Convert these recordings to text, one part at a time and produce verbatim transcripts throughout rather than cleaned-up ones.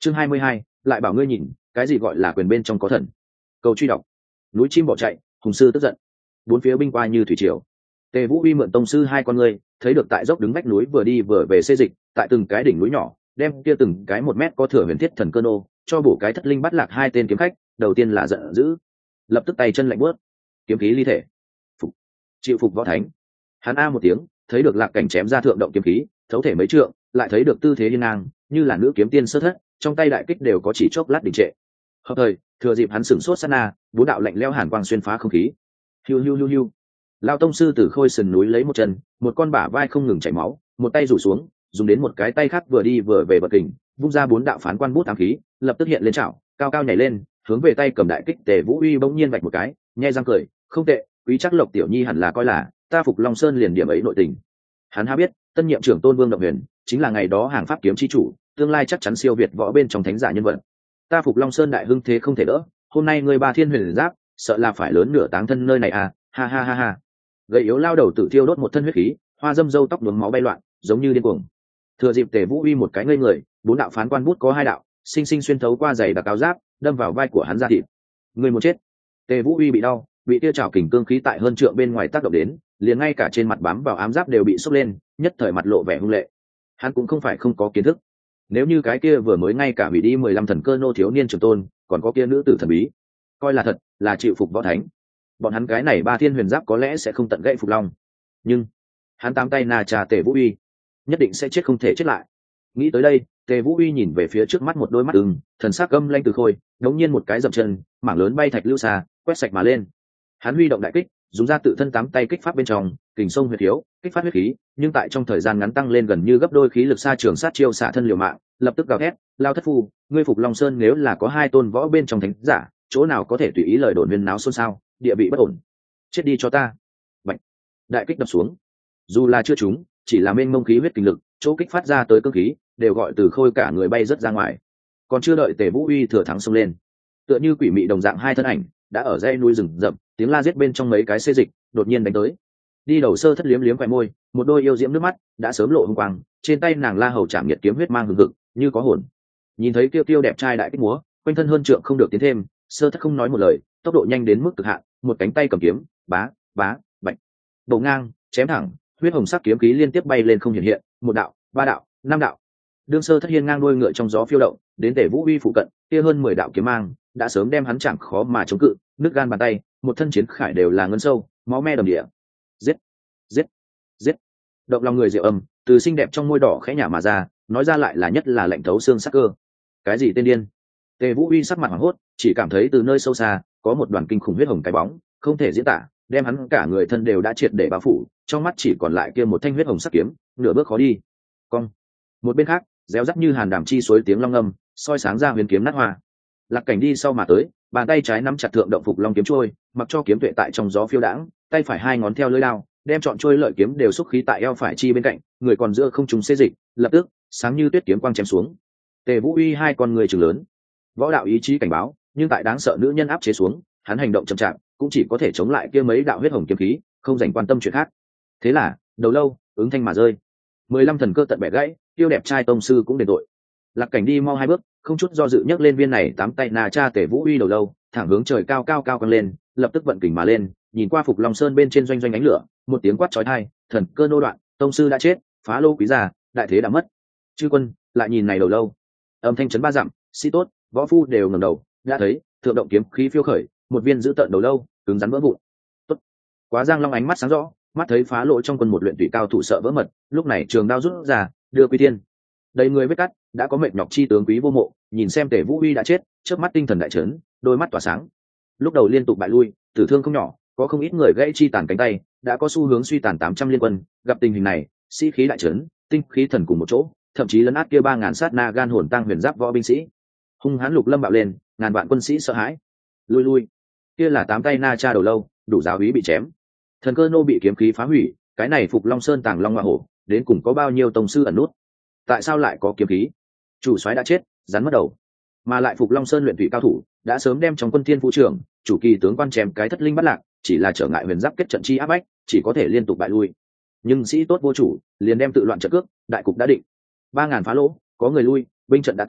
chương hai mươi hai, lại bảo ngươi nhìn cái gì gọi là quyền bên trong có thần. Cầu truy đọc. Núi chim bỏ chạy, hùng sư tức giận, bốn phía binh qua như thủy triều. Tề Vũ Uy mượn tông sư hai con ngươi, thấy được tại dốc đứng vách núi vừa đi vừa về xê dịch, tại từng cái đỉnh núi nhỏ, đem kia từng cái một mét có thừa huyền thiết thần cơ nô, cho bổ cái thất linh bắt lạc hai tên kiếm khách, đầu tiên là giận dữ, lập tức tay chân lạnh bước, kiếm khí ly thể. Phục. Chịu phục võ thánh. Hắn a một tiếng, thấy được lạc cảnh chém ra thượng động kiếm khí, thấu thể mấy trượng, lại thấy được tư thế hiên ngang, như là nữ kiếm tiên sơ thất, trong tay đại kích đều có chỉ chốc lát đình trệ. Hợp thời, thừa dịp hắn sửng sốt sát na, bốn đạo lạnh lẽo hàn quang xuyên phá không khí. Hiu hiu hiu hiu. Lão tông sư từ khôi sườn núi lấy một chân, một con bả vai không ngừng chảy máu, một tay rủ xuống, dùng đến một cái tay khác vừa đi vừa về bật kình, vung ra bốn đạo phán quan bút ám khí, lập tức hiện lên chảo, cao cao nhảy lên, hướng về tay cầm đại kích Tề Vũ Uy bỗng nhiên vạch một cái, nhe răng cười, không tệ, quý chắc Lộc tiểu nhi hẳn là coi là ta phục Long Sơn liền điểm ấy nội tình. Hắn há biết, tân nhiệm trưởng Tôn Vương Động Huyền chính là ngày đó hàng pháp kiếm chi chủ, tương lai chắc chắn siêu việt võ bên trong thánh giả nhân vật. Ta phục Long Sơn đại hưng thế không thể đỡ, hôm nay ngươi ba thiên huyền giáp, sợ là phải lớn nửa táng thân nơi này à, ha ha ha ha. Gầy yếu lao đầu tự thiêu đốt một thân huyết khí, hoa dâm dâu tóc nhuốm máu bay loạn, giống như điên cuồng. Thừa dịp Tề Vũ Uy một cái ngây người, bốn đạo phán quan bút có hai đạo, sinh sinh xuyên thấu qua giày đặc áo giáp, đâm vào vai của hắn ra thịt. Người muốn chết. Tề Vũ Uy bị đau, bị tia trảo kình cương khí tại hơn trượng bên ngoài tác động đến, liền ngay cả trên mặt bám vào ám giáp đều bị sốc lên, nhất thời mặt lộ vẻ hung lệ. Hắn cũng không phải không có kiến thức. Nếu như cái kia vừa mới ngay cả hủy đi mười lăm thần cơ nô thiếu niên trường tôn, còn có kia nữ tử thần bí, coi là thật, là chịu phục võ thánh. Bọn hắn cái này ba thiên huyền giáp có lẽ sẽ không tận gãy phục long, nhưng hắn tám tay na trà Tề Vũ Uy, nhất định sẽ chết không thể chết lại. Nghĩ tới đây, Tề Vũ Uy nhìn về phía trước mắt một đôi mắt ưng, thần sắc âm lanh từ khôi, đống nhiên một cái dậm chân, mảng lớn bay thạch lưu xa, quét sạch mà lên. Hắn huy động đại kích, dùng ra tự thân tám tay kích pháp bên trong, kình sông huyết thiếu, kích phát huyết khí, nhưng tại trong thời gian ngắn tăng lên gần như gấp đôi khí lực xa trường sát chiêu xạ thân liều mạng, lập tức gào thét, lao thất phu, ngươi phục Long Sơn nếu là có hai tôn võ bên trong thánh giả, chỗ nào có thể tùy ý lời đồn viên náo xôn xao, địa vị bất ổn. Chết đi cho ta. Bạch. Đại kích đập xuống. Dù là chưa trúng, chỉ là mênh mông khí huyết kinh lực, chỗ kích phát ra tới cơ khí, đều gọi từ khôi cả người bay rất ra ngoài. Còn chưa đợi Tề Vũ Uy thừa thắng xông lên, tựa như quỷ mị đồng dạng hai thân ảnh đã ở dãy núi rừng rậm, tiếng la giết bên trong mấy cái xê dịch, đột nhiên đánh tới. Đi đầu sơ thất liếm liếm khóe môi, một đôi yêu diễm nước mắt đã sớm lộ hung quang, trên tay nàng la hầu chạm nhiệt kiếm huyết mang hừng hực, như có hồn. Nhìn thấy kiêu tiêu đẹp trai đại kích múa, quanh thân hơn trượng không được tiến thêm, sơ thất không nói một lời, tốc độ nhanh đến mức cực hạn, một cánh tay cầm kiếm, bá, bá, bạch, bổ ngang, chém thẳng, huyết hồng sắc kiếm khí liên tiếp bay lên không hiện hiện, một đạo, ba đạo, năm đạo. Đương sơ thất hiên ngang đuôi ngựa trong gió phiêu động, đến Tề Vũ Uy phụ cận, kia hơn mười đạo kiếm mang đã sớm đem hắn chẳng khó mà chống cự, nứt gan bàn tay, một thân chiến khải đều là ngân sâu, máu me đầm địa. Giết, giết, giết. Động lòng người diệu âm, từ xinh đẹp trong môi đỏ khẽ nhả mà ra, nói ra lại là nhất là lạnh thấu xương sắc cơ. Cái gì tên điên? Tề Vũ Uy sắc mặt hoảng hốt, chỉ cảm thấy từ nơi sâu xa có một đoàn kinh khủng huyết hồng cái bóng, không thể diễn tả, đem hắn cả người thân đều đã triệt để bao phủ, trong mắt chỉ còn lại kia một thanh huyết hồng sắc kiếm, nửa bước khó đi. Cong. Một bên khác, réo rắt như hàn đàm chi suối tiếng long ngâm, soi sáng ra huyền kiếm nát hoa. Lạc Cảnh đi sau mà tới, bàn tay trái nắm chặt thượng động phục long kiếm trôi, mặc cho kiếm tuệ tại trong gió phiêu đãng, tay phải hai ngón theo lưỡi đao, đem chọn trôi lợi kiếm đều xúc khí tại eo phải chi bên cạnh, người còn giữa không trùng xê dịch, lập tức sáng như tuyết kiếm quang chém xuống. Tề Vũ Uy hai con người trừng lớn, võ đạo ý chí cảnh báo, nhưng tại đáng sợ nữ nhân áp chế xuống, hắn hành động chậm chạp, cũng chỉ có thể chống lại kia mấy đạo huyết hồng kiếm khí, không dành quan tâm chuyện khác. Thế là, đầu lâu ứng thanh mà rơi, mười lăm thần cơ tận bẻ gãy, tiêu đẹp trai tông sư cũng đền tội. Lạc Cảnh đi mau hai bước, không chút do dự nhấc lên viên này tám tay na cha Tề Vũ Uy đầu lâu, thẳng hướng trời cao cao cao căng lên, lập tức vận kình mà lên, nhìn qua phục Long Sơn bên trên doanh doanh ánh lửa, một tiếng quát chói tai, thần cơ nô đoạn, tông sư đã chết, phá lô quý gia, đại thế đã mất. Chư quân lại nhìn này đầu lâu, âm thanh chấn ba dặm, sĩ tốt, võ phu đều ngẩng đầu, đã thấy thượng động kiếm khí phiêu khởi, một viên giữ tận đầu lâu, cứng rắn vỡ vụn. Tốt. Quá Giang Long ánh mắt sáng rõ, mắt thấy phá lỗ trong quân một luyện tùy cao thủ sợ vỡ mật, lúc này trường đao rút ra, đưa quy tiên. Đầy người vết cắt, đã có mệt nhọc chi tướng quý vô mộ, nhìn xem Tề Vũ Uy đã chết, chớp mắt tinh thần đại chấn, đôi mắt tỏa sáng. Lúc đầu liên tục bại lui, tử thương không nhỏ, có không ít người gãy chi tàn cánh tay, đã có xu hướng suy tàn tám trăm liên quân, gặp tình hình này, sĩ khí đại chấn, tinh khí thần cùng một chỗ, thậm chí lấn át kia ba ngàn sát na gan hồn tăng huyền giáp võ binh sĩ. Hung hãn lục lâm bạo lên, ngàn vạn quân sĩ sợ hãi. Lui lui. Kia là tám tay na cha đầu lâu, đủ giáo úy bị chém. Thần cơ nô bị kiếm khí phá hủy, cái này phục Long Sơn tàng long hoa hổ, đến cùng có bao nhiêu tông sư ẩn nút? Tại sao lại có kiếm khí? Chủ soái đã chết, rắn mất đầu. Mà lại phục Long Sơn luyện thủy cao thủ, đã sớm đem trong quân thiên vũ trưởng, chủ kỳ tướng quan chém cái thất linh bắt lạc, chỉ là trở ngại huyền giáp kết trận chi áp bách, chỉ có thể liên tục bại lui. Nhưng sĩ tốt vô chủ, liền đem tự loạn trận cước, đại cục đã định. Ba ngàn phá lỗ, có người lui, binh trận đã tán,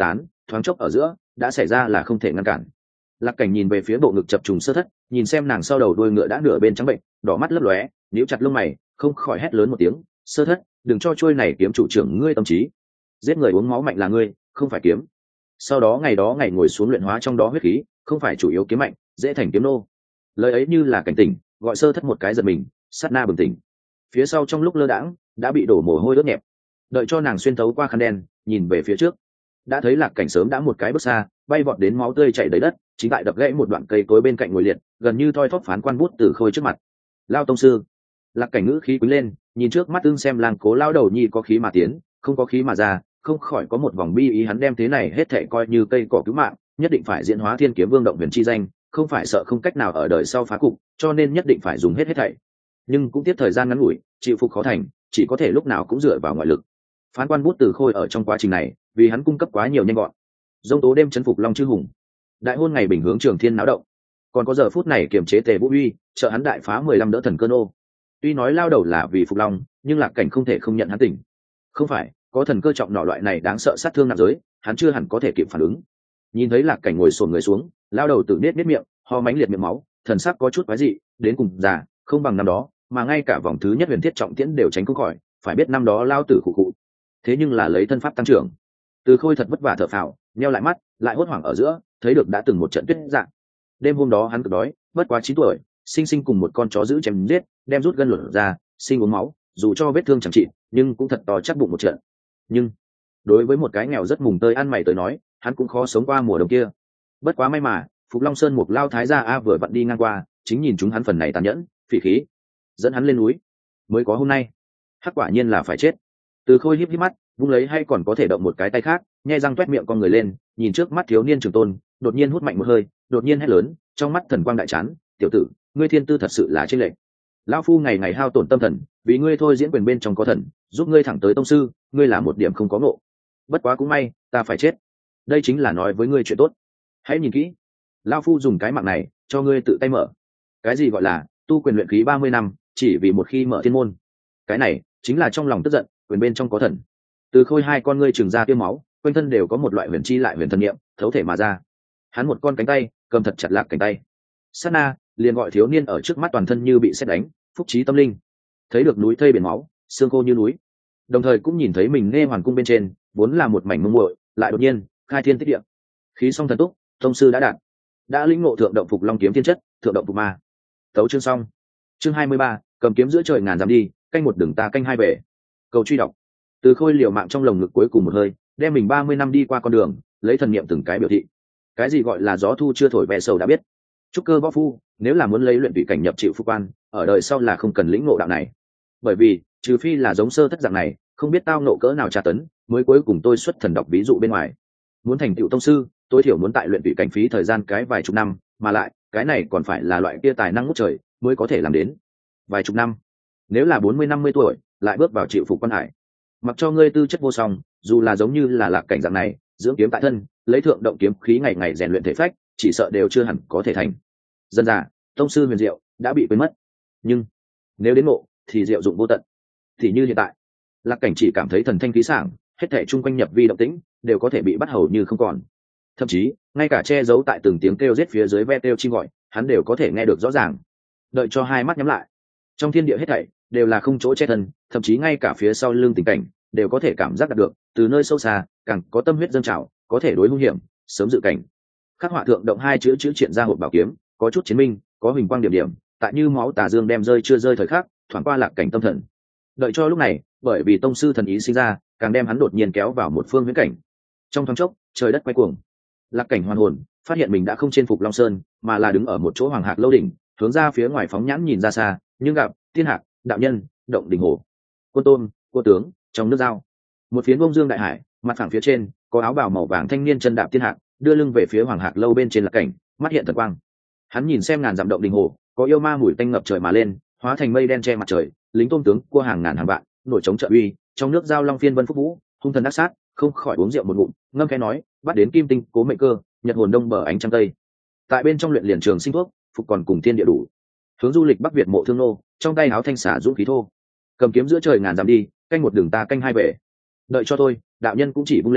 thoáng chốc ở giữa đã xảy ra là không thể ngăn cản. Lạc Cảnh nhìn về phía bộ ngực chập trùng Sơ Thất, nhìn xem nàng sau đầu đuôi ngựa đã nửa bên trắng bệnh, đỏ mắt lấp lóe, nhíu chặt lông mày, không khỏi hét lớn một tiếng: Sơ Thất, đừng cho trôi này kiếm chủ trưởng ngươi tâm trí. Giết người uống máu mạnh là ngươi, không phải kiếm. Sau đó ngày đó ngày ngồi xuống luyện hóa trong đó huyết khí, không phải chủ yếu kiếm mạnh, dễ thành kiếm nô. Lời ấy như là cảnh tỉnh, gọi Sơ Thất một cái giật mình, sát na bừng tỉnh. Phía sau trong lúc lơ đãng đã bị đổ mồ hôi ướt nhẹp. Đợi cho nàng xuyên thấu qua khăn đen, nhìn về phía trước, đã thấy Lạc Cảnh sớm đã một cái bước xa, bay vọt đến máu tươi chảy đầy đất, chính tại đập gãy một đoạn cây cối bên cạnh ngồi liệt, gần như thoi thóp phán quan bút từ khôi trước mặt. Lao tông sư. Lạc Cảnh ngữ khí quý lên, nhìn trước mắt tương xem lang cố lao đầu nhi có khí mà tiến, không có khí mà ra, không khỏi có một vòng bi ý, hắn đem thế này hết thảy coi như cây cỏ cứu mạng, nhất định phải diễn hóa Thiên Kiếm Vương động huyền chi danh, không phải sợ không cách nào ở đời sau phá cục, cho nên nhất định phải dùng hết hết thảy. Nhưng cũng tiếp thời gian ngắn ngủi, chịu phục khó thành, chỉ có thể lúc nào cũng dựa vào ngoại lực. Phán quan bút từ khôi ở trong quá trình này, vì hắn cung cấp quá nhiều nhanh gọn. Dông tố đêm chấn phục Long Chư Hùng, đại hôn ngày bình hướng Trường Thiên náo động, còn có giờ phút này kiềm chế Tề Vũ Uy, trợ hắn đại phá mười lăm đỡ thần cơ nô. Tuy nói lao đầu là vì phục Long, nhưng Lạc Cảnh không thể không nhận hắn tỉnh. Không phải, có thần cơ trọng nọ loại này đáng sợ sát thương nặng giới, hắn chưa hẳn có thể kịp phản ứng. Nhìn thấy Lạc Cảnh ngồi xổm người xuống, lao đầu tự nết nết miệng, ho mánh liệt miệng máu, thần sắc có chút quái dị, đến cùng già, không bằng năm đó, mà ngay cả vòng thứ nhất huyền thiết trọng tiễn đều tránh không khỏi, phải biết năm đó lao tử khụ khụ. Thế nhưng là lấy thân pháp tăng trưởng. Từ khôi thật vất vả thở phào, nheo lại mắt, lại hốt hoảng ở giữa, thấy được đã từng một trận tuyết dạng. Đêm hôm đó hắn cực đói, bất quá chín tuổi, sinh sinh cùng một con chó giữ chém giết, đem rút gân lột ra, sinh uống máu, dù cho vết thương chẳng trị, nhưng cũng thật to chắc bụng một trận. Nhưng đối với một cái nghèo rất mùng tơi ăn mày tới nói, hắn cũng khó sống qua mùa đông kia. Bất quá may mà, Phục Long Sơn một lao thái gia a vừa vặn đi ngang qua, chính nhìn chúng hắn phần này tàn nhẫn, phỉ khí, dẫn hắn lên núi, mới có hôm nay. Hắc quả nhiên là phải chết. Từ khôi híp híp mắt, vung lấy hay còn có thể động một cái tay khác, nhai răng toét miệng con người lên, nhìn trước mắt thiếu niên Trường Tôn, đột nhiên hút mạnh một hơi, đột nhiên hét lớn, trong mắt thần quang đại chán: tiểu tử, ngươi thiên tư thật sự là chênh lệch. Lão phu ngày ngày hao tổn tâm thần, vì ngươi thôi diễn quyền bên trong có thần, giúp ngươi thẳng tới tông sư, ngươi là một điểm không có ngộ. Bất quá cũng may, ta phải chết. Đây chính là nói với ngươi chuyện tốt. Hãy nhìn kỹ, lão phu dùng cái mạng này cho ngươi tự tay mở. Cái gì gọi là tu quyền luyện khí ba mươi năm, chỉ vì một khi mở thiên môn. Cái này chính là trong lòng tức giận, quyền bên trong có thần. Từ khôi hai con ngươi trừng ra tiêm máu, quanh thân đều có một loại huyền chi lại huyền thần niệm thấu thể mà ra. Hắn một con cánh tay cầm thật chặt Lạc Cảnh tay, sát na liền gọi thiếu niên ở trước mắt toàn thân như bị sét đánh, phúc trí tâm linh, thấy được núi thây biển máu, xương khô như núi, đồng thời cũng nhìn thấy mình nghe hoàn cung bên trên vốn là một mảnh mông muội, lại đột nhiên khai thiên tích địa, khí song thần túc, tông sư đã đạt, đã lĩnh ngộ thượng động phục long kiếm thiên chất, thượng động phục ma. Tấu chương xong. Chương hai mươi ba, cầm kiếm giữa trời ngàn dặm đi, canh một đường ta canh hai về. Cầu truy đọc. Từ khôi liều mạng trong lồng ngực cuối cùng một hơi, đem mình ba mươi năm đi qua con đường, lấy thần niệm từng cái biểu thị. Cái gì gọi là gió thu chưa thổi bè sầu đã biết. Trúc cơ võ phu, nếu là muốn lấy luyện vị cảnh nhập chịu phục quan, ở đời sau là không cần lĩnh ngộ đạo này. Bởi vì, trừ phi là giống Sơ Thất dạng này, không biết tao nộ cỡ nào tra tấn, mới cuối cùng tôi xuất thần đọc ví dụ bên ngoài. Muốn thành tựu tông sư, tối thiểu muốn tại luyện vị cảnh phí thời gian cái vài chục năm, mà lại, cái này còn phải là loại kia tài năng ngút trời mới có thể làm đến. Vài chục năm. Nếu là bốn mươi năm mươi tuổi, lại bước vào chịu phục quan hải. Mặc cho ngươi tư chất vô song, dù là giống như là Lạc Cảnh dạng này, dưỡng kiếm tại thân, lấy thượng động kiếm khí ngày ngày rèn luyện thể phách, chỉ sợ đều chưa hẳn có thể thành. Dân già, tông sư huyền diệu đã bị quên mất. Nhưng nếu đến ngộ, thì diệu dụng vô tận. Thì như hiện tại, Lạc Cảnh chỉ cảm thấy thần thanh khí sảng, hết thảy chung quanh nhập vi động tĩnh đều có thể bị bắt hầu như không còn. Thậm chí, ngay cả che giấu tại từng tiếng kêu giết phía dưới ve kêu chim gọi, hắn đều có thể nghe được rõ ràng. Đợi cho hai mắt nhắm lại, trong thiên địa hết thảy đều là không chỗ che thân, thậm chí ngay cả phía sau lưng tình cảnh đều có thể cảm giác được, từ nơi sâu xa, càng có tâm huyết dâng trào, có thể đối hung hiểm, sớm dự cảnh. Khắc họa thượng động hai chữ chữ triện ra hộp bảo kiếm, có chút chiến minh, có huỳnh quang điểm điểm, tại như máu tà dương đem rơi chưa rơi thời khắc, thoáng qua Lạc Cảnh tâm thần. Đợi cho lúc này, bởi vì tông sư thần ý sinh ra, càng đem hắn đột nhiên kéo vào một phương huyễn cảnh. Trong thoáng chốc, trời đất quay cuồng. Lạc Cảnh hoàn hồn, phát hiện mình đã không trên phục Long Sơn, mà là đứng ở một chỗ Hoàng Hạc lâu đỉnh, hướng ra phía ngoài phóng nhãn nhìn ra xa, nhưng gặp Thiên Hạc, đạo nhân, động đỉnh hồ, quân tôn, cô tướng, trong nước giao, một phiến bông dương đại hải, mặt phẳng phía trên có áo bào màu vàng thanh niên chân đạp Thiên Hạc, đưa lưng về phía Hoàng Hạc lâu bên trên Lạc Cảnh, mắt hiện thần quang. Hắn nhìn xem ngàn dặm động đỉnh hồ, có yêu ma mùi tanh ngập trời mà lên, hóa thành mây đen che mặt trời, lính tôn tướng cua hàng ngàn hàng vạn, nổi chống trợ uy, trong nước giao long phiên vân phúc vũ, hung thần đắc sát, không khỏi uống rượu một ngụm, ngâm khẽ nói, bắt đến kim tinh, cố mệnh cơ, nhật hồn đông bờ ánh trăng tây. Tại bên trong luyện liền trường sinh thuốc, phục còn cùng tiên địa đủ. Hướng du lịch Bắc Việt mộ thương nô, trong tay áo thanh xả dũng khí thô. Cầm kiếm giữa trời ngàn dặm đi, canh một đường ta canh hai về. Đợi cho tôi, đạo nhân cũng chỉ vung lên,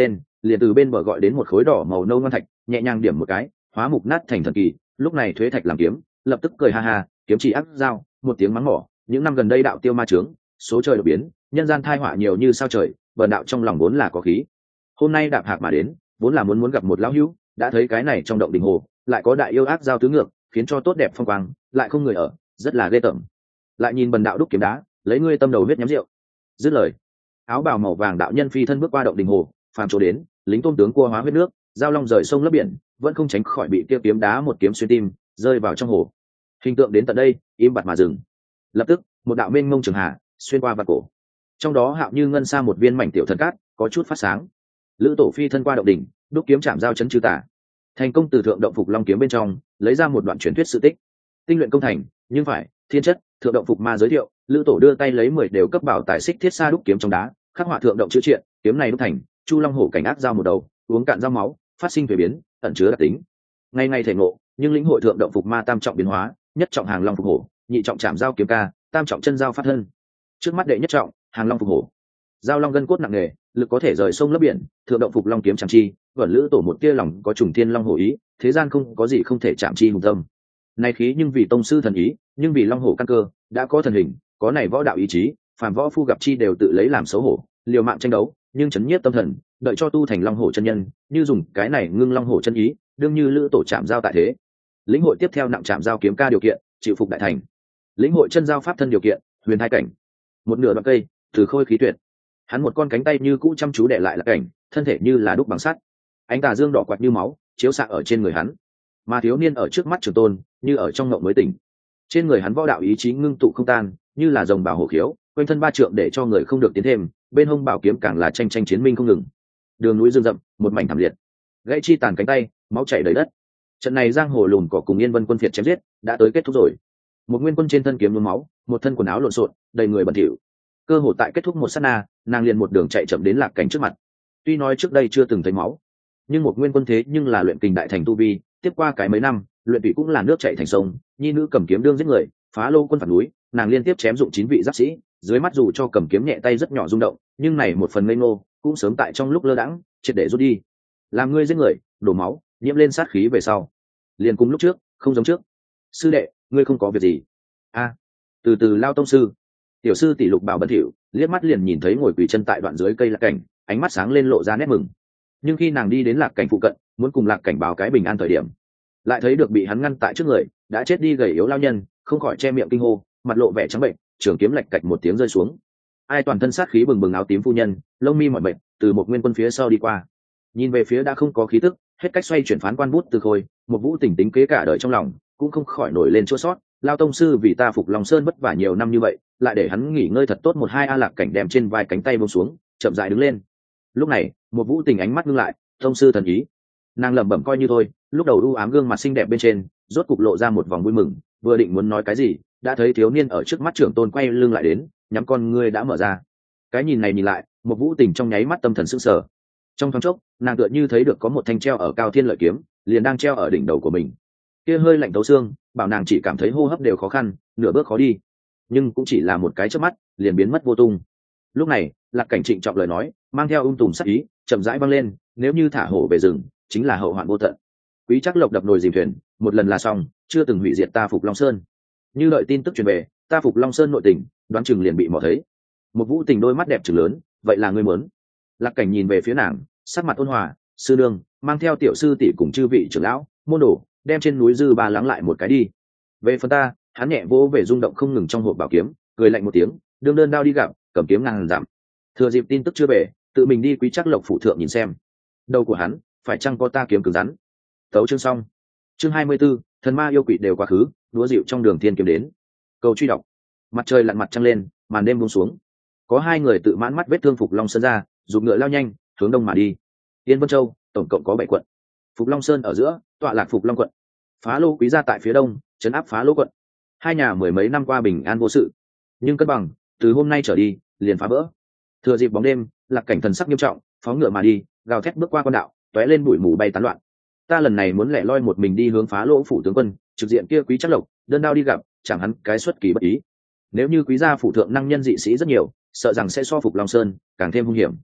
liền từ bên bờ gọi đến một khối đỏ màu nâu ngon thạch, nhẹ nhàng điểm một cái, hóa mục nát thành thần kỳ. Lúc này thuế thạch làm kiếm, lập tức cười ha ha, kiếm chỉ ác dao, một tiếng mắng mỏ. Những năm gần đây đạo tiêu ma trướng, số trời đột biến, nhân gian thai họa nhiều như sao trời, bần đạo trong lòng vốn là có khí. Hôm nay đạp hạc mà đến, vốn là muốn muốn gặp một lão hữu, đã thấy cái này trong động đình hồ, lại có đại yêu ác giao tứ ngược, khiến cho tốt đẹp phong quang, lại không người ở, rất là ghê tởm. Lại nhìn bần đạo đúc kiếm đá, lấy ngươi tâm đầu huyết nhắm rượu. Dứt lời, áo bào màu vàng đạo nhân phi thân bước qua động đình hồ, phàm chỗ đến, lính tôm tướng cua hóa huyết nước, giao long rời sông lấp biển, vẫn không tránh khỏi bị kia kiếm đá một kiếm xuyên tim, rơi vào trong hồ. Hình tượng đến tận đây, im bặt mà dừng. Lập tức, một đạo mênh mông trường hà xuyên qua vạt cổ, trong đó hạo như ngân sa một viên mảnh tiểu thần cát, có chút phát sáng. Lữ tổ phi thân qua động đỉnh, đúc kiếm chạm giao chấn chư tả, thành công từ thượng động phục long kiếm bên trong lấy ra một đoạn truyền thuyết sự tích. Tinh luyện công thành, nhưng phải thiên chất. Thượng động phục ma giới thiệu, lữ tổ đưa tay lấy mười đều cấp bảo tài xích thiết sa đúc kiếm trong đá, khắc họa thượng động chữ triện, kiếm này đúc thành chu long hổ cảnh ác giao một đầu, uống cạn dao máu, phát sinh thuế biến, ẩn chứa đặc tính. Ngày ngày thể ngộ, nhưng lĩnh hội thượng động phục ma tam trọng biến hóa, nhất trọng hàng long phục hổ, nhị trọng chạm giao kiếm ca, tam trọng chân giao phát thân. Trước mắt đệ nhất trọng, hàng long phục hổ, giao long gân cốt nặng nề, lực có thể rời sông lấp biển, thượng động phục long kiếm chạm chi, vẩn lữ tổ một tia lòng có trùng thiên long hổ ý, thế gian không có gì không thể chạm chi hùng tâm. Này khí nhưng vì tông sư thần ý, nhưng vì long hổ căn cơ, đã có thần hình, có này võ đạo ý chí, phàm võ phu gặp chi đều tự lấy làm xấu hổ, liều mạng tranh đấu, nhưng chấn nhiếp tâm thần, đợi cho tu thành long hổ chân nhân, như dùng cái này ngưng long hổ chân ý, đương như lữ tổ chạm giao tại thế. Lĩnh hội tiếp theo nặng chạm giao kiếm ca điều kiện, chịu phục đại thành. Lĩnh hội chân giao pháp thân điều kiện, huyền hai cảnh. Một nửa đoạn cây, từ khôi khí tuyệt. Hắn một con cánh tay như cũ chăm chú để lại là cảnh, thân thể như là đúc bằng sắt. Ánh tà dương đỏ quạt như máu, chiếu xạ ở trên người hắn. Mà thiếu niên ở trước mắt Trường Tôn, như ở trong ngộng mới tỉnh. Trên người hắn võ đạo ý chí ngưng tụ không tan, như là rồng bào hổ khiếu, quanh thân ba trượng để cho người không được tiến thêm, bên hông bảo kiếm càng là tranh tranh chiến minh không ngừng. Đường núi rừng rậm, một mảnh thảm liệt. Gãy chi tàn cánh tay, máu chảy đầy đất. Trận này giang hồ lùn cỏ cùng Yên Vân quân phiệt chém giết, đã tới kết thúc rồi. Một nguyên quân trên thân kiếm nhuốm máu, một thân quần áo lộn xộn, đầy người bẩn thỉu. Cơ hồ tại kết thúc một sát na, nàng liền một đường chạy chậm đến Lạc Cảnh trước mặt. Tuy nói trước đây chưa từng thấy máu, nhưng một nguyên quân thế nhưng là luyện kình đại thành tu vi, tiếp qua cái mấy năm, luyện tụy cũng là nước chảy thành sông, nhi nữ cầm kiếm đương giết người, phá lô quân phản núi, nàng liên tiếp chém dụng chín vị giáp sĩ, dưới mắt dù cho cầm kiếm nhẹ tay rất nhỏ rung động, nhưng này một phần ngây ngô cũng sớm tại trong lúc lơ đãng triệt để rút đi. Làm ngươi giết người, đổ máu, nhiễm lên sát khí về sau, liền cùng lúc trước, không giống trước. Sư đệ, ngươi không có việc gì? A, từ từ lao tông sư. Tiểu sư tỷ Lục Bảo bẩn thỉu, liếc mắt liền nhìn thấy ngồi quỳ chân tại đoạn dưới cây Lạc Cảnh, ánh mắt sáng lên lộ ra nét mừng. Nhưng khi nàng đi đến Lạc Cảnh phụ cận, muốn cùng Lạc Cảnh báo cái bình an thời điểm, lại thấy được bị hắn ngăn tại trước người, đã chết đi gầy yếu lao nhân, không khỏi che miệng kinh hô, mặt lộ vẻ trắng bệnh, trường kiếm lạch cạch một tiếng rơi xuống. Ai toàn thân sát khí bừng bừng áo tím phu nhân, lông mi mỏi mệt, từ một nguyên quân phía sau đi qua, nhìn về phía đã không có khí tức, hết cách xoay chuyển phán quan bút từ khôi, một vũ tình tính kế cả đời trong lòng, cũng không khỏi nổi lên chua sót. Lao tông sư vì ta phục Long Sơn vất vả nhiều năm như vậy, lại để hắn nghỉ ngơi thật tốt một hai. A Lạc Cảnh đem trên vai cánh tay buông xuống, chậm rãi đứng lên. Lúc này, một vũ tình ánh mắt ngưng lại, tông sư thần ý. Nàng lẩm bẩm coi như thôi, lúc đầu u ám gương mặt xinh đẹp bên trên, rốt cục lộ ra một vòng vui mừng, vừa định muốn nói cái gì, đã thấy thiếu niên ở trước mắt Trưởng Tôn quay lưng lại đến, nhắm con ngươi đã mở ra. Cái nhìn này nhìn lại, một vũ tình trong nháy mắt tâm thần sững sờ. Trong thoáng chốc, nàng tựa như thấy được có một thanh treo ở cao thiên lợi kiếm, liền đang treo ở đỉnh đầu của mình. Kia hơi lạnh thấu xương, bảo nàng chỉ cảm thấy hô hấp đều khó khăn, nửa bước khó đi. Nhưng cũng chỉ là một cái chớp mắt, liền biến mất vô tung. Lúc này, Lạc Cảnh trịnh trọng lời nói, mang theo ung tùm sắc ý, chậm rãi vang lên, nếu như thả hổ về rừng, chính là hậu hoạn vô tận. Quý Trác Lộc đập nồi dìm thuyền, một lần là xong, chưa từng hủy diệt ta Phục Long Sơn. Như đợi tin tức truyền về, ta Phục Long Sơn nội tình, đoán chừng liền bị mò thấy. Một vũ tình đôi mắt đẹp trừng lớn, vậy là ngươi muốn? Lạc Cảnh nhìn về phía nàng, sắc mặt ôn hòa, sư nương, mang theo tiểu sư tỷ cùng chư vị trưởng lão, môn đồ, đem trên núi dư ba lắng lại một cái đi. Về phần ta, hắn nhẹ vỗ về rung động không ngừng trong hộp bảo kiếm, cười lạnh một tiếng, đương đơn đao đi gặp, cầm kiếm ngàn dặm. Thừa dịp tin tức chưa về, tự mình đi Quý Trác Lộc phủ thượng nhìn xem. Đầu của hắn, phải chăng có ta kiếm cứng rắn? Tấu chương xong. Chương hai mươi 24, thần ma yêu quỷ đều quá khứ, đúa dịu trong đường thiên kiếm đến. Cầu truy đọc. Mặt trời lặn mặt trăng lên, màn đêm buông xuống. Có hai người tự mãn mắt vết thương Phục Long Sơn ra, giục ngựa lao nhanh, hướng đông mà đi. Yên Vân Châu, tổng cộng có bảy quận. Phục Long Sơn ở giữa, tọa lạc Phục Long quận. Phá Lô Quý gia tại phía đông, trấn áp Phá Lô quận. Hai nhà mười mấy năm qua bình an vô sự, nhưng cân bằng, từ hôm nay trở đi, liền phá vỡ. Thừa dịp bóng đêm, Lạc Cảnh thần sắc nghiêm trọng, phóng ngựa mà đi, gào thét bước qua con đạo, tóe lên bụi mù bay tán loạn. Ta lần này muốn lẻ loi một mình đi hướng Phá Lỗ phủ tướng quân, trực diện kia Quý Trác Lộc, đơn đao đi gặp, chẳng hắn cái xuất kỳ bất ý. Nếu như Quý gia phủ thượng năng nhân dị sĩ rất nhiều, sợ rằng sẽ so Phục Long Sơn càng thêm hung hiểm.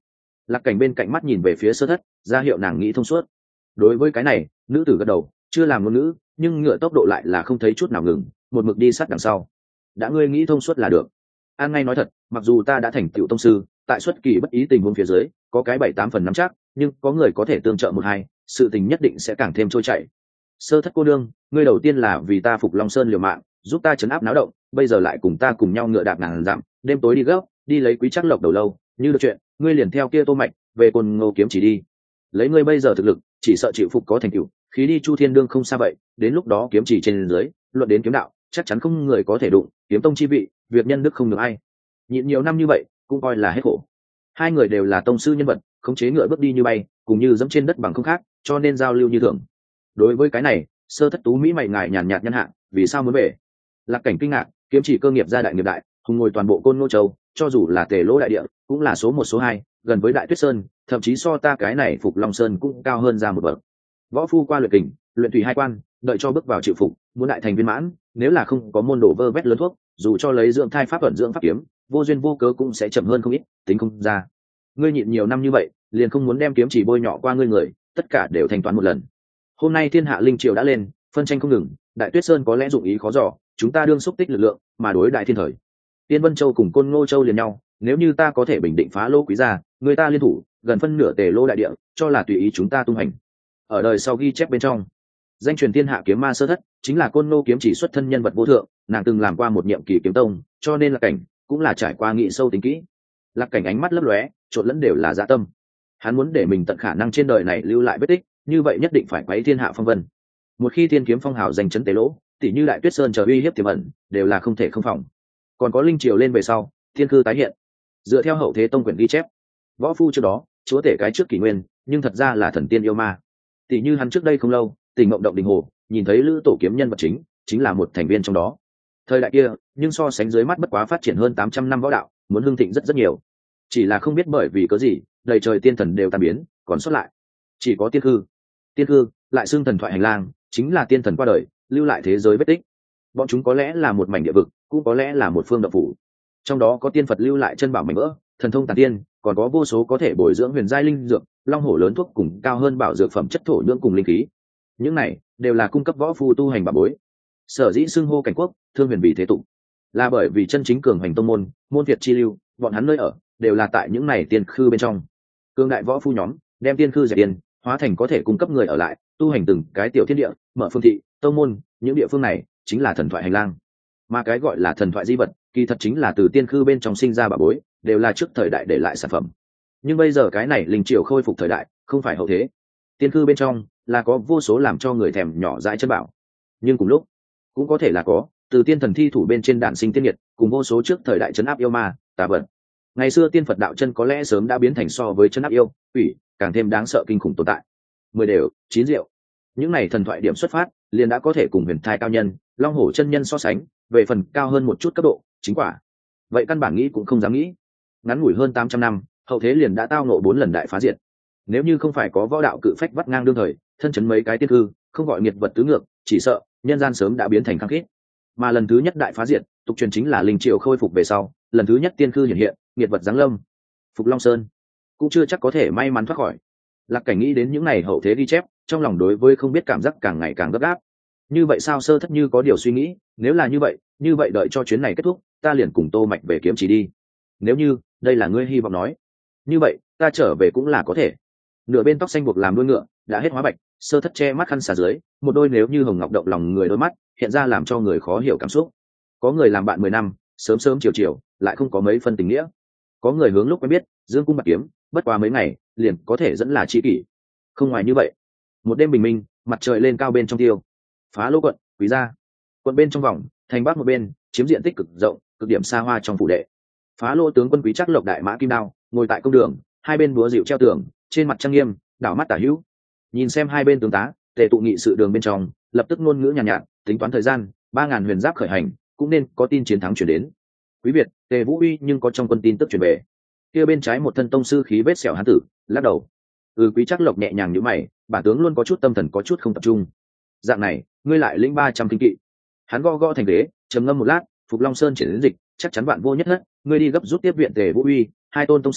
Lạc Cảnh bên cạnh mắt nhìn về phía Sơ Thất, ra hiệu nàng nghĩ thông suốt. Đối với cái này, nữ tử gật đầu, chưa làm ngôn ngữ, nhưng ngựa tốc độ lại là không thấy chút nào ngừng, một mực đi sát đằng sau. Đã ngươi nghĩ thông suốt là được. An ngay nói thật, mặc dù ta đã thành tựu tông sư, tại xuất kỳ bất ý tình huống phía dưới, có cái bảy tám phần nắm chắc, nhưng có người có thể tương trợ một hai, sự tình nhất định sẽ càng thêm trôi chảy. Sơ Thất cô đương, ngươi đầu tiên là vì ta Phục Long Sơn liều mạng, giúp ta chấn áp náo động, bây giờ lại cùng ta cùng nhau ngựa đạp ngàn dặm, đêm tối đi gấp, đi lấy Quý Trác Lộc đầu lâu, như được chuyện, ngươi liền theo kia Tô Mạch, về Côn Ngô kiếm chỉ đi. Lấy ngươi bây giờ thực lực, chỉ sợ chịu phục có thành tựu, khí đi Chu Thiên Đương không xa vậy, đến lúc đó kiếm chỉ trên dưới, luận đến kiếm đạo, chắc chắn không người có thể đụng, kiếm tông chi vị, việc nhân đức không được ai. Nhịn nhiều năm như vậy, cũng coi là hết khổ. Hai người đều là tông sư nhân vật, khống chế ngựa bước đi như bay, cùng như dẫm trên đất bằng không khác, cho nên giao lưu như thường. Đối với cái này, Sơ Thất tú mỹ mày ngài nhàn nhạt nhân hạ, vì sao muốn về? Lạc Cảnh kinh ngạc, kiếm chỉ cơ nghiệp gia đại nghiệp đại, hùng ngồi toàn bộ Côn Ngô Châu, cho dù là Tề Lỗ đại địa, cũng là số một số hai, gần với Đại Tuyết Sơn, thậm chí so ta cái này Phục Long Sơn cũng cao hơn ra một bậc. Võ phu qua luyện kình, luyện thủy hai quan, đợi cho bước vào chịu phục, muốn đại thành viên mãn, nếu là không có môn đồ vơ vét lớn thuốc, dù cho lấy dưỡng thai pháp vận dưỡng pháp kiếm, vô duyên vô cớ cũng sẽ chậm hơn không ít, tính không ra. Ngươi nhịn nhiều năm như vậy, liền không muốn đem kiếm chỉ bôi nhọ qua ngươi người, tất cả đều thanh toán một lần. Hôm nay thiên hạ linh triều đã lên, phân tranh không ngừng, Đại Tuyết Sơn có lẽ dụng ý khó dò, chúng ta đương xúc tích lực lượng, mà đối đại thiên thời. Tiên Vân Châu cùng Côn Ngô Châu liền nhau, nếu như ta có thể bình định phá lô quý gia, người ta liên thủ, gần phân nửa Tề Lô đại địa, cho là tùy ý chúng ta tung hành. Ở đời sau ghi chép bên trong, danh truyền thiên hạ kiếm ma Sơ Thất, chính là Côn Ngô kiếm chỉ xuất thân nhân vật vô thượng, nàng từng làm qua một nhiệm kỳ kiếm tông, cho nên là Cảnh cũng là trải qua nghị sâu tính kỹ. Lạc Cảnh ánh mắt lấp lóe, trộn lẫn đều là dạ tâm. Hắn muốn để mình tận khả năng trên đời này lưu lại vết tích, như vậy nhất định phải quấy thiên hạ phong vân. Một khi thiên kiếm phong hào danh chấn Tề Lỗ, tỷ như Đại Tuyết Sơn chờ uy hiếp tiềm ẩn, đều là không thể không phòng. Còn có linh triều lên về sau, thiên cư tái hiện. Dựa theo hậu thế tông quyển ghi chép, võ phu trước đó, chúa tể cái trước kỷ nguyên, nhưng thật ra là thần tiên yêu ma. Tỷ như hắn trước đây không lâu, Tình Mộng Động Đình Hồ, nhìn thấy Lữ Tổ kiếm nhân vật chính, chính là một thành viên trong đó. Thời đại kia, nhưng so sánh dưới mắt bất quá phát triển hơn tám trăm năm võ đạo, muốn hưng thịnh rất rất nhiều. Chỉ là không biết bởi vì cớ gì, đầy trời tiên thần đều tan biến, còn sót lại chỉ có tiên cư. Tiên cư lại xưng thần thoại hành lang, chính là tiên thần qua đời, lưu lại thế giới vết tích. Bọn chúng có lẽ là một mảnh địa vực, cũng có lẽ là một phương động phủ. Trong đó có tiên Phật lưu lại chân bảo mảnh vỡ, thần thông tản tiên, còn có vô số có thể bồi dưỡng huyền giai linh dược, long hổ lớn thuốc cùng cao hơn bảo dược phẩm chất thổ nhưỡng cùng linh khí. Những này đều là cung cấp võ phu tu hành bảo bối. Sở dĩ xưng hô cảnh quốc, thương huyền vì thế tụ, là bởi vì chân chính cường hành tông môn, môn việt chi lưu, bọn hắn nơi ở đều là tại những này tiên khư bên trong. Cường đại võ phu nhóm đem tiên khư dẹp tiền, hóa thành có thể cung cấp người ở lại, tu hành từng cái tiểu thiên địa, mở phương thị, tông môn, những địa phương này chính là thần thoại hành lang. Mà cái gọi là thần thoại di vật, kỳ thật chính là từ tiên khư bên trong sinh ra bảo bối, đều là trước thời đại để lại sản phẩm. Nhưng bây giờ cái này linh triều khôi phục thời đại, không phải hậu thế. Tiên khư bên trong là có vô số làm cho người thèm nhỏ dãi chân bảo, nhưng cùng lúc cũng có thể là có từ tiên thần thi thủ bên trên đạn sinh tiên nhiệt, cùng vô số trước thời đại chấn áp yêu ma, tà vật. Ngày xưa tiên Phật đạo chân có lẽ sớm đã biến thành so với chấn áp yêu, quỷ càng thêm đáng sợ kinh khủng tồn tại. Mười đều, chín diệu, những này thần thoại điểm xuất phát liền đã có thể cùng huyền thai cao nhân, long hổ chân nhân so sánh, về phần cao hơn một chút cấp độ, chính quả. Vậy căn bản nghĩ cũng không dám nghĩ. Ngắn ngủi hơn tám trăm năm, hậu thế liền đã tao nộ bốn lần đại phá diệt. Nếu như không phải có võ đạo cự phách vắt ngang đương thời, thân chấn mấy cái tiên hư, không gọi nghiệt vật tứ ngược, chỉ sợ nhân gian sớm đã biến thành khăng khít. Mà lần thứ nhất đại phá diệt, tục truyền chính là linh triều khôi phục về sau, lần thứ nhất tiên khư hiện hiện, nghiệt vật giáng lâm. Phục Long Sơn cũng chưa chắc có thể may mắn thoát khỏi. Lạc Cảnh nghĩ đến những này hậu thế ghi chép, trong lòng đối với không biết cảm giác càng ngày càng gấp gáp. Như vậy sao Sơ Thất như có điều suy nghĩ, nếu là như vậy, như vậy đợi cho chuyến này kết thúc, ta liền cùng Tô Mạch về kiếm chỉ đi. Nếu như đây là ngươi hy vọng nói, như vậy ta trở về cũng là có thể. Nửa bên tóc xanh buộc làm đuôi ngựa đã hết hóa bạch, Sơ Thất che mắt khăn xà dưới, một đôi nếu như hồng ngọc động lòng người đôi mắt hiện ra làm cho người khó hiểu cảm xúc. Có người làm bạn mười năm, sớm sớm chiều chiều lại không có mấy phân tình nghĩa. Có người hướng lúc quen biết, dương cung bạc kiếm, bất quá mấy ngày liền có thể dẫn là tri kỷ. Không ngoài như vậy, một đêm bình minh, mặt trời lên cao bên trong tiêu. Phá Lô quận, Quý gia quận bên trong vòng, thành bắc một bên, chiếm diện tích cực rộng, cực điểm xa hoa trong phủ đệ. Phá Lô tướng quân Quý Trác Lộc đại mã kim đao, ngồi tại công đường, hai bên búa dịu treo tường, trên mặt trang nghiêm, đảo mắt tả hữu. Nhìn xem hai bên tướng tá, tề tụ nghị sự đường bên trong, lập tức ngôn ngữ nhàn nhạt, nhạt, tính toán thời gian, ba ngàn huyền giáp khởi hành, cũng nên có tin chiến thắng chuyển đến. Quý Việt, Tề Vũ Uy nhưng có trong quân tin tức truyền về. Kia bên trái một thân tông sư khí vết sẹo hán tử, lắc đầu. Ừ, Quý Trác Lộc nhẹ nhàng nhíu mày, bản tướng luôn có chút tâm thần có chút không tập trung. Dạng này, ngươi lại lĩnh ba trăm kinh kỵ. Hắn gõ gõ thành ghế, trầm ngâm một lát, Phục Long Sơn triển đến dịch, chắc chắn bạn vô nhất hết, ngươi đi gấp rút tiếp viện Tề Vũ Uy, hai tôn tông sư,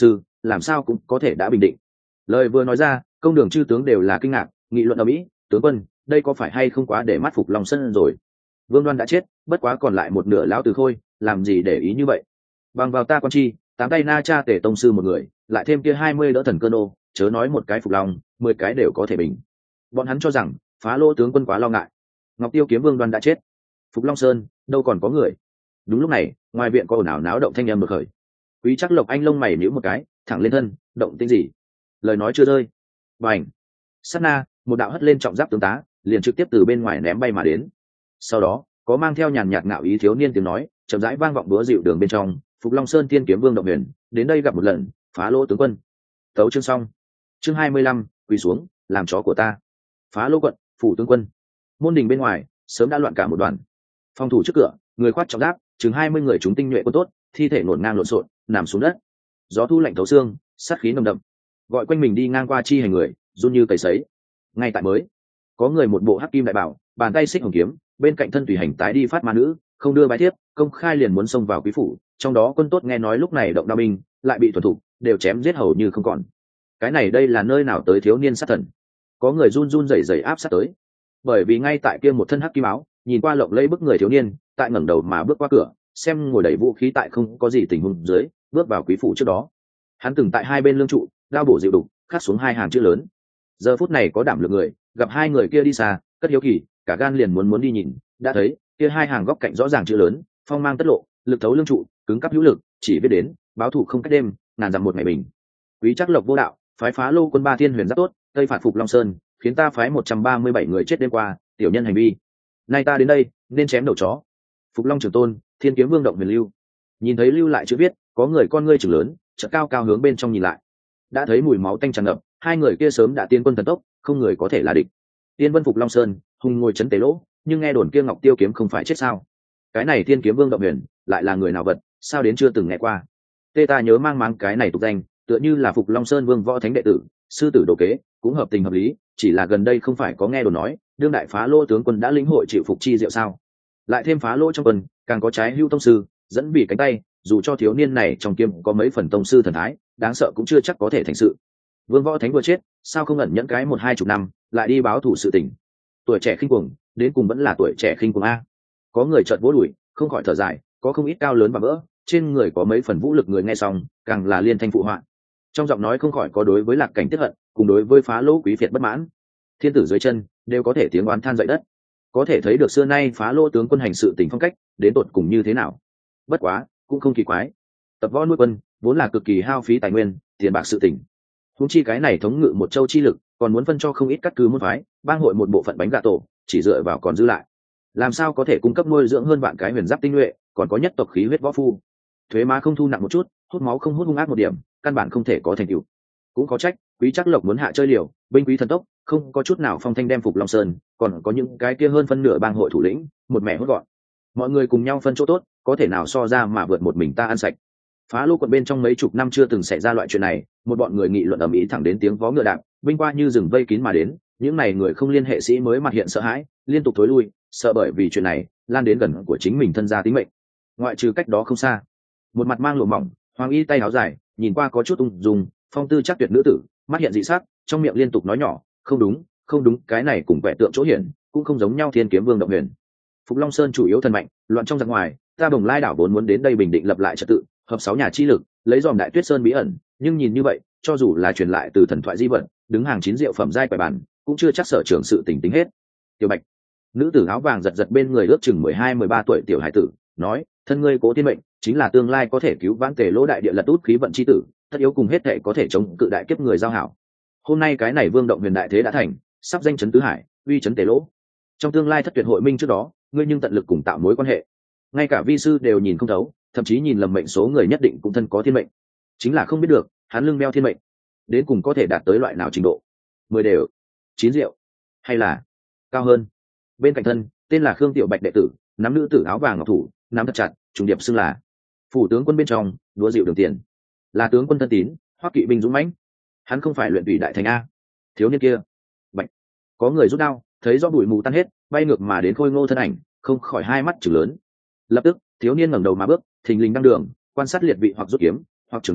làm sao cũng có thể đã bình định. Lời vừa nói ra, công đường chư tướng đều là kinh ngạc, nghị luận ở mỹ. Tướng quân, đây có phải hay không quá để mắt Phục Long Sơn rồi? Vương Đoan đã chết, bất quá còn lại một nửa lão từ khôi, làm gì để ý như vậy? Bằng vào ta quan chi, tám tay na cha tể tông sư một người, lại thêm kia hai mươi đỡ thần cơ nô, chớ nói một cái Phục Long, mười cái đều có thể bình. Bọn hắn cho rằng Phá Lô tướng quân quá lo ngại. Ngọc Tiêu kiếm Vương Đoan đã chết, Phục Long Sơn đâu còn có người. Đúng lúc này, ngoài viện có ồn ào náo động thanh âm được khởi. Quý Trác Lộc anh lông mày nhíu một cái, thẳng lên thân, động tĩnh gì? Lời nói chưa rơi, bành, sát na, một đạo hất lên trọng giáp tướng tá, liền trực tiếp từ bên ngoài ném bay mà đến. Sau đó, có mang theo nhàn nhạt ngạo ý thiếu niên tiếng nói, chậm rãi vang vọng búa dịu đường bên trong. Phục Long Sơn Thiên Kiếm Vương Động Huyền, đến đây gặp một lần, Phá Lô tướng quân. Tấu chương xong. Chương hai mươi lăm, quỳ xuống, làm chó của ta. Phá Lô quận, phủ tướng quân. Môn đình bên ngoài, sớm đã loạn cả một đoàn. Phòng thủ trước cửa, người khoác trọng giáp, chừng hai mươi người chúng tinh nhuệ quân tốt, thi thể nổn ngang lộn xộn, nằm xuống đất. Gió thu lạnh thấu xương, sát khí nồng đậm. Gọi quanh mình đi ngang qua chi hành người, run như cầy sấy. Ngay tại mới, có người một bộ hắc kim đại bảo, bàn tay xích hồng kiếm, bên cạnh thân tùy hành tái đi phát ma nữ, không đưa bái thiếp, công khai liền muốn xông vào quý phủ. Trong đó quân tốt nghe nói lúc này động đao binh, lại bị thuần thủ, đều chém giết hầu như không còn. Cái này đây là nơi nào tới thiếu niên sát thần? Có người run run rẩy rẩy áp sát tới, bởi vì ngay tại kia một thân hắc kim áo, nhìn qua lộng lẫy bức người thiếu niên, tại ngẩng đầu mà bước qua cửa, xem ngồi đầy vũ khí tại không có gì tình huống dưới, bước vào quý phủ trước đó. Hắn từng tại hai bên lương trụ, đao bổ dịu đục, khắc xuống hai hàng chữ lớn. Giờ phút này có đảm lực người, gặp hai người kia đi xa, cất hiếu kỳ, cả gan liền muốn muốn đi nhìn, đã thấy kia hai hàng góc cạnh rõ ràng chữ lớn, phong mang tất lộ, lực thấu lương trụ, cứng cáp hữu lực, chỉ biết đến, báo thủ không cách đêm, ngàn dặm một ngày bình. Quý Trác Lộc vô đạo, phái Phá Lô quân ba thiên huyền rất tốt, tây phạt Phục Long Sơn, khiến ta phái một trăm ba mươi bảy người chết đêm qua, tiểu nhân hành vi. Nay ta đến đây, nên chém đầu chó. Phục Long Trường Tôn, Thiên Kiếm Vương Động Huyền lưu. Nhìn thấy lưu lại chữ viết, có người con ngươi trừng lớn, chợt cao cao hướng bên trong nhìn lại. Đã thấy mùi máu tanh tràn ngập, hai người kia sớm đã tiến quân thần tốc, không người có thể là địch. Tiên Vân Phục Long Sơn, hùng ngồi chấn tế lỗ, nhưng nghe đồn kia Ngọc Tiêu kiếm không phải chết sao? Cái này Thiên Kiếm Vương Động Huyền, lại là người nào vật, sao đến chưa từng nghe qua? Tê ta nhớ mang máng cái này tục danh, tựa như là Phục Long Sơn Vương võ thánh đệ tử, sư tử đồ kế, cũng hợp tình hợp lý, chỉ là gần đây không phải có nghe đồn nói, đương đại Phá Lô tướng quân đã lĩnh hội chịu phục chi diệu sao? Lại thêm Phá Lô trong quân, càng có trái hưu tông sư, dẫn bị cánh tay, dù cho thiếu niên này trong kiếm có mấy phần tông sư thần thái, đáng sợ cũng chưa chắc có thể thành sự. Vương võ thánh vừa chết, sao không ẩn nhẫn cái một hai chục năm, lại đi báo thù sự tình? Tuổi trẻ khinh cuồng, đến cùng vẫn là tuổi trẻ khinh cuồng a. Có người chợt vỗ đùi, không khỏi thở dài, có không ít cao lớn và vỡ, trên người có mấy phần vũ lực người nghe xong, càng là liên thanh phụ họa. Trong giọng nói không khỏi có đối với Lạc Cảnh tiếc hận, cùng đối với Phá Lô quý phiệt bất mãn. Thiên tử dưới chân đều có thể tiếng oán than dậy đất, có thể thấy được xưa nay Phá Lô tướng quân hành sự tình phong cách đến tột cùng như thế nào. Bất quá cũng không kỳ quái, tập võ nuôi quân vốn là cực kỳ hao phí tài nguyên, tiền bạc sự tình. Huống chi cái này thống ngự một châu chi lực, còn muốn phân cho không ít cắt cứ môn phái, bang hội một bộ phận bánh gà tổ, chỉ dựa vào còn dư lại, làm sao có thể cung cấp nuôi dưỡng hơn vạn cái huyền giáp tinh nhuệ, còn có nhất tộc khí huyết võ phu. Thuế má không thu nặng một chút, hút máu không hút hung ác một điểm, căn bản không thể có thành tựu. Cũng có trách, Quý Trác Lộc muốn hạ chơi liều, binh quý thần tốc, không có chút nào phong thanh đem Phục Long Sơn, còn có những cái kia hơn phân nửa bang hội thủ lĩnh, một mẹ hốt gọn. Mọi người cùng nhau phân chỗ tốt, có thể nào so ra mà vượt một mình ta ăn sạch. Phá Lô quận bên trong mấy chục năm chưa từng xảy ra loại chuyện này, một bọn người nghị luận ầm ĩ thẳng đến tiếng vó ngựa đạp, binh qua như rừng vây kín mà đến, những này người không liên hệ sĩ mới mặt hiện sợ hãi, liên tục thối lui, sợ bởi vì chuyện này lan đến gần của chính mình thân gia tính mệnh. Ngoại trừ cách đó không xa, một mặt mang lụa mỏng, hoàng y tay áo dài, nhìn qua có chút ung dung, phong tư chắc tuyệt nữ tử, mắt hiện dị sắc, trong miệng liên tục nói nhỏ, không đúng, không đúng, cái này cùng quẻ tượng chỗ hiển, cũng không giống nhau. Thiên Kiếm Vương Động Huyền, Phục Long Sơn chủ yếu thần mạnh, loạn trong giặc ngoài, ta Bồng Lai đảo vốn muốn đến đây bình định lập lại trật tự, hợp sáu nhà chi lực, lấy dòm Đại Tuyết Sơn bí ẩn, nhưng nhìn như vậy, cho dù là truyền lại từ thần thoại di vật, đứng hàng chín rượu phẩm giai quẻ bản, cũng chưa chắc sở trường sự tình tính hết. Tiểu Bạch, nữ tử áo vàng giật giật bên người ước chừng mười hai mười ba tuổi tiểu hải tử, nói, thân ngươi Cố Thiên mệnh, chính là tương lai có thể cứu vãn Tề Lỗ đại địa lật út khí vận chi tử, tất yếu cùng hết thệ có thể chống cự đại kiếp người giao hảo. Hôm nay cái này Vương Động Huyền đại thế đã thành, sắp danh chấn tứ hải, uy chấn Tề Lỗ. Trong tương lai thất tuyệt hội minh trước đó, ngươi nhưng tận lực cùng tạo mối quan hệ. Ngay cả vi sư đều nhìn không thấu, thậm chí nhìn lầm mệnh số người nhất định cũng thân có thiên mệnh, chính là không biết được hắn lưng đeo thiên mệnh đến cùng có thể đạt tới loại nào trình độ. Mười đều, chín rượu, hay là cao hơn. Bên cạnh thân tên là Khương Tiểu Bạch đệ tử, nắm nữ tử áo vàng ngọc thủ, nắm thật chặt, trùng điệp xưng là phủ tướng quân bên trong đúa dịu đường tiền, là tướng quân thân tín, Hoắc kỵ binh dũng mãnh. Hắn không phải luyện tùy đại thành a? Thiếu niên kia, Bạch, có người rút đao, thấy do bụi mù tan hết, bay ngược mà đến Khôi Ngô thân ảnh, không khỏi hai mắt chừng lớn. Lập tức thiếu niên ngẩng đầu mà bước, thình lình đăng đường, quan sát liệt vị hoặc rút kiếm hoặc trường đao,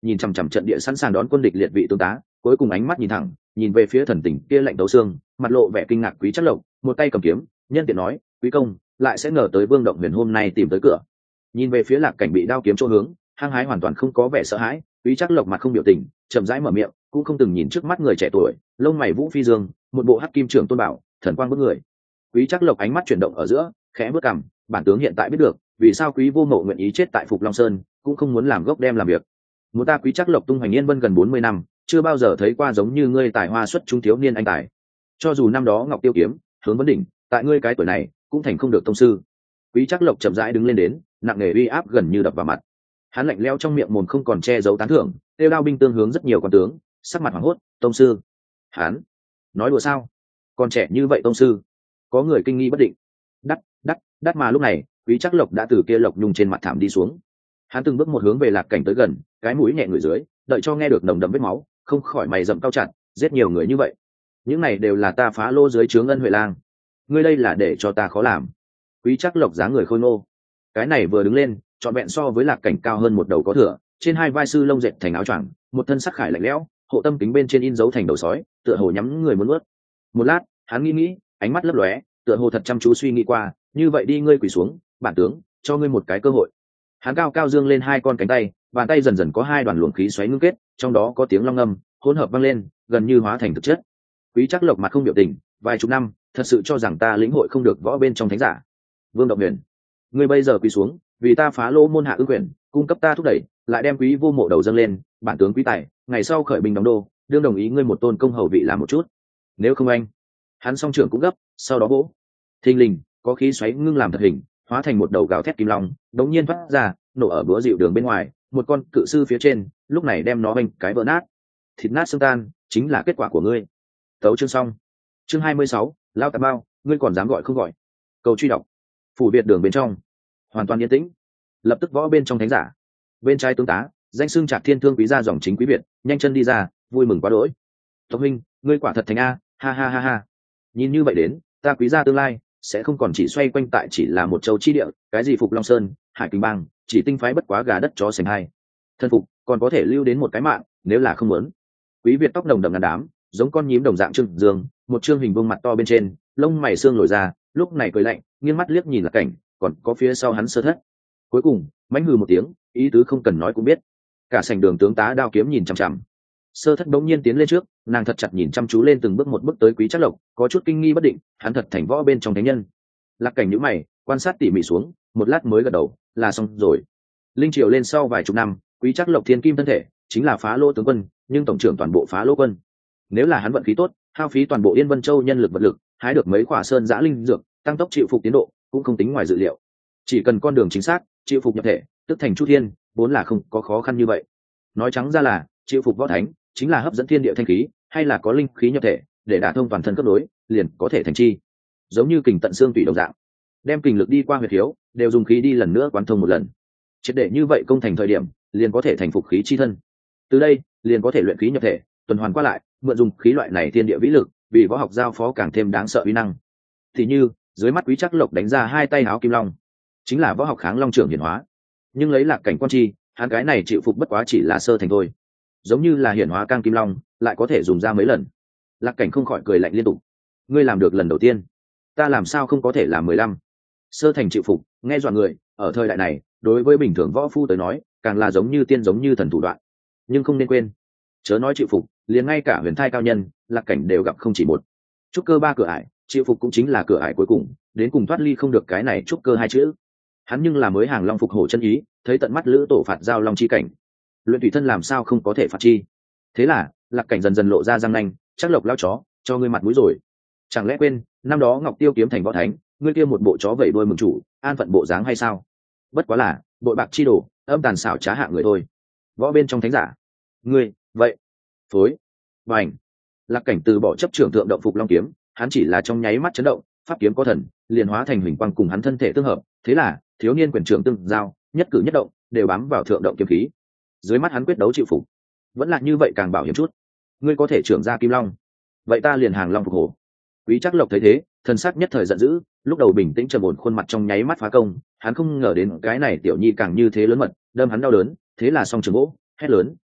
nhìn chằm chằm trận địa sẵn sàng đón quân địch liệt vị tướng tá, cuối cùng ánh mắt nhìn thẳng nhìn về phía thần tình kia lạnh tấu xương, mặt lộ vẻ kinh ngạc. Quý Trác Lộc một tay cầm kiếm, nhân tiện nói: quý công lại sẽ ngờ tới Vương Động Huyền hôm nay tìm tới cửa. Nhìn về phía Lạc Cảnh bị đao kiếm chỗ hướng, hăng hái hoàn toàn không có vẻ sợ hãi. Quý Trác Lộc mặt không biểu tình, chậm rãi mở miệng, cũng không từng nhìn trước mắt người trẻ tuổi, lông mày vũ phi dương, một bộ hắc kim trưởng tôn bảo, thần quang bức người. Quý Trác Lộc ánh mắt chuyển động ở giữa, khẽ bước cằm, bản tướng hiện tại biết được vì sao Quý Vô Mộ nguyện ý chết tại Phục Long Sơn, cũng không muốn làm gốc đem làm việc. Muốn ta Quý Trác Lộc tung hoành yên vân gần bốn mươi năm, chưa bao giờ thấy qua giống như ngươi tài hoa xuất trung thiếu niên anh tài. Cho dù năm đó Ngọc Tiêu kiếm hướng vấn đỉnh, tại ngươi cái tuổi này cũng thành không được tông sư. Quý Trác Lộc chậm rãi đứng lên đến, nặng nề uy áp gần như đập vào mặt. Hắn lạnh lẽo trong miệng mồm không còn che giấu tán thưởng, tiêu đao binh tương hướng rất nhiều quan tướng, sắc mặt hoảng hốt. Tông sư? Hắn nói đùa sao? Còn trẻ như vậy tông sư? Có người kinh nghi bất định. Đắt, đắt, đắt mà lúc này, Quý Trác Lộc đã từ kia lộc nhung trên mặt thảm đi xuống. Hắn từng bước một hướng về Lạc Cảnh tới gần, cái mũi nhẹ người dưới, đợi cho nghe được nồng đậm vết máu, không khỏi mày rậm cao chặt, giết nhiều người như vậy. Những này đều là ta phá lô dưới trướng Ân Huệ Lang. Ngươi đây là để cho ta khó làm. Quý Trác Lộc dáng người khôi ngô, cái này vừa đứng lên, trọn vẹn so với Lạc Cảnh cao hơn một đầu có thừa, trên hai vai sư lông dệt thành áo choàng, một thân sắc khải lạnh lẽo, hộ tâm kính bên trên in dấu thành đầu sói, tựa hồ nhắm người muốn nuốt. Một lát, hắn nghĩ nghĩ, ánh mắt lấp lóe, tựa hồ thật chăm chú suy nghĩ qua, như vậy đi ngươi quỳ xuống, bản tướng cho ngươi một cái cơ hội. Hắn cao cao dương lên hai con cánh tay, bàn tay dần dần có hai đoàn luồng khí xoáy ngưng kết, trong đó có tiếng long ngâm hỗn hợp vang lên, gần như hóa thành thực chất. Quý Trác Lộc mặt không biểu tình, vài chục năm, thật sự cho rằng ta lĩnh hội không được võ bên trong thánh giả. Vương Động Huyền, ngươi bây giờ quỳ xuống, vì ta phá lô môn hạ ưng quyền, cung cấp ta thúc đẩy, lại đem Quý Vô Mộ đầu dâng lên, bản tướng quý tài, ngày sau khởi binh đóng đô, đương đồng ý ngươi một tôn công hầu vị làm một chút. Nếu không anh, hắn song trưởng cũng gấp, sau đó vỗ. Thình lình, có khí xoáy ngưng làm thật hình, hóa thành một đầu gào thét kim long, đống nhiên phát ra, nổ ở búa dịu đường bên ngoài, một con cự sư phía trên, lúc này đem nó bênh cái vỡ nát, thịt nát xương tan, chính là kết quả của ngươi. Tấu chương xong. Chương hai mươi sáu, Lao Tà Bao, ngươi còn dám gọi không gọi? Cầu truy đọc. Phủ Việt đường bên trong, hoàn toàn yên tĩnh. Lập tức võ bên trong thánh giả, bên trái tướng tá, danh xưng Trạc Thiên Thương quý gia dòng chính quý Việt, nhanh chân đi ra, vui mừng quá đỗi. Tộc huynh, ngươi quả thật thành a, ha ha ha ha. Nhìn như vậy đến, ta quý gia tương lai sẽ không còn chỉ xoay quanh tại chỉ là một châu chi địa, cái gì Phục Long Sơn, Hải Kinh Bang, chỉ tinh phái bất quá gà đất chó sành hai. Thân phục, còn có thể lưu đến một cái mạng, nếu là không muốn. Quý Việt tóc đồng đậm ngàn đám, giống con nhím đồng dạng trưng dương, một trương hình vuông mặt to bên trên, lông mày xương lồi ra, lúc này cười lạnh, nghiêng mắt liếc nhìn Lạc Cảnh, còn có phía sau hắn Sơ Thất. Cuối cùng, mãnh hừ một tiếng, ý tứ không cần nói cũng biết. Cả sảnh đường tướng tá đao kiếm nhìn chằm chằm. Sơ Thất bỗng nhiên tiến lên trước, nàng thật chặt nhìn chăm chú lên từng bước một bước tới Quý Trác Lộc, có chút kinh nghi bất định, hắn thật thành võ bên trong thánh nhân. Lạc Cảnh nhíu mày, quan sát tỉ mỉ xuống, một lát mới gật đầu, là xong rồi. Linh triều lên sau vài chục năm, Quý Trác Lộc thiên kim thân thể, chính là phá lô tướng quân, nhưng tổng trưởng toàn bộ phá lô quân. Nếu là hắn vận khí tốt, hao phí toàn bộ Yên Vân Châu nhân lực vật lực, hái được mấy quả sơn giã linh dược, tăng tốc chịu phục tiến độ, cũng không tính ngoài dự liệu. Chỉ cần con đường chính xác, chịu phục nhập thể, tức thành Chu Thiên, vốn là không có khó khăn như vậy. Nói trắng ra là, chịu phục võ thánh, chính là hấp dẫn thiên địa thanh khí, hay là có linh khí nhập thể, để đả thông toàn thân cấp đối, liền có thể thành chi. Giống như kình tận xương tủy đồng dạng, đem kình lực đi qua huyệt khiếu, đều dùng khí đi lần nữa quán thông một lần. Triệt để như vậy công thành thời điểm, liền có thể thành phục khí chi thân. Từ đây, liền có thể luyện khí nhập thể, tuần hoàn qua lại, mượn dùng khí loại này thiên địa vĩ lực, vì võ học giao phó càng thêm đáng sợ uy năng. Thì như, dưới mắt Quý Trác Lộc đánh ra hai tay háo kim long, chính là võ học kháng long trưởng hiển hóa. Nhưng lấy Lạc Cảnh quan chi, hắn cái này chịu phục bất quá chỉ là sơ thành thôi. Giống như là hiển hóa cang kim long, lại có thể dùng ra mấy lần. Lạc Cảnh không khỏi cười lạnh liên tục. Ngươi làm được lần đầu tiên, ta làm sao không có thể làm mười lăm? Sơ thành chịu phục, nghe dọa người, ở thời đại này, đối với bình thường võ phu tới nói, càng là giống như tiên giống như thần thủ đoạn. Nhưng không nên quên, chớ nói chịu phục, liền ngay cả huyền thai cao nhân, Lạc Cảnh đều gặp không chỉ một. Trúc cơ ba cửa ải, chịu phục cũng chính là cửa ải cuối cùng, đến cùng thoát ly không được cái này trúc cơ hai chữ. Hắn nhưng là mới hàng long phục hổ chân ý, thấy tận mắt lữ tổ phạt giao long chi cảnh, luyện thủy thân làm sao không có thể phạt chi. Thế là Lạc Cảnh dần dần lộ ra răng nanh, chắc Lộc lao chó, cho ngươi mặt mũi rồi. Chẳng lẽ quên năm đó Ngọc Tiêu kiếm thành võ thánh, ngươi kia một bộ chó vẩy đuôi mừng chủ, an phận bộ dáng hay sao? Bất quá là bội bạc chi đồ, âm tàn xảo trá hạ người thôi. Võ bên trong thánh giả, ngươi vậy phối vành. Lạc Cảnh từ bỏ chấp trưởng thượng động phục long kiếm, hắn chỉ là trong nháy mắt chấn động, pháp kiếm có thần, liền hóa thành huỳnh quang cùng hắn thân thể tương hợp. Thế là thiếu niên quyền trưởng tương giao, nhất cử nhất động đều bám vào thượng động kiếm khí. Dưới mắt hắn quyết đấu chịu phục, vẫn là như vậy càng bảo hiểm chút. Ngươi có thể trưởng ra kim long, vậy ta liền hàng long phục hổ. Quý Trác Lộc thấy thế, thần sắc nhất thời giận dữ, lúc đầu bình tĩnh trầm ổn khuôn mặt trong nháy mắt phá công, hắn không ngờ đến cái này tiểu nhi càng như thế lớn mật, đâm hắn đau đớn, thế là song trường gỗ, hét lớn,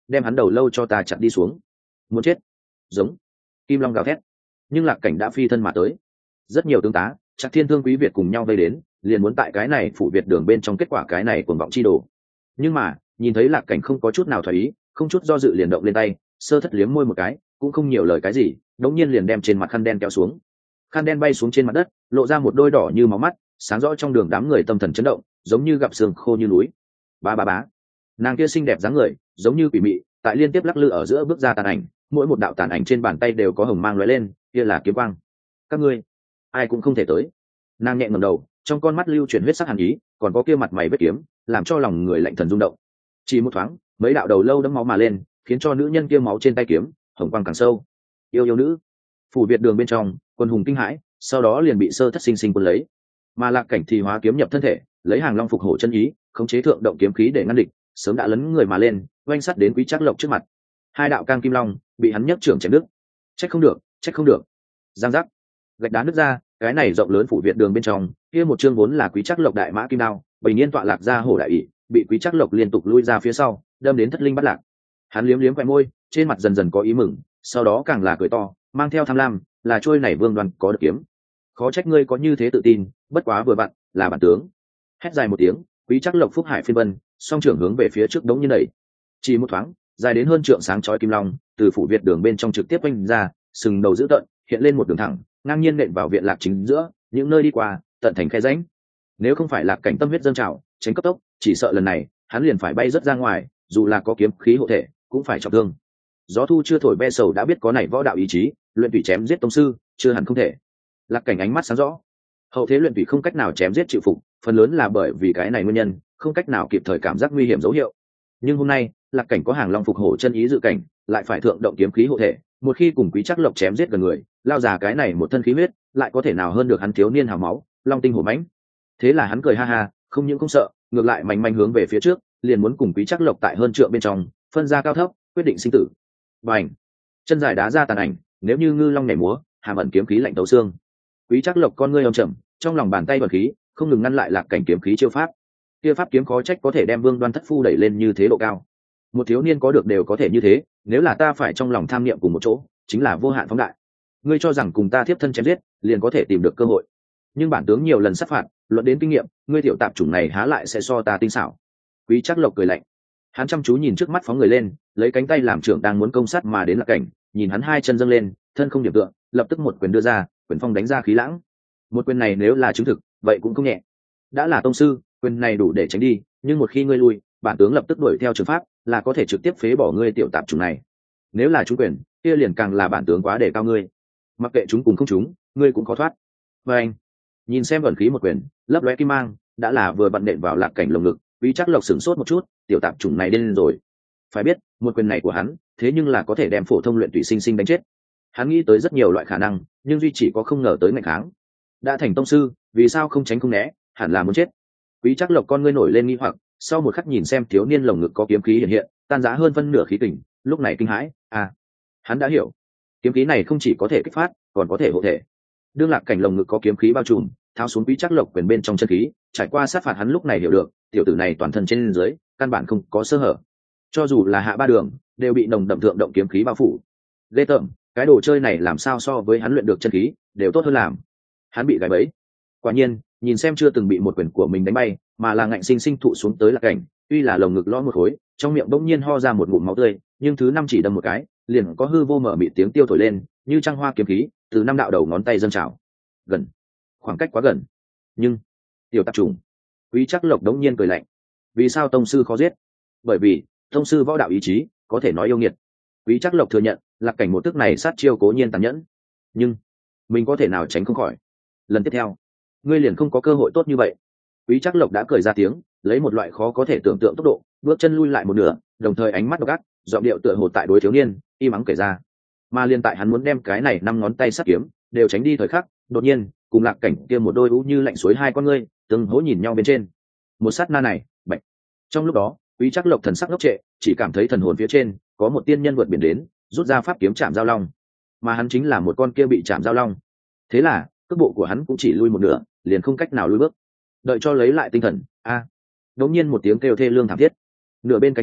đem hắn đầu lâu cho ta chặt đi xuống. Muốn chết. Giống. Kim long gào thét. Nhưng lạc cảnh đã phi thân mà tới. Rất nhiều tướng tá Trạc Thiên Thương Quý Việt cùng nhau vây đến, liền muốn tại cái này phủ Việt đường bên trong kết quả cái này cuồng vọng chi đồ. Nhưng mà nhìn thấy lạc cảnh không có chút nào thoái ý, không chút do dự liền động lên tay, sơ thất liếm môi một cái, cũng không nhiều lời cái gì, đống nhiên liền đem trên mặt khăn đen kéo xuống. Khăn đen bay xuống trên mặt đất, lộ ra một đôi đỏ như máu mắt, sáng rõ trong đường đám người tâm thần chấn động, giống như gặp sương khô như núi. Ba ba bá. Nàng kia xinh đẹp dáng người, giống như quỷ mị, tại liên tiếp lắc lư ở giữa bước ra tàn ảnh, mỗi một đạo tàn ảnh trên bàn tay đều có hồng mang lóe lên, kia là kiếm quang. Các ngươi, ai cũng không thể tới. Nàng nhẹ ngẩng đầu, trong con mắt lưu chuyển huyết sắc hàn ý, còn có kia mặt mày vết kiếm, làm cho lòng người lạnh thần rung động. Chỉ một thoáng, mấy đạo đầu lâu đẫm máu mà lên, khiến cho nữ nhân kia máu trên tay kiếm hồng quang càng sâu. Yêu yêu nữ. Phủ Việt đường bên trong, quân hùng kinh hãi, sau đó liền bị sơ thất sinh sinh quân lấy. Mà lạc cảnh thì hóa kiếm nhập thân thể, lấy hàng long phục hổ chân ý, khống chế thượng động kiếm khí để ngăn địch, sớm đã lấn người mà lên, oanh sắt đến Quý Trác Lộc trước mặt. Hai đạo cang kim long bị hắn nhấc trưởng chém đứt. Trách không được, trách không được. Giang giác. Gạch đá nứt ra, cái này rộng lớn phủ Việt đường bên trong, kia một chương vốn là Quý Trác Lộc đại mã kim đao, bình yên tọa lạc ra hổ đại ỷ, bị Quý Trác Lộc liên tục lui ra phía sau, đâm đến thất linh bắt lạc. Hắn liếm liếm khóe môi, trên mặt dần dần có ý mừng, sau đó càng là cười to, mang theo tham lam, là trôi này vương đoan có được kiếm. Khó trách ngươi có như thế tự tin, bất quá vừa vặn, là bản tướng. Hét dài một tiếng, Quý Trác Lộc phúc hải phiên vân, song trưởng hướng về phía trước đống như đẩy. Chỉ một thoáng, dài đến hơn trượng sáng chói kim long, từ phủ Việt đường bên trong trực tiếp vung ra, sừng đầu dữ tợn, hiện lên một đường thẳng, ngang nhiên nện vào viện lạc chính giữa, những nơi đi qua, tận thành khe rãnh. Nếu không phải lạc cảnh tâm huyết dâng trào, tránh cấp tốc, chỉ sợ lần này, hắn liền phải bay rất ra ngoài, dù là có kiếm khí hộ thể, cũng phải trọng thương. Gió thu chưa thổi ve sầu đã biết có này võ đạo ý chí, luyện tùy chém giết tông sư, chưa hẳn không thể. Lạc cảnh ánh mắt sáng rõ. Hậu thế luyện tùy không cách nào chém giết chịu phục, phần lớn là bởi vì cái này nguyên nhân, không cách nào kịp thời cảm giác nguy hiểm dấu hiệu. Nhưng hôm nay, lạc cảnh có hàng long phục hổ chân ý dự cảnh, lại phải thượng động kiếm khí hộ thể, một khi cùng Quý Trác Lộc chém giết gần người, lao già cái này một thân khí huyết, lại có thể nào hơn được hắn thiếu niên hào máu, long tinh hổ mãnh. Thế là hắn cười ha ha, không những không sợ, ngược lại mạnh mạnh hướng về phía trước, liền muốn cùng Quý Trác Lộc tại hơn trượng bên trong, phân ra cao thấp, quyết định sinh tử. Bành! Chân dài đá ra tàn ảnh, nếu như ngư long nhảy múa, hàm ẩn kiếm khí lạnh tấu xương. Quý Trác Lộc con ngươi âm trầm, trong lòng bàn tay vận khí, không ngừng ngăn lại lạc cảnh kiếm khí chiêu pháp. Kia pháp kiếm khó trách có thể đem Vương Đoan thất phu đẩy lên như thế độ cao. Một thiếu niên có được đều có thể như thế, nếu là ta phải trong lòng tham niệm cùng một chỗ, chính là vô hạn phóng đại. Ngươi cho rằng cùng ta thiếp thân chém giết, liền có thể tìm được cơ hội. Nhưng bản tướng nhiều lần sát phạt, luận đến kinh nghiệm, ngươi tiểu tạp chủng này há lại sẽ so ta tinh xảo. Quý Trác Lộc cười lạnh. Hắn chăm chú nhìn trước mắt phóng người lên, lấy cánh tay làm trưởng đang muốn công sát mà đến lạc cảnh, nhìn hắn hai chân dâng lên, thân không điểm tựa, lập tức một quyền đưa ra, quyền phong đánh ra khí lãng. Một quyền này nếu là chứng thực, vậy cũng không nhẹ. Đã là tông sư, quyền này đủ để tránh đi, nhưng một khi ngươi lui, bản tướng lập tức đuổi theo trường pháp, là có thể trực tiếp phế bỏ ngươi tiểu tạp chủng này. Nếu là trúng quyền, kia liền càng là bản tướng quá để cao ngươi. Mặc kệ chúng cùng không chúng, ngươi cũng khó thoát. Và anh, nhìn xem vận khí một quyền, lấp lóe kim mang, đã là vừa bận nện vào lạc cảnh lồng ngực, Quý Trác Lộc sửng sốt một chút, tiểu tạp chủng này điên rồi. Phải biết, một quyền này của hắn, thế nhưng là có thể đem phổ thông luyện tùy sinh sinh đánh chết. Hắn nghĩ tới rất nhiều loại khả năng, nhưng duy chỉ có không ngờ tới ngày kháng. Đã thành tông sư, vì sao không tránh không né, hẳn là muốn chết. Quý Trác Lộc con ngươi nổi lên nghi hoặc, sau một khắc nhìn xem thiếu niên lồng ngực có kiếm khí hiện hiện, tan rã hơn phân nửa khí kình, lúc này kinh hãi, à, hắn đã hiểu, kiếm khí này không chỉ có thể kích phát, còn có thể hộ thể. Đương lạc cảnh lồng ngực có kiếm khí bao trùm, tháo xuống Quý Trác Lộc quyền bên trong chân khí, trải qua sát phạt hắn lúc này hiểu được, tiểu tử này toàn thân trên dưới, căn bản không có sơ hở. Cho dù là hạ ba đường, đều bị nồng đậm thượng động kiếm khí bao phủ. Ghê tởm, cái đồ chơi này làm sao so với hắn luyện được chân khí, đều tốt hơn làm. Hắn bị gài bẫy. Quả nhiên, nhìn xem chưa từng bị một quyền của mình đánh bay, mà là ngạnh sinh sinh thụ xuống tới lạc cảnh, tuy là lồng ngực lõm một khối, trong miệng bỗng nhiên ho ra một ngụm máu tươi, nhưng thứ năm chỉ đâm một cái, liền có hư vô mở mịt tiếng tiêu thổi lên, như trăng hoa kiếm khí, từ năm đạo đầu ngón tay dâng trào. Gần, khoảng cách quá gần. Nhưng, tiểu tạp trùng. Quý Trác Lộc đống nhiên cười lạnh. Vì sao tông sư khó giết? Bởi vì, tông sư võ đạo ý chí, có thể nói yêu nghiệt. Quý Trác Lộc thừa nhận, lạc cảnh một tức này sát chiêu cố nhiên tàn nhẫn, nhưng mình có thể nào tránh không khỏi. Lần tiếp theo, ngươi liền không có cơ hội tốt như vậy. Quý Trác Lộc đã cười ra tiếng, lấy một loại khó có thể tưởng tượng tốc độ, bước chân lui lại một nửa, đồng thời ánh mắt độc ác, giọng điệu tựa hồ tại đối thiếu niên, im ắng kể ra. Mà liên tại hắn muốn đem cái này năm ngón tay sắt kiếm, đều tránh đi thời khắc, đột nhiên, cùng lạc cảnh kia một đôi u như lạnh suối hai con ngươi, từng hố nhìn nhau bên trên. Một sát na này, bạch. Trong lúc đó, Quý Trác Lộc thần sắc ngốc trệ, chỉ cảm thấy thần hồn phía trên có một tiên nhân vượt biển đến, rút ra pháp kiếm chạm giao long, mà hắn chính là một con kia bị chạm giao long. Thế là, cước bộ của hắn cũng chỉ lui một nửa, liền không cách nào lui bước. Đợi cho lấy lại tinh thần, a, đột nhiên một tiếng kêu thê lương thảm thiết. Nửa bên cánh tay,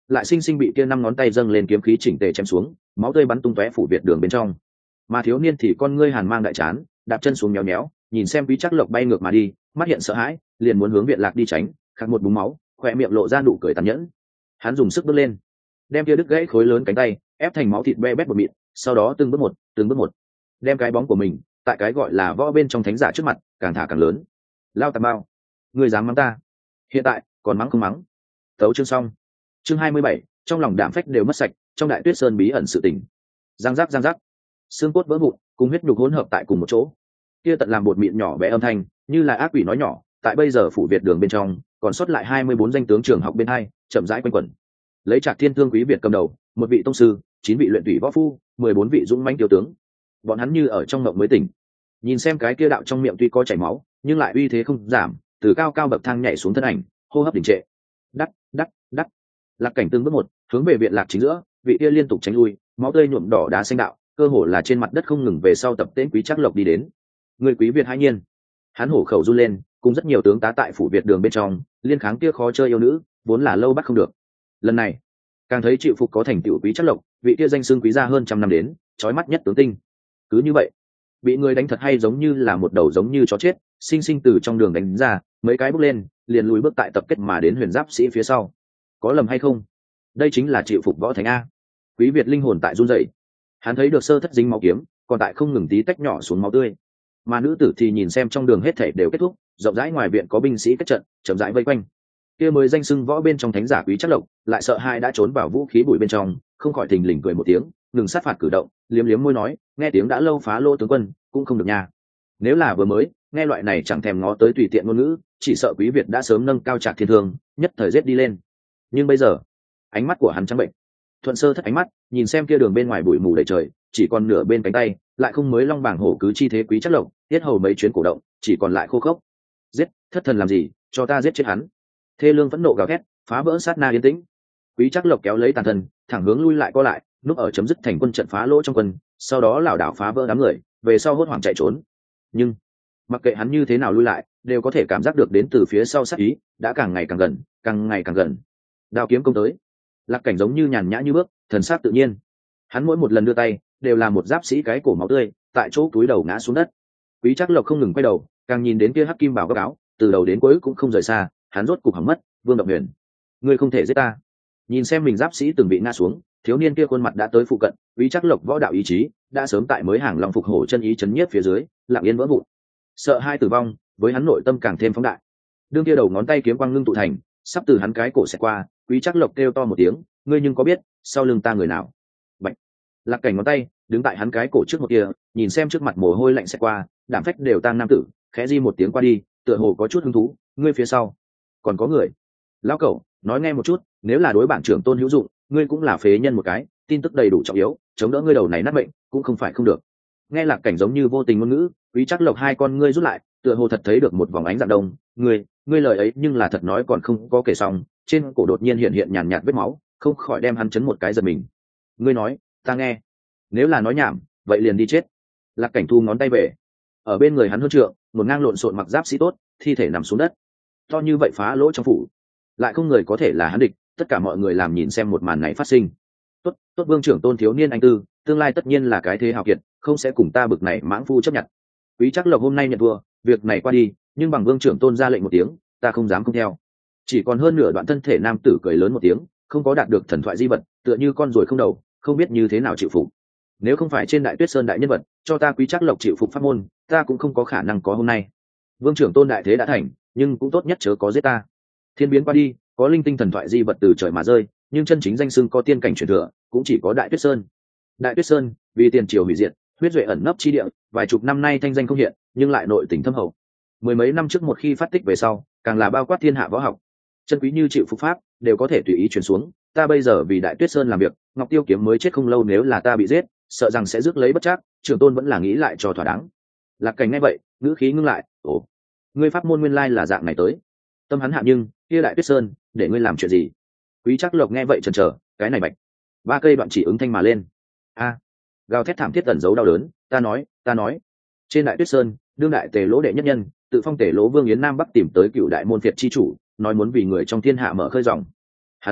lại sinh sinh bị kia năm ngón tay dâng lên kiếm khí chỉnh tề chém xuống, máu tươi bắn tung tóe phủ Việt đường bên trong. Mà thiếu niên thì con ngươi hàn mang đại chán, đạp chân xuống méo méo, nhìn xem Quý Trác Lộc bay ngược mà đi, mắt hiện sợ hãi, liền muốn hướng viện lạc đi tránh, khạc một búng máu, khỏe miệng lộ ra nụ cười tàn nhẫn. Hắn dùng sức bước lên, đem kia đứt gãy khối lớn cánh tay ép thành máu thịt be bét một mịn, sau đó từng bước một, từng bước một, đem cái bóng của mình tại cái gọi là võ bên trong thánh giả trước mặt càng thả càng lớn. Lao tà bao, ngươi dám mắng ta? Hiện tại còn mắng không mắng? Tấu chương xong. Chương hai mươi bảy, trong lòng đạm phách đều mất sạch, trong Đại Tuyết Sơn bí ẩn sự tình. Giang giác giang giác, xương cốt vỡ vụn, cùng huyết nhục hỗn hợp tại cùng một chỗ. Kia tận làm bột mịn nhỏ bé âm thanh, như là ác quỷ nói nhỏ, tại bây giờ phủ Việt đường bên trong, còn sót lại hai mươi bốn danh tướng trường học bên hai, chậm rãi quanh quẩn. Lấy Trạc Thiên Thương Quý Việt cầm đầu, một vị tông sư, chín vị luyện tùy võ phu, mười bốn vị dũng mãnh tiểu tướng. Bọn hắn như ở trong mộng mới tỉnh. Nhìn xem cái kia đạo trong miệng tuy có chảy máu, nhưng lại uy thế không giảm, từ cao cao bậc thang nhảy xuống thân ảnh, hô hấp đình trệ. Đắc, đắc, đắc. Lạc Cảnh từng bước một, hướng về viện lạc chính giữa, vị kia liên tục tránh lui, máu tươi nhuộm đỏ đá xanh đạo, cơ hồ là trên mặt đất không ngừng về sau tập tên Quý Trác Lộc đi đến. Người Quý Việt hãi nhiên. Hắn hổ khẩu run lên, cùng rất nhiều tướng tá tại phủ Việt đường bên trong, liên kháng kia khó chơi yêu nữ, vốn là lâu bắt không được. Lần này, càng thấy chịu phục có thành tựu Quý Trác Lộc, vị kia danh xưng quý gia hơn trăm năm đến, chói mắt nhất tướng tinh. Cứ như vậy, bị người đánh thật hay giống như là một đầu giống như chó chết, sinh sinh từ trong đường đánh ra, mấy cái bước lên, liền lùi bước tại tập kết mà đến huyền giáp sĩ phía sau. Có lầm hay không? Đây chính là chịu phục võ thánh a. Quý Việt linh hồn tại run rẩy. Hắn thấy được sơ thất dính máu kiếm, còn tại không ngừng tí tách nhỏ xuống máu tươi. Mà nữ tử thì nhìn xem trong đường hết thảy đều kết thúc, rộng rãi ngoài viện có binh sĩ kết trận, chậm rãi vây quanh. Kia mới danh xưng võ bên trong thánh giả Quý Trác Lộc, lại sợ hai đã trốn vào vũ khí bụi bên trong, không khỏi thình lình cười một tiếng, ngừng sát phạt cử động, liếm liếm môi nói, nghe tiếng đã lâu phá lô tướng quân, cũng không được nha. Nếu là vừa mới, nghe loại này chẳng thèm ngó tới tùy tiện ngôn ngữ, chỉ sợ Quý Việt đã sớm nâng cao Trạc Thiên Thương, nhất thời giết đi lên. Nhưng bây giờ, ánh mắt của hắn trắng bệnh. Thuận sơ thất ánh mắt, nhìn xem kia đường bên ngoài bụi mù đầy trời, chỉ còn nửa bên cánh tay, lại không mới long bảng hổ cứ chi thế Quý Trác Lộc, tiết hầu mấy chuyến cổ động, chỉ còn lại khô khốc. Giết, thất thần làm gì, cho ta giết chết hắn. Thê lương phẫn nộ gào thét, phá vỡ sát na yên tĩnh. Quý Trác Lộc kéo lấy tàn thân, thẳng hướng lui lại co lại, núp ở chấm dứt thành quân trận phá lỗ trong quân, sau đó lảo đảo phá vỡ đám người, về sau hốt hoảng chạy trốn. Nhưng mặc kệ hắn như thế nào lui lại, đều có thể cảm giác được đến từ phía sau sát ý đã càng ngày càng gần, càng ngày càng gần. Đao kiếm công tới, Lạc Cảnh giống như nhàn nhã như bước, thần sắc tự nhiên. Hắn mỗi một lần đưa tay, đều là một giáp sĩ cái cổ máu tươi, tại chỗ túi đầu ngã xuống đất. Quý Trác Lộc không ngừng quay đầu, càng nhìn đến kia hắc kim bảo gấp áo, từ đầu đến cuối cũng không rời xa. Hắn rốt cục hỏng mất, Vương Động Huyền, ngươi không thể giết ta. Nhìn xem mình giáp sĩ từng bị ngã xuống, thiếu niên kia khuôn mặt đã tới phụ cận, Quý Trác Lộc võ đạo ý chí đã sớm tại mới hàng long phục hổ chân ý chấn nhiếp phía dưới, lặng yên vỡ vụn. Sợ hai tử vong, với hắn nội tâm càng thêm phóng đại. Đương kia đầu ngón tay kiếm quang ngưng tụ thành, sắp từ hắn cái cổ xẹt qua, Quý Trác Lộc kêu to một tiếng, ngươi nhưng có biết, sau lưng ta người nào? Bạch. Lạc Cảnh ngón tay đứng tại hắn cái cổ trước một kia, nhìn xem trước mặt mồ hôi lạnh xẹt qua, đảm phách đều tang nam tử, khẽ di một tiếng qua đi, tựa hồ có chút hứng thú, ngươi phía sau còn có người. Lão cẩu, nói nghe một chút, nếu là đối bản trưởng tôn hữu dụng, ngươi cũng là phế nhân một cái, tin tức đầy đủ trọng yếu, chống đỡ ngươi đầu này nát bệnh, cũng không phải không được. Nghe Lạc Cảnh giống như vô tình ngôn ngữ, Quý Trác Lộc hai con ngươi rút lại, tựa hồ thật thấy được một vòng ánh dạng đông, ngươi, ngươi lời ấy nhưng là thật nói còn không có kể xong, trên cổ đột nhiên hiện hiện nhàn nhạt vết máu, không khỏi đem hắn chấn một cái giật mình. Ngươi nói, ta nghe. Nếu là nói nhảm, vậy liền đi chết. Lạc Cảnh thu ngón tay về. Ở bên người hắn hơn trượng, một ngang lộn xộn mặc giáp sĩ tốt, thi thể nằm xuống đất. To như vậy phá lỗ trong phủ, lại không người có thể là hắn địch, tất cả mọi người làm nhìn xem một màn này phát sinh. Tốt, tốt Vương trưởng tôn thiếu niên anh tư, tương lai tất nhiên là cái thế hào kiệt, không sẽ cùng ta bực này mãng phu chấp nhận. Quý Trác Lộc hôm nay nhận thua, việc này qua đi, nhưng bằng Vương trưởng tôn ra lệnh một tiếng, ta không dám không theo. Chỉ còn hơn nửa đoạn thân thể nam tử cười lớn một tiếng, không có đạt được thần thoại di vật, tựa như con ruồi không đầu, không biết như thế nào chịu phục. Nếu không phải trên Đại Tuyết Sơn đại nhân vật, cho ta Quý Trác Lộc chịu phục pháp môn, ta cũng không có khả năng có hôm nay. Vương trưởng tôn đại thế đã thành, nhưng cũng tốt nhất chớ có giết ta. Thiên biến qua đi, có linh tinh thần thoại di vật từ trời mà rơi, nhưng chân chính danh xưng có tiên cảnh truyền thừa, cũng chỉ có Đại Tuyết Sơn. Đại Tuyết Sơn vì tiền triều hủy diệt, huyết duệ ẩn nấp chi địa, vài chục năm nay thanh danh không hiện, nhưng lại nội tình thâm hậu. Mười mấy năm trước một khi phát tích về sau, càng là bao quát thiên hạ võ học, chân quý như chịu phục pháp, đều có thể tùy ý truyền xuống. Ta bây giờ vì Đại Tuyết Sơn làm việc, Ngọc Tiêu kiếm mới chết không lâu, nếu là ta bị giết, sợ rằng sẽ rước lấy bất trắc, trưởng tôn vẫn là nghĩ lại cho thỏa đáng. Lạc Cảnh nghe vậy, ngữ khí ngưng lại, ồ, ngươi pháp môn nguyên lai là dạng này tới. Tâm hắn hạ, nhưng kia Đại Tuyết Sơn để ngươi làm chuyện gì? Quý Trác Lộc nghe vậy chần chờ, cái này bạch ba cây đoạn chỉ ứng thanh mà lên. A, gào thét thảm thiết ẩn giấu đau đớn, ta nói, ta nói, trên Đại Tuyết Sơn, đương đại tề lỗ đệ nhất nhân, tự phong tề lỗ vương Yến Nam Bắc tìm tới cựu đại môn phiệt chi chủ, nói muốn vì người trong thiên hạ mở khơi dòng. Hắn nói,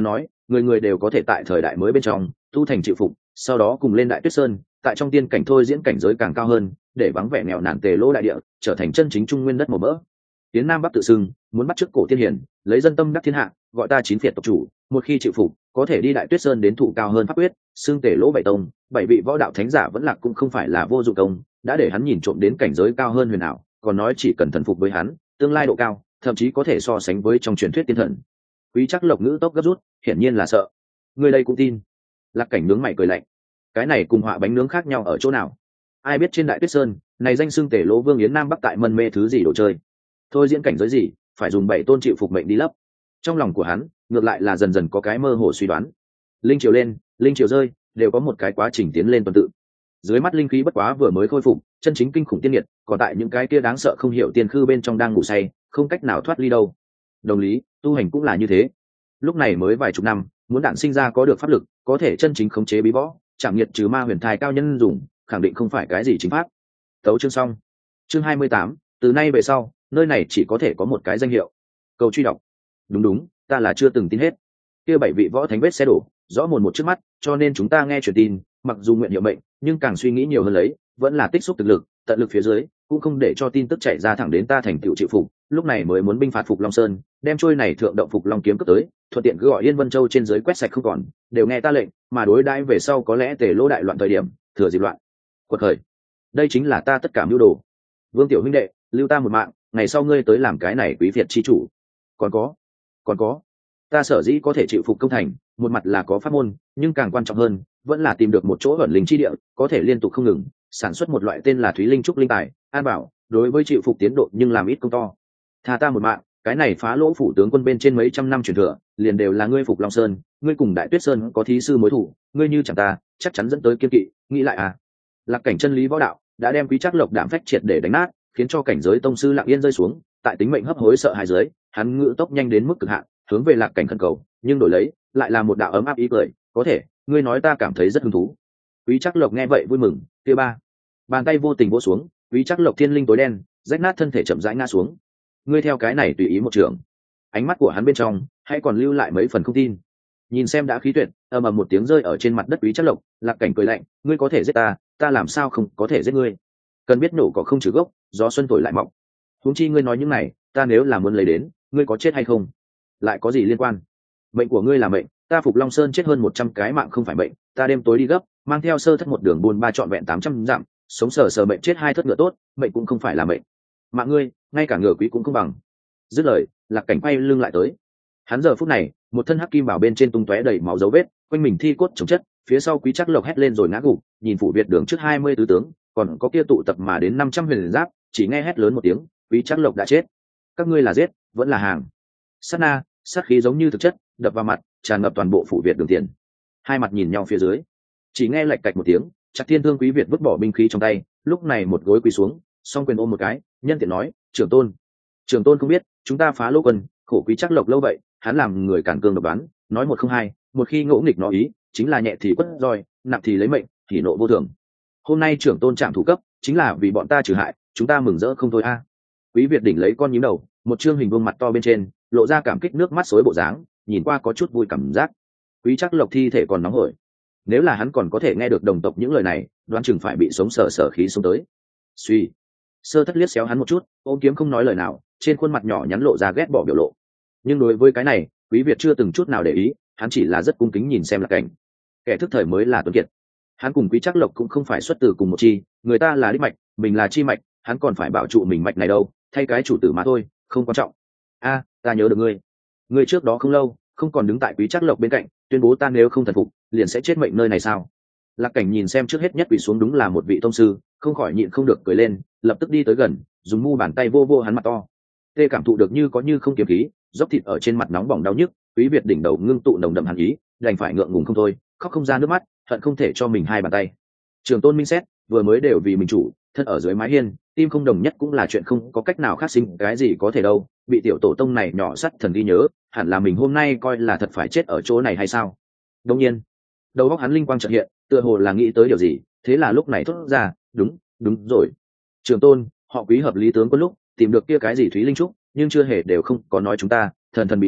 người người đều có thể tại thời đại mới bên trong tu thành chịu phục, sau đó cùng lên Đại Tuyết Sơn, tại trong tiên cảnh thôi diễn cảnh giới càng cao hơn, để vắng vẻ nghèo nàn tề lỗ đại địa trở thành chân chính trung nguyên đất màu mỡ. Tiến Nam Bắc tự xưng muốn bắt chước cổ tiên hiển, lấy dân tâm đắc thiên hạ, gọi ta chín phiệt tộc chủ, một khi chịu phục có thể đi Đại Tuyết Sơn đến thụ cao hơn pháp quyết, xưng tề lỗ bảy tông, bảy vị võ đạo thánh giả vẫn lạc cũng không phải là vô dụng công, đã để hắn nhìn trộm đến cảnh giới cao hơn huyền ảo, còn nói chỉ cần thần phục với hắn, tương lai độ cao thậm chí có thể so sánh với trong truyền thuyết tiên thần. Quý Trác Lộc ngữ tốc gấp rút, hiển nhiên là sợ. Người đây cũng tin? Lạc Cảnh nướng mày cười lạnh. Cái này cùng họa bánh nướng khác nhau ở chỗ nào? Ai biết trên Đại Tuyết Sơn này danh xưng tề lỗ vương Yến Nam Bắc tại mân mê thứ gì đồ chơi? Thôi diễn cảnh giới gì, phải dùng bảy tôn chịu phục mệnh đi lấp. Trong lòng của hắn ngược lại là dần dần có cái mơ hồ suy đoán. Linh triều lên, linh triều rơi, đều có một cái quá trình tiến lên tuần tự. Dưới mắt linh khí bất quá vừa mới khôi phục, chân chính kinh khủng tiên nhiệt, còn tại những cái kia đáng sợ không hiểu tiên khư bên trong đang ngủ say, không cách nào thoát ly đâu. Đồng lý, tu hành cũng là như thế. Lúc này mới vài chục năm, muốn đản sinh ra có được pháp lực, có thể chân chính khống chế bí võ, chẳng nhiệt trừ ma huyền thai cao nhân dùng, khẳng định không phải cái gì chính pháp. Tấu chương xong. Chương hai mươi tám, từ nay về sau, nơi này chỉ có thể có một cái danh hiệu. Cầu truy đọc. Đúng đúng, ta là chưa từng tin hết. Kia bảy vị võ thánh vết xe đổ, rõ mồn một trước mắt, cho nên chúng ta nghe truyền tin, mặc dù nguyện hiệu mệnh, nhưng càng suy nghĩ nhiều hơn lấy, vẫn là tích xúc thực lực, tận lực phía dưới, cũng không để cho tin tức chạy ra thẳng đến ta thành tựu chịu phục, lúc này mới muốn binh phạt Phục Long Sơn, đem trôi này thượng động Phục Long kiếm cướp tới, thuận tiện cứ gọi Yên Vân Châu trên dưới quét sạch không còn, đều nghe ta lệnh, mà đối đãi về sau có lẽ tề lỗ đại loạn thời điểm, thừa dịp loạn, quật khởi. Đây chính là ta tất cả mưu đồ. Vương tiểu huynh đệ, lưu ta một mạng, ngày sau ngươi tới làm cái này quý việt chi chủ. Còn có, còn có, ta sở dĩ có thể chịu phục công thành, một mặt là có pháp môn, nhưng càng quan trọng hơn, vẫn là tìm được một chỗ ẩn linh chi địa, có thể liên tục không ngừng sản xuất một loại tên là Thúy Linh trúc linh tài, an bảo, đối với chịu phục tiến độ nhưng làm ít công to. Tha ta một mạng, cái này phá lỗ phủ tướng quân bên trên mấy trăm năm truyền thừa, liền đều là ngươi Phục Long Sơn, ngươi cùng Đại Tuyết Sơn có thí sư mối thủ, ngươi như chẳng ta, chắc chắn dẫn tới kiên kỵ, nghĩ lại à. Lạc Cảnh chân lý võ đạo đã đem Quý Trác Lộc đạm phách triệt để đánh nát, khiến cho cảnh giới tông sư lặng yên rơi xuống, tại tính mệnh hấp hối sợ hai giới, hắn ngự tốc nhanh đến mức cực hạn, hướng về Lạc Cảnh khẩn cầu, nhưng đổi lấy lại là một đạo ấm áp ý cười, có thể, ngươi nói ta cảm thấy rất hứng thú. Quý Trác Lộc nghe vậy vui mừng, kia ba, bàn tay vô tình vỗ xuống, Quý Trác Lộc thiên linh tối đen, rách nát thân thể chậm rãi ngã xuống. Ngươi theo cái này tùy ý một trường. Ánh mắt của hắn bên trong hay còn lưu lại mấy phần không tin. Nhìn xem đã khí tuyệt, ầm ầm một tiếng rơi ở trên mặt đất Quý Trác Lộc, Lạc Cảnh cười lạnh, ngươi có thể giết ta, ta làm sao không có thể giết ngươi? Cần biết nổ cỏ không trừ gốc, gió xuân thổi lại mọc. Huống chi ngươi nói những này, ta nếu là muốn lấy đến, ngươi có chết hay không? Lại có gì liên quan? Mệnh của ngươi là mệnh, ta Phục Long Sơn chết hơn một trăm cái mạng không phải mệnh, ta đêm tối đi gấp, mang theo sơ thất một đường buôn ba trọn vẹn tám trăm dặm, sống sờ sờ mệnh chết hai thất ngựa tốt, mệnh cũng không phải là mệnh. Mạng ngươi, ngay cả ngựa quý cũng không bằng. Dứt lời, Lạc Cảnh quay lưng lại tới. Hắn giờ phút này, một thân hắc kim bảo bên trên tung tóe đầy máu dấu vết, quanh mình thi cốt chồng chất, phía sau Quý Trác Lộc hét lên rồi ngã gục, nhìn phủ Việt đường trước hai mươi tứ tướng, còn có kia tụ tập mà đến năm trăm huyền giáp, chỉ nghe hét lớn một tiếng, Quý Trác Lộc đã chết. Các ngươi là giết, vẫn là hàng. Sát na, sát khí giống như thực chất, đập vào mặt, tràn ngập toàn bộ phủ Việt đường tiền. Hai mặt nhìn nhau phía dưới, chỉ nghe lạch cạch một tiếng, Trạc Thiên Thương Quý Việt vứt bỏ binh khí trong tay, lúc này một gối quỳ xuống, song quyền ôm một cái, nhân tiện nói, trưởng tôn, trưởng tôn không biết, chúng ta phá lỗ quân, khổ Quý Trác Lộc lâu vậy, hắn làm người cản cương độc đoán, nói một không hai, một khi ngỗ nghịch nó ý, chính là nhẹ thì quất roi, nặng thì lấy mệnh, thì nộ vô thường. Hôm nay trưởng tôn trạm thủ cấp, chính là vì bọn ta trừ hại, chúng ta mừng rỡ không thôi a. Quý Việt đỉnh lấy con nhím đầu, một trương hình vuông mặt to bên trên, lộ ra cảm kích nước mắt xối bộ dáng, nhìn qua có chút vui cảm giác. Quý Trác Lộc thi thể còn nóng hổi, nếu là hắn còn có thể nghe được đồng tộc những lời này, đoán chừng phải bị sống sờ sờ khí xuống tới. Suy, sơ thất liếc xéo hắn một chút, ôm kiếm không nói lời nào, trên khuôn mặt nhỏ nhắn lộ ra ghét bỏ biểu lộ. Nhưng đối với cái này, Quý Việt chưa từng chút nào để ý, hắn chỉ là rất cung kính nhìn xem Lạc Cảnh. Kẻ thức thời mới là tuấn kiệt. Hắn cùng Quý Trác Lộc cũng không phải xuất từ cùng một chi, người ta là đích mạch, mình là chi mạch, hắn còn phải bảo trụ mình mạch này đâu, thay cái chủ tử mà thôi, không quan trọng. A, ta nhớ được ngươi. Ngươi trước đó không lâu, không còn đứng tại Quý Trác Lộc bên cạnh, tuyên bố ta nếu không thần phục, liền sẽ chết mệnh nơi này sao? Lạc Cảnh nhìn xem trước hết nhất quỳ xuống đúng là một vị tông sư, không khỏi nhịn không được cười lên, lập tức đi tới gần, dùng mu bàn tay vô vô hắn mặt to. Tê cảm thụ được như có như không kiếm khí, dốc thịt ở trên mặt nóng bỏng đau nhức, Quý Việt đỉnh đầu ngưng tụ nồng đậm hàn ý, đành phải ngượng ngùng không thôi, khóc không ra nước mắt, hận không thể cho mình hai bàn tay. Trường tôn minh xét, vừa mới đều vì mình chủ, thân ở dưới mái hiên, tim không đồng nhất cũng là chuyện không có cách nào khác sinh, cái gì có thể đâu, bị tiểu tổ tông này nhỏ sắt thần ghi nhớ, hẳn là mình hôm nay coi là thật phải chết ở chỗ này hay sao? Đương nhiên, đầu óc hắn linh quang chợt hiện, tựa hồ là nghĩ tới điều gì, thế là lúc này thốt ra, đúng, đúng rồi. Trường tôn, họ Quý hợp lý tướng có lúc tìm được kia cái gì Thúy Linh trúc, nhưng chưa hề đều không có nói chúng ta, thần thần bí bí,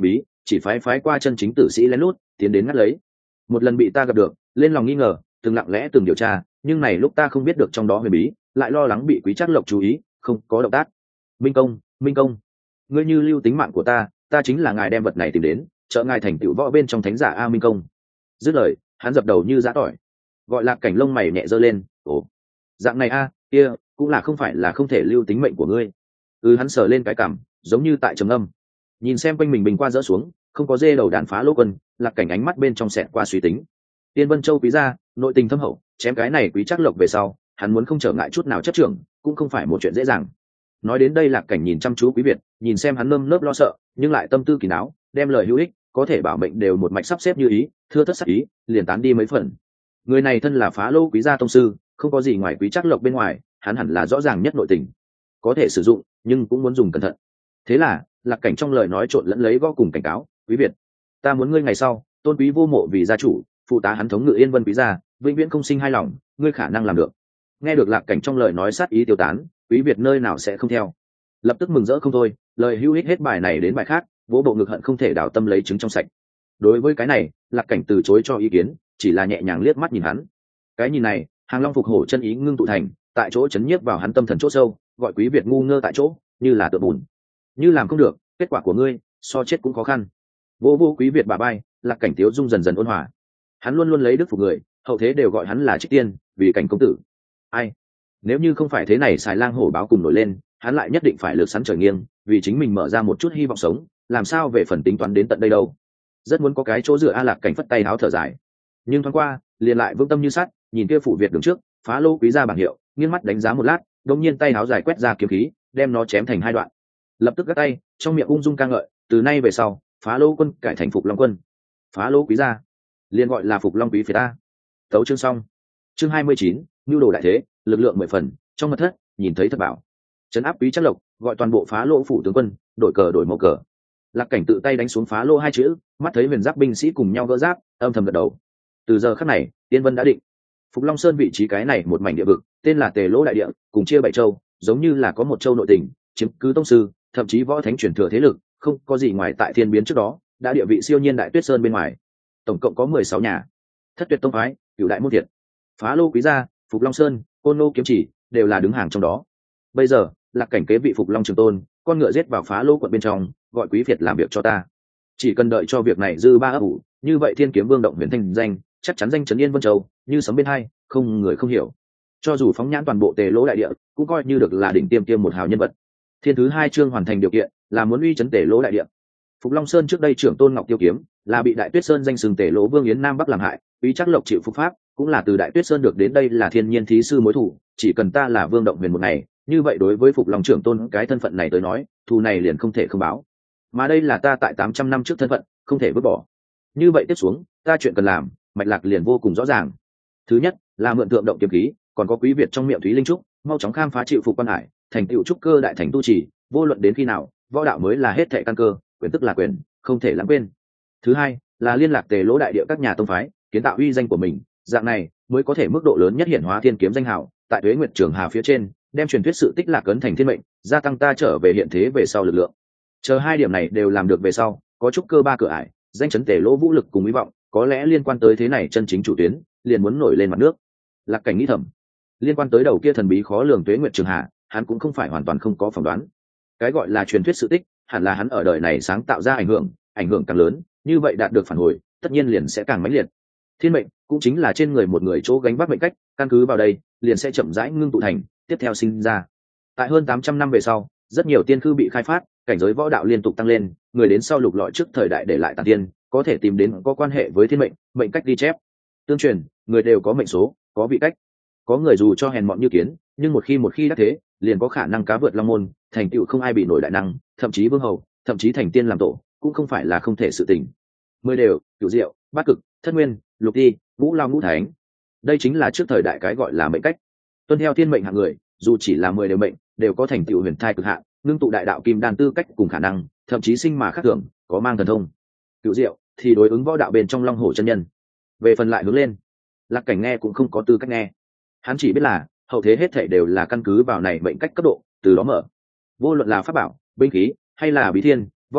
chỉ phái phái qua chân chính tử sĩ lén lút tiến đến ngắt lấy. Một lần bị ta gặp được, lên lòng nghi ngờ, từng lặng lẽ từng điều tra, nhưng này lúc ta không biết được trong đó huyền bí, lại lo lắng bị Quý Trác Lộc chú ý, không có động tác. Minh công, Minh công, ngươi như lưu tính mạng của ta, ta chính là ngài đem vật này tìm đến, trợ ngài thành tựu võ bên trong thánh giả a Minh công. Dứt lời, hắn dập đầu như giã tỏi. Gọi Lạc Cảnh lông mày nhẹ giơ lên, ồ, dạng này a, kia cũng là không phải là không thể lưu tính mệnh của ngươi. Ừ, hắn sờ lên cái cằm, giống như tại trầm âm. Nhìn xem quanh mình bình qua dỡ xuống, không có dê đầu đàn phá lỗ quân, Lạc Cảnh ánh mắt bên trong xẹt qua suy tính. Tiên Vân Châu quý gia, nội tình thâm hậu, chém cái này Quý Trác Lộc về sau, hắn muốn không trở ngại chút nào chất trưởng, cũng không phải một chuyện dễ dàng. Nói đến đây Lạc Cảnh nhìn chăm chú Quý Việt, nhìn xem hắn nơm nớp lo sợ, nhưng lại tâm tư kín đáo, đem lời hữu ích, có thể bảo mệnh đều một mạch sắp xếp như ý, thưa thất sắc ý, liền tán đi mấy phần. Người này thân là phá lô quý gia tông sư, không có gì ngoài Quý Trác Lộc bên ngoài, hắn hẳn là rõ ràng nhất nội tình, có thể sử dụng, nhưng cũng muốn dùng cẩn thận. Thế là, Lạc Cảnh trong lời nói trộn lẫn lấy gõ cùng cảnh cáo, Quý Việt, ta muốn ngươi ngày sau, tôn quý vô mộ vì gia chủ, phụ tá hắn thống ngự Yên Vân quý gia, vĩnh viễn không sinh hai lòng, ngươi khả năng làm được. Nghe được Lạc Cảnh trong lời nói sát ý tiêu tán, Quý Việt nơi nào sẽ không theo, lập tức mừng rỡ không thôi, lời hữu ích hết bài này đến bài khác, vỗ bộ ngực hận không thể đào tâm lấy trứng trong sạch. Đối với cái này, Lạc Cảnh từ chối cho ý kiến, chỉ là nhẹ nhàng liếc mắt nhìn hắn. Cái nhìn này, Hàng Long phục hổ chân ý ngưng tụ thành, tại chỗ chấn nhiếp vào hắn tâm thần chỗ sâu, gọi Quý Việt ngu ngơ tại chỗ, như là tượng bùn. Như làm không được, kết quả của ngươi, so chết cũng khó khăn. Vô vô Quý Việt bà bay, Lạc Cảnh tiếu dung dần dần ôn hòa. Hắn luôn luôn lấy đức phục người, hậu thế đều gọi hắn là Trích Tiên, vì Cảnh công tử. Ai? Nếu như không phải thế này xài lang hổ báo cùng nổi lên, hắn lại nhất định phải lược sắn trời nghiêng, vì chính mình mở ra một chút hy vọng sống, làm sao về phần tính toán đến tận đây đâu. Rất muốn có cái chỗ dựa a Lạc Cảnh phất tay háo thở dài. Nhưng thoáng qua, liền lại vương tâm như sắt, nhìn kia phủ Việt đường trước, phá lô quý gia bảng hiệu, nghiêng mắt đánh giá một lát, đột nhiên tay háo dài quét ra kiếm khí, đem nó chém thành hai đoạn. Lập tức gắt tay, trong miệng ung dung ca ngợi, từ nay về sau, phá lô quân cải thành Phục Long quân. Phá lô quý gia, liền gọi là Phục Long quý phía ta. Tấu chương xong. Chương hai mươi chín, nhu đồ đại thế, lực lượng mười phần, trong mật thất, nhìn thấy thất bảo. Trấn áp Quý Trác Lộc, gọi toàn bộ phá lô phủ tướng quân, đổi cờ đổi màu cờ. Lạc Cảnh tự tay đánh xuống phá lô hai chữ, mắt thấy huyền giáp binh sĩ cùng nhau gỡ giáp, âm thầm gật đầu. Từ giờ khắc này, Tiên Vân đã định. Phục Long Sơn vị trí cái này một mảnh địa vực, tên là Tề Lỗ đại địa, cùng chia bảy châu, giống như là có một châu nội tỉnh, chiếm cứ tông sư, thậm chí võ thánh truyền thừa thế lực, không có gì ngoài tại thiên biến trước đó, đã địa vị siêu nhiên Đại Tuyết Sơn bên ngoài. Tổng cộng có mười sáu nhà. Thất Tuyệt tông phái, Cửu Đại môn thiệt, Phá Lô quý gia, Phục Long Sơn, Côn Lô kiếm chỉ, đều là đứng hàng trong đó. Bây giờ, Lạc Cảnh kế vị Phục Long Trường Tôn, con ngựa giết vào Phá Lô quận bên trong, gọi Quý Việt làm việc cho ta. Chỉ cần đợi cho việc này dư ba ấp ủ, như vậy Thiên Kiếm Vương động huyền thanh danh, chắc chắn danh chấn Yên Vân Châu, như sấm bên hai, không người không hiểu. Cho dù phóng nhãn toàn bộ Tề Lỗ đại địa, cũng coi như được là đỉnh tiêm tiêm một hào nhân vật. Thiên thứ hai chương hoàn thành điều kiện, là muốn uy chấn Tề Lỗ đại địa. Phục Long Sơn trước đây trưởng tôn Ngọc Tiêu Kiếm, là bị Đại Tuyết Sơn danh xưng Tề Lỗ Vương Yến Nam Bắc làm hại, Quý Trác Lộc chịu phục pháp, cũng là từ Đại Tuyết Sơn được đến đây là thiên nhiên thí sư mối thủ, chỉ cần ta là Vương động huyền một ngày, như vậy đối với Phục Long trưởng tôn cái thân phận này tới nói, thù này liền không thể không báo. Mà đây là ta tại tám trăm năm trước thân phận, không thể vứt bỏ. Như vậy tiếp xuống, ta chuyện cần làm, mạch lạc liền vô cùng rõ ràng. Thứ nhất, là mượn tượng động kiếm khí, còn có Quý Việt trong miệng Thúy Linh trúc, mau chóng khám phá chịu phục quan hải, thành tựu trúc cơ đại thành tu trì, vô luận đến khi nào, võ đạo mới là hết thệ căn cơ, quyền tức là quyền, không thể lãng quên. Thứ hai, là liên lạc Tề Lỗ đại địa các nhà tông phái, kiến tạo uy danh của mình, dạng này mới có thể mức độ lớn nhất hiển hóa Thiên Kiếm danh hào, tại Tuế Nguyệt Trường Hà phía trên, đem truyền thuyết sự tích lạc ấn thành thiên mệnh, gia tăng ta trở về hiện thế về sau lực lượng. Chờ hai điểm này đều làm được về sau, có trúc cơ ba cửa ải, danh chấn Tề Lỗ vũ lực cùng hy vọng, có lẽ liên quan tới thế này chân chính chủ tuyến, liền muốn nổi lên mặt nước. Lạc Cảnh nghĩ thầm, liên quan tới đầu kia thần bí khó lường Tuế Nguyệt Trường Hà, hắn cũng không phải hoàn toàn không có phỏng đoán. Cái gọi là truyền thuyết sự tích, hẳn là hắn ở đời này sáng tạo ra ảnh hưởng, ảnh hưởng càng lớn, như vậy đạt được phản hồi, tất nhiên liền sẽ càng mãnh liệt. Thiên mệnh cũng chính là trên người một người chỗ gánh vác mệnh cách, căn cứ vào đây, liền sẽ chậm rãi ngưng tụ thành, tiếp theo sinh ra. Tại hơn tám trăm năm về sau, rất nhiều tiên khư bị khai phát, cảnh giới võ đạo liên tục tăng lên, người đến sau lục lọi trước thời đại để lại tản tiên, có thể tìm đến có quan hệ với thiên mệnh, mệnh cách ghi chép. Tương truyền, người đều có mệnh số, có vị cách. Có người dù cho hèn mọn như kiến, nhưng một khi một khi đắc thế, liền có khả năng cá vượt long môn, thành tựu không ai bị nổi đại năng, thậm chí vương hầu, thậm chí thành tiên làm tổ, cũng không phải là không thể sự tình. Mười đều, cửu diệu, bát cực, thất nguyên, lục ti, ngũ lao ngũ thánh, đây chính là trước thời đại cái gọi là mệnh cách. Tuân theo thiên mệnh hạng người, dù chỉ là mười đều mệnh, đều có thành tựu huyền thai cực hạn, ngưng tụ đại đạo kim đan tư cách cùng khả năng, thậm chí sinh mà khác thường, có mang thần thông. Cửu diệu thì đối ứng võ đạo bên trong long hổ chân nhân. Về phần lại hướng lên, Lạc Cảnh nghe cũng không có tư cách nghe, hắn chỉ biết là hậu thế hết thảy đều là căn cứ vào này mệnh cách cấp độ, từ đó mở. Vô luận là pháp bảo, binh khí, hay là bí thiên, võ học,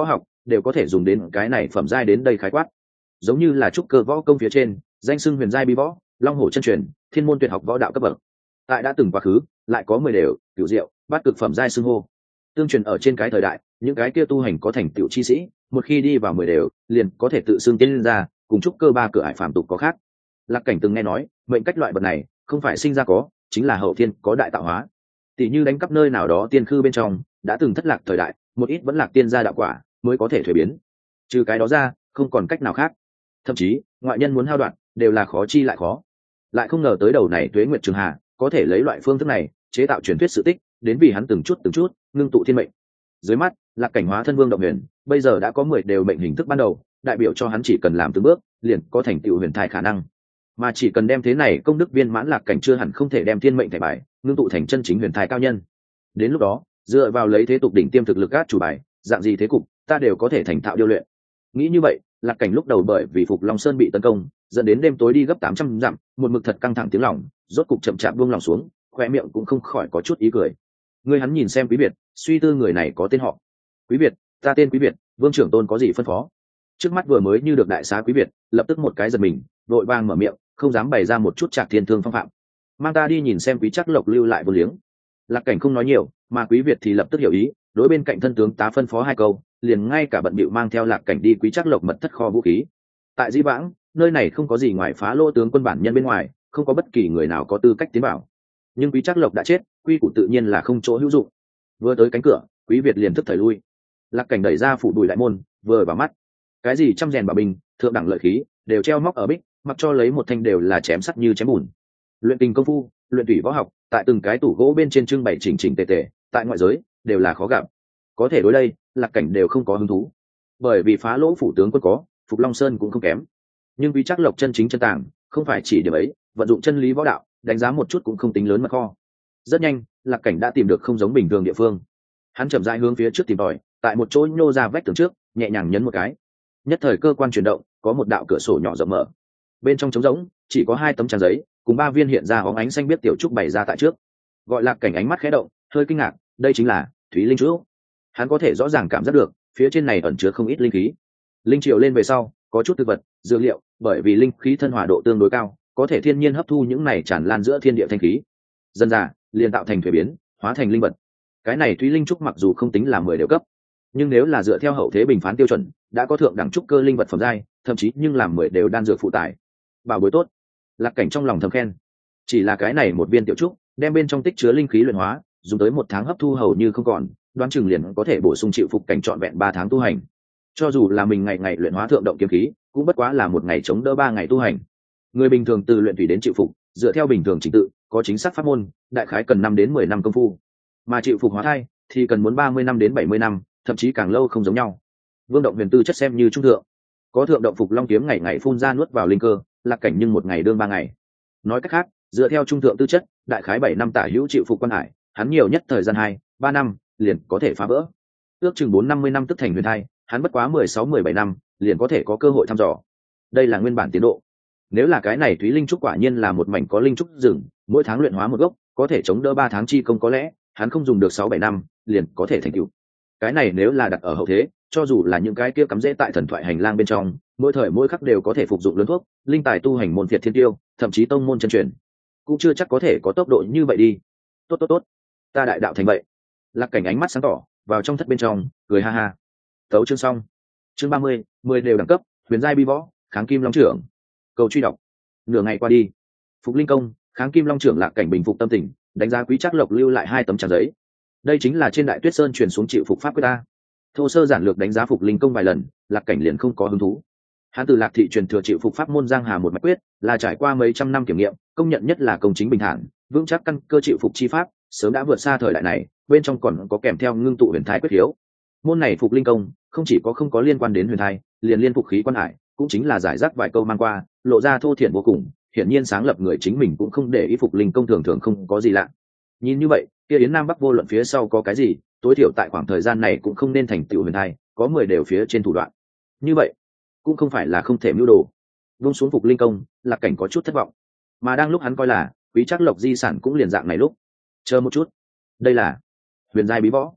đều có thể dùng đến cái này phẩm giai đến đây khái quát. Giống như là trúc cơ võ công phía trên danh xưng huyền giai bí võ, long hổ chân truyền, thiên môn tuyệt học võ đạo cấp bậc. Tại đã từng quá khứ lại có mười đều cửu diệu bát cực phẩm giai xưng hô tương truyền ở trên cái thời đại. Những cái kia tu hành có thành tựu chi sĩ một khi đi vào mười đều liền có thể tự xưng tiến lên ra, cùng trúc cơ ba cửa ải phàm tục có khác. Lạc Cảnh từng nghe nói mệnh cách loại vật này không phải sinh ra có, chính là hậu thiên có đại tạo hóa. Tỷ như đánh cắp nơi nào đó tiên khư bên trong đã từng thất lạc thời đại, một ít vẫn lạc tiên gia đạo quả mới có thể thuế biến. Trừ cái đó ra không còn cách nào khác. Thậm chí ngoại nhân muốn hao đoạn đều là khó chi lại khó. Lại không ngờ tới đầu này Tuế Nguyệt Trường Hà có thể lấy loại phương thức này chế tạo truyền thuyết sự tích, đến vì hắn từng chút từng chút ngưng tụ thiên mệnh. Dưới mắt Lạc Cảnh hóa thân Vương Động Huyền bây giờ đã có mười đều mệnh hình thức ban đầu, đại biểu cho hắn chỉ cần làm từng bước liền có thành tựu huyền thai khả năng. Mà chỉ cần đem thế này công đức viên mãn, Lạc Cảnh chưa hẳn không thể đem thiên mệnh thẻ bài ngưng tụ thành chân chính huyền thai cao nhân. Đến lúc đó dựa vào lấy thế tục đỉnh tiêm thực lực gác chủ bài, dạng gì thế cục ta đều có thể thành thạo điêu luyện. Nghĩ như vậy, Lạc Cảnh lúc đầu bởi vì Phục Long Sơn bị tấn công dẫn đến đêm tối đi gấp tám trăm dặm, một mực thật căng thẳng tiếng lòng rốt cục chậm chạp buông lòng xuống, khoe miệng cũng không khỏi có chút ý cười. Người hắn nhìn xem Quý Việt, suy tư người này có tên họ. Quý Việt, ta tên Quý Việt, Vương trưởng tôn có gì phân phó? Trước mắt vừa mới như được đại xá Quý Việt lập tức một cái giật mình, vội vàng mở miệng, không dám bày ra một chút trạc thiên thương phong phạm. Mang ta đi nhìn xem Quý Trác Lộc lưu lại vô liếng. Lạc Cảnh không nói nhiều, mà Quý Việt thì lập tức hiểu ý, đối bên cạnh thân tướng tá phân phó hai câu, liền ngay cả bận bịu mang theo Lạc Cảnh đi Quý Trác Lộc mật thất kho vũ khí. Tại Dĩ Vãng, nơi này không có gì ngoài phá lỗ tướng quân bản nhân bên ngoài, không có bất kỳ người nào có tư cách tiến vào. Nhưng Quý Trác Lộc đã chết, quy củ tự nhiên là không chỗ hữu dụng. Vừa tới cánh cửa, Quý Việt liền thức thời lui. Lạc Cảnh đẩy ra phủ đùi đại môn, vừa vào mắt, cái gì trăm rèn bảo bình, thượng đẳng lợi khí, đều treo móc ở bích, mặc cho lấy một thanh đều là chém sắt như chém bùn. Luyện tình công phu, luyện tủy võ học, tại từng cái tủ gỗ bên trên trưng bày chỉnh chỉnh tề tề, tại ngoại giới đều là khó gặp. Có thể đối đây, Lạc Cảnh đều không có hứng thú, bởi vì phá lỗ phủ tướng quân có, Phục Long Sơn cũng không kém. Nhưng Quý Trác Lộc chân chính chân tàng, không phải chỉ điểm ấy, vận dụng chân lý võ đạo, đánh giá một chút cũng không tính lớn mà kho. Rất nhanh, Lạc Cảnh đã tìm được không giống bình thường địa phương. Hắn chậm rãi hướng phía trước tìm tòi, tại một chỗ nhô ra vách tường trước, nhẹ nhàng nhấn một cái. Nhất thời cơ quan chuyển động, có một đạo cửa sổ nhỏ rộng mở. Bên trong trống rỗng, chỉ có hai tấm trang giấy, cùng ba viên hiện ra óng ánh xanh biết tiểu trúc bày ra tại trước. Gọi Lạc Cảnh ánh mắt khẽ động, hơi kinh ngạc, đây chính là Thúy Linh Trúc. Hắn có thể rõ ràng cảm giác được, phía trên này ẩn chứa không ít linh khí. Linh triều lên về sau, có chút thực vật, dược liệu, bởi vì linh khí thân hòa độ tương đối cao, có thể thiên nhiên hấp thu những này tràn lan giữa thiên địa thanh khí. Dần dà, liền tạo thành thủy biến, hóa thành linh vật. Cái này Thúy Linh Trúc mặc dù không tính là mười đều cấp, nhưng nếu là dựa theo hậu thế bình phán tiêu chuẩn, đã có thượng đẳng trúc cơ linh vật phẩm giai, thậm chí nhưng làm mười đều đan dược phụ tải. Bảo bối tốt. Lạc Cảnh trong lòng thầm khen. Chỉ là cái này một viên tiểu trúc, đem bên trong tích chứa linh khí luyện hóa, dùng tới một tháng hấp thu hầu như không còn, đoán chừng liền có thể bổ sung chịu phục cảnh trọn vẹn ba tháng tu hành. Cho dù là mình ngày ngày luyện hóa thượng động kiếm khí, cũng bất quá là một ngày chống đỡ ba ngày tu hành. Người bình thường từ luyện thủy đến chịu phục, dựa theo bình thường trình tự, có chính xác pháp môn, đại khái cần năm đến mười năm công phu. Mà chịu phục hóa thai thì cần muốn ba mươi năm đến bảy mươi năm, thậm chí càng lâu không giống nhau. Vương Động Huyền tư chất xem như trung thượng, có thượng động phục long kiếm ngày ngày phun ra nuốt vào linh cơ, Lạc Cảnh nhưng một ngày đương ba ngày. Nói cách khác, dựa theo trung thượng tư chất, đại khái bảy năm tả hữu chịu phục quan hải, hắn nhiều nhất thời gian hai ba năm liền có thể phá vỡ. Ước chừng bốn năm mươi năm tức thành huyền thai, hắn bất quá mười sáu mười bảy năm liền có thể có cơ hội thăm dò. Đây là nguyên bản tiến độ. Nếu là cái này Thúy Linh Trúc quả nhiên là một mảnh có linh trúc rừng, mỗi tháng luyện hóa một gốc, có thể chống đỡ ba tháng chi công, có lẽ hắn không dùng được sáu bảy năm liền có thể thành tựu. Cái này nếu là đặt ở hậu thế, cho dù là những cái kia cắm rễ tại thần thoại hành lang bên trong, mỗi thời mỗi khắc đều có thể phục dụng lớn thuốc, linh tài tu hành môn phiệt thiên tiêu, thậm chí tông môn chân truyền, cũng chưa chắc có thể có tốc độ như vậy đi. Tốt tốt tốt, ta đại đạo thành vậy. Lạc Cảnh ánh mắt sáng tỏ, vào trong thất bên trong, cười ha ha. Tấu chương xong. Chương ba mươi, mười đều đẳng cấp, huyền giai bi võ, kháng kim long trưởng. Cầu truy đọc. Nửa ngày qua đi, Phục Linh công, kháng kim long trưởng Lạc Cảnh bình phục tâm tình, đánh giá Quý Trác Lộc lưu lại hai tấm trang giấy. Đây chính là trên Đại Tuyết Sơn truyền xuống chịu phục pháp quyết ta. Thô sơ giản lược đánh giá Phục Linh công vài lần, Lạc Cảnh liền không có hứng thú. Hắn từ Lạc thị truyền thừa chịu phục pháp môn Giang Hà một mạch quyết, là trải qua mấy trăm năm kiểm nghiệm, công nhận nhất là công chính bình thản, vững chắc căn cơ chịu phục chi pháp, sớm đã vượt xa thời đại này, bên trong còn có kèm theo ngưng tụ huyền thai quyết hiếu. Môn này Phục Linh công, không chỉ có không có liên quan đến huyền thai, liền liên phục khí quan hải, cũng chính là giải rác vài câu mang qua, lộ ra thô thiển vô cùng, hiển nhiên sáng lập người chính mình cũng không để ý Phục Linh công thường thường không có gì lạ. Nhìn như vậy, kia Yến Nam Bắc vô luận phía sau có cái gì, tối thiểu tại khoảng thời gian này cũng không nên thành tựu huyền thai, có mười đều phía trên thủ đoạn. Như vậy, cũng không phải là không thể mưu đồ. Vung xuống Phục Linh công, Lạc Cảnh có chút thất vọng. Mà đang lúc hắn coi là Quý Trác Lộc di sản cũng liền dạng này lúc, chờ một chút, đây là huyền giai bí võ.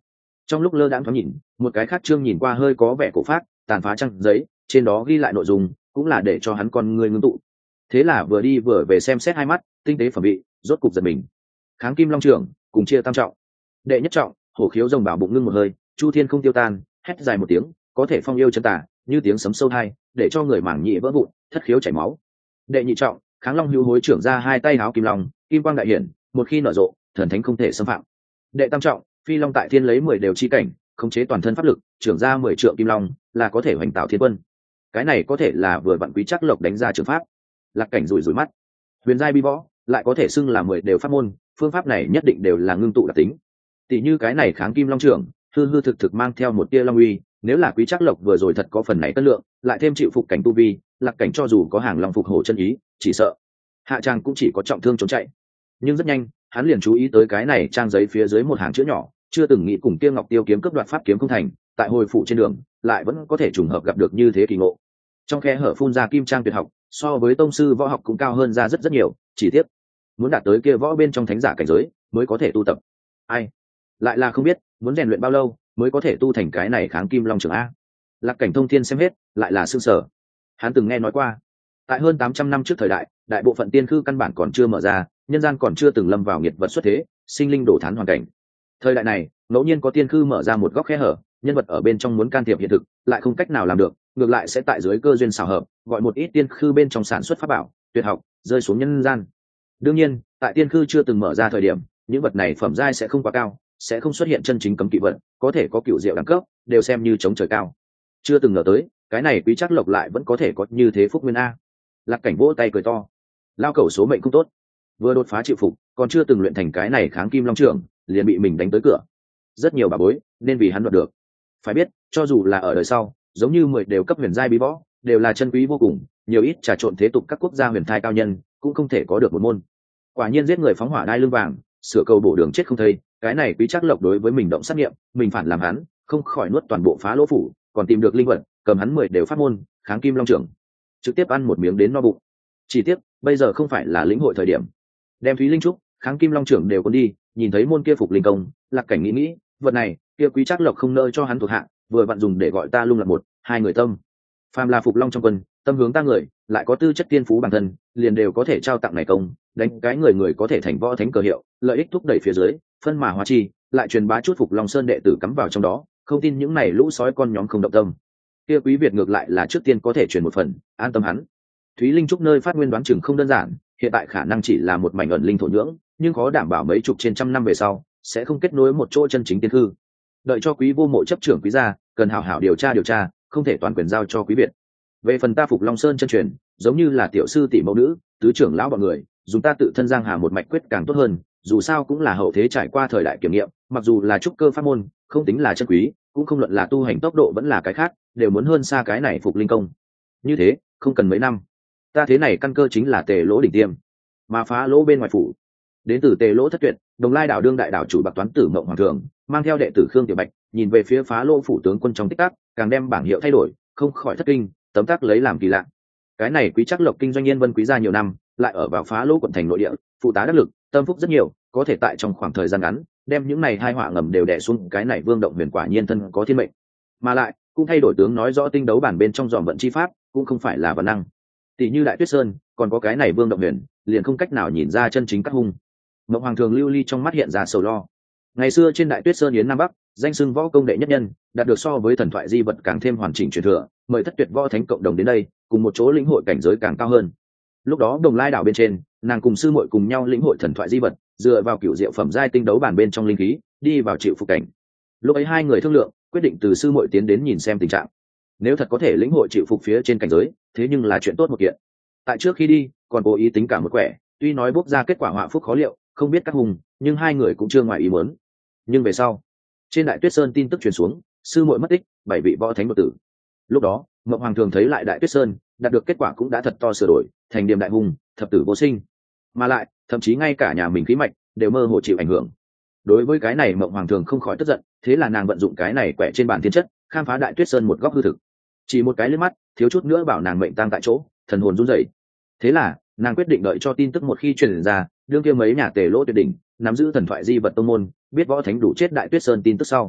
Trong lúc lơ đãng thoáng nhìn, một cái khác chương nhìn qua hơi có vẻ cổ phác tàn phá trăng giấy, trên đó ghi lại nội dung cũng là để cho hắn con người ngưng tụ. Thế là vừa đi vừa về xem xét hai mắt tinh tế phẩm vị, rốt cục giật mình. Kháng kim long trưởng cùng chia tam trọng. Đệ nhất trọng, hổ khiếu rồng bảo bụng ngưng một hơi, chu thiên không tiêu tan, hét dài một tiếng, có thể phong yêu chân tả, như tiếng sấm sâu hai, để cho người mảng nhị vỡ vụn, thất khiếu chảy máu. Đệ nhị trọng, kháng long hữu hối trưởng ra hai tay háo kim long, kim quang đại hiển, một khi nở rộ, thần thánh không thể xâm phạm. Đệ tam trọng, phi long tại thiên lấy mười đều chi cảnh, khống chế toàn thân pháp lực, trưởng ra mười trượng kim long, là có thể hoành tạo thiên quân. Cái này có thể là vừa vặn quý chắc lộc đánh ra trường pháp. Lạc cảnh rủi rủi mắt. Huyền giai bi võ lại có thể xưng là mười đều pháp môn, phương pháp này nhất định đều là ngưng tụ đặc tính. Tỷ như cái này kháng kim long trưởng, hư hư thực thực mang theo một tia long uy, nếu là quý chắc lộc vừa rồi thật có phần này cân lượng, lại thêm chịu phục cảnh tu vi, Lạc cảnh cho dù có hàng long phục hổ chân ý, chỉ sợ hạ trang cũng chỉ có trọng thương trốn chạy. Nhưng rất nhanh, hắn liền chú ý tới cái này trang giấy phía dưới một hàng chữ nhỏ, chưa từng nghĩ cùng kia ngọc tiêu kiếm cướp đoạt pháp kiếm không thành, tại hồi phụ trên đường lại vẫn có thể trùng hợp gặp được như thế kỳ ngộ. Trong khe hở phun ra kim trang tuyệt học, so với tông sư võ học cũng cao hơn ra rất rất nhiều, chỉ tiếc muốn đạt tới kia võ bên trong thánh giả cảnh giới mới có thể tu tập. Ai lại là không biết muốn rèn luyện bao lâu mới có thể tu thành cái này kháng kim long trưởng a. Lạc cảnh thông thiên xem hết lại là sương sở. Hắn từng nghe nói qua, tại hơn tám trăm năm trước thời đại, đại bộ phận tiên khư căn bản còn chưa mở ra, nhân gian còn chưa từng lâm vào nghiệt vật xuất thế, sinh linh đổ thán hoàn cảnh. Thời đại này ngẫu nhiên có tiên khư mở ra một góc khe hở, nhân vật ở bên trong muốn can thiệp hiện thực lại không cách nào làm được, ngược lại sẽ tại dưới cơ duyên xảo hợp gọi một ít tiên khư bên trong sản xuất pháp bảo tuyệt học rơi xuống nhân gian. Đương nhiên tại tiên khư chưa từng mở ra thời điểm, những vật này phẩm giai sẽ không quá cao, sẽ không xuất hiện chân chính cấm kỵ vật, có thể có cựu diệu đẳng cấp, đều xem như chống trời cao. Chưa từng ngờ tới cái này quý chắc lộc lại vẫn có thể có như thế phúc nguyên a. Lạc cảnh vỗ tay cười to, lao cẩu số mệnh không tốt, vừa đột phá chịu phục còn chưa từng luyện thành cái này kháng kim long trưởng, liền bị mình đánh tới cửa. Rất nhiều bà bối nên vì hắn đoạt được. Phải biết cho dù là ở đời sau, giống như mười đều cấp huyền giai bí võ đều là chân quý vô cùng, nhiều ít trà trộn thế tục các quốc gia huyền thai cao nhân cũng không thể có được một môn. Quả nhiên giết người phóng hỏa đai lưng vàng, sửa cầu bổ đường chết không thây, cái này quý chắc lộc đối với mình động sát nghiệm, mình phản làm hắn không khỏi nuốt toàn bộ phá lỗ phủ, còn tìm được linh vật cầm hắn mười đều pháp môn kháng kim long trưởng, trực tiếp ăn một miếng đến no bụng. Chỉ tiếc bây giờ không phải là lĩnh hội thời điểm. Đem Thúy Linh Trúc kháng kim long trưởng đều còn đi, nhìn thấy môn kia phục linh công, Lạc cảnh nghĩ nghĩ, vật này kia quý chắc lộc không nỡ cho hắn thuộc hạ, vừa vặn dùng để gọi ta lung lạc một hai người tâm. Phàm là phục long trong quân, tâm hướng ta người, lại có tư chất tiên phú bản thân, liền đều có thể trao tặng này công, đánh cái người người có thể thành võ thánh cờ hiệu, lợi ích thúc đẩy phía dưới, phân mà hóa chi, lại truyền bá chút phục long sơn đệ tử cắm vào trong đó, không tin những này lũ sói con nhóm không động tâm. Kia quý Việt ngược lại là trước tiên có thể truyền một phần, an tâm hắn. Thúy Linh Trúc nơi phát nguyên đoán chừng không đơn giản, hiện tại khả năng chỉ là một mảnh ẩn linh thổ nhưỡng, nhưng khó đảm bảo mấy chục trên trăm năm về sau sẽ không kết nối một chỗ chân chính tiên hư. Đợi cho quý vô mộ chấp trưởng quý gia, cần hảo hảo điều tra điều tra, không thể toàn quyền giao cho quý Việt. Về phần ta phục long sơn chân truyền, giống như là tiểu sư tỷ mẫu nữ, tứ trưởng lão bọn người, dùng ta tự thân giang hà một mạch quyết càng tốt hơn, dù sao cũng là hậu thế trải qua thời đại kiểm nghiệm, mặc dù là trúc cơ pháp môn, không tính là chân quý, cũng không luận là tu hành tốc độ vẫn là cái khác, đều muốn hơn xa cái này phục linh công. Như thế, không cần mấy năm, ta thế này căn cơ chính là tề lỗ đỉnh tiêm, mà phá lỗ bên ngoài phủ. Đến từ tề lỗ thất tuyệt, Đồng Lai đảo đương đại đảo chủ Bạc Toán Tử Mộng Hoàng Thường, mang theo đệ tử Khương Tiểu Bạch, nhìn về phía phá lỗ phủ tướng quân trong tích tắc, càng đem bảng hiệu thay đổi, không khỏi thất kinh, tấm tắc lấy làm kỳ lạ. Cái này quý chắc lộc kinh doanh yên vân quý gia nhiều năm, lại ở vào phá lỗ quận thành nội địa, phụ tá đắc lực, tâm phúc rất nhiều, có thể tại trong khoảng thời gian ngắn đem những này hai họa ngầm đều đè xuống. Cái này Vương Động Huyền quả nhiên thân có thiên mệnh, mà lại cũng thay đổi tướng nói rõ tinh đấu bản bên trong dòm vận chi pháp cũng không phải là vật năng. Tỷ như Đại Tuyết Sơn còn có cái này Vương Động Huyền, liền không cách nào nhìn ra chân chính các hung. Mộng Hoàng Thường lưu ly trong mắt hiện ra sầu lo. Ngày xưa trên Đại Tuyết Sơn yến nam bắc, danh xưng võ công đệ nhất nhân, đạt được so với thần thoại di vật càng thêm hoàn chỉnh truyền thừa, mời thất tuyệt võ thánh cộng đồng đến đây, cùng một chỗ lĩnh hội cảnh giới càng cao hơn. Lúc đó Đồng Lai đảo bên trên, nàng cùng sư muội cùng nhau lĩnh hội thần thoại di vật, dựa vào cửu diệu phẩm giai tinh đấu bản bên trong linh khí, đi vào chịu phục cảnh. Lúc ấy hai người thương lượng, quyết định từ sư muội tiến đến nhìn xem tình trạng. Nếu thật có thể lĩnh hội chịu phục phía trên cảnh giới, thế nhưng là chuyện tốt một kiện. Tại trước khi đi, còn cố ý tính cả một quẻ, tuy nói bốc ra kết quả họa phúc khó liệu, không biết các hùng, nhưng hai người cũng chưa ngoài ý muốn. Nhưng về sau, trên Đại Tuyết Sơn tin tức truyền xuống, sư muội mất tích, bảy vị võ thánh đột tử. Lúc đó Mộng Hoàng Thường thấy lại Đại Tuyết Sơn đạt được kết quả cũng đã thật to sửa đổi thành điểm đại hùng, thập tử vô sinh, mà lại thậm chí ngay cả nhà mình khí mạch đều mơ hồ chịu ảnh hưởng. Đối với cái này Mộng Hoàng Thường không khỏi tức giận, thế là nàng vận dụng cái này quẻ trên bản thiên chất, khám phá Đại Tuyết Sơn một góc hư thực. Chỉ một cái liếc mắt, thiếu chút nữa bảo nàng mệnh tang tại chỗ, thần hồn run rẩy. Thế là nàng quyết định đợi cho tin tức một khi truyền ra, đương kia mấy nhà tề lỗ tuyệt đỉnh nắm giữ thần thoại di vật tông môn biết võ thánh đủ chết Đại Tuyết Sơn tin tức sau,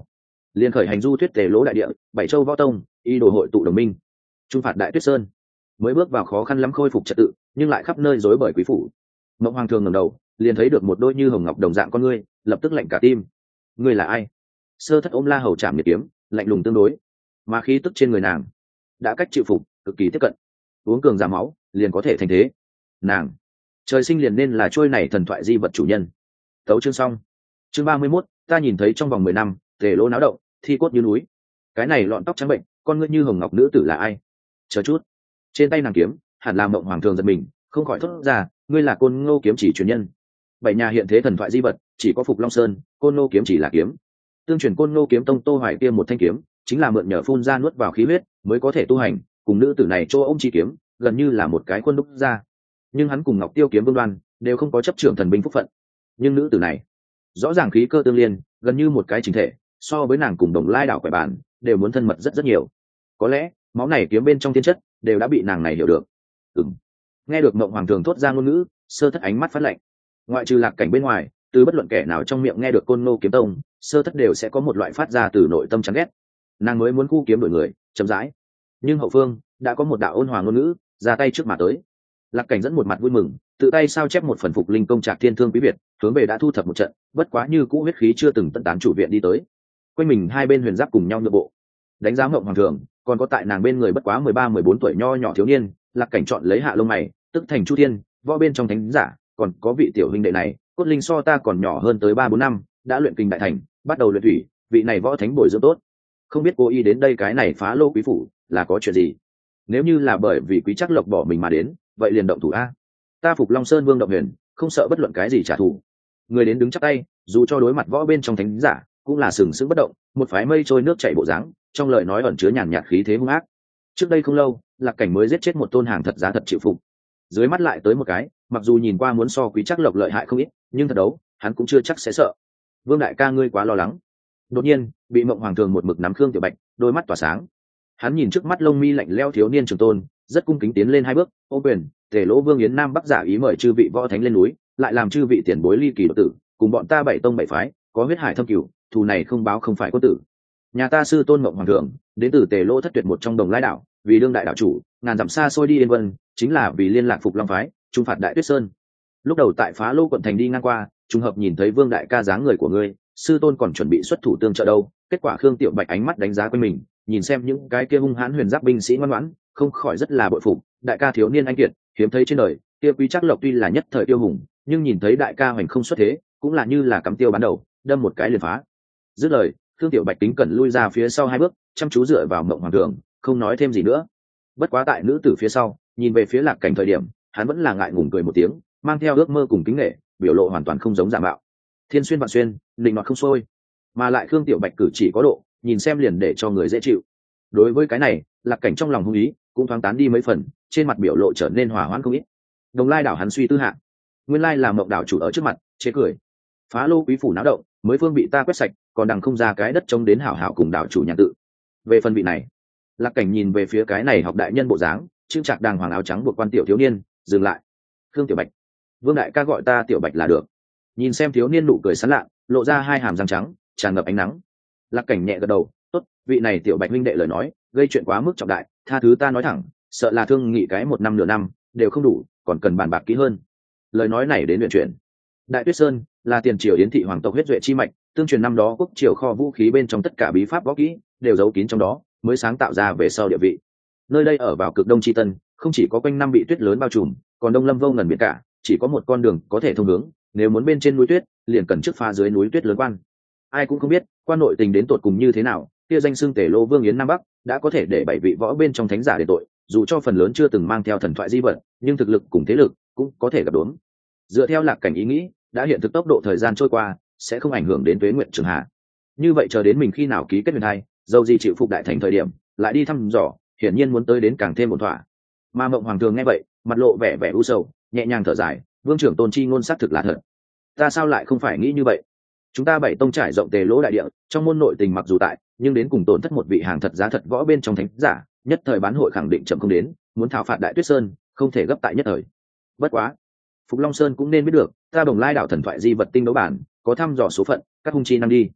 liền khởi hành du thuyết tề lỗ đại địa, bảy châu võ tông, y đồ hội tụ đồng minh, trung phạt đại tuyết sơn. Mới bước vào khó khăn lắm khôi phục trật tự, nhưng lại khắp nơi rối bời quý phủ. Mộng Hoàng Thường ngẩng đầu, liền thấy được một đôi như hồng ngọc đồng dạng con ngươi, lập tức lạnh cả tim. Ngươi là ai? Sơ Thất ôm La Hầu chạm nhiệt kiếm, lạnh lùng tương đối, mà khí tức trên người nàng đã cách chịu phục, cực kỳ tiếp cận. Uống cường giảm máu, liền có thể thành thế. Nàng trời sinh liền nên là trôi này thần thoại di vật chủ nhân. Tấu chương xong. Chương ba mươi mốt, ta nhìn thấy trong vòng mười năm, tề lỗ náo động, thi cốt như núi. Cái này lọn tóc trắng bệnh, con ngươi như hồng ngọc nữ tử là ai? Chờ chút. Trên tay nàng kiếm, hẳn là Mộng Hoàng Thường giật mình, không khỏi thốt ra, ngươi là Côn Ngô kiếm chỉ truyền nhân. Bảy nhà hiện thế thần thoại di vật, chỉ có Phục Long Sơn, Côn Ngô kiếm chỉ là kiếm. Tương truyền Côn Ngô kiếm tông Tô Hoài kia một thanh kiếm, chính là mượn nhờ phun ra nuốt vào khí huyết, mới có thể tu hành, cùng nữ tử này chỗ ôm chi kiếm, gần như là một cái quân đúc ra. Nhưng hắn cùng Ngọc Tiêu kiếm Vương Đoan, đều không có chấp trưởng thần binh phúc phận. Nhưng nữ tử này, rõ ràng khí cơ tương liên, gần như một cái chính thể, so với nàng cùng Đồng Lai đảo quẻ bản, đều muốn thân mật rất rất nhiều. Có lẽ, máu này kiếm bên trong thiên chất, đều đã bị nàng này hiểu được. Ừm. Nghe được Mộng Hoàng Thường thốt ra ngôn ngữ, Sơ Thất ánh mắt phát lạnh. Ngoại trừ Lạc Cảnh bên ngoài, từ bất luận kẻ nào trong miệng nghe được Côn Ngô kiếm tông, Sơ Thất đều sẽ có một loại phát ra từ nội tâm chán ghét. Nàng mới muốn khu kiếm đổi người, chậm rãi. Nhưng hậu phương đã có một đạo ôn hòa ngôn ngữ ra tay trước mà tới. Lạc Cảnh dẫn một mặt vui mừng, tự tay sao chép một phần Phục Linh công trạc thiên thương quý việt, hướng về đã thu thập một trận, bất quá như cũ huyết khí chưa từng tận tán chủ viện đi tới. Quanh mình hai bên huyền giáp cùng nhau nhượng bộ. Đánh giá Mộng Hoàng Thường, còn có tại nàng bên người bất quá mười ba mười bốn tuổi nho nhỏ thiếu niên, Lạc Cảnh chọn lấy hạ lông mày, tức thành Chu Thiên, võ bên trong thánh giả, còn có vị tiểu huynh đệ này, cốt linh so ta còn nhỏ hơn tới ba bốn năm, đã luyện kinh đại thành, bắt đầu luyện thủy, vị này võ thánh bồi dưỡng tốt. Không biết cô y đến đây cái này phá lô quý phủ, là có chuyện gì? Nếu như là bởi vì Quý Trác Lộc bỏ mình mà đến, vậy liền động thủ a. Ta Phục Long Sơn Vương Động Huyền, không sợ bất luận cái gì trả thù. Người đến đứng chắp tay, dù cho đối mặt võ bên trong thánh giả, cũng là sừng sững bất động, một phái mây trôi nước chảy bộ dáng, trong lời nói ẩn chứa nhàn nhạt khí thế hung ác. Trước đây không lâu, Lạc Cảnh mới giết chết một tôn hàng thật giá thật chịu phục. Dưới mắt lại tới một cái, mặc dù nhìn qua muốn so Quý Trác Lộc lợi hại không ít, nhưng thật đấu, hắn cũng chưa chắc sẽ sợ. Vương đại ca ngươi quá lo lắng. Đột nhiên, bị Mộng Hoàng Thường một mực nắm Khương Tiểu Bạch, đôi mắt tỏa sáng. Hắn nhìn trước mắt lông mi lạnh lẽo thiếu niên trường tôn, rất cung kính tiến lên hai bước, ô quyền, Tề Lỗ Vương Yến Nam Bắc giả ý mời chư vị võ thánh lên núi, lại làm chư vị tiền bối ly kỳ độ tử, cùng bọn ta bảy tông bảy phái, có huyết hải thâm cửu, thù này không báo không phải quân tử. Nhà ta sư tôn Mộng Hoàng Thường, đến từ Tề Lỗ thất tuyệt một trong Đồng Lai đảo, vì đương đại đạo chủ, ngàn dặm xa xôi đi Yên Vân, chính là vì liên lạc Phục Long phái, trung phạt Đại Tuyết Sơn. Lúc đầu tại Phá Lô quận thành đi ngang qua, trùng hợp nhìn thấy Vương đại ca dáng người của ngươi, sư tôn còn chuẩn bị xuất thủ tương trợ đâu. Kết quả Khương Tiểu Bạch ánh mắt đánh giá quanh mình, nhìn xem những cái kia hung hãn huyền giáp binh sĩ ngoan ngoãn, không khỏi rất là bội phục. Đại ca thiếu niên anh kiệt, hiếm thấy trên đời, kia Quý Trác Lộc tuy là nhất thời tiêu hùng, nhưng nhìn thấy đại ca hoành không xuất thế, cũng là như là cắm tiêu bán đầu, đâm một cái liền phá. Dứt lời, Khương Tiểu Bạch tính cẩn lui ra phía sau hai bước, chăm chú dựa vào Mộng Hoàng Thường, không nói thêm gì nữa. Bất quá tại nữ tử phía sau, nhìn về phía Lạc Cảnh thời điểm, hắn vẫn là ngại ngùng cười một tiếng, mang theo ước mơ cùng kính nể, biểu lộ hoàn toàn không giống giả mạo. Thiên xuyên vạn xuyên, định nọt không xuôi, mà lại Khương Tiểu Bạch cử chỉ có độ, nhìn xem liền để cho người dễ chịu. Đối với cái này, Lạc Cảnh trong lòng hung ý cũng thoáng tán đi mấy phần, trên mặt biểu lộ trở nên hòa hoãn không ít. Đồng Lai đảo hắn suy tư hạ, nguyên lai là Mộng đảo chủ ở trước mặt, chế cười. Phá Lô quý phủ náo động, mới phương bị ta quét sạch, còn đằng không ra cái đất trống đến hảo hảo cùng đảo chủ nhàn tự. Về phần vị này, Lạc Cảnh nhìn về phía cái này học đại nhân bộ dáng, trưng trạc đàng hoàng áo trắng buộc quan tiểu thiếu niên, dừng lại. Khương Tiểu Bạch, Vương đại ca gọi ta Tiểu Bạch là được. Nhìn xem thiếu niên nụ cười sán lạ, lộ ra hai hàm răng trắng, tràn ngập ánh nắng. Lạc Cảnh nhẹ gật đầu, tốt, vị này Tiểu Bạch huynh đệ lời nói, gây chuyện quá mức trọng đại, tha thứ ta nói thẳng, sợ là thương nghị cái một năm nửa năm đều không đủ, còn cần bàn bạc kỹ hơn. Lời nói này đến luyện chuyển. Đại Tuyết Sơn là tiền triều Yến thị hoàng tộc huyết duệ chi mạch, tương truyền năm đó quốc triều kho vũ khí bên trong tất cả bí pháp võ kỹ đều giấu kín trong đó, mới sáng tạo ra về sau địa vị. Nơi đây ở vào cực đông chi tân, không chỉ có quanh năm bị tuyết lớn bao trùm, còn đông lâm vô ngần biển cả, chỉ có một con đường có thể thông hướng, nếu muốn bên trên núi tuyết, liền cần trước pha dưới núi tuyết lớn quan. Ai cũng không biết, quan nội tình đến tột cùng như thế nào, kia danh xưng Tề Lô Vương Yến Nam Bắc, đã có thể để bảy vị võ bên trong thánh giả để tội, dù cho phần lớn chưa từng mang theo thần thoại di vật, nhưng thực lực cùng thế lực cũng có thể gặp đốn. Dựa theo Lạc Cảnh ý nghĩ, đã hiện thực tốc độ thời gian trôi qua, sẽ không ảnh hưởng đến tuế nguyện trường hạ. Như vậy chờ đến mình khi nào ký kết huyền hai, dầu gì chịu phục đại thành thời điểm, lại đi thăm dò, hiển nhiên muốn tới đến càng thêm một thỏa. Mà Mộng Hoàng Thường nghe vậy, mặt lộ vẻ vẻ u sầu, nhẹ nhàng thở dài, Vương trưởng tôn chi ngôn xác thực là thật. Ta sao lại không phải nghĩ như vậy? Chúng ta bảy tông trải rộng Tề Lỗ đại địa, trong môn nội tình mặc dù tại, nhưng đến cùng tổn thất một vị hàng thật giá thật võ bên trong thánh giả, nhất thời bán hội khẳng định chậm không đến, muốn thảo phạt Đại Tuyết Sơn, không thể gấp tại nhất thời. Bất quá, Phục Long Sơn cũng nên biết được, ta Đồng Lai đảo thần thoại di vật tinh đấu bản, có thăm dò số phận, các hung chi năng đi.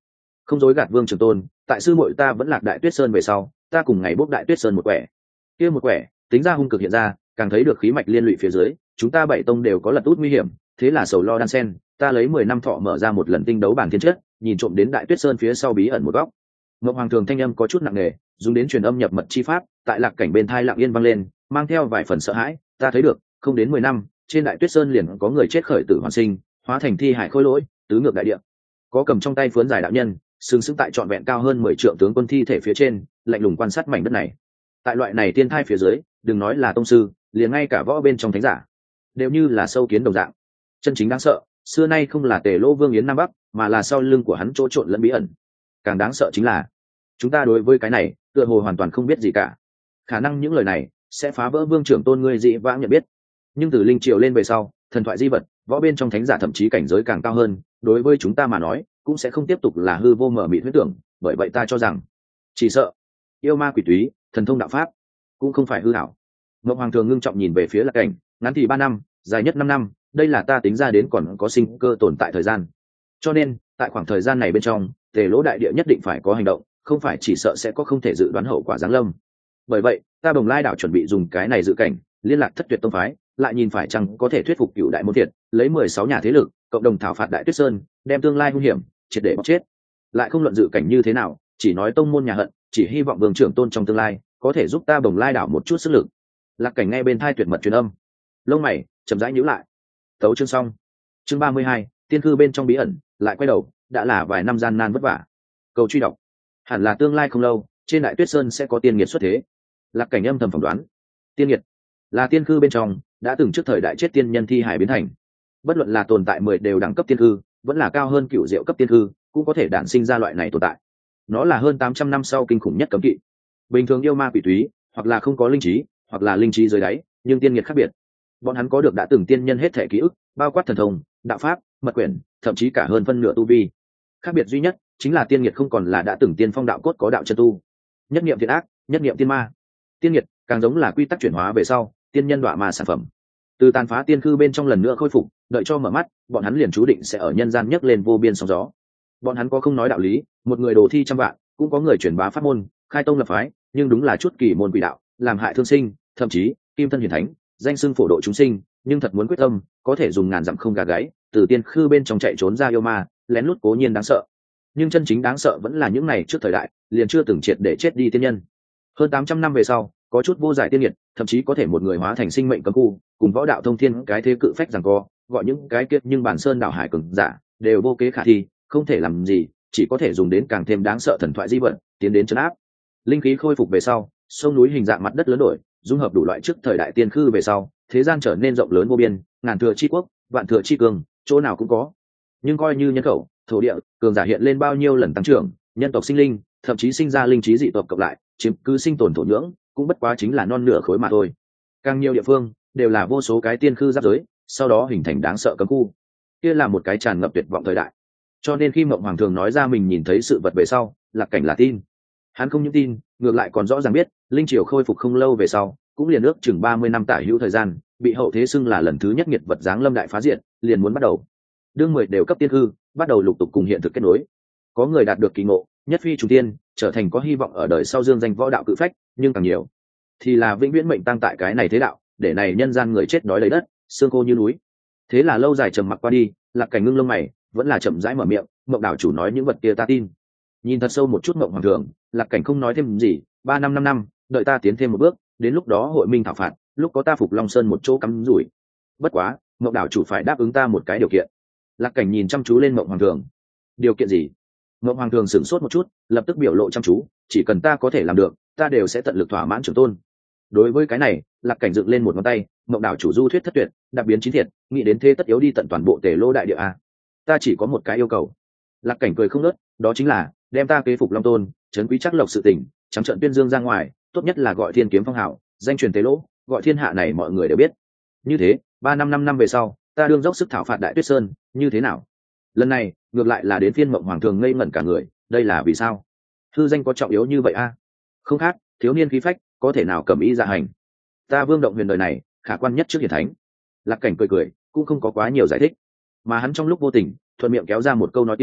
không dối gạt Vương Trường Tôn, tại sư muội ta vẫn lạc Đại Tuyết Sơn về sau, ta cùng ngày bốc Đại Tuyết Sơn một quẻ. Kia một quẻ, tính ra hung cực hiện ra, càng thấy được khí mạch liên lụy phía dưới, chúng ta bảy tông đều có lật út nguy hiểm, thế là sầu lo đan sen, ta lấy mười năm thọ mở ra một lần tinh đấu bản thiên chất, nhìn trộm đến Đại Tuyết Sơn phía sau bí ẩn một góc. Ngọc Hoàng Thường thanh âm có chút nặng nề, dùng đến truyền âm nhập mật chi pháp, tại Lạc Cảnh bên thai lặng yên vang lên, mang theo vài phần sợ hãi, ta thấy được, không đến mười năm, trên Đại Tuyết Sơn liền có người chết khởi tử hoàn sinh, hóa thành thi hải khôi lỗi, tứ ngược đại địa. Có cầm trong tay phướn dài đạo nhân, sừng sững tại trọn vẹn cao hơn mười trượng tướng quân thi thể phía trên, lạnh lùng quan sát mảnh đất này. Tại loại này tiên thai phía dưới, đừng nói là tông sư, liền ngay cả võ bên trong thánh giả, đều như là sâu kiến đồng dạng. Chân chính đáng sợ, xưa nay không là Tề Lỗ Vương Yến Nam Bắc, mà là sau lưng của hắn chỗ trộn lẫn bí ẩn. Càng đáng sợ chính là, chúng ta đối với cái này, tựa hồ hoàn toàn không biết gì cả. Khả năng những lời này sẽ phá vỡ Vương Trưởng Tôn ngươi dị vãng nhận biết. Nhưng từ linh triều lên về sau, thần thoại di vật, võ bên trong thánh giả thậm chí cảnh giới càng cao hơn, đối với chúng ta mà nói, cũng sẽ không tiếp tục là hư vô mở mịt huyết tưởng. Bởi vậy ta cho rằng, chỉ sợ yêu ma quỷ túy, thần thông đạo pháp, cũng không phải hư ảo. Ngọc Hoàng Thường ngưng trọng nhìn về phía Lạc Cảnh, ngắn thì ba năm, dài nhất năm năm, đây là ta tính ra đến còn có sinh cơ tồn tại thời gian. Cho nên, tại khoảng thời gian này bên trong, Tề Lỗ đại địa nhất định phải có hành động, không phải chỉ sợ sẽ có không thể dự đoán hậu quả giáng lâm. Bởi vậy, ta Bồng Lai đảo chuẩn bị dùng cái này dự cảnh, liên lạc Thất Tuyệt tông phái, lại nhìn phải chăng có thể thuyết phục Cửu đại môn thiệt, lấy mười sáu nhà thế lực, cộng đồng thảo phạt Đại Tuyết Sơn, đem tương lai hung hiểm triệt để bóc chết. Lại không luận dự cảnh như thế nào, chỉ nói tông môn nhà hận, chỉ hy vọng Vương Trưởng Tôn trong tương lai có thể giúp ta Bồng Lai đảo một chút sức lực. Lạc Cảnh nghe bên thai tuyệt mật truyền âm, lông mày chậm rãi nhíu lại. Tấu chương xong. Chương ba mươi hai, tiên cư bên trong bí ẩn, lại quay đầu, đã là vài năm gian nan vất vả. Cầu truy đọc. Hẳn là tương lai không lâu, trên Đại Tuyết Sơn sẽ có tiên nghiệt xuất thế. Lạc Cảnh âm thầm phỏng đoán. Tiên nghiệt là tiên cư bên trong đã từng trước thời đại chết tiên nhân thi hải biến thành. Bất luận là tồn tại mười đều đẳng cấp tiên cư, vẫn là cao hơn cựu diệu cấp tiên cư, cũng có thể đản sinh ra loại này tồn tại. Nó là hơn tám trăm năm sau kinh khủng nhất cấm kỵ. Bình thường yêu ma quỷ túy, hoặc là không có linh trí, hoặc là linh trí dưới đáy, nhưng tiên nghiệt khác biệt. Bọn hắn có được đã từng tiên nhân hết thể ký ức, bao quát thần thông, đạo pháp, mật quyển, thậm chí cả hơn phân nửa tu vi. Khác biệt duy nhất chính là tiên nghiệt không còn là đã từng tiên phong đạo cốt có đạo chân tu. Nhất niệm thiện ác, nhất niệm tiên ma. Tiên nghiệt càng giống là quy tắc chuyển hóa về sau, tiên nhân đọa ma sản phẩm. Từ tàn phá tiên cư bên trong lần nữa khôi phục, đợi cho mở mắt, bọn hắn liền chú định sẽ ở nhân gian nhấc lên vô biên sóng gió. Bọn hắn có không nói đạo lý, một người đồ thi trăm vạn, cũng có người truyền bá pháp môn, khai tông lập phái, nhưng đúng là chút kỳ môn quỷ đạo, làm hại thương sinh, thậm chí kim thân hiển thánh, danh xưng phổ độ chúng sinh, nhưng thật muốn quyết tâm, có thể dùng ngàn dặm không gà gáy, từ tiên khư bên trong chạy trốn ra yêu ma, lén lút cố nhiên đáng sợ. Nhưng chân chính đáng sợ vẫn là những này trước thời đại, liền chưa từng triệt để chết đi tiên nhân. Hơn tám trăm năm về sau, có chút vô giải tiên nghiệt, thậm chí có thể một người hóa thành sinh mệnh cấm khu, cùng võ đạo thông thiên cái thế cự phách giằng co, gọi những cái kiệt nhưng bản sơn đảo hải cường giả đều vô kế khả thi, không thể làm gì, chỉ có thể dùng đến càng thêm đáng sợ thần thoại di vật, tiến đến trấn áp. Linh khí khôi phục về sau, sông núi hình dạng mặt đất lớn đổi, dung hợp đủ loại trước thời đại tiên khư về sau, thế gian trở nên rộng lớn vô biên, ngàn thừa chi quốc, vạn thừa chi cường, chỗ nào cũng có. Nhưng coi như nhân khẩu, thổ địa, cường giả hiện lên bao nhiêu lần tăng trưởng, nhân tộc sinh linh, thậm chí sinh ra linh trí dị tộc cộng lại, chiếm cứ sinh tồn thổ nhưỡng, cũng bất quá chính là non nửa khối mà thôi. Càng nhiều địa phương đều là vô số cái tiên khư giáp giới, sau đó hình thành đáng sợ cấm khu. Kia là một cái tràn ngập tuyệt vọng thời đại. Cho nên khi Mộng Hoàng Thường nói ra mình nhìn thấy sự vật về sau, Lạc Cảnh là tin. Hắn không những tin, ngược lại còn rõ ràng biết, linh triều khôi phục không lâu về sau, cũng liền ước chừng ba mươi năm tả hữu thời gian, bị hậu thế xưng là lần thứ nhất nghiệt vật giáng lâm đại phá diện, liền muốn bắt đầu. Đương mười đều cấp tiên hư, bắt đầu lục tục cùng hiện thực kết nối. Có người đạt được kỳ ngộ, nhất phi trùng tiên, trở thành có hy vọng ở đời sau dương danh võ đạo cự phách, nhưng càng nhiều thì là vĩnh viễn mệnh tăng tại cái này thế đạo, để này nhân gian người chết đói lấy đất, xương khô như núi. Thế là lâu dài trầm mặc qua đi, Lạc Cảnh ngưng lông mày, vẫn là chậm rãi mở miệng, Mộng đảo chủ nói những vật kia ta tin. Nhìn thật sâu một chút Mộng Hoàng Thường, Lạc Cảnh không nói thêm gì, ba năm năm năm, đợi ta tiến thêm một bước, đến lúc đó hội minh thảo phạt, lúc có ta phục Long Sơn một chỗ cắm rủi. Bất quá, Mộng đảo chủ phải đáp ứng ta một cái điều kiện. Lạc Cảnh nhìn chăm chú lên Mộng Hoàng Thường. Điều kiện gì? Mộng Hoàng Thường sửng sốt một chút, lập tức biểu lộ chăm chú, chỉ cần ta có thể làm được, ta đều sẽ tận lực thỏa mãn Trưởng Tôn. Đối với cái này, Lạc Cảnh dựng lên một ngón tay, Mộng đảo chủ du thuyết thất tuyệt, đặc biến chín thiệt, nghĩ đến thế tất yếu đi tận toàn bộ Tề Lô đại địa a. Ta chỉ có một cái yêu cầu. Lạc Cảnh cười không ngớt, đó chính là đem ta kế phục Long Tôn, trấn quý chắc lộc sự tình, trắng trợn tuyên dương ra ngoài, tốt nhất là gọi Thiên Kiếm Phong hào, danh truyền Tề Lô, gọi thiên hạ này mọi người đều biết. Như thế, ba năm năm năm về sau, ta đương dốc sức thảo phạt Đại Tuyết Sơn, như thế nào? Lần này, ngược lại là đến phiên Mộng Hoàng Thường ngây ngẩn cả người, đây là vì sao? Hư danh có trọng yếu như vậy a? Không khác, thiếu niên khí phách, có thể nào cầm ý dạ hành. Ta Vương Động Huyền đời này, khả quan nhất trước hiển thánh. Lạc Cảnh cười cười, cũng không có quá nhiều giải thích, mà hắn trong lúc vô tình thuận miệng kéo ra một câu nói kia,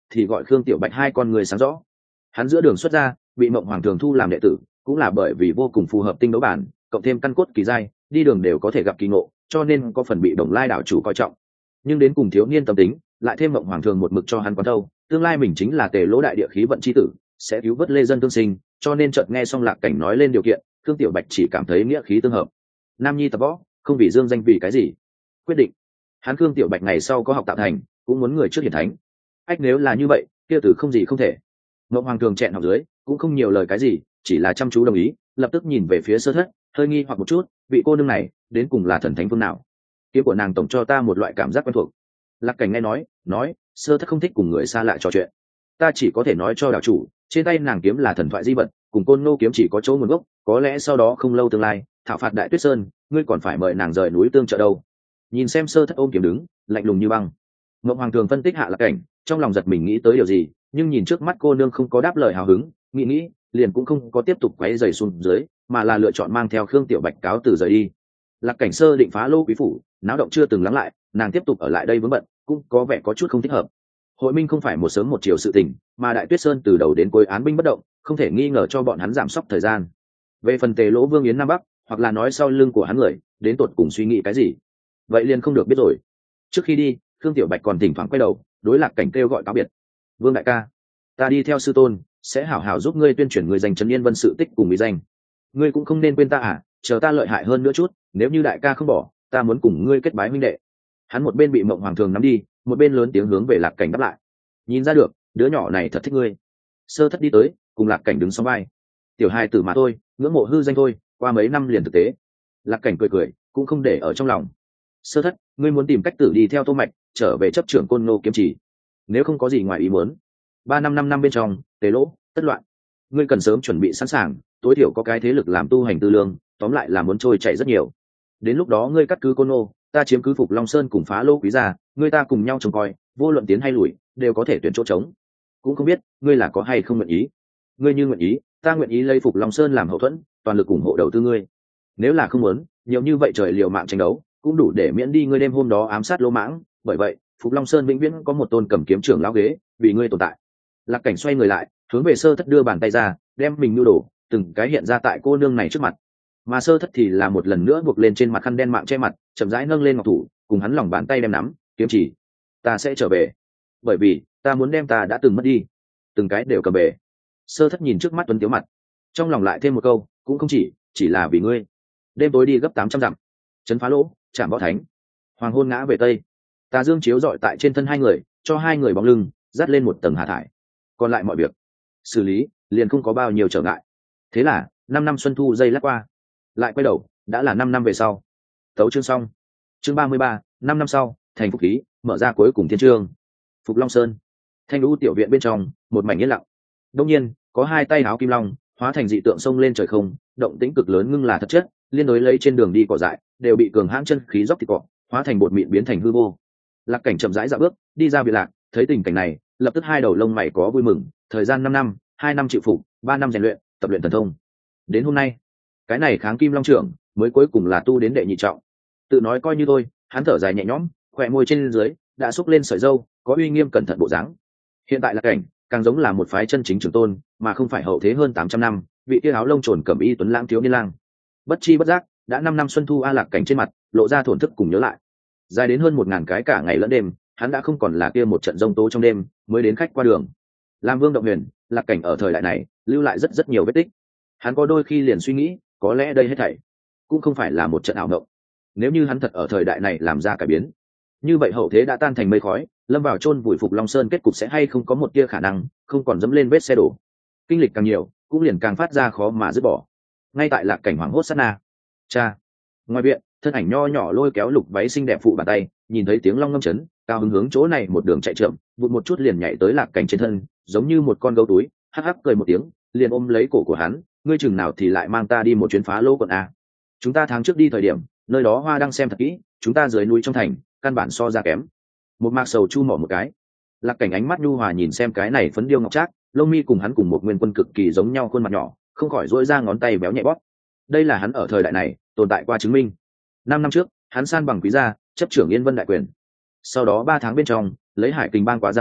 thì gọi Khương Tiểu Bạch hai con người sáng rõ. Hắn giữa đường xuất ra, bị Mộng Hoàng thường thu làm đệ tử, cũng là bởi vì vô cùng phù hợp tinh đấu bản, cộng thêm căn cốt kỳ giai, đi đường đều có thể gặp kỳ ngộ, cho nên có phần bị Đồng Lai đảo chủ coi trọng. Nhưng đến cùng thiếu niên tâm tính, lại thêm Mộng Hoàng thường một mực cho hắn quán thâu, tương lai mình chính là Tề Lỗ đại địa khí vận chi tử, sẽ cứu vớt lê dân tương sinh, cho nên chợt nghe xong Lạc Cảnh nói lên điều kiện, Khương Tiểu Bạch chỉ cảm thấy nghĩa khí tương hợp. Nam nhi tập võ, không vì dương danh vì cái gì. Quyết định, hắn Khương Tiểu Bạch ngày sau có học tạo thành, cũng muốn người trước hiển thánh. Ách nếu là như vậy, kia tử không gì không thể. Mộng Hoàng thường chẹn học dưới, cũng không nhiều lời cái gì, chỉ là chăm chú đồng ý, lập tức nhìn về phía Sơ Thất, hơi nghi hoặc một chút, vị cô nương này, đến cùng là thần thánh phương nào? Kiếm của nàng tổng cho ta một loại cảm giác quen thuộc. Lạc Cảnh nghe nói, nói, Sơ Thất không thích cùng người xa lạ trò chuyện. Ta chỉ có thể nói cho đạo chủ, trên tay nàng kiếm là thần thoại di vật, cùng Côn Ngô kiếm chỉ có chỗ nguồn gốc, có lẽ sau đó không lâu tương lai, thảo phạt Đại Tuyết Sơn, ngươi còn phải mời nàng rời núi tương trợ đâu. Nhìn xem Sơ Thất ôm kiếm đứng, lạnh lùng như băng. Mộng Hoàng thường phân tích hạ Lạc Cảnh, trong lòng giật mình nghĩ tới điều gì, nhưng nhìn trước mắt cô nương không có đáp lời hào hứng, nghĩ nghĩ, liền cũng không có tiếp tục quấy rầy xuống dưới, mà là lựa chọn mang theo Khương Tiểu Bạch cáo từ rời đi. Lạc Cảnh sơ định phá Lô quý phủ, náo động chưa từng lắng lại, nàng tiếp tục ở lại đây vướng bận, cũng có vẻ có chút không thích hợp. Hội minh không phải một sớm một chiều sự tình, mà Đại Tuyết Sơn từ đầu đến cuối án binh bất động, không thể nghi ngờ cho bọn hắn giảm sốc thời gian. Về phần Tề Lỗ Vương Yến Nam Bắc, hoặc là nói sau lưng của hắn người, đến tột cùng suy nghĩ cái gì, vậy liền không được biết rồi. Trước khi đi, Khương Tiểu Bạch còn thỉnh thoảng quay đầu, đối Lạc Cảnh kêu gọi cáo biệt. Vương đại ca, ta đi theo sư tôn, sẽ hảo hảo giúp ngươi tuyên truyền người danh trấn Yên Vân sự tích cùng mỹ danh. Ngươi cũng không nên quên ta à, chờ ta lợi hại hơn nữa chút, nếu như đại ca không bỏ, ta muốn cùng ngươi kết bái huynh đệ. Hắn một bên bị Mộng Hoàng thường nắm đi, một bên lớn tiếng hướng về Lạc Cảnh đáp lại. Nhìn ra được, đứa nhỏ này thật thích ngươi. Sơ Thất đi tới, cùng Lạc Cảnh đứng song vai. Tiểu hài tử mà thôi, ngưỡng mộ hư danh thôi, qua mấy năm liền thực tế. Lạc Cảnh cười cười, cũng không để ở trong lòng. Sơ Thất, ngươi muốn tìm cách tử đi theo Tô Mạch, trở về chấp trưởng Côn Ngô kiếm chỉ. Nếu không có gì ngoài ý muốn, ba năm năm năm bên trong, Tề Lỗ, tất loạn. Ngươi cần sớm chuẩn bị sẵn sàng, tối thiểu có cái thế lực làm tu hành tư lương, tóm lại là muốn trôi chảy rất nhiều. Đến lúc đó ngươi cắt cứ Côn Ngô, ta chiếm cứ Phục Long Sơn cùng phá Lô quý gia, ngươi ta cùng nhau trông coi, vô luận tiến hay lùi, đều có thể tuyển chỗ trống. Cũng không biết, ngươi là có hay không nguyện ý. Ngươi như nguyện ý, ta nguyện ý lấy Phục Long Sơn làm hậu thuẫn, toàn lực ủng hộ đầu tư ngươi. Nếu là không muốn, nhiều như vậy trời liều mạng tranh đấu, cũng đủ để miễn đi ngươi đêm hôm đó ám sát Lỗ Mãng, bởi vậy, Phục Long Sơn vĩnh viễn có một tôn cầm kiếm trưởng lão ghế, vì ngươi tồn tại. Lạc Cảnh xoay người lại, hướng về Sơ Thất đưa bàn tay ra, đem mình nhu đổ, từng cái hiện ra tại cô nương này trước mặt. Mà Sơ Thất thì là một lần nữa buộc lên trên mặt khăn đen mạng che mặt, chậm rãi nâng lên ngọc thủ, cùng hắn lòng bàn tay đem nắm, kiếm chỉ. Ta sẽ trở về, bởi vì ta muốn đem ta đã từng mất đi, từng cái đều cầm về. Sơ Thất nhìn trước mắt tuấn tiếu mặt, trong lòng lại thêm một câu, cũng không chỉ, chỉ là vì ngươi. Đêm tối đi gấp tám trăm dặm, chấn phá lỗ, chạm võ thánh, hoàng hôn ngã về tây. Tà dương chiếu rọi tại trên thân hai người, cho hai người bóng lưng dắt lên một tầng hạ thải. Còn lại mọi việc xử lý liền không có bao nhiêu trở ngại. Thế là năm năm xuân thu dây lắc qua, lại quay đầu đã là năm năm về sau. Tấu chương xong. Chương ba mươi ba, năm năm sau, thành phục khí mở ra cuối cùng thiên chương. Phục Long Sơn, Thanh Lũ tiểu viện bên trong, một mảnh yên lặng. Đông nhiên, có hai tay áo kim long hóa thành dị tượng xông lên trời không, động tĩnh cực lớn ngưng là thật chất, liên đối lấy trên đường đi cỏ dại đều bị cường hãn chân khí dốc thịt cỏ, hóa thành bột mịn biến thành hư vô. Lạc Cảnh chậm rãi dạo bước đi ra viện lạc, thấy tình cảnh này, lập tức hai đầu lông mày có vui mừng. Thời gian năm năm, hai năm chịu phục, ba năm rèn luyện, tập luyện thần thông. Đến hôm nay, cái này kháng kim long trưởng mới cuối cùng là tu đến đệ nhị trọng. Tự nói coi như thôi, hắn thở dài nhẹ nhõm, khỏe môi trên dưới đã xúc lên sợi râu, có uy nghiêm cẩn thận bộ dáng. Hiện tại Lạc Cảnh càng giống là một phái chân chính trưởng tôn, mà không phải hậu thế hơn tám trăm năm vị kia áo lông trồn cẩm y tuấn lãng thiếu niên lang. Bất chi bất giác, đã năm năm xuân thu a Lạc Cảnh trên mặt lộ ra thổn thức cùng nhớ lại. Dài đến hơn một ngàn cái cả ngày lẫn đêm, hắn đã không còn là kia một trận rông tố trong đêm mới đến khách qua đường. Làm vương động huyền, Lạc Cảnh ở thời đại này lưu lại rất rất nhiều vết tích. Hắn có đôi khi liền suy nghĩ, có lẽ đây hết thảy cũng không phải là một trận ảo ngộng. Nếu như hắn thật ở thời đại này làm ra cải biến, như vậy hậu thế đã tan thành mây khói, lâm vào chôn vùi Phục Long Sơn kết cục sẽ hay không có một tia khả năng không còn dẫm lên vết xe đổ. Kinh lịch càng nhiều, cũng liền càng phát ra khó mà dứt bỏ. Ngay tại Lạc Cảnh hoảng hốt sát na, cha, ngoài viện, thân ảnh nho nhỏ lôi kéo lục váy xinh đẹp phụ bàn tay, nhìn thấy tiếng long ngâm chấn, cao hứng hướng chỗ này một đường chạy trượm, vụt một chút liền nhảy tới Lạc Cảnh trên thân, giống như một con gấu túi, hắc hắc cười một tiếng, liền ôm lấy cổ của hắn, ngươi chừng nào thì lại mang ta đi một chuyến phá lô quận a? Chúng ta tháng trước đi thời điểm, nơi đó hoa đang xem thật kỹ, chúng ta dưới núi trong thành, căn bản so ra kém. Một mạc sầu chu mỏ một cái. Lạc Cảnh ánh mắt nhu hòa nhìn xem cái này phấn điêu ngọc trác, lông mi cùng hắn cùng một nguyên quân cực kỳ giống nhau khuôn mặt nhỏ, không khỏi duỗi ra ngón tay béo nhẹ bóp. Đây là hắn ở thời đại này tồn tại qua chứng minh. Năm năm trước, hắn san bằng quý gia, chấp trưởng Yên Vân đại quyền. Sau đó ba tháng bên trong, lấy Hải Kình bang quá Giang Long,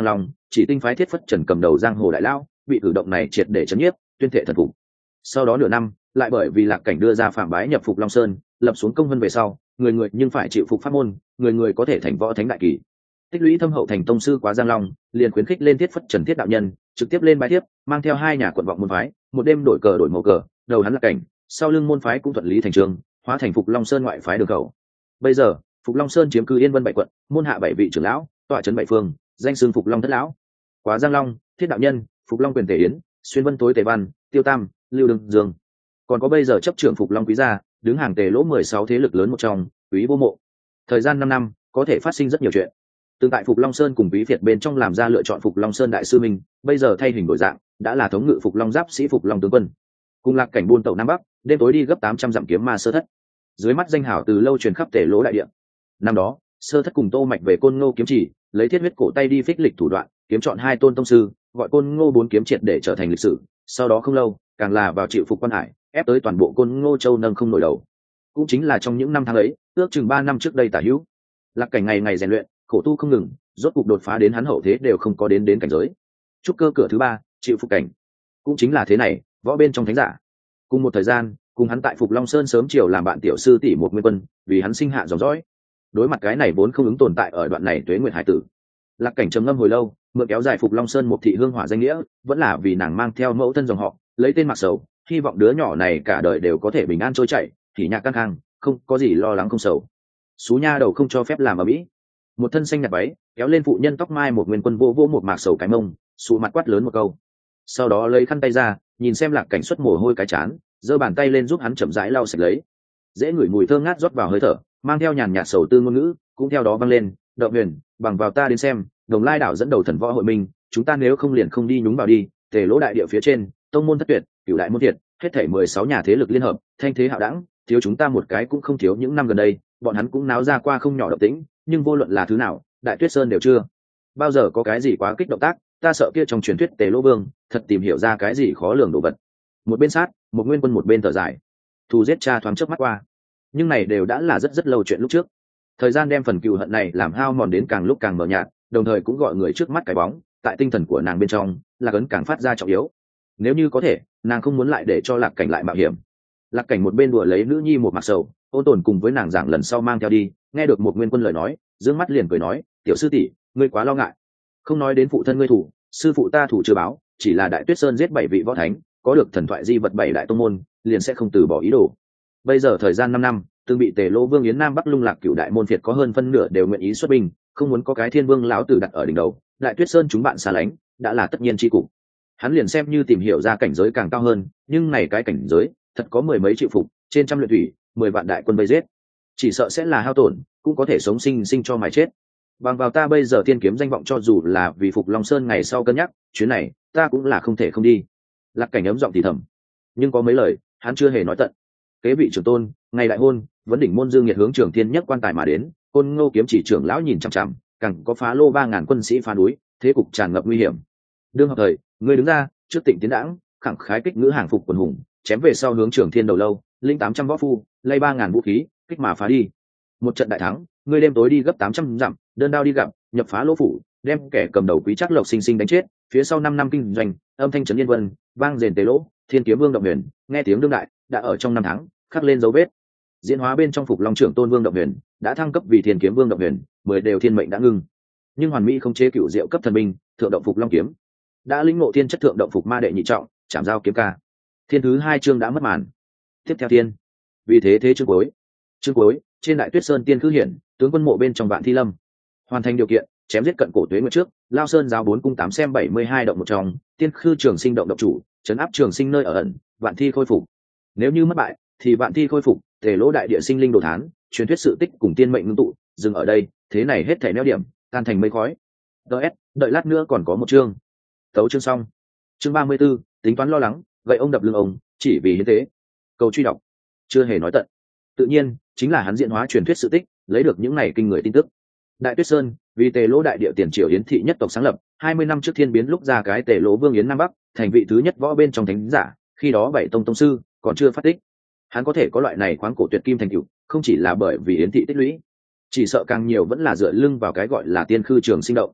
chỉ tinh phái thiết phất trần cầm đầu giang hồ đại lao bị cử động này triệt để chấn nhiếp, tuyên thệ thần phục. Sau đó nửa năm lại bởi vì Lạc Cảnh đưa ra phạm bái nhập phục Long Sơn, lập xuống công vân về sau, người người nhưng phải chịu phục pháp môn, người người có thể thành võ thánh đại kỳ. Tích lũy thâm hậu thành tông sư quá Giang Long, liền khuyến khích lên thiết phất trần thiết đạo nhân trực tiếp lên bái tiếp, mang theo hai nhà quận vọng môn phái, một đêm đổi cờ đổi màu cờ, đầu hắn Lạc Cảnh, sau lưng môn phái cũng thuận lý thành trường, hóa thành phục Long Sơn ngoại phái đường khẩu. Bây giờ phục Long Sơn chiếm cứ Yên Vân bảy quận, môn hạ bảy vị trưởng lão, tọa trấn bảy phương, danh xưng phục Long thất lão. Quá Giang Long, thiết đạo nhân, phục Long quyền tề yến, xuyên vân tối tề văn, tiêu tam, lưu đương dương, còn có bây giờ chấp trưởng phục Long quý gia, đứng hàng tề lỗ mười sáu thế lực lớn một trong, quý vô mộ. Thời gian năm năm có thể phát sinh rất nhiều chuyện. Tương tại phục Long Sơn cùng quý việt bên trong làm ra lựa chọn phục Long Sơn đại sư minh, bây giờ thay hình đổi dạng, đã là thống ngự phục Long giáp sĩ phục Long tướng quân. Cùng Lạc Cảnh buôn tẩu nam bắc, đêm tối đi gấp tám trăm dặm kiếm ma sơ thất. Dưới mắt danh hào từ lâu truyền khắp tề lỗ đại địa. Năm đó sơ thất cùng Tô Mạch về Côn Ngô kiếm chỉ, lấy thiết huyết cổ tay đi phích lịch thủ đoạn, kiếm chọn hai tôn tông sư, gọi Côn Ngô bốn kiếm triệt để trở thành lịch sử. Sau đó không lâu, càng là vào chịu phục quan hải, ép tới toàn bộ Côn Ngô châu nâng không nổi đầu. Cũng chính là trong những năm tháng ấy, ước chừng ba năm trước đây tả hữu, Lạc Cảnh ngày ngày rèn luyện, khổ tu không ngừng, rốt cục đột phá đến hắn hậu thế đều không có đến đến cảnh giới. Trúc cơ cửa thứ ba, chịu phục cảnh. Cũng chính là thế này, võ bên trong thánh giả. Cùng một thời gian, cùng hắn tại Phục Long Sơn sớm chiều làm bạn tiểu sư tỷ một nguyên quân, vì hắn sinh hạ dòng dõi. Đối mặt cái này vốn không ứng tồn tại ở đoạn này tuế nguyệt hải tử. Lạc Cảnh trầm ngâm hồi lâu, mượn kéo dài Phục Long Sơn một thị hương hỏa danh nghĩa, vẫn là vì nàng mang theo mẫu thân dòng họ, lấy tên Mạc Sầu, hy vọng đứa nhỏ này cả đời đều có thể bình an trôi chảy, thì nhạc căng khang, không có gì lo lắng không sầu. Sú nha đầu không cho phép làm ở mỹ. Một thân xanh nhạt váy, kéo lên phụ nhân tóc mai một nguyên quân vô vô một Mạc Sầu cái mông, sụ mặt quát lớn một câu. Sau đó lấy khăn tay ra, nhìn xem Lạc Cảnh xuất mồ hôi cái chán, giơ bàn tay lên giúp hắn chậm rãi lau sạch lấy. Dễ ngửi mùi thơm ngát rót vào hơi thở, mang theo nhàn nhạt sầu tư ngôn ngữ, cũng theo đó vang lên, "Đậu Huyền, bằng vào ta đến xem, Đồng Lai đảo dẫn đầu thần võ hội minh, chúng ta nếu không liền không đi nhúng vào đi, Tề Lỗ đại địa phía trên, tông môn thất tuyệt, cửu đại môn thiệt, hết thảy mười sáu nhà thế lực liên hợp, thanh thế hạo đẳng, thiếu chúng ta một cái cũng không thiếu. Những năm gần đây, bọn hắn cũng náo ra qua không nhỏ động tĩnh, nhưng vô luận là thứ nào, Đại Tuyết Sơn đều chưa bao giờ có cái gì quá kích động tác, ta sợ kia trong truyền thuyết Tề Lỗ Vương, thật tìm hiểu ra cái gì khó lường đồ vật." Một bên sát, một nguyên quân một bên thở dài. Thù giết cha thoáng chớp mắt qua, nhưng này đều đã là rất rất lâu chuyện lúc trước. Thời gian đem phần cừu hận này làm hao mòn đến càng lúc càng mờ nhạt, đồng thời cũng gọi người trước mắt cái bóng, tại tinh thần của nàng bên trong, Lạc Ấn càng phát ra trọng yếu. Nếu như có thể, nàng không muốn lại để cho Lạc Cảnh lại mạo hiểm. Lạc Cảnh một bên đùa lấy nữ nhi một Mạc Sầu, ôn tồn cùng với nàng giảng lần sau mang theo đi, nghe được một nguyên quân lời nói, dương mắt liền cười nói, "Tiểu sư tỷ, ngươi quá lo ngại. Không nói đến phụ thân ngươi thủ, sư phụ ta thủ chưa báo, chỉ là Đại Tuyết Sơn giết bảy vị võ thánh, có được thần thoại di vật bảy đại tông môn, liền sẽ không từ bỏ ý đồ. Bây giờ thời gian năm năm, từng bị Tề Lỗ Vương Yến Nam Bắc lung lạc cửu đại môn phiệt có hơn phân nửa đều nguyện ý xuất binh, không muốn có cái Thiên Vương lão tử đặt ở đỉnh đầu, Đại Tuyết Sơn chúng bạn xa lánh, đã là tất nhiên chi cục. Hắn liền xem như tìm hiểu ra cảnh giới càng cao hơn, nhưng này cái cảnh giới, thật có mười mấy triệu phục, trên trăm luyện thủy, mười vạn đại quân vây giết, chỉ sợ sẽ là hao tổn, cũng có thể sống sinh sinh cho mài chết. Bằng vào ta bây giờ thiên kiếm danh vọng, cho dù là vì Phục Long Sơn ngày sau cân nhắc, chuyến này, ta cũng là không thể không đi." Lạc Cảnh ấm giọng thì thầm, nhưng có mấy lời hắn chưa hề nói tận. Kế vị trưởng tôn, ngày đại hôn, vấn đỉnh môn dương nhiệt hướng Trường Thiên nhất quan tài mà đến, Côn Ngô kiếm chỉ trưởng lão nhìn chằm chằm, càng có phá lô ba ngàn quân sĩ phá núi, thế cục tràn ngập nguy hiểm. Đương hợp thời, ngươi đứng ra, trước Tịnh Tiến đãng, khẳng khái kích ngữ hàng phục quần hùng, chém về sau hướng Trường Thiên đầu lâu, linh tám trăm võ phu, lay ba ngàn vũ khí, kích mà phá đi. Một trận đại thắng, ngươi đêm tối đi gấp tám trăm dặm, đơn đao đi gặp, nhập phá lỗ phủ, đem kẻ cầm đầu Quý Trác Lộc sinh sinh đánh chết, phía sau năm năm kinh doanh, âm thanh trấn yên vân, vang rền Tề Lỗ, Thiên Kiếm Vương Động Huyền, nghe tiếng đương đại, đã ở trong năm tháng khắc lên dấu vết. Diễn hóa bên trong Phục Long trưởng tôn Vương Động Huyền đã thăng cấp vì Thiên Kiếm Vương Động Huyền, mười đều thiên mệnh đã ngưng. Nhưng hoàn mỹ không chế cựu diệu cấp thần binh, thượng động Phục Long kiếm, đã lĩnh ngộ thiên chất thượng động Phục Ma đệ nhị trọng, chạm giao kiếm ca. Thiên thứ hai chương đã mất màn. Tiếp theo thiên. Vì thế thế chương cuối. Chương cuối, trên Đại Tuyết Sơn tiên khư hiển, tướng quân mộ bên trong Vạn Thi Lâm. Hoàn thành điều kiện, chém giết cận cổ tuế nguyệt trước, Lao Sơn giáo bốn cung tám xem bảy mươi hai động một trong, tiên khư trường sinh động động chủ, trấn áp trường sinh nơi ở ẩn, Vạn Thi khôi phục. Nếu như mất bại, thì Vạn Thi khôi phục, Tề Lỗ đại địa sinh linh đồ thán, truyền thuyết sự tích cùng tiên mệnh ngưng tụ, dừng ở đây, thế này hết thảy neo điểm, tan thành mây khói. ds Đợi lát nữa còn có một chương. Tấu chương xong. Chương ba mươi 34, tính toán lo lắng, gậy ông đập lưng ông, chỉ vì hiến tế. Cầu truy đọc. Chưa hề nói tận. Tự nhiên, chính là hắn diễn hóa truyền thuyết sự tích, lấy được những này kinh người tin tức. Đại Tuyết Sơn, vì Tề Lỗ đại địa tiền triều Yến thị nhất tộc sáng lập, hai mươi năm trước thiên biến lúc ra cái Tề Lỗ Vương Yến Nam Bắc, thành vị thứ nhất võ bên trong thánh giả, khi đó bảy tông tông sư còn chưa phát tích. Hắn có thể có loại này khoáng cổ tuyệt kim thành tựu, không chỉ là bởi vì Yến thị tích lũy, chỉ sợ càng nhiều vẫn là dựa lưng vào cái gọi là tiên khư trường sinh động.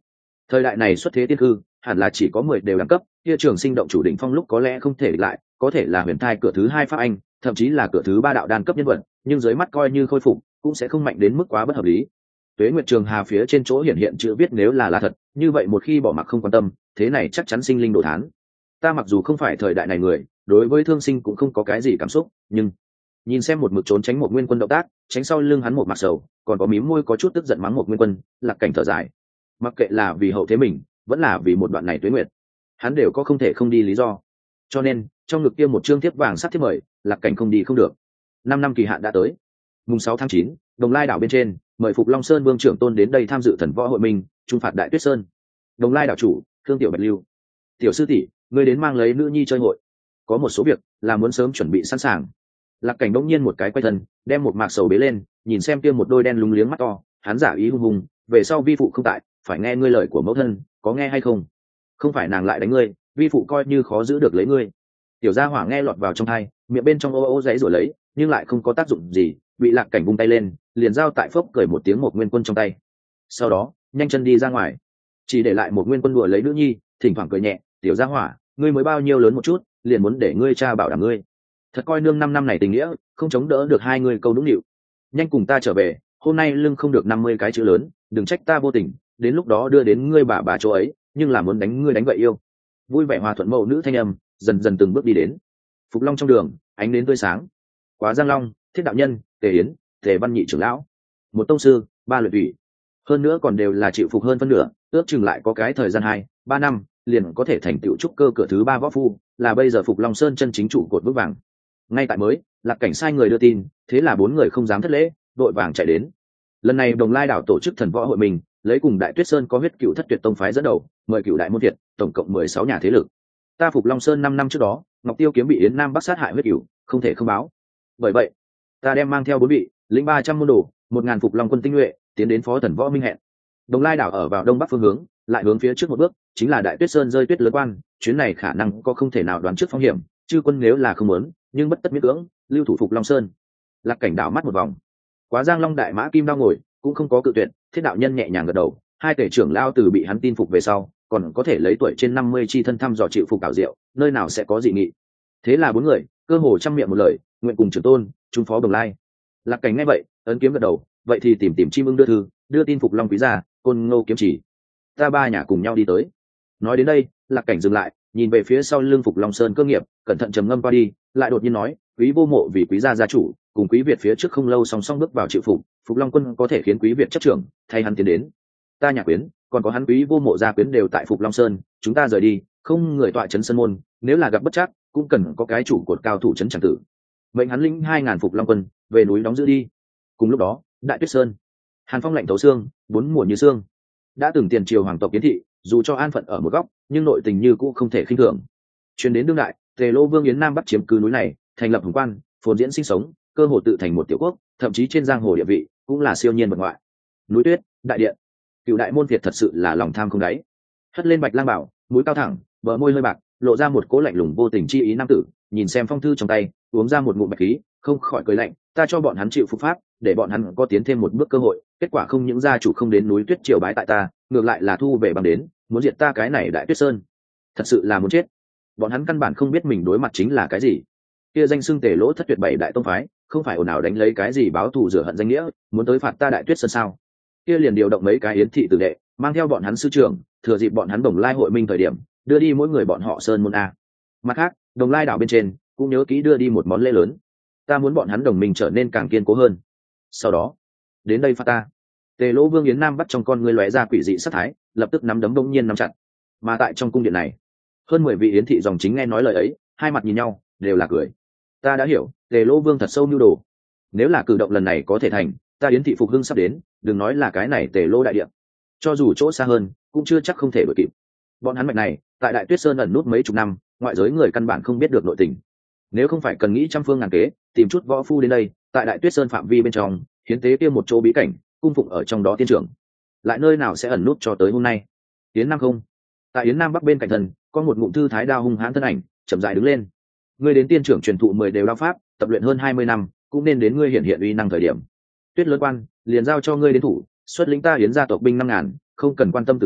Thời đại này xuất thế tiên cư hẳn là chỉ có mười đều đẳng cấp, kia trường sinh động chủ đỉnh phong lúc có lẽ không thể địch lại, có thể là huyền thai cửa thứ hai pháp anh, thậm chí là cửa thứ ba đạo đan cấp nhân vật, nhưng dưới mắt coi như khôi phục cũng sẽ không mạnh đến mức quá bất hợp lý. Tuế Nguyệt Trường Hà phía trên chỗ hiển hiện chữ viết nếu là là thật, như vậy một khi bỏ mặc không quan tâm, thế này chắc chắn sinh linh đồ thán. Ta mặc dù không phải thời đại này người, đối với thương sinh cũng không có cái gì cảm xúc, nhưng nhìn xem một mực trốn tránh một nguyên quân động tác, tránh sau lưng hắn một mặt sầu, còn có mím môi có chút tức giận mắng một nguyên quân, Lạc Cảnh thở dài. Mặc kệ là vì hậu thế mình, vẫn là vì một đoạn này Tuế Nguyệt, hắn đều có không thể không đi lý do. Cho nên, trong ngực kia một chương thiếp vàng sắt thiếp mời, Lạc Cảnh không đi không được. Năm năm kỳ hạn đã tới. Mùng sáu tháng chín, Đồng Lai đảo bên trên, mời Phục Long Sơn Vương trưởng tôn đến đây tham dự thần võ hội minh, trung phạt Đại Tuyết Sơn. Đồng Lai đảo chủ, Thương Tiểu Bạch Lưu. Tiểu sư tỷ, ngươi đến mang lấy nữ nhi chơi hội. Có một số việc là muốn sớm chuẩn bị sẵn sàng. Lạc Cảnh đống nhiên một cái quay thân, đem một mạc sầu bế lên, nhìn xem kia một đôi đen lúng liếng mắt to, hắn giả ý hung hùng, về sau vi phụ không tại, phải nghe ngươi lời của mẫu thân, có nghe hay không? Không phải nàng lại đánh ngươi, vi phụ coi như khó giữ được lấy ngươi. Tiểu gia hỏa nghe lọt vào trong tai, miệng bên trong ô ô giấy rồi lấy, nhưng lại không có tác dụng gì, bị Lạc Cảnh vung tay lên, liền giao tại phốc cười một tiếng một nguyên quân trong tay. Sau đó, nhanh chân đi ra ngoài, chỉ để lại một nguyên quân đùa lấy nữ nhi, thỉnh thoảng cười nhẹ, tiểu gia hỏa, ngươi mới bao nhiêu lớn một chút, liền muốn để ngươi cha bảo đảm ngươi. Thật coi nương năm năm này tình nghĩa, không chống đỡ được hai người câu nũng nịu. Nhanh cùng ta trở về, hôm nay lưng không được năm mươi cái chữ lớn, đừng trách ta vô tình, đến lúc đó đưa đến ngươi bà bà chỗ ấy, nhưng là muốn đánh ngươi đánh vậy yêu. Vui vẻ hòa thuận mẫu nữ thanh âm, dần dần từng bước đi đến. Phục Long trong đường, ánh đến tươi sáng. Quá Giang Long, Thiết đạo nhân, Tề Yến, Tề Văn Nhị trưởng lão, một tông sư, ba luyện thủy, hơn nữa còn đều là chịu phục hơn phân nửa, ước chừng lại có cái thời gian hai, ba năm, liền có thể thành tựu trúc cơ cửa thứ ba võ phu, là bây giờ Phục Long Sơn chân chính trụ cột vững vàng. Ngay tại mới, Lạc Cảnh sai người đưa tin, thế là bốn người không dám thất lễ, đội vàng chạy đến. Lần này Đồng Lai đảo tổ chức thần võ hội mình, lấy cùng Đại Tuyết Sơn có huyết cựu thất tuyệt tông phái dẫn đầu, mời cựu đại môn thiệt, tổng cộng mười sáu nhà thế lực. Ta Phục Long Sơn năm năm trước đó, Ngọc Tiêu kiếm bị Yến Nam Bắc sát hại huyết cựu, không thể không báo. Bởi vậy, ta đem mang theo bốn vị, lĩnh ba trăm môn đồ, một ngàn Phục Long quân tinh nhuệ, tiến đến phó thần võ minh hẹn. Đồng Lai đảo ở vào đông bắc phương hướng, lại hướng phía trước một bước, chính là Đại Tuyết Sơn rơi tuyết lớn quan, chuyến này khả năng có không thể nào đoán trước phong hiểm, chư quân nếu là không muốn, nhưng bất tất miễn cưỡng, lưu thủ Phục Long Sơn. Lạc Cảnh đảo mắt một vòng, Quá Giang Long đại mã kim đang ngồi, cũng không có cự tuyệt, Thiết đạo nhân nhẹ nhàng gật đầu, hai tể trưởng lao từ bị hắn tin phục về sau, còn có thể lấy tuổi trên năm mươi chi thân thăm dò chịu phục cảo diệu, nơi nào sẽ có dị nghị. Thế là bốn người, cơ hồ trăm miệng một lời, nguyện cùng trưởng tôn, trung phó Đồng Lai. Lạc Cảnh nghe vậy, ấn kiếm gật đầu, vậy thì tìm tìm chim ưng đưa thư, đưa tin Phục Long quý gia, Côn Ngô kiếm chỉ. Ta ba nhà cùng nhau đi tới. Nói đến đây, Lạc Cảnh dừng lại, nhìn về phía sau lưng Phục Long Sơn cơ nghiệp, cẩn thận trầm ngâm qua đi, lại đột nhiên nói, quý vô mộ vì quý gia gia chủ, cùng quý Việt phía trước không lâu song song bước vào chịu phục, Phục Long quân có thể khiến quý Việt chấp trưởng, thay hắn tiến đến. Ta nhà quyến, còn có hắn quý vô mộ gia quyến đều tại Phục Long Sơn, chúng ta rời đi, không người tọa trấn sơn môn, nếu là gặp bất trắc, cũng cần có cái chủ cột cao thủ trấn chẳng tử. Mệnh hắn lĩnh hai ngàn Phục Long quân, về núi đóng giữ đi. Cùng lúc đó, Đại Tuyết Sơn, hàn phong lạnh thấu xương, bốn mùa như xương. Đã từng tiền triều hoàng tộc kiến thị, dù cho an phận ở một góc, nhưng nội tình như cũ không thể khinh thường. Truyền đến đương đại, Tề Lô Vương Yến Nam bắt chiếm cứ núi này, thành lập hùng quan, phồn diễn sinh sống, cơ hồ tự thành một tiểu quốc, thậm chí trên giang hồ địa vị cũng là siêu nhiên bậc ngoại. Núi tuyết, đại điện, cựu đại môn Việt thật sự là lòng tham không đáy. Hất lên bạch lang bảo, mũi cao thẳng, bờ môi hơi bạc, lộ ra một cố lạnh lùng vô tình chi ý nam tử, nhìn xem phong thư trong tay, uống ra một ngụm bạch khí, không khỏi cười lạnh, ta cho bọn hắn chịu phục pháp, để bọn hắn có tiến thêm một bước cơ hội, kết quả không những gia chủ không đến núi tuyết triều bái tại ta, ngược lại là thu về bằng đến, muốn diệt ta cái này Đại Tuyết Sơn. Thật sự là muốn chết. Bọn hắn căn bản không biết mình đối mặt chính là cái gì. Kia danh xưng Tề Lỗ thất tuyệt bảy đại tông phái, không phải ồn ào đánh lấy cái gì báo thù rửa hận danh nghĩa, muốn tới phạt ta Đại Tuyết Sơn sao? Kia liền điều động mấy cái yến thị tử đệ, mang theo bọn hắn sư trưởng, thừa dịp bọn hắn Đồng Lai hội minh thời điểm, đưa đi mỗi người bọn họ sơn môn a. Mặt khác, Đồng Lai đảo bên trên, cũng nhớ kỹ đưa đi một món lễ lớn. Ta muốn bọn hắn đồng minh trở nên càng kiên cố hơn. Sau đó, đến đây phạt ta. Tề Lỗ Vương Yến Nam bắt trong con ngươi lóe ra quỷ dị sát thái, lập tức nắm đấm bỗng nhiên nắm chặt. Mà tại trong cung điện này, hơn mười vị yến thị dòng chính nghe nói lời ấy, hai mặt nhìn nhau, đều là cười. Ta đã hiểu, Tề Lỗ Vương thật sâu mưu đồ. Nếu là cử động lần này có thể thành, ta yến thị phục hưng sắp đến, đừng nói là cái này Tề Lỗ đại địa, cho dù chỗ xa hơn, cũng chưa chắc không thể đuổi kịp. Bọn hắn mạch này, tại Đại Tuyết Sơn ẩn nút mấy chục năm, ngoại giới người căn bản không biết được nội tình. Nếu không phải cần nghĩ trăm phương ngàn kế, tìm chút võ phu đến đây, tại Đại Tuyết Sơn phạm vi bên trong, hiến tế kia một chỗ bí cảnh, cung phụng ở trong đó tiên trưởng, lại nơi nào sẽ ẩn nút cho tới hôm nay. Yến Nam không, tại Yến Nam bắc bên cạnh thần, có một ngụm thư thái đao hung hãn thân ảnh, chậm rãi đứng lên. Ngươi đến tiên trưởng truyền thụ mười đều đao pháp, tập luyện hơn hai mươi năm, cũng nên đến ngươi hiện hiện uy năng thời điểm. Tuyết lớn quan, liền giao cho ngươi đến thủ, xuất lĩnh ta Yến gia tộc binh năm ngàn, không cần quan tâm tử vong,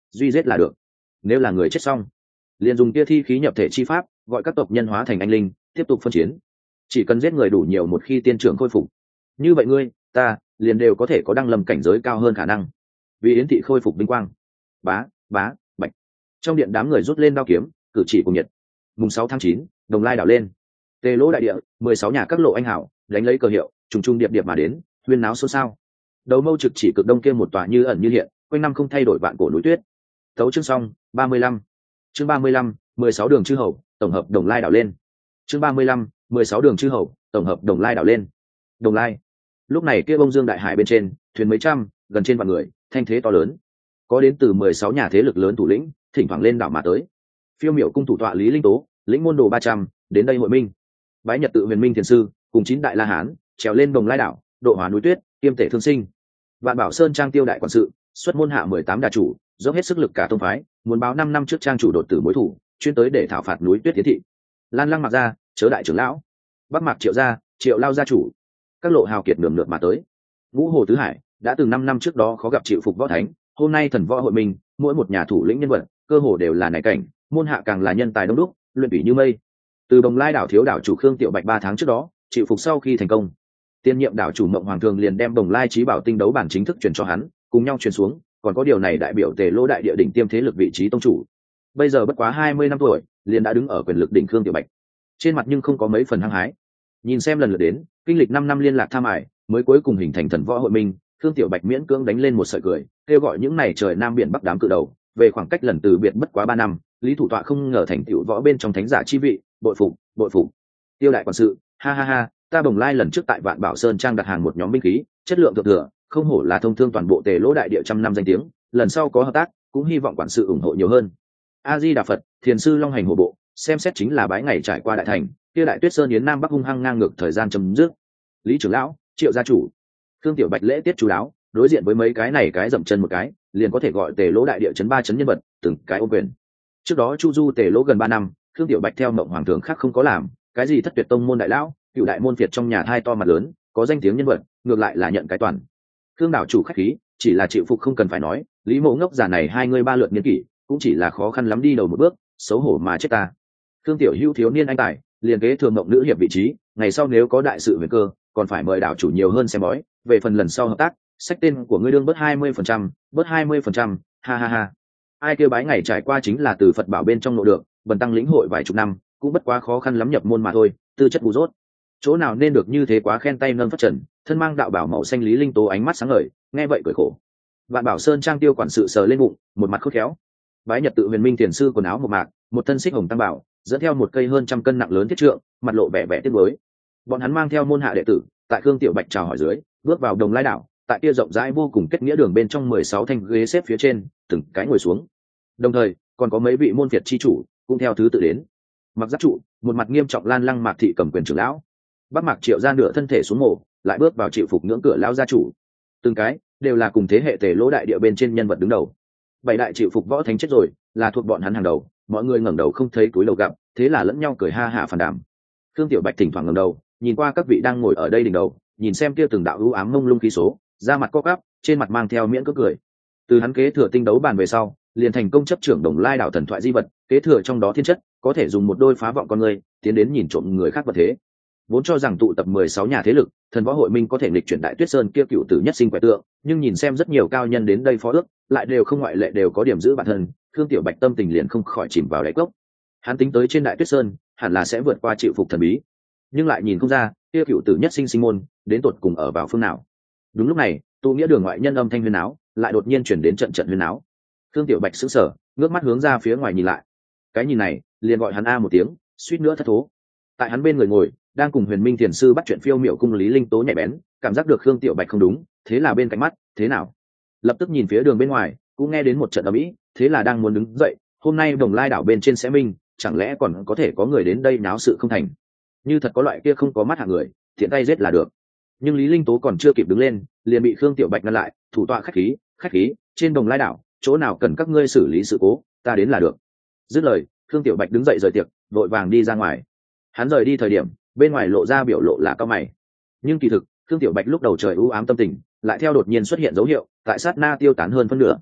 duy giết là được. Nếu là người chết xong, liền dùng kia thi khí nhập thể chi pháp, gọi các tộc nhân hóa thành anh linh, tiếp tục phân chiến. Chỉ cần giết người đủ nhiều, một khi tiên trưởng khôi phục, như vậy ngươi ta liền đều có thể có đăng lâm cảnh giới cao hơn khả năng. Vì yến thị khôi phục vinh quang, bá bá bạch, trong điện đám người rút lên đao kiếm, cử chỉ cùng nhiệt. Mùng sáu tháng chín, Đồng Lai đảo lên, Tề Lỗ đại địa, mười sáu nhà các lộ anh hảo đánh lấy cờ hiệu, trùng trùng điệp điệp mà đến, huyên náo xôn xao. Đầu mâu trực chỉ cực đông kia một tòa như ẩn như hiện, quanh năm không thay đổi vạn cổ núi tuyết. Tấu chương xong, ba mươi lăm. Chương ba mươi lăm, mười sáu đường chư hầu, tổng hợp Đồng Lai đảo lên. Chương ba mươi lăm, mười sáu đường chư hầu, tổng hợp Đồng Lai đảo lên. Đồng Lai. Lúc này kia bông dương đại hải bên trên, thuyền mấy trăm, gần trên vạn người, thanh thế to lớn. Có đến từ mười sáu nhà thế lực lớn thủ lĩnh, thỉnh thoảng lên đảo mà tới. Phiêu miểu cung thủ tọa Lý Linh Tố, lĩnh môn đồ ba trăm, đến đây hội minh. Bái nhật tự huyền minh thiền sư, cùng chín đại la hán, trèo lên Đồng Lai đảo, độ hóa núi tuyết, kiêm tể thương sinh. Vạn Bảo Sơn trang tiêu đại quản sự, xuất môn hạ mười tám đà chủ, dốc hết sức lực cả tông phái, muốn báo năm năm trước trang chủ đột tử mối thủ, chuyên tới để thảo phạt núi tuyết tiến thị. Lan Lăng mặc ra, chớ đại trưởng lão, Bắc Mạc Triệu gia, Triệu lao gia chủ, các lộ hào kiệt nườm nượp mà tới. Ngũ Hồ Tứ Hải đã từng năm năm trước đó khó gặp chịu phục võ thánh, hôm nay thần võ hội mình, mỗi một nhà thủ lĩnh nhân vật, cơ hồ đều là nảy cảnh, môn hạ càng là nhân tài đông đúc, luyện bỉ như mây. Từ Đồng Lai đảo thiếu đảo chủ Khương Tiểu Bạch ba tháng trước đó chịu phục sau khi thành công, tiên nhiệm đảo chủ Mộng Hoàng Thường liền đem Đồng Lai trí bảo tinh đấu bản chính thức truyền cho hắn, cùng nhau truyền xuống. Còn có điều này đại biểu Tề Lỗ đại địa đỉnh tiêm thế lực vị trí tông chủ, bây giờ bất quá hai mươi năm tuổi, liền đã đứng ở quyền lực đỉnh Khương Tiểu Bạch, trên mặt nhưng không có mấy phần hăng hái. Nhìn xem lần lượt đến, kinh lịch năm năm liên lạc tham ải, mới cuối cùng hình thành thần võ hội minh, Khương Tiểu Bạch miễn cưỡng đánh lên một sợi cười, kêu gọi những này trời nam biển bắc đám cự đầu, về khoảng cách lần từ biệt bất quá ba năm, Lý thủ tọa không ngờ thành tựu võ bên trong thánh giả chi vị, bội phục, bội phục. Tiêu đại quản sự, ha ha ha, ta Đồng Lai lần trước tại Vạn Bảo Sơn trang đặt hàng một nhóm binh khí, chất lượng thượng thừa, không hổ là thông thương toàn bộ Tề Lỗ đại địa trăm năm danh tiếng, lần sau có hợp tác, cũng hy vọng quản sự ủng hộ nhiều hơn. A Di Đà Phật, thiền sư long hành hộ bộ, xem xét chính là bái ngày trải qua đại thành, kia đại tuyết sơn yến nam bắc hung hăng ngang ngược thời gian chấm dứt. Lý trưởng lão, Triệu gia chủ, Khương Tiểu Bạch lễ tiết chú đáo, đối diện với mấy cái này cái dậm chân một cái, liền có thể gọi Tề Lỗ đại địa chấn ba chấn nhân vật, từng cái ôm quyền. Trước đó chu du Tề Lỗ gần ba năm, Khương Tiểu Bạch theo Mộng Hoàng Thường khác không có làm, cái gì thất tuyệt tông môn đại lão, cựu đại môn phiệt trong nhà thai to mặt lớn, có danh tiếng nhân vật, ngược lại là nhận cái toàn. Khương đảo chủ khách khí, chỉ là chịu phục không cần phải nói, Lý Mộ ngốc già này hai người ba lượt niên kỷ, cũng chỉ là khó khăn lắm đi đầu một bước, xấu hổ mà chết ta. Khương Tiểu Hữu thiếu niên anh tài, liền kế thường Mộng nữ hiệp vị trí, ngày sau nếu có đại sự huyền cơ, còn phải mời đảo chủ nhiều hơn xem bói, về phần lần sau hợp tác, sách tên của ngươi đương bớt hai mươi phần trăm, bớt hai mươi phần trăm, ha ha ha. Ai kêu bái ngày trải qua chính là từ Phật bảo bên trong nội được, bần tăng lĩnh hội vài chục năm, cũng bất quá khó khăn lắm nhập môn mà thôi, tư chất ngu dốt. Chỗ nào nên được như thế quá khen tay nâng phát trần, thân mang đạo bảo màu xanh Lý Linh Tố ánh mắt sáng ngời, nghe vậy cười khổ. Vạn Bảo Sơn trang tiêu quản sự sờ lên bụng, một mặt khôn khéo. Bái nhật tự huyền minh tiền sư quần áo một mạc, một thân xích hồng tăng bảo, dẫn theo một cây hơn trăm cân nặng lớn thiết trượng, mặt lộ vẻ vẻ tiếc nuối. Bọn hắn mang theo môn hạ đệ tử, tại Khương Tiểu Bạch chào hỏi dưới, bước vào Đồng Lai đảo, tại kia rộng rãi vô cùng kết nghĩa đường bên trong mười sáu thanh ghế xếp phía trên, từng cái ngồi xuống. Đồng thời, còn có mấy vị môn phiệt chi chủ cũng theo thứ tự đến. Mặc giáp trụ, một mặt nghiêm trọng Lan Lăng Mạc thị cầm quyền trưởng lão. Bắc Mạc Triệu ra nửa thân thể xuống mồ, lại bước vào chịu phục ngưỡng cửa lão gia chủ. Từng cái đều là cùng thế hệ Tề Lỗ đại địa bên trên nhân vật đứng đầu. Bảy đại chịu phục võ thánh chết rồi, là thuộc bọn hắn hàng đầu, mọi người ngẩng đầu không thấy túi lầu gặp, thế là lẫn nhau cười ha hả phản đàm. Khương Tiểu Bạch thỉnh thoảng ngẩng đầu, nhìn qua các vị đang ngồi ở đây đỉnh đầu, nhìn xem kia từng đạo ưu ám mông lung khí số, da mặt co quắp, trên mặt mang theo miễn cưỡng cười. Từ hắn kế thừa tinh đấu bàn về sau, liền thành công chấp trưởng Đồng Lai đảo thần thoại di vật, kế thừa trong đó thiên chất, có thể dùng một đôi phá vọng con người, tiến đến nhìn trộm người khác vật thế. Vốn cho rằng tụ tập mười sáu nhà thế lực, thần võ hội minh có thể nghịch chuyển đại tuyết sơn kia cựu tử nhất sinh quẻ tượng, nhưng nhìn xem rất nhiều cao nhân đến đây phó ước, lại đều không ngoại lệ đều có điểm giữ bản thân, Khương Tiểu Bạch tâm tình liền không khỏi chìm vào đáy cốc. Hắn tính tới trên đại tuyết sơn, hẳn là sẽ vượt qua chịu phục thần bí, nhưng lại nhìn không ra, kia cựu tử nhất sinh sinh môn, đến tột cùng ở vào phương nào. Đúng lúc này, tụ nghĩa đường ngoại nhân âm thanh huyên áo, lại đột nhiên chuyển đến trận trận huyên áo. Khương Tiểu Bạch sững sờ, ngước mắt hướng ra phía ngoài nhìn lại. Cái nhìn này, liền gọi hắn a một tiếng, suýt nữa thất thố. Tại hắn bên người ngồi, đang cùng Huyền Minh Thiền sư bắt chuyện phiêu miểu cung Lý Linh Tố nhạy bén, cảm giác được Khương Tiểu Bạch không đúng, thế là bên cạnh mắt, thế nào? Lập tức nhìn phía đường bên ngoài, cũng nghe đến một trận ầm ĩ, thế là đang muốn đứng dậy, hôm nay Đồng Lai đảo bên trên sẽ minh, chẳng lẽ còn có thể có người đến đây náo sự không thành? Như thật có loại kia không có mắt hạng người, tiện tay giết là được. Nhưng Lý Linh Tố còn chưa kịp đứng lên, liền bị Khương Tiểu Bạch ngăn lại, thủ tọa khách khí, khách khí, trên Đồng Lai đảo, chỗ nào cần các ngươi xử lý sự cố, ta đến là được. Dứt lời, Khương Tiểu Bạch đứng dậy rời tiệc, vội vàng đi ra ngoài. Hắn rời đi thời điểm, bên ngoài lộ ra biểu lộ là cao mày, nhưng kỳ thực Khương Tiểu Bạch lúc đầu trời u ám tâm tình lại theo đột nhiên xuất hiện dấu hiệu, tại sát na tiêu tán hơn phân nửa.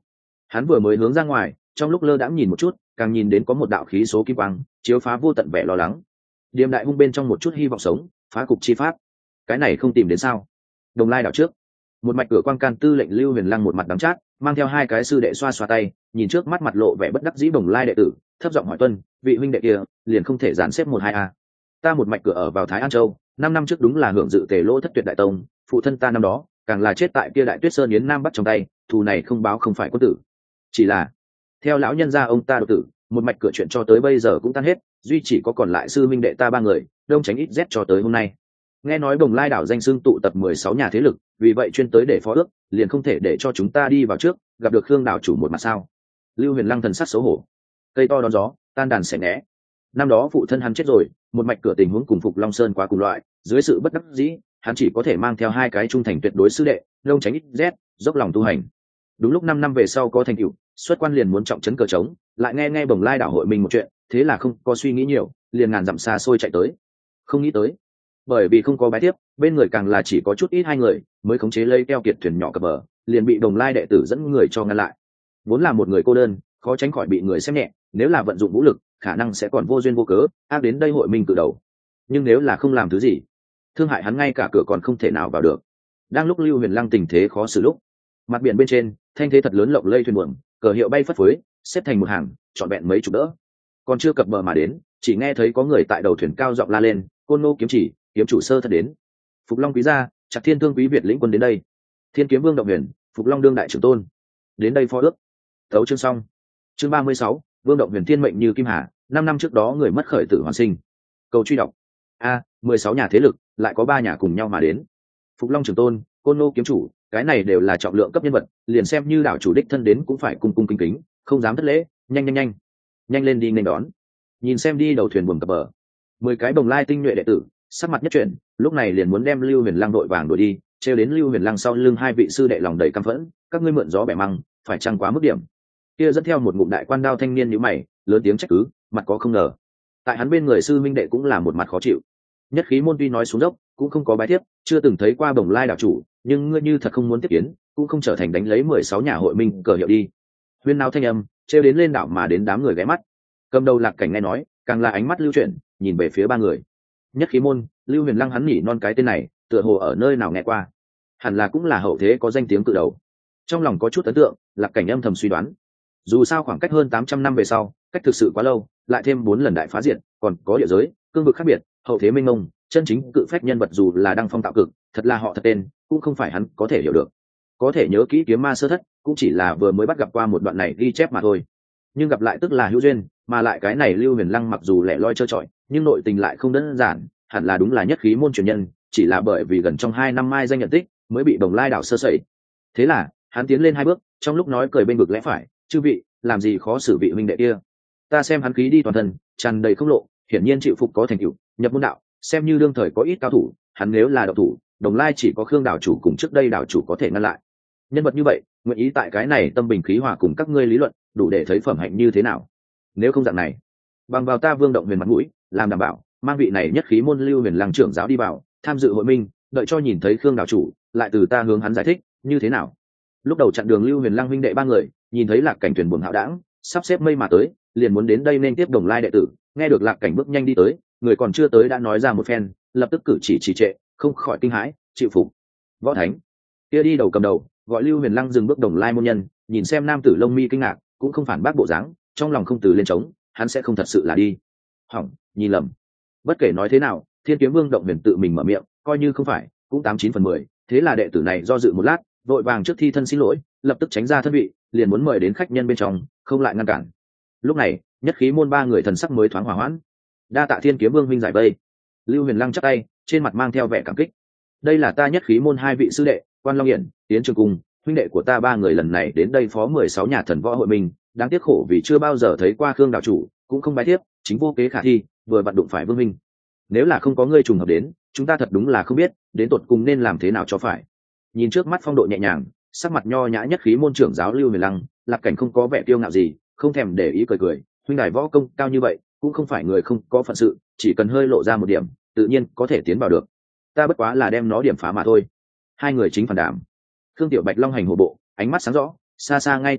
Hắn vừa mới hướng ra ngoài, trong lúc lơ đãng nhìn một chút, càng nhìn đến có một đạo khí số kim quang chiếu phá vô tận vẻ lo lắng. Điềm đại hung bên trong một chút hy vọng sống, phá cục chi pháp. Cái này không tìm đến sao? Đồng Lai đảo trước, một mạch cửa quan can tư lệnh Lưu Huyền Lăng một mặt đắng chát, mang theo hai cái sư đệ xoa xoa tay, nhìn trước mắt mặt lộ vẻ bất đắc dĩ Đồng Lai đệ tử, thấp giọng hỏi tuân, vị huynh đệ kia, liền không thể dàn xếp một hai a? Ta một mạch cửa ở vào Thái An Châu, năm năm trước đúng là hưởng dự tề lỗ thất tuyệt đại tông, phụ thân ta năm đó càng là chết tại kia đại tuyết sơn yến nam bắc trong tay, thù này không báo không phải quân tử. Chỉ là theo lão nhân gia ông ta độc tử, một mạch cửa chuyện cho tới bây giờ cũng tan hết, duy chỉ có còn lại sư minh đệ ta ba người, đông tránh ít rét cho tới hôm nay. Nghe nói Bồng Lai đảo danh xưng tụ tập mười sáu nhà thế lực, vì vậy chuyên tới để phó ước, liền không thể để cho chúng ta đi vào trước, gặp được Khương đảo chủ một mặt sao? Lưu Huyền Lăng thần sắc xấu hổ, cây to đón gió, tan đàn xẻ né. Năm đó phụ thân hắn chết rồi, một mạch cửa tình huống cùng Phục Long Sơn quá cùng loại, dưới sự bất đắc dĩ, hắn chỉ có thể mang theo hai cái trung thành tuyệt đối sư đệ, đông tránh ít rét, dốc lòng tu hành. Đúng lúc năm năm về sau có thành tựu, xuất quan liền muốn trọng trấn cờ trống, lại nghe nghe Bồng Lai đảo hội mình một chuyện, thế là không có suy nghĩ nhiều, liền ngàn dặm xa xôi chạy tới. Không nghĩ tới, bởi vì không có bái tiếp, bên người càng là chỉ có chút ít hai người, mới khống chế lấy keo kiệt thuyền nhỏ cập bờ, liền bị Bồng Lai đệ tử dẫn người cho ngăn lại. Vốn là một người cô đơn, khó tránh khỏi bị người xem nhẹ, nếu là vận dụng vũ lực, khả năng sẽ còn vô duyên vô cớ, ác đến đây hội minh cử đầu. Nhưng nếu là không làm thứ gì, thương hại hắn ngay cả cửa còn không thể nào vào được. Đang lúc Lưu Huyền Lăng tình thế khó xử lúc, mặt biển bên trên, thanh thế thật lớn lộng lây thuyền buồm, cờ hiệu bay phất phới, xếp thành một hàng, trọn vẹn mấy chục đỡ. Còn chưa cập bờ mà đến, chỉ nghe thấy có người tại đầu thuyền cao giọng la lên, Côn Nô kiếm chỉ, kiếm chủ sơ thật đến. Phục Long quý gia, Trạc Thiên Thương quý Việt lĩnh quân đến đây. Thiên Kiếm Vương động huyền, Phục Long đương đại trưởng tôn, đến đây phó ước. Tấu chương xong. Chương ba mươi sáu, Vương động huyền thiên mệnh như kim hà, năm năm trước đó người mất khởi tử hoàn sinh. Cầu truy đọc. A, mười sáu nhà thế lực, lại có ba nhà cùng nhau mà đến. Phục Long trưởng tôn, Côn Nô kiếm chủ, cái này đều là trọng lượng cấp nhân vật, liền xem như đảo chủ đích thân đến cũng phải cung cung kính kính, không dám thất lễ, nhanh nhanh nhanh, nhanh lên đi nên đón. Nhìn xem đi đầu thuyền buồm cập bờ, mười cái Bồng Lai tinh nhuệ đệ tử, sắc mặt nhất chuyển, lúc này liền muốn đem Lưu Huyền Lăng đội vàng đuổi đi, treo đến Lưu Huyền Lăng sau lưng hai vị sư đệ lòng đầy căm phẫn, các ngươi mượn gió bẻ măng, phải chăng quá mức điểm. Kia dẫn theo một ngụm đại quan đao thanh niên nhíu mày, lớn tiếng trách cứ, mặt có không ngờ. Tại hắn bên người sư minh đệ cũng là một mặt khó chịu. Nhất Khí môn tuy nói xuống dốc, cũng không có bái tiếp, chưa từng thấy qua Bồng Lai đảo chủ, nhưng ngươi như thật không muốn tiếp kiến, cũng không trở thành đánh lấy mười sáu nhà hội minh cờ hiệu đi. Huyên nao thanh âm, treo đến lên đảo mà đến đám người ghé mắt. Cầm đầu Lạc Cảnh nghe nói, càng là ánh mắt lưu chuyển, nhìn về phía ba người. Nhất Khí môn, Lưu Huyền Lăng hắn nhỉ non cái tên này, tựa hồ ở nơi nào nghe qua, hẳn là cũng là hậu thế có danh tiếng cự đầu. Trong lòng có chút ấn tượng, Lạc Cảnh âm thầm suy đoán, dù sao khoảng cách hơn tám trăm năm về sau, cách thực sự quá lâu, lại thêm bốn lần đại phá diệt, còn có địa giới, cương vực khác biệt, hậu thế minh mông, chân chính cự phách nhân vật dù là đăng phong tạo cực, thật là họ thật tên, cũng không phải hắn có thể hiểu được. Có thể nhớ kỹ kiếm ma sơ thất, cũng chỉ là vừa mới bắt gặp qua một đoạn này ghi chép mà thôi. Nhưng gặp lại tức là hữu duyên, mà lại cái này Lưu Huyền Lăng mặc dù lẻ loi trơ trọi, nhưng nội tình lại không đơn giản, hẳn là đúng là nhất khí môn truyền nhân, chỉ là bởi vì gần trong hai năm mai danh nhận tích, mới bị Bồng Lai đảo sơ sẩy. Thế là, hắn tiến lên hai bước, trong lúc nói cười bên vực lẽ phải, chư vị, làm gì khó xử vị huynh đệ kia. Ta xem hắn khí đi toàn thân, tràn đầy không lộ, hiển nhiên chịu phục có thành tựu, nhập môn đạo, xem như đương thời có ít cao thủ, hắn nếu là đạo thủ, Đồng Lai chỉ có Khương đảo chủ cùng trước đây đảo chủ có thể ngăn lại. Nhân vật như vậy, nguyện ý tại cái này tâm bình khí hòa cùng các ngươi lý luận, đủ để thấy phẩm hạnh như thế nào. Nếu không dạng này, bằng vào ta Vương động huyền mặt mũi, làm đảm bảo, mang vị này nhất khí môn Lưu Huyền Lăng trưởng giáo đi vào, tham dự hội minh, đợi cho nhìn thấy Khương đảo chủ, lại từ ta hướng hắn giải thích, như thế nào. Lúc đầu chặn đường Lưu Huyền Lăng huynh đệ ba người, nhìn thấy Lạc Cảnh thuyền buồm hạo đãng, sắp xếp mây mà tới, liền muốn đến đây nên tiếp Đồng Lai đệ tử, nghe được Lạc Cảnh bước nhanh đi tới, người còn chưa tới đã nói ra một phen, lập tức cử chỉ trì trệ, không khỏi kinh hãi, chịu phục. Võ Thánh kia đi đầu cầm đầu, gọi Lưu Huyền Lăng dừng bước Đồng Lai môn nhân, nhìn xem nam tử lông mi kinh ngạc, cũng không phản bác bộ dáng, trong lòng không từ lên trống, hắn sẽ không thật sự là đi. Hỏng, nhìn lầm. Bất kể nói thế nào, Thiên Kiếm Vương động huyền tự mình mở miệng, coi như không phải, cũng tám chín phần mười, thế là đệ tử này do dự một lát, vội vàng trước thi thân xin lỗi, lập tức tránh ra thân vị, liền muốn mời đến khách nhân bên trong, không lại ngăn cản. Lúc này, nhất khí môn ba người thần sắc mới thoáng hòa hoãn. Đa tạ Thiên Kiếm Vương huynh giải vây. Lưu Huyền Lăng chắp tay, trên mặt mang theo vẻ cảm kích. Đây là ta nhất khí môn hai vị sư đệ, Quan Long Hiển, Tiến Trường Cung, huynh đệ của ta ba người lần này đến đây phó mười sáu nhà thần võ hội mình, đáng tiếc khổ vì chưa bao giờ thấy qua Khương đạo chủ, cũng không bái tiếp, chính vô kế khả thi, vừa vặn đụng phải Vương minh. Nếu là không có ngươi trùng hợp đến, chúng ta thật đúng là không biết, đến tột cùng nên làm thế nào cho phải. Nhìn trước mắt phong độ nhẹ nhàng, sắc mặt nho nhã nhất khí môn trưởng giáo Lưu Huyền Lăng, Lạc Cảnh không có vẻ kiêu ngạo gì, không thèm để ý cười cười, huynh đài võ công cao như vậy, cũng không phải người không có phận sự, chỉ cần hơi lộ ra một điểm, tự nhiên có thể tiến vào được. Ta bất quá là đem nó điểm phá mà thôi. Hai người chính phản đảm. Khương Tiểu Bạch long hành hổ bộ, ánh mắt sáng rõ, xa xa ngay tại ngoắc,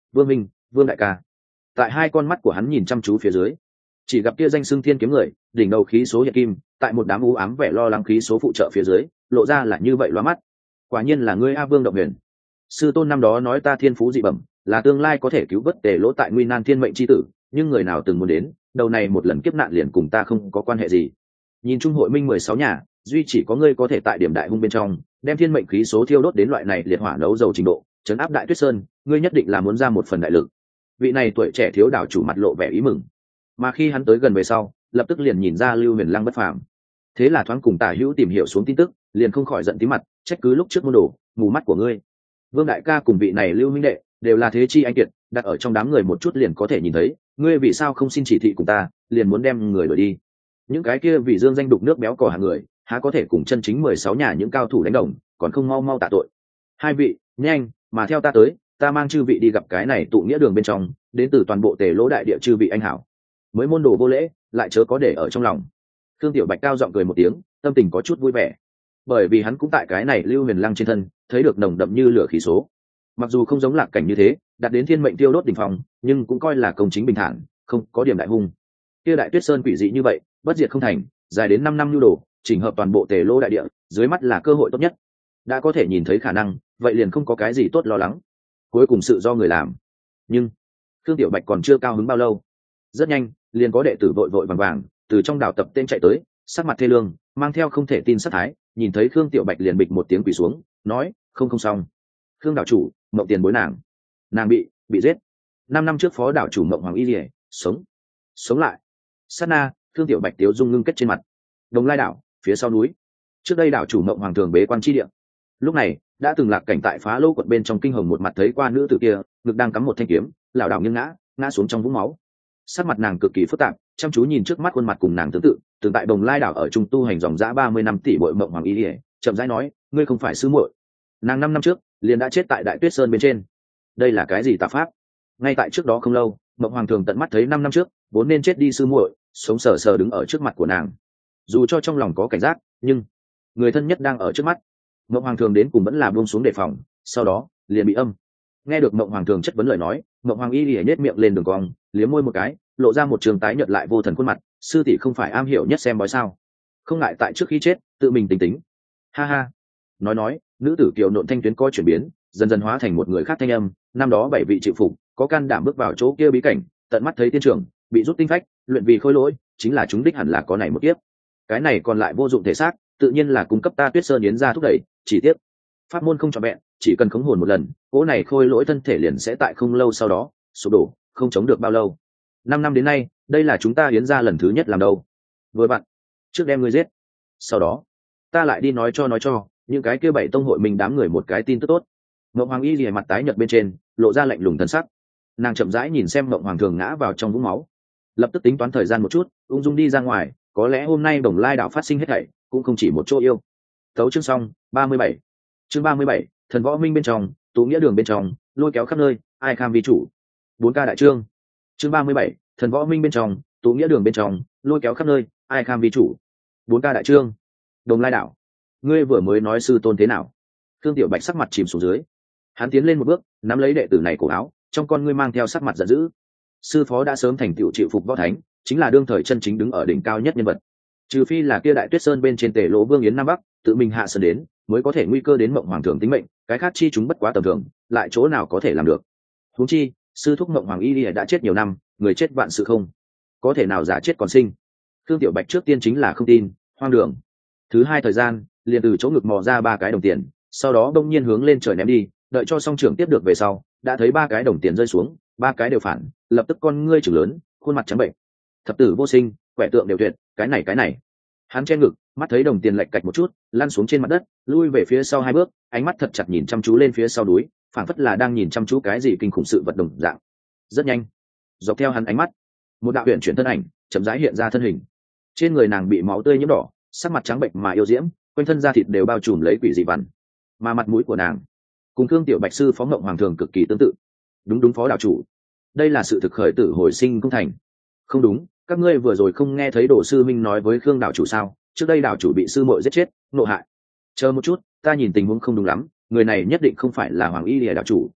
Vương Minh, Vương đại ca. Tại hai con mắt của hắn nhìn chăm chú phía dưới, chỉ gặp kia danh xưng thiên kiếm người, đỉnh đầu khí số hiện kim, tại một đám u ám vẻ lo lắng khí số phụ trợ phía dưới, lộ ra là như vậy loa mắt. Quả nhiên là ngươi A Vương Động Huyền. Sư tôn năm đó nói ta thiên phú dị bẩm, là tương lai có thể cứu vớt Tề Lỗ tại nguy nan thiên mệnh chi tử, nhưng người nào từng muốn đến, đầu này một lần kiếp nạn liền cùng ta không có quan hệ gì. Nhìn chung hội minh mười sáu nhà, duy chỉ có ngươi có thể tại điểm đại hung bên trong, đem thiên mệnh khí số thiêu đốt đến loại này liệt hỏa nấu dầu trình độ, trấn áp Đại Tuyết Sơn, ngươi nhất định là muốn ra một phần đại lực. Vị này tuổi trẻ thiếu đảo chủ mặt lộ vẻ ý mừng, mà khi hắn tới gần về sau, lập tức liền nhìn ra Lưu Huyền Lăng bất phàm. Thế là thoáng cùng Tả Hữu tìm hiểu xuống tin tức, liền không khỏi giận tí mặt, trách cứ lúc trước môn đồ, mù mắt của ngươi. Vương đại ca cùng vị này Lưu huynh đệ, đều là thế chi anh kiệt, đặt ở trong đám người một chút liền có thể nhìn thấy, ngươi vì sao không xin chỉ thị cùng ta, liền muốn đem người đuổi đi. Những cái kia vì dương danh đục nước béo cò hàng người, há có thể cùng chân chính mười sáu nhà những cao thủ đánh đồng, còn không mau mau tạ tội. Hai vị, nhanh, mà theo ta tới, ta mang chư vị đi gặp cái này tụ nghĩa đường bên trong, đến từ toàn bộ Tề Lỗ đại địa chư vị anh hảo. Mới môn đồ vô lễ, lại chớ có để ở trong lòng. Thương Tiểu Bạch cao giọng cười một tiếng, tâm tình có chút vui vẻ, bởi vì hắn cũng tại cái này Lưu Huyền Lăng trên thân thấy được nồng đậm như lửa khí số. Mặc dù không giống Lạc Cảnh như thế đạt đến thiên mệnh tiêu đốt đỉnh phong, nhưng cũng coi là công chính bình thản, không có điểm đại hung. Kia Đại Tuyết Sơn quỷ dị như vậy, bất diệt không thành, dài đến năm năm nhu đồ, chỉnh hợp toàn bộ Tề Lỗ đại địa, dưới mắt là cơ hội tốt nhất. Đã có thể nhìn thấy khả năng, vậy liền không có cái gì tốt lo lắng. Cuối cùng sự do người làm. Nhưng Thương Tiểu Bạch còn chưa cao hứng bao lâu, rất nhanh liền có đệ tử vội vội vàng vàng từ trong đảo tập tên chạy tới, sắc mặt thê lương, mang theo không thể tin sát thái, nhìn thấy Khương Tiểu Bạch liền bịch một tiếng quỳ xuống, nói: không không xong, Khương đảo chủ, Mộng tiền bối nàng, nàng bị bị giết. Năm năm trước phó đảo chủ Mộng Hoàng Y Lìa sống sống lại. Sát na, Khương Tiểu Bạch tiếu dung ngưng kết trên mặt. Đồng Lai đảo phía sau núi, trước đây đảo chủ Mộng Hoàng thường bế quan chi địa. Lúc này đã từng Lạc Cảnh tại Phá Lô quận bên trong kinh hồng một mặt thấy qua nữ tử kia, ngực đang cắm một thanh kiếm, lảo đảo nghiêng ngã, ngã xuống trong vũng máu. Sắc mặt nàng cực kỳ phức tạp, chăm chú nhìn trước mắt khuôn mặt cùng nàng tương tự, từng tại Đồng Lai đảo ở trung tu hành dòng dã ba mươi năm tỷ bội Mộng Hoàng Y Lìa, chậm rãi nói: ngươi không phải sư muội. Nàng năm năm trước liền đã chết tại Đại Tuyết Sơn bên trên. Đây là cái gì tà pháp? Ngay tại trước đó không lâu, Mộng Hoàng thường tận mắt thấy năm năm trước vốn nên chết đi sư muội sống sờ sờ đứng ở trước mặt của nàng. Dù cho trong lòng có cảnh giác, nhưng người thân nhất đang ở trước mắt. Mộng Hoàng thường đến cùng vẫn là buông xuống đề phòng, sau đó liền bị âm. Nghe được Mộng Hoàng thường chất vấn lời nói, Mộng Hoàng Y Lìa nhếch miệng lên đường cong, liếm môi một cái, lộ ra một trường tái nhợt lại vô thần khuôn mặt. Sư tỷ không phải am hiểu nhất xem bói sao? Không ngại tại trước khi chết tự mình tính tính. Ha ha. Nói nói, nữ tử kiều nộn thanh tuyến có chuyển biến, dần dần hóa thành một người khác thanh âm. Năm đó bảy vị chịu phục, có can đảm bước vào chỗ kia bí cảnh, tận mắt thấy tiên trưởng bị rút tinh phách, luyện vì khôi lỗi, chính là chúng đích hẳn là có này một kiếp. Cái này còn lại vô dụng thể xác, tự nhiên là cung cấp ta Tuyết Sơn yến ra thúc đẩy, chỉ tiếc pháp môn không trọn vẹn, chỉ cần khống hồn một lần, cỗ này khôi lỗi thân thể liền sẽ tại không lâu sau đó sụp đổ, không chống được bao lâu. Năm năm đến nay, đây là chúng ta yến ra lần thứ nhất làm đâu. Vừa bạn, trước đem ngươi giết, sau đó ta lại đi nói cho nói cho những cái kia bảy tông hội mình đám người một cái tin tức tốt. Mộng Hoàng Y lìa mặt tái nhợt bên trên lộ ra lạnh lùng thần sắc, nàng chậm rãi nhìn xem Mộng Hoàng thường ngã vào trong vũng máu, lập tức tính toán thời gian một chút, ung dung đi ra ngoài. Có lẽ hôm nay Đồng Lai đảo phát sinh hết thảy cũng không chỉ một chỗ yêu. Tấu chương xong. ba mươi bảy chương ba mươi bảy, thần võ minh bên trong, tụ nghĩa đường bên trong, lôi kéo khắp nơi, ai kham vi chủ. bốn K đại chương. Chương ba mươi bảy, thần võ minh bên trong, tụ nghĩa đường bên trong, lôi kéo khắp nơi, ai kham vi chủ. bốn K đại chương. Đồng Lai đảo, ngươi vừa mới nói sư tôn thế nào? Thương Tiểu Bạch sắc mặt chìm xuống dưới, hắn tiến lên một bước, nắm lấy đệ tử này cổ áo, trong con ngươi mang theo sắc mặt giận dữ. Sư phó đã sớm thành tựu chịu phục võ thánh, chính là đương thời chân chính đứng ở đỉnh cao nhất nhân vật. Trừ phi là kia Đại Tuyết Sơn bên trên Tề Lỗ Vương Yến Nam Bắc tự mình hạ sơn đến, mới có thể nguy cơ đến Mộng Hoàng thường tính mệnh, cái khác chi chúng bất quá tầm thường, lại chỗ nào có thể làm được. Huống chi, sư thúc Mộng Hoàng Y Lìa đã chết nhiều năm, người chết vạn sự không, có thể nào giả chết còn sinh. Thương Tiểu Bạch trước tiên chính là không tin, hoang đường. Thứ hai thời gian, liền từ chỗ ngực mò ra ba cái đồng tiền, sau đó đông nhiên hướng lên trời ném đi, đợi cho song trưởng tiếp được về sau, đã thấy ba cái đồng tiền rơi xuống, ba cái đều phản, lập tức con ngươi chừng lớn, khuôn mặt trắng bệnh. Thập tử vô sinh, quẻ tượng đều tuyệt, cái này cái này. Hắn che ngực, mắt thấy đồng tiền lệch cạch một chút, lăn xuống trên mặt đất, lui về phía sau hai bước, ánh mắt thật chặt nhìn chăm chú lên phía sau núi, phảng phất là đang nhìn chăm chú cái gì kinh khủng sự vật đồng dạng. Rất nhanh, dọc theo hắn ánh mắt, một đạo huyền chuyển thân ảnh chậm rãi hiện ra thân hình. Trên người nàng bị máu tươi nhiễm đỏ, sắc mặt trắng bệnh mà yêu diễm, quanh thân da thịt đều bao trùm lấy quỷ dị vằn, mà mặt mũi của nàng cùng Thương Tiểu Bạch sư phó Mộng Hoàng thường cực kỳ tương tự. Đúng đúng phó đạo chủ, đây là sự thực khởi tử hồi sinh công thành. Không đúng, các ngươi vừa rồi không nghe thấy Đồ sư minh nói với Khương đạo chủ sao? Trước đây đạo chủ bị sư muội giết chết, nộ hại. Chờ một chút, ta nhìn tình huống không đúng lắm, người này nhất định không phải là Hoàng Y Lìa đạo chủ,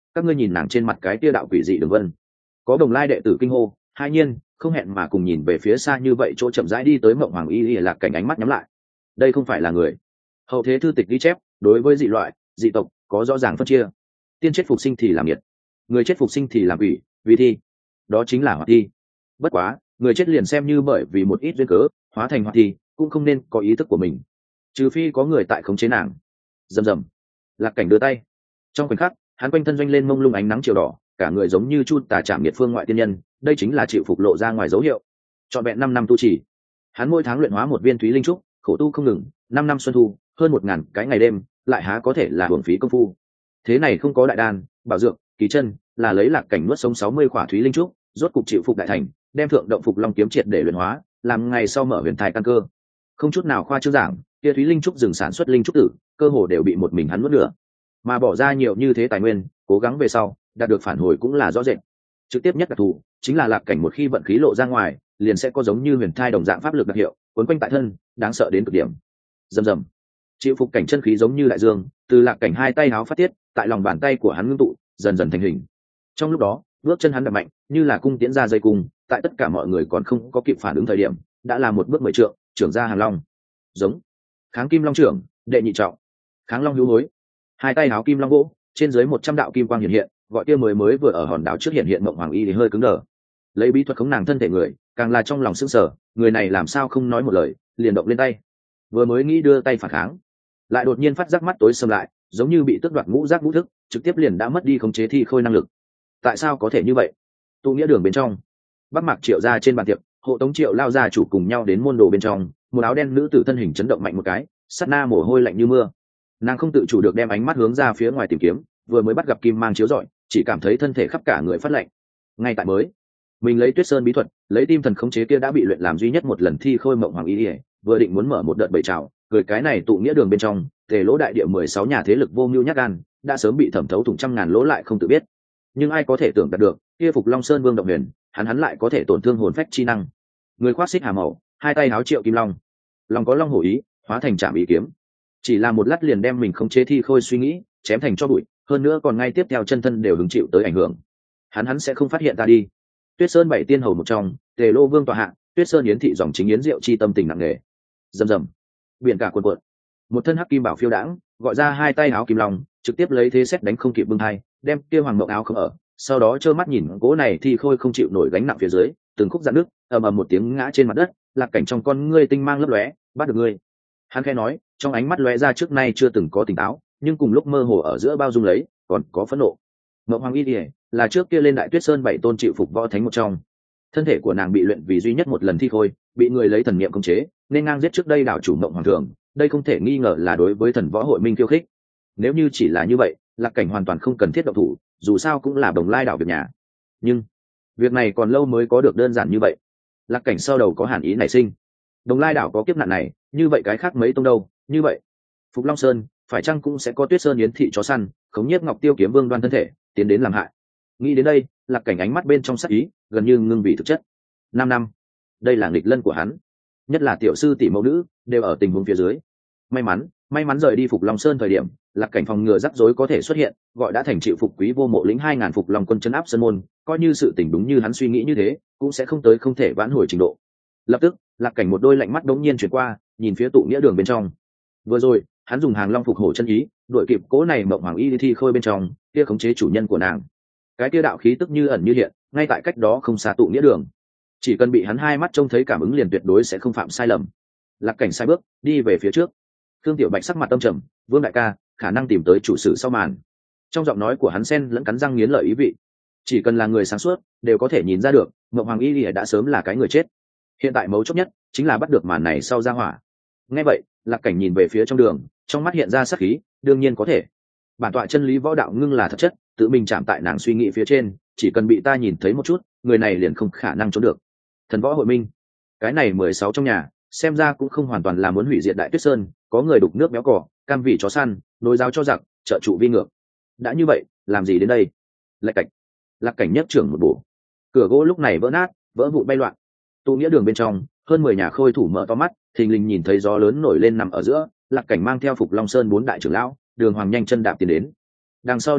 các ngươi nhìn nàng trên mặt cái tia đạo quỷ dị đường vân. Có đồng lai đệ tử kinh hô, hai nhiên không hẹn mà cùng nhìn về phía xa như vậy chỗ chậm rãi đi tới Mộng Hoàng Y Y. Lạc Cảnh ánh mắt nhắm lại. Đây không phải là người. Hậu thế thư tịch ghi chép, đối với dị loại, dị tộc có rõ ràng phân chia. Tiên chết phục sinh thì làm nhiệt, người chết phục sinh thì làm quỷ, vì thi, đó chính là hoạt thi. Bất quá, người chết liền xem như bởi vì một ít duyên cớ hóa thành hoạt thi, cũng không nên có ý thức của mình, trừ phi có người tại khống chế nàng. Rầm rầm. Lạc Cảnh đưa tay, trong khoảnh khắc hắn quanh thân doanh lên mông lung ánh nắng chiều đỏ, cả người giống như chu tà trảm nghiệt phương ngoại tiên nhân. Đây chính là chịu phục lộ ra ngoài dấu hiệu. Trọn vẹn năm năm tu trì, hắn mỗi tháng luyện hóa một viên thúy linh trúc, khổ tu không ngừng, năm năm xuân thu, hơn một ngàn cái ngày đêm, lại há có thể là hưởng phí công phu. Thế này không có đại đan, bảo dược, kỳ chân, là lấy Lạc Cảnh nuốt sống sáu mươi khỏa thúy linh trúc, rốt cục chịu phục đại thành, đem thượng động phục long kiếm triệt để luyện hóa, làm ngày sau mở huyền thai căn cơ. Không chút nào khoa trương giảng, kia thúy linh trúc dừng sản xuất linh trúc tử, cơ hồ đều bị một mình hắn nuốt nửa. Mà bỏ ra nhiều như thế tài nguyên, cố gắng về sau, đạt được phản hồi cũng là rõ rệt. Trực tiếp nhất đặc thù chính là Lạc Cảnh một khi vận khí lộ ra ngoài, liền sẽ có giống như huyền thai đồng dạng pháp lực đặc hiệu cuốn quanh tại thân, đáng sợ đến cực điểm. Rầm rầm. Chịu phục cảnh chân khí giống như đại dương, từ Lạc Cảnh hai tay háo phát tiết, tại lòng bàn tay của hắn ngưng tụ, dần dần thành hình. Trong lúc đó, bước chân hắn đập mạnh, như là cung tiễn ra dây cung, tại tất cả mọi người còn không có kịp phản ứng thời điểm, đã là một bước mười trượng, trưởng ra hàng long. Giống. Kháng Kim Long trưởng, đệ nhị trọng. Kháng Long hữu hối. Hai tay háo kim long gỗ, trên dưới một trăm đạo kim quang hiện hiện, gọi kia mới mới vừa ở hòn đảo trước hiện hiện Mộng Hoàng Y thì hơi cứng đờ. Lấy bí thuật khống nàng thân thể người, càng là trong lòng sững sờ, người này làm sao không nói một lời, liền động lên tay. Vừa mới nghĩ đưa tay phản kháng, lại đột nhiên phát giác mắt tối sầm lại, giống như bị tước đoạt ngũ giác ngũ thức, trực tiếp liền đã mất đi khống chế thi khôi năng lực. Tại sao có thể như vậy? Tụ nghĩa đường bên trong, Bắc Mạc Triệu ra trên bàn tiệc, hộ tống Triệu lao gia chủ cùng nhau đến môn đồ bên trong, một áo đen nữ tử thân hình chấn động mạnh một cái, sát na mồ hôi lạnh như mưa. Nàng không tự chủ được đem ánh mắt hướng ra phía ngoài tìm kiếm, vừa mới bắt gặp kim mang chiếu rọi, chỉ cảm thấy thân thể khắp cả người phát lạnh. Ngay tại mới, mình lấy Tuyết Sơn bí thuật, lấy tim thần khống chế kia đã bị luyện làm duy nhất một lần thi khôi Mộng Hoàng Y, vừa định muốn mở một đợt bầy trào, cười cái này tụ nghĩa đường bên trong, tề lỗ đại địa mười sáu nhà thế lực vô mưu nhát gan, đã sớm bị thẩm thấu thủng trăm ngàn lỗ lại không tự biết. Nhưng ai có thể tưởng đạt được, kia phục Long Sơn Vương động huyền, hắn hắn lại có thể tổn thương hồn phách chi năng. Người khoác xích hà màu, hai tay háo Triệu Kim Long, lòng có long hổ ý, hóa thành trảm ý kiếm, chỉ là một lát liền đem mình khống chế thi khôi suy nghĩ chém thành cho bụi, hơn nữa còn ngay tiếp theo chân thân đều hứng chịu tới ảnh hưởng. Hắn hắn sẽ không phát hiện ta đi. Tuyết Sơn bảy tiên hầu một trong, Tề Lô Vương tọa hạ, Tuyết Sơn yến thị dòng chính yến rượu chi tâm tình nặng nề. Rầm rầm. Biển cả cuồn cuộn. Một thân hắc kim bảo phiêu đãng, gọi ra hai tay áo kim long, trực tiếp lấy thế xét đánh không kịp bưng hai, đem kia hoàng mộng áo không ở, sau đó trơ mắt nhìn cố này thì khôi không chịu nổi gánh nặng phía dưới, từng khúc dạn nước, ầm ầm một tiếng ngã trên mặt đất. Lạc Cảnh trong con ngươi tinh mang lấp lóe, bắt được ngươi. Hắn khẽ nói, trong ánh mắt lóe ra trước nay chưa từng có tỉnh táo, nhưng cùng lúc mơ hồ ở giữa bao dung lấy, còn có phẫn nộ. Mộng Hoàng Y Điệp là trước kia lên Đại Tuyết Sơn bảy tôn chịu phục võ thánh một trong, thân thể của nàng bị luyện vì duy nhất một lần thi khôi, bị người lấy thần niệm khống chế, nên ngang giết trước đây đảo chủ Mộng Hoàng Thường. Đây không thể nghi ngờ là đối với thần võ hội minh khiêu khích. Nếu như chỉ là như vậy, Lạc Cảnh hoàn toàn không cần thiết động thủ, dù sao cũng là đồng lai đảo việc nhà. Nhưng việc này còn lâu mới có được đơn giản như vậy. Lạc Cảnh sau đầu có hàn ý nảy sinh. Đồng lai đảo có kiếp nạn này, như vậy cái khác mấy tông đâu? Như vậy Phục Long Sơn phải chăng cũng sẽ có Tuyết Sơn yến thị chó săn khống nhiếp Ngọc Tiêu kiếm vương đoan thân thể tiến đến làm hại? Nghĩ đến đây, Lạc Cảnh ánh mắt bên trong sắc ý gần như ngưng vì thực chất. Năm năm, đây là nghịch lân của hắn, nhất là tiểu sư tỷ mẫu nữ đều ở tình huống phía dưới. May mắn, may mắn rời đi Phục Long Sơn thời điểm, Lạc Cảnh phòng ngừa rắc rối có thể xuất hiện, gọi đã thành chịu phục quý vô mộ lĩnh hai ngàn Phục Long quân chấn áp sơn môn, coi như sự tình đúng như hắn suy nghĩ như thế, cũng sẽ không tới không thể vãn hồi trình độ. Lập tức, Lạc Cảnh một đôi lạnh mắt đống nhiên chuyển qua, nhìn phía tụ nghĩa đường bên trong. Vừa rồi, hắn dùng hàng long phục hổ chân ý, đuổi kịp cố này Mộng Hoàng Y thi khôi bên trong, kia khống chế chủ nhân của nàng. Cái kia đạo khí tức như ẩn như hiện, ngay tại cách đó không xa tụ nghĩa đường. Chỉ cần bị hắn hai mắt trông thấy cảm ứng liền tuyệt đối sẽ không phạm sai lầm. Lạc Cảnh sai bước, đi về phía trước. Thương Tiểu Bạch sắc mặt tâm trầm, Vương đại ca, khả năng tìm tới chủ sử sau màn. Trong giọng nói của hắn xen lẫn cắn răng nghiến lợi ý vị. Chỉ cần là người sáng suốt, đều có thể nhìn ra được, Mộng Hoàng Y đã sớm là cái người chết. Hiện tại mấu chốt nhất chính là bắt được màn này sau ra hỏa. Nghe vậy, Lạc Cảnh nhìn về phía trong đường, trong mắt hiện ra sắc khí, đương nhiên có thể. Bản tọa chân lý võ đạo ngưng là thật chất, tự mình chạm tại nàng suy nghĩ phía trên, chỉ cần bị ta nhìn thấy một chút, người này liền không khả năng trốn được. Thần võ hội minh, cái này mười sáu trong nhà, xem ra cũng không hoàn toàn là muốn hủy diệt Đại Tuyết Sơn, có người đục nước béo cỏ, cam vị chó săn, nối giáo cho giặc, trợ trụ vi ngược. Đã như vậy, làm gì đến đây? Lạch cạch. Lạc Cảnh nhấc trưởng một bổ, cửa gỗ lúc này vỡ nát, vỡ vụn bay loạn. Tụ nghĩa đường bên trong, hơn mười nhà khôi thủ mở to mắt, thình lình nhìn thấy gió lớn nổi lên nằm ở giữa. Lạc Cảnh mang theo Phục Long Sơn bốn đại trưởng lão, Đường Hoàng nhanh chân đạp tiến đến, đằng sau đi theo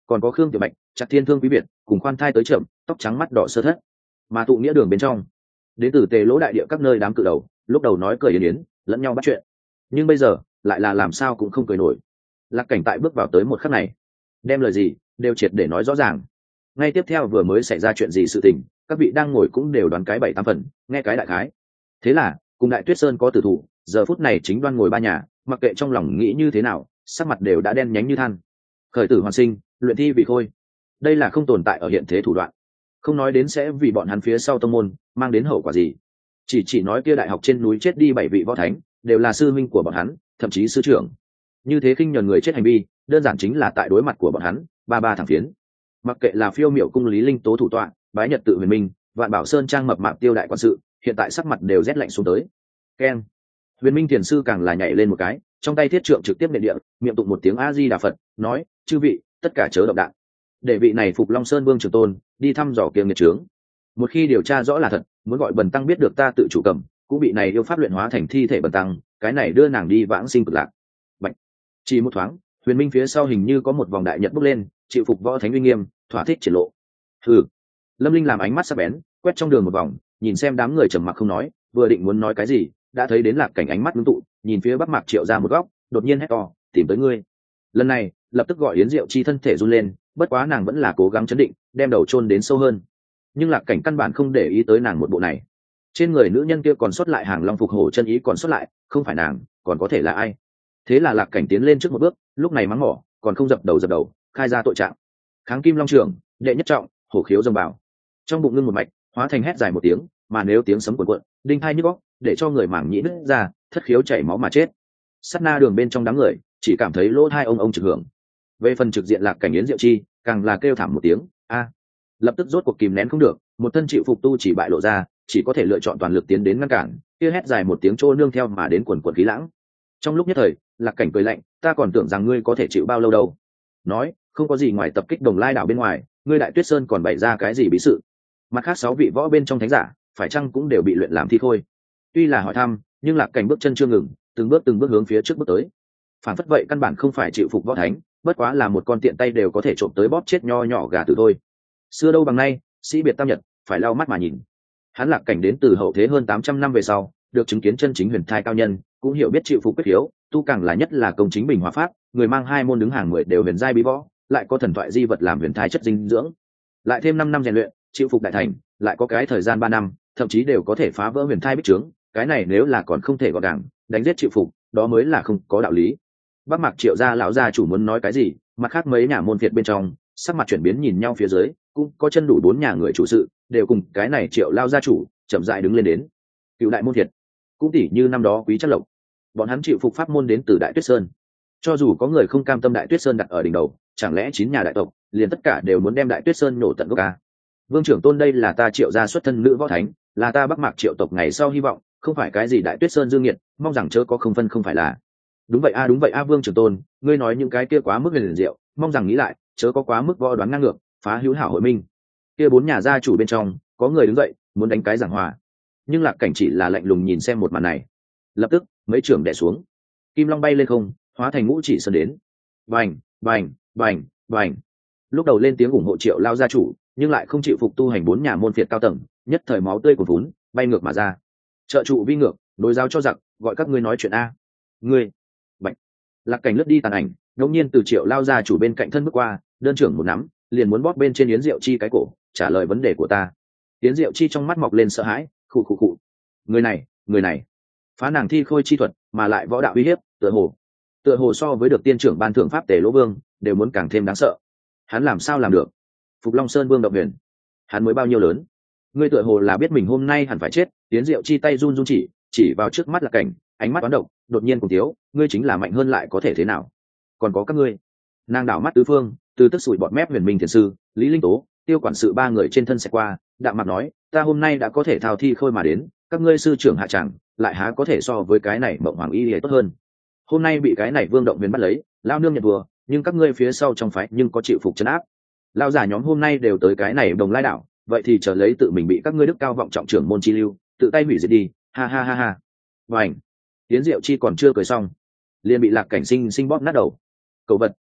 còn có Khương Tiểu Bạch, Chặt Thiên Thương Quý Biệt cùng khoan thai tới chậm, tóc trắng mắt đỏ sơ thất. Mà tụ nghĩa đường bên trong, đến từ Tề Lỗ đại địa các nơi đám cự đầu, lúc đầu nói cười yến yến, lẫn nhau bắt chuyện, nhưng bây giờ lại là làm sao cũng không cười nổi. Lạc Cảnh tại bước vào tới một khắc này, đem lời gì đều triệt để nói rõ ràng. Ngay tiếp theo vừa mới xảy ra chuyện gì sự tình, các vị đang ngồi cũng đều đoán cái bảy tám phần, nghe cái đại khái. Thế là cùng Đại Tuyết Sơn có tử thủ, giờ phút này chính đoan ngồi ba nhà, mặc kệ trong lòng nghĩ như thế nào, sắc mặt đều đã đen nhánh như than. Khởi tử hoàn sinh, luyện thi vị khôi, đây là không tồn tại ở hiện thế thủ đoạn. Không nói đến sẽ vì bọn hắn phía sau tông môn mang đến hậu quả gì, chỉ chỉ nói kia đại học trên núi chết đi bảy vị võ thánh, đều là sư minh của bọn hắn, thậm chí sư trưởng. Như thế khinh nhẫn người chết hành vi, đơn giản chính là tại đối mặt của bọn hắn, ba ba thẳng phiến. Mặc kệ là Phiêu Miểu cung Lý Linh Tố thủ tọa, Bái Nhật tự Huyền Minh, Vạn Bảo Sơn trang mập mạp Tiêu đại quan sự, hiện tại sắc mặt đều rét lạnh xuống tới. Keng. Huyền Minh thiền sư càng là nhảy lên một cái, trong tay thiết trượng trực tiếp nện địa, miệng tụng một tiếng A Di Đà Phật, nói: "Chư vị, tất cả chớ động đạn. Để vị này Phục Long Sơn Vương Trường Tôn đi thăm dò kia nghiệt trướng. Một khi điều tra rõ là thật, muốn gọi Bần tăng biết được ta tự chủ cầm, cũng bị này yêu pháp luyện hóa thành thi thể Bần tăng, cái này đưa nàng đi vãng sinh cực lạc." Bạch. Chỉ một thoáng, Huyền Minh phía sau hình như có một vòng đại nhật bốc lên, chịu phục võ thánh uy nghiêm, thỏa thích triển lộ. Hừ. Lâm Linh làm ánh mắt sắc bén, quét trong đường một vòng, nhìn xem đám người trầm mặc không nói, vừa định muốn nói cái gì, đã thấy đến Lạc Cảnh ánh mắt ngưng tụ, nhìn phía Bắc Mạc Triệu ra một góc, đột nhiên hét to: "Tìm tới ngươi!" Lần này, lập tức gọi Yến Diệu Chi thân thể run lên, bất quá nàng vẫn là cố gắng chấn định, đem đầu chôn đến sâu hơn. Nhưng Lạc Cảnh căn bản không để ý tới nàng một bộ này. Trên người nữ nhân kia còn sót lại hàng long phục hổ chân ý còn sót lại, không phải nàng, còn có thể là ai? Thế là Lạc Cảnh tiến lên trước một bước, lúc này mắng mỏ, còn không dập đầu dập đầu, khai ra tội trạng. Kháng Kim Long Trưởng, đệ nhất trọng, hổ khiếu dâng bảo. Trong bụng ngưng một mạch, hóa thành hét dài một tiếng, mà nếu tiếng sấm cuộn cuộn, đinh thai nhức óc, để cho người mảng nhĩ nứt ra, thất khiếu chảy máu mà chết. Sát na đường bên trong đám người, chỉ cảm thấy lỗ hai ông ông trực hưởng. Về phần trực diện Lạc Cảnh Yến Diệu Chi, càng là kêu thảm một tiếng, a. Lập tức rốt cuộc kìm nén không được, một thân chịu phục tu chỉ bại lộ ra, chỉ có thể lựa chọn toàn lực tiến đến ngăn cản, kia hét dài một tiếng trô nương theo mà đến quần quần khí lãng. Trong lúc nhất thời, Lạc Cảnh cười lạnh, ta còn tưởng rằng ngươi có thể chịu bao lâu đâu. Nói, không có gì ngoài tập kích Đồng Lai đảo bên ngoài, ngươi Đại Tuyết Sơn còn bày ra cái gì bí sự? Mặt khác sáu vị võ bên trong thánh giả, phải chăng cũng đều bị luyện làm thi khôi? Tuy là hỏi thăm, nhưng Lạc Cảnh bước chân chưa ngừng, từng bước từng bước hướng phía trước bước tới. Phản phất vậy căn bản không phải chịu phục võ thánh, bất quá là một con tiện tay đều có thể trộm tới bóp chết nho nhỏ gà tử thôi. Xưa đâu bằng nay, sĩ biệt tam nhật, phải lau mắt mà nhìn. Hắn Lạc Cảnh đến từ hậu thế hơn tám trăm năm về sau, được chứng kiến chân chính huyền thai cao nhân, cũng hiểu biết chịu phục quyết hiếu, tu càng là nhất là công chính bình hòa pháp, người mang hai môn đứng hàng mười đều huyền giai bí võ, lại có thần thoại di vật làm huyền thai chất dinh dưỡng, lại thêm năm năm rèn luyện, chịu phục đại thành, lại có cái thời gian ba năm, thậm chí đều có thể phá vỡ huyền thai bích trướng, cái này nếu là còn không thể gọn gàng, đánh giết chịu phục, đó mới là không có đạo lý. Bắc Mạc Triệu gia lão gia chủ muốn nói cái gì, mặt khác mấy nhà môn phiệt bên trong, sắc mặt chuyển biến nhìn nhau phía dưới, cũng có chân đủ bốn nhà người chủ sự, đều cùng cái này Triệu lao gia chủ chậm rãi đứng lên đến. Cựu đại môn phiệt, cũng tỷ như năm đó Quý Trắc Lộc, bọn hắn chịu phục pháp môn đến từ Đại Tuyết Sơn. Cho dù có người không cam tâm Đại Tuyết Sơn đặt ở đỉnh đầu, chẳng lẽ chín nhà đại tộc liền tất cả đều muốn đem Đại Tuyết Sơn nổ tận gốc à? Vương trưởng tôn, đây là ta Triệu gia xuất thân nữ võ thánh, là ta Bắc Mạc Triệu tộc ngày sau hy vọng, không phải cái gì Đại Tuyết Sơn dương nghiệt, mong rằng chớ có không phân không phải là. Đúng vậy a, đúng vậy a, Vương trưởng tôn, ngươi nói những cái kia quá mức liền diệu, mong rằng nghĩ lại, chớ có quá mức võ đoán ngang ngược, phá hữu hảo hội minh. Kia bốn nhà gia chủ bên trong, có người đứng dậy, muốn đánh cái giảng hòa. Nhưng Lạc Cảnh chỉ là lạnh lùng nhìn xem một màn này. Lập tức, mấy trưởng đè xuống. Kim Long bay lên không, hóa thành ngũ chỉ sơn đến. Bành, bành, bành, bành. Lúc đầu lên tiếng ủng hộ Triệu lao gia chủ, nhưng lại không chịu phục tu hành bốn nhà môn phiệt cao tầng, nhất thời máu tươi cuồn vốn, bay ngược mà ra. Trợ trụ vi ngược, đối giáo cho giặc, gọi các ngươi nói chuyện a. Ngươi. Bạch. Lạc Cảnh lướt đi tàn ảnh, đột nhiên từ Triệu lao gia chủ bên cạnh thân bước qua, đơn trưởng một nắm, liền muốn bóp bên trên Yến Diệu Chi cái cổ, trả lời vấn đề của ta. Yến Diệu Chi trong mắt mọc lên sợ hãi, khụ khụ khụ. Người này, người này, phá nàng thi khôi chi thuật, mà lại võ đạo uy hiếp, tựa hồ, tựa hồ so với được tiên trưởng ban thượng pháp Tề Lỗ Vương, đều muốn càng thêm đáng sợ. Hắn làm sao làm được? Phục Long Sơn Vương động huyền, hắn mới bao nhiêu lớn? Ngươi tựa hồ là biết mình hôm nay hẳn phải chết. Yến Diệu Chi tay run run chỉ, chỉ vào trước mắt Lạc Cảnh, ánh mắt toán độc, đột nhiên cùng thiếu, ngươi chính là mạnh hơn lại có thể thế nào? Còn có các ngươi. Nàng đảo mắt tứ phương, từ tức sủi bọt mép Huyền Minh thiền sư, Lý Linh Tố, Tiêu quản sự ba người trên thân sẽ qua, đạm mặt nói, ta hôm nay đã có thể thao thi khôi mà đến, các ngươi sư trưởng hạ chẳng, lại há có thể so với cái này Mộng Hoàng Y Lìa tốt hơn. Hôm nay bị cái này Vương động huyền bắt lấy, lao nương nhận thua, nhưng các ngươi phía sau trong phái nhưng có chịu phục trấn áp. Lao giả nhóm hôm nay đều tới cái này Đồng Lai đảo, vậy thì chờ lấy tự mình bị các ngươi đức cao vọng trọng trưởng môn chi lưu, tự tay hủy diệt đi, ha ha ha ha. Vành. Yến Diệu Chi còn chưa cười xong, liền bị Lạc Cảnh sinh sinh bóp nát đầu. Cầu vật.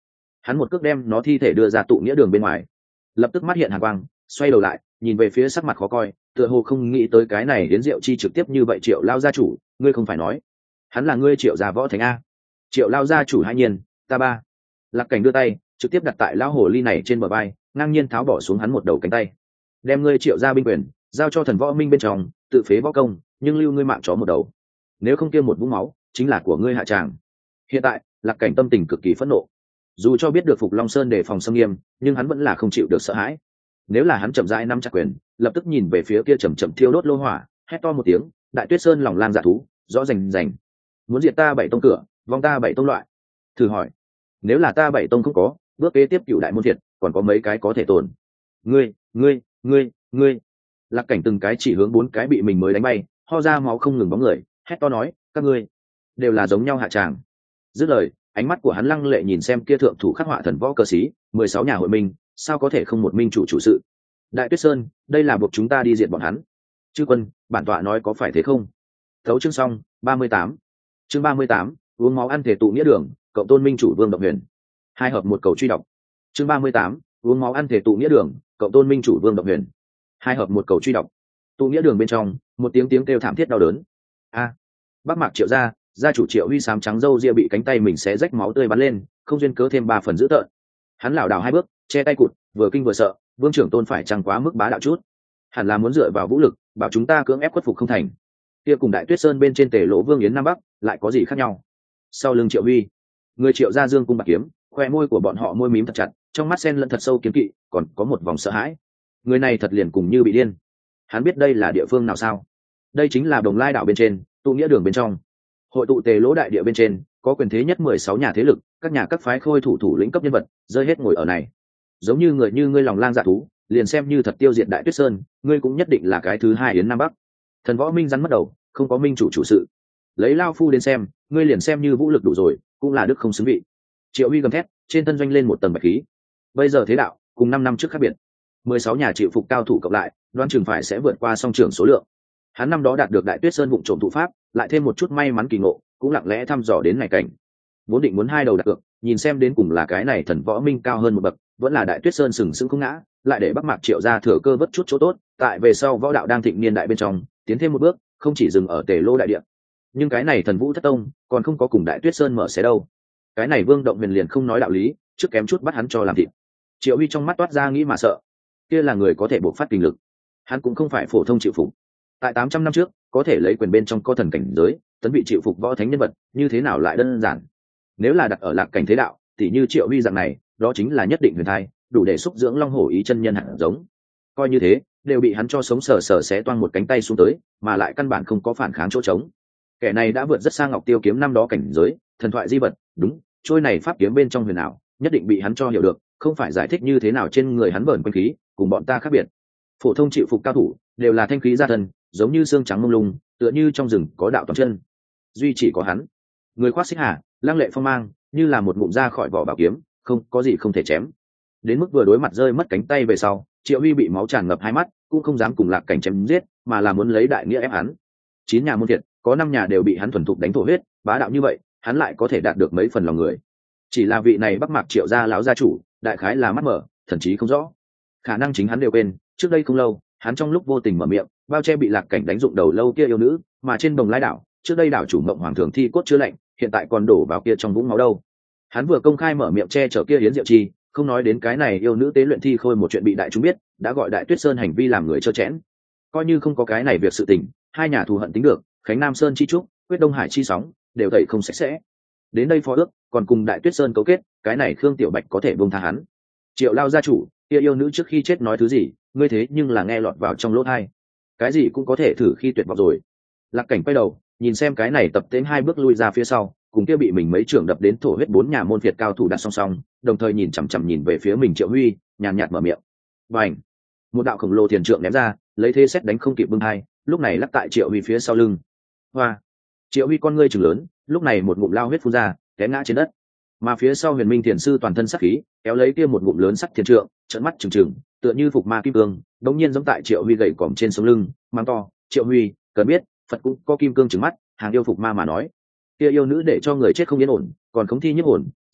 hắn một cước đem nó thi thể đưa ra tụ nghĩa đường bên ngoài, lập tức mắt hiện hàn quang, xoay đầu lại nhìn về phía sắc mặt khó coi, tựa hồ không nghĩ tới cái này đến Diệu Chi trực tiếp như vậy. Triệu lao gia chủ, ngươi không phải nói hắn là ngươi Triệu gia võ thánh a? Triệu lao gia chủ hai nhiên, ta ba. Lạc Cảnh đưa tay trực tiếp đặt tại lão hồ ly này trên bờ vai, ngang nhiên tháo bỏ xuống hắn một đầu cánh tay, đem ngươi Triệu gia binh quyền giao cho thần võ minh bên trong, tự phế võ công, nhưng lưu ngươi mạng chó một đầu, nếu không kia một vũng máu chính là của ngươi hạ tràng. Hiện tại Lạc Cảnh tâm tình cực kỳ phẫn nộ, dù cho biết được Phục Long Sơn đề phòng xâm nghiêm, nhưng hắn vẫn là không chịu được sợ hãi. Nếu là hắn chậm rãi nắm chặt quyền, lập tức nhìn về phía kia chậm chậm thiêu đốt lô hỏa, hét to một tiếng, Đại Tuyết Sơn lòng lang dạ thú, rõ rành rành, muốn diệt ta bảy tông cửa, vong ta bảy tông loại. Thử hỏi, nếu là ta bảy tông không có, bước kế tiếp cựu đại môn thiệt, còn có mấy cái có thể tồn? Ngươi, ngươi, ngươi, ngươi. Lạc Cảnh từng cái chỉ hướng bốn cái bị mình mới đánh bay, ho ra máu không ngừng bóng người, hét to nói, các ngươi đều là giống nhau hạ tràng. Dứt lời, ánh mắt của hắn lăng lệ nhìn xem kia thượng thủ khắc họa thần võ cơ sĩ, mười sáu nhà hội minh, sao có thể không một minh chủ chủ sự? Đại Tuyết Sơn, đây là buộc chúng ta đi diệt bọn hắn. Chư quân, bản tọa nói có phải thế không? Thấu chương xong, ba mươi tám. Chương ba mươi tám, uống máu ăn thể tụ nghĩa đường, cộng tôn minh chủ Vương Động Huyền. Hai hợp một cầu truy đọc. Chương ba mươi tám, uống máu ăn thể tụ nghĩa đường, cộng tôn minh chủ Vương Động Huyền. Hai hợp một cầu truy đọc. Tụ nghĩa đường bên trong, một tiếng tiếng kêu thảm thiết đau đớn. A. Bắc Mạc Triệu gia, gia chủ Triệu Huy sám trắng râu ria bị cánh tay mình xé rách máu tươi bắn lên, không duyên cớ thêm ba phần dữ tợn. Hắn lảo đảo hai bước, che tay cụt, vừa kinh vừa sợ, Vương trưởng tôn phải chăng quá mức bá đạo chút, hẳn là muốn dựa vào vũ lực bảo chúng ta cưỡng ép khuất phục không thành. Kia cùng Đại Tuyết Sơn bên trên Tề Lỗ Vương Yến Nam Bắc lại có gì khác nhau? Sau lưng Triệu Huy, người Triệu gia dương cung bạc kiếm, khoe môi của bọn họ môi mím thật chặt, trong mắt sen lẫn thật sâu kiếm kỵ, còn có một vòng sợ hãi. Người này thật liền cùng như bị điên. Hắn biết đây là địa phương nào sao? Đây chính là Đồng Lai đảo bên trên, tụ nghĩa đường bên trong. Hội tụ Tề Lỗ đại địa bên trên, có quyền thế nhất mười sáu nhà thế lực, các nhà các phái khôi thủ thủ lĩnh cấp nhân vật, rơi hết ngồi ở này. Giống như người như ngươi lòng lang dạ thú, liền xem như thật tiêu diệt Đại Tuyết Sơn, ngươi cũng nhất định là cái thứ hai Yến Nam Bắc. Thần võ minh rắn mất đầu, không có minh chủ chủ sự. Lấy lao phu đến xem, ngươi liền xem như vũ lực đủ rồi, cũng là đức không xứng vị. Triệu Huy gầm thét, trên thân doanh lên một tầng bạch khí. Bây giờ thế đạo cùng năm năm trước khác biệt, mười sáu nhà chịu phục cao thủ cộng lại, đoán chừng phải sẽ vượt qua song trưởng số lượng. Hắn năm đó đạt được Đại Tuyết Sơn vụng trộm thụ pháp, lại thêm một chút may mắn kỳ ngộ, cũng lặng lẽ thăm dò đến ngày cảnh. Vốn định muốn hai đầu đặt cược, nhìn xem đến cùng là cái này thần võ minh cao hơn một bậc, vẫn là Đại Tuyết Sơn sừng sững không ngã, lại để Bắc Mạc Triệu gia thừa cơ vớt chút chỗ tốt, tại về sau võ đạo đang thịnh niên đại bên trong, tiến thêm một bước, không chỉ dừng ở Tề Lô đại địa. Nhưng cái này Thần Vũ Thất Tông, còn không có cùng Đại Tuyết Sơn mở xé đâu. Cái này Vương Động Huyền liền không nói đạo lý, trước kém chút bắt hắn cho làm thịt. Triệu Huy trong mắt toát ra nghĩ mà sợ, kia là người có thể bộc phát kinh lực, hắn cũng không phải phổ thông chịu phục. Tại tám trăm năm trước, có thể lấy quyền bên trong có thần cảnh giới, tấn vị chịu phục võ thánh nhân vật, như thế nào lại đơn giản. Nếu là đặt ở Lạc cảnh thế đạo, tỷ như Triệu Huy dạng này, đó chính là nhất định huyền thai, đủ để xúc dưỡng long hổ ý chân nhân hạt giống. Coi như thế, đều bị hắn cho sống sờ sờ xé toang một cánh tay xuống tới, mà lại căn bản không có phản kháng chỗ trống. Kẻ này đã vượt rất xa Ngọc Tiêu kiếm năm đó cảnh giới, thần thoại di vật, đúng, trôi này pháp kiếm bên trong huyền ảo, nhất định bị hắn cho hiểu được, không phải giải thích như thế nào trên người hắn vẩn quanh khí, cùng bọn ta khác biệt. Phổ thông chịu phục cao thủ, đều là thanh khí gia thân, giống như xương trắng mông lung, tựa như trong rừng có đạo toàn chân. Duy chỉ có hắn, người khoác xích hà, lăng lệ phong mang, như là một ngụm ra khỏi vỏ bảo kiếm, không có gì không thể chém. Đến mức vừa đối mặt rơi mất cánh tay về sau, Triệu Huy bị máu tràn ngập hai mắt, cũng không dám cùng Lạc cảnh chém giết, mà là muốn lấy đại nghĩa ép hắn. Chín nhà môn thiệt, có năm nhà đều bị hắn thuần thục đánh thổ huyết, bá đạo như vậy, hắn lại có thể đạt được mấy phần lòng người. Chỉ là vị này Bắc Mạc Triệu gia lão gia chủ, đại khái là mắt mở, thậm chí không rõ. Khả năng chính hắn đều quên, trước đây không lâu, hắn trong lúc vô tình mở miệng, bao che bị Lạc cảnh đánh dụng đầu lâu kia yêu nữ, mà trên Đồng Lai đảo, trước đây đảo chủ Mộng Hoàng thường thi cốt chưa lạnh, hiện tại còn đổ vào kia trong vũng máu đâu. Hắn vừa công khai mở miệng che chở kia Yến Diệu Chi, không nói đến cái này yêu nữ tế luyện thi khôi một chuyện bị đại chúng biết, đã gọi Đại Tuyết Sơn hành vi làm người trơ chẽn. Coi như không có cái này việc sự tình, hai nhà thù hận tính được, Khánh Nam Sơn chi trúc, quyết Đông Hải chi sóng, đều tẩy không sạch sẽ. Đến đây phó ước, còn cùng Đại Tuyết Sơn cấu kết, cái này Khương Tiểu Bạch có thể buông tha hắn. Triệu lao gia chủ, kia yêu nữ trước khi chết nói thứ gì, ngươi thế nhưng là nghe lọt vào trong lỗ tai. Cái gì cũng có thể thử khi tuyệt vọng rồi. Lạc cảnh quay đầu, nhìn xem cái này tập tễnh hai bước lui ra phía sau, cùng kia bị mình mấy trưởng đập đến thổ huyết bốn nhà môn phiệt cao thủ đặt song song, đồng thời nhìn chằm chằm nhìn về phía mình Triệu Huy, nhàn nhạt mở miệng. Bành! Một đạo khổng lồ thiền trượng ném ra, lấy thế xét đánh không kịp bưng hai, lúc này lắc tại Triệu Huy phía sau lưng. Hoa! Triệu Huy con ngươi trừng lớn, lúc này một ngụm lao huyết phun ra, té ngã trên đất. Mà phía sau Huyền Minh Thiền sư toàn thân sắc khí, kéo lấy kia một ngụm lớn sắc thiền trượng, trợn mắt trừng trừng, tựa như phục ma kim cương, đống nhiên giống tại Triệu Huy gầy còm trên sống lưng, mang to, "Triệu Huy, cần biết, Phật cũng có kim cương trừng mắt, hàng yêu phục ma mà nói, kia yêu nữ để cho người chết không yên ổn, còn khống thi nhiếp ổn,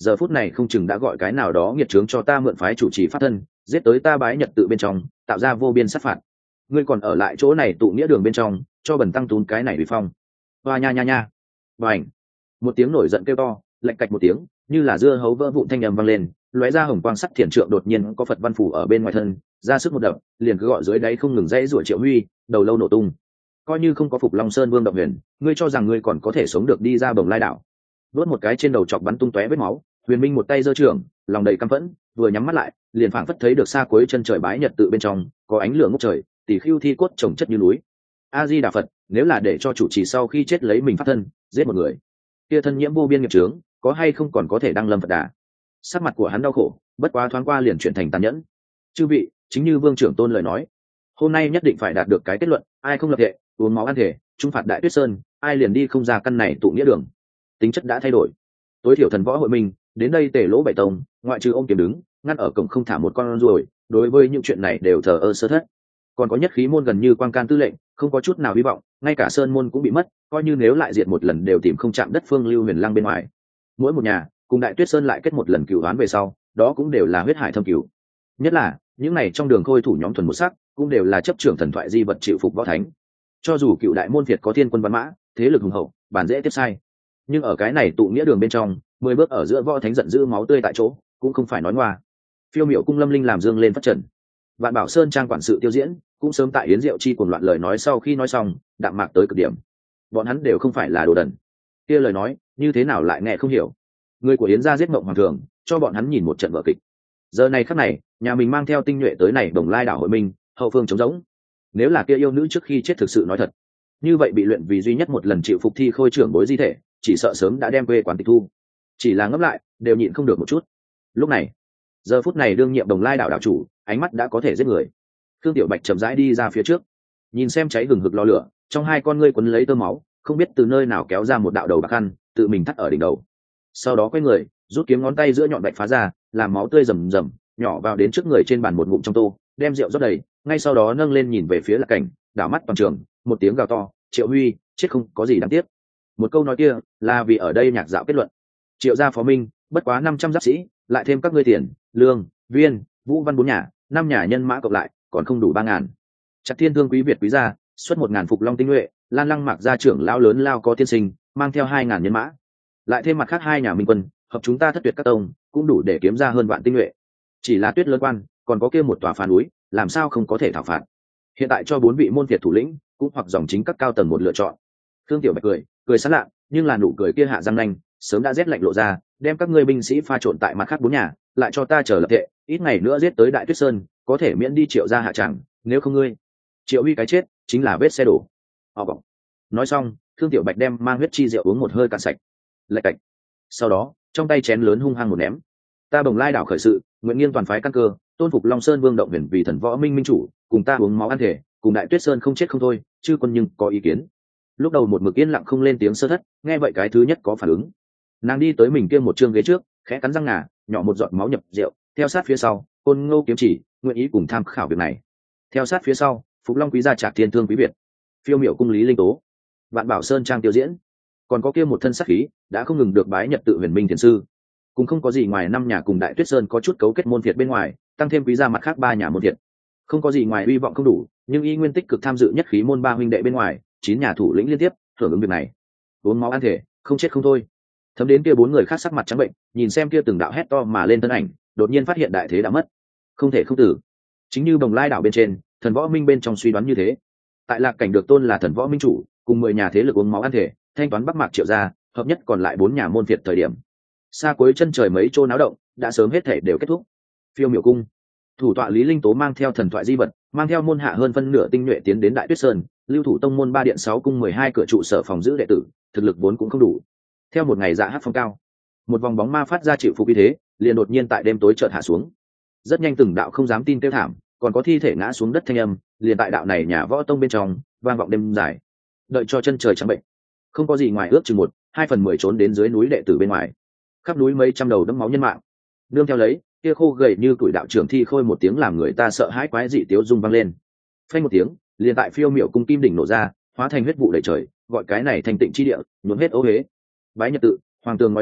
giờ phút này không chừng đã gọi cái nào đó nghiệt trướng cho ta mượn phái chủ trì pháp thân, giết tới ta bái nhật tự bên trong, tạo ra vô biên sát phạt. Ngươi còn ở lại chỗ này tụ nghĩa đường bên trong, cho bần tăng tún cái này bị phong. Hoa nha nha nha. Bành. Một tiếng nổi giận kêu to, lạch cạch một tiếng, như là dưa hấu vỡ vụn thanh âm vang lên, lóe ra hồng quang sắc thiền trượng đột nhiên có Phật văn phủ ở bên ngoài thân, ra sức một đập, liền cứ gọi dưới đáy không ngừng dãy rủa Triệu Huy, đầu lâu nổ tung. Coi như không có Phục Long Sơn Vương động huyền, ngươi cho rằng ngươi còn có thể sống được đi ra Bồng Lai đảo. Đốt một cái trên đầu chọc bắn tung tóe vết máu, Huyền Minh một tay giơ trường, lòng đầy căm phẫn, vừa nhắm mắt lại, liền phảng phất thấy được xa cuối chân trời bái nhật tự bên trong, có ánh lửa ngút trời, tỷ khưu thi cốt chồng chất như núi. A Di Đà Phật, nếu là để cho chủ trì sau khi chết lấy mình phát thân, giết một người, kia thân nhiễm vô biên nghiệp chướng, có hay không còn có thể đăng lâm Phật đà. Sắc mặt của hắn đau khổ, bất quá thoáng qua liền chuyển thành tàn nhẫn. Chư vị, chính như Vương trưởng tôn lời nói, hôm nay nhất định phải đạt được cái kết luận, ai không lập thể, uống máu ăn thể, trung phạt Đại Tuyết Sơn, ai liền đi không ra căn này tụ nghĩa đường. Tính chất đã thay đổi. Tối thiểu thần võ hội mình đến đây tề lỗ bảy tông, ngoại trừ ôm kiếm đứng ngăn ở cổng không thả một con ruồi, đối với những chuyện này đều thờ ơ sơ thất. Còn có nhất khí môn gần như quang can tư lệnh, không có chút nào hy vọng, ngay cả sơn môn cũng bị mất, coi như nếu lại diệt một lần đều tìm không chạm đất phương lưu huyền lăng bên ngoài. Mỗi một nhà cùng Đại Tuyết Sơn lại kết một lần cửu đoán về sau, đó cũng đều là huyết hải thâm cửu. Nhất là những này trong đường khôi thủ nhóm thuần một sắc, cũng đều là chấp trưởng thần thoại di vật chịu phục võ thánh. Cho dù cựu đại môn Việt có thiên quân văn mã, thế lực hùng hậu, bản dễ tiếp sai, nhưng ở cái này tụ nghĩa đường bên trong, mười bước ở giữa võ thánh giận dữ máu tươi tại chỗ, cũng không phải nói ngoa. Phiêu miểu cung lâm linh làm dương lên phát trần. Vạn Bảo Sơn trang quản sự tiêu diễn, cũng sớm tại yến diệu chi cuồng loạn lời nói sau khi nói xong, đạm mạc tới cực điểm. Bọn hắn đều không phải là đồ đần. Kia lời nói, như thế nào lại nghe không hiểu. Người của yến gia giết mộng hoàng thường, cho bọn hắn nhìn một trận vở kịch. Giờ này khắc này, nhà mình mang theo tinh nhuệ tới này Đồng Lai đảo hội minh, hậu phương trống rỗng. Nếu là kia yêu nữ trước khi chết thực sự nói thật, như vậy bị luyện vì duy nhất một lần chịu phục thi khôi trưởng bối di thể, chỉ sợ sớm đã đem quê quán tịch thu. Chỉ là ngấp lại, đều nhịn không được một chút. Lúc này, giờ phút này đương nhiệm Đồng Lai đảo đảo chủ, ánh mắt đã có thể giết người. Khương Tiểu Bạch chậm rãi đi ra phía trước, nhìn xem cháy hừng hực lò lửa, trong hai con ngươi quấn lấy tơ máu, không biết từ nơi nào kéo ra một đạo đầu bạc khăn, tự mình thắt ở đỉnh đầu. Sau đó quay người, rút kiếm ngón tay giữa nhọn bạch phá ra, làm máu tươi rầm rầm nhỏ vào đến trước người trên bàn một ngụm trong tô, đem rượu rót đầy, ngay sau đó nâng lên nhìn về phía Lạc Cảnh, đảo mắt toàn trường, một tiếng gào to, Triệu Huy, chết không có gì đáng tiếc. Một câu nói kia, là vì ở đây nhạc dạo kết luận. Triệu gia phó minh, bất quá năm trăm giáp sĩ, lại thêm các ngươi tiền, lương, viên, vũ văn bốn nhà, năm nhà nhân mã cộng lại, còn không đủ ba ngàn. Chặt Thiên Thương quý Việt quý gia, xuất một ngàn phục long tinh nhuệ, Lan Lăng Mạc gia trưởng lão lớn lao có tiên sinh, mang theo hai ngàn nhân mã. Lại thêm mặt khác hai nhà minh quân, hợp chúng ta thất tuyệt các tông, cũng đủ để kiếm ra hơn vạn tinh nhuệ. Chỉ là Tuyết Lớn quan, còn có kia một tòa phá núi, làm sao không có thể thảo phạt. Hiện tại cho bốn vị môn Việt thủ lĩnh, cũng hoặc dòng chính các cao tầng một lựa chọn. Thương Tiểu Bạch cười, cười sán lạ, nhưng là nụ cười kia hạ răng nanh, sớm đã rét lạnh lộ ra, đem các ngươi binh sĩ pha trộn tại mặt khác bốn nhà, lại cho ta chờ lập thệ, ít ngày nữa giết tới Đại Tuyết Sơn, có thể miễn đi Triệu gia hạ tràng, nếu không ngươi, Triệu Huy cái chết chính là vết xe đổ. Họ bỏng. Nói xong, Thương Tiểu Bạch đem mang huyết chi rượu uống một hơi cạn sạch. Lạch cạch. Sau đó, trong tay chén lớn hung hăng một ném. Ta Bồng Lai đảo khởi sự, nguyện nghiêng toàn phái căn cơ, tôn phục Long Sơn Vương động huyền vì thần võ minh minh chủ, cùng ta uống máu ăn thể, cùng Đại Tuyết Sơn không chết không thôi, chư quân nhưng có ý kiến. Lúc đầu một mực yên lặng không lên tiếng sơ thất, nghe vậy cái thứ nhất có phản ứng. Nàng đi tới mình kia một chương ghế trước, khẽ cắn răng ngà, nhỏ một giọt máu nhập rượu, theo sát phía sau, Côn Ngô kiếm chỉ, nguyện ý cùng tham khảo việc này. Theo sát phía sau, Phục Long quý gia Trạc Thiên Thương quý Việt, Phiêu Miểu cung Lý Linh Tố, Vạn Bảo Sơn trang tiêu diễn, còn có kia một thân sát khí, đã không ngừng được bái nhật tự huyền minh thiền sư. Cũng không có gì ngoài năm nhà cùng Đại Tuyết Sơn có chút cấu kết môn Việt bên ngoài, tăng thêm quý gia mặt khác ba nhà môn Việt. Không có gì ngoài hy vọng không đủ, nhưng y nguyên tích cực tham dự nhất khí môn ba huynh đệ bên ngoài, chín nhà thủ lĩnh liên tiếp hưởng ứng việc này. Uống máu ăn thể, không chết không thôi. Thấm đến kia bốn người khác sắc mặt trắng bệnh, nhìn xem kia từng đạo hét to mà lên thân ảnh, đột nhiên phát hiện đại thế đã mất, không thể không tử. Chính như Bồng Lai đảo bên trên, thần võ minh bên trong suy đoán như thế. Tại Lạc Cảnh được tôn là thần võ minh chủ, cùng mười nhà thế lực uống máu ăn thể, thanh toán Bắc Mạc Triệu gia, hợp nhất còn lại bốn nhà môn Việt thời điểm. Xa cuối chân trời mấy chỗ náo động, đã sớm hết thể đều kết thúc. Phiêu Miểu cung, thủ tọa Lý Linh Tố mang theo thần thoại di vật, mang theo môn hạ hơn phân nửa tinh nhuệ tiến đến Đại Tuyết Sơn, lưu thủ tông môn ba điện sáu cung mười hai cửa trụ sở phòng giữ đệ tử, thực lực vốn cũng không đủ. Theo một ngày dạ hát phong cao, một vòng bóng ma phát ra chịu phục uy thế, liền đột nhiên tại đêm tối chợt hạ xuống. Rất nhanh từng đạo không dám tin kêu thảm, còn có thi thể ngã xuống đất thanh âm, liền tại đạo này nhà võ tông bên trong vang vọng đêm dài. Đợi cho chân trời trắng bệnh, không có gì ngoài ước chừng một hai phần mười trốn đến dưới núi đệ tử bên ngoài. Khắp núi mấy trăm đầu đẫm máu nhân mạng, nương theo lấy kia khô gầy như tuổi đạo trưởng thi khôi một tiếng làm người ta sợ hãi quái dị tiếu rung vang lên. Phanh một tiếng, liền tại Phiêu Miểu cung kim đỉnh nổ ra, hóa thành huyết vụ đầy trời, gọi cái này thành tịnh chi địa nhuốm hết ô huế. Bái nhật tự, hoàng tường ngói đen,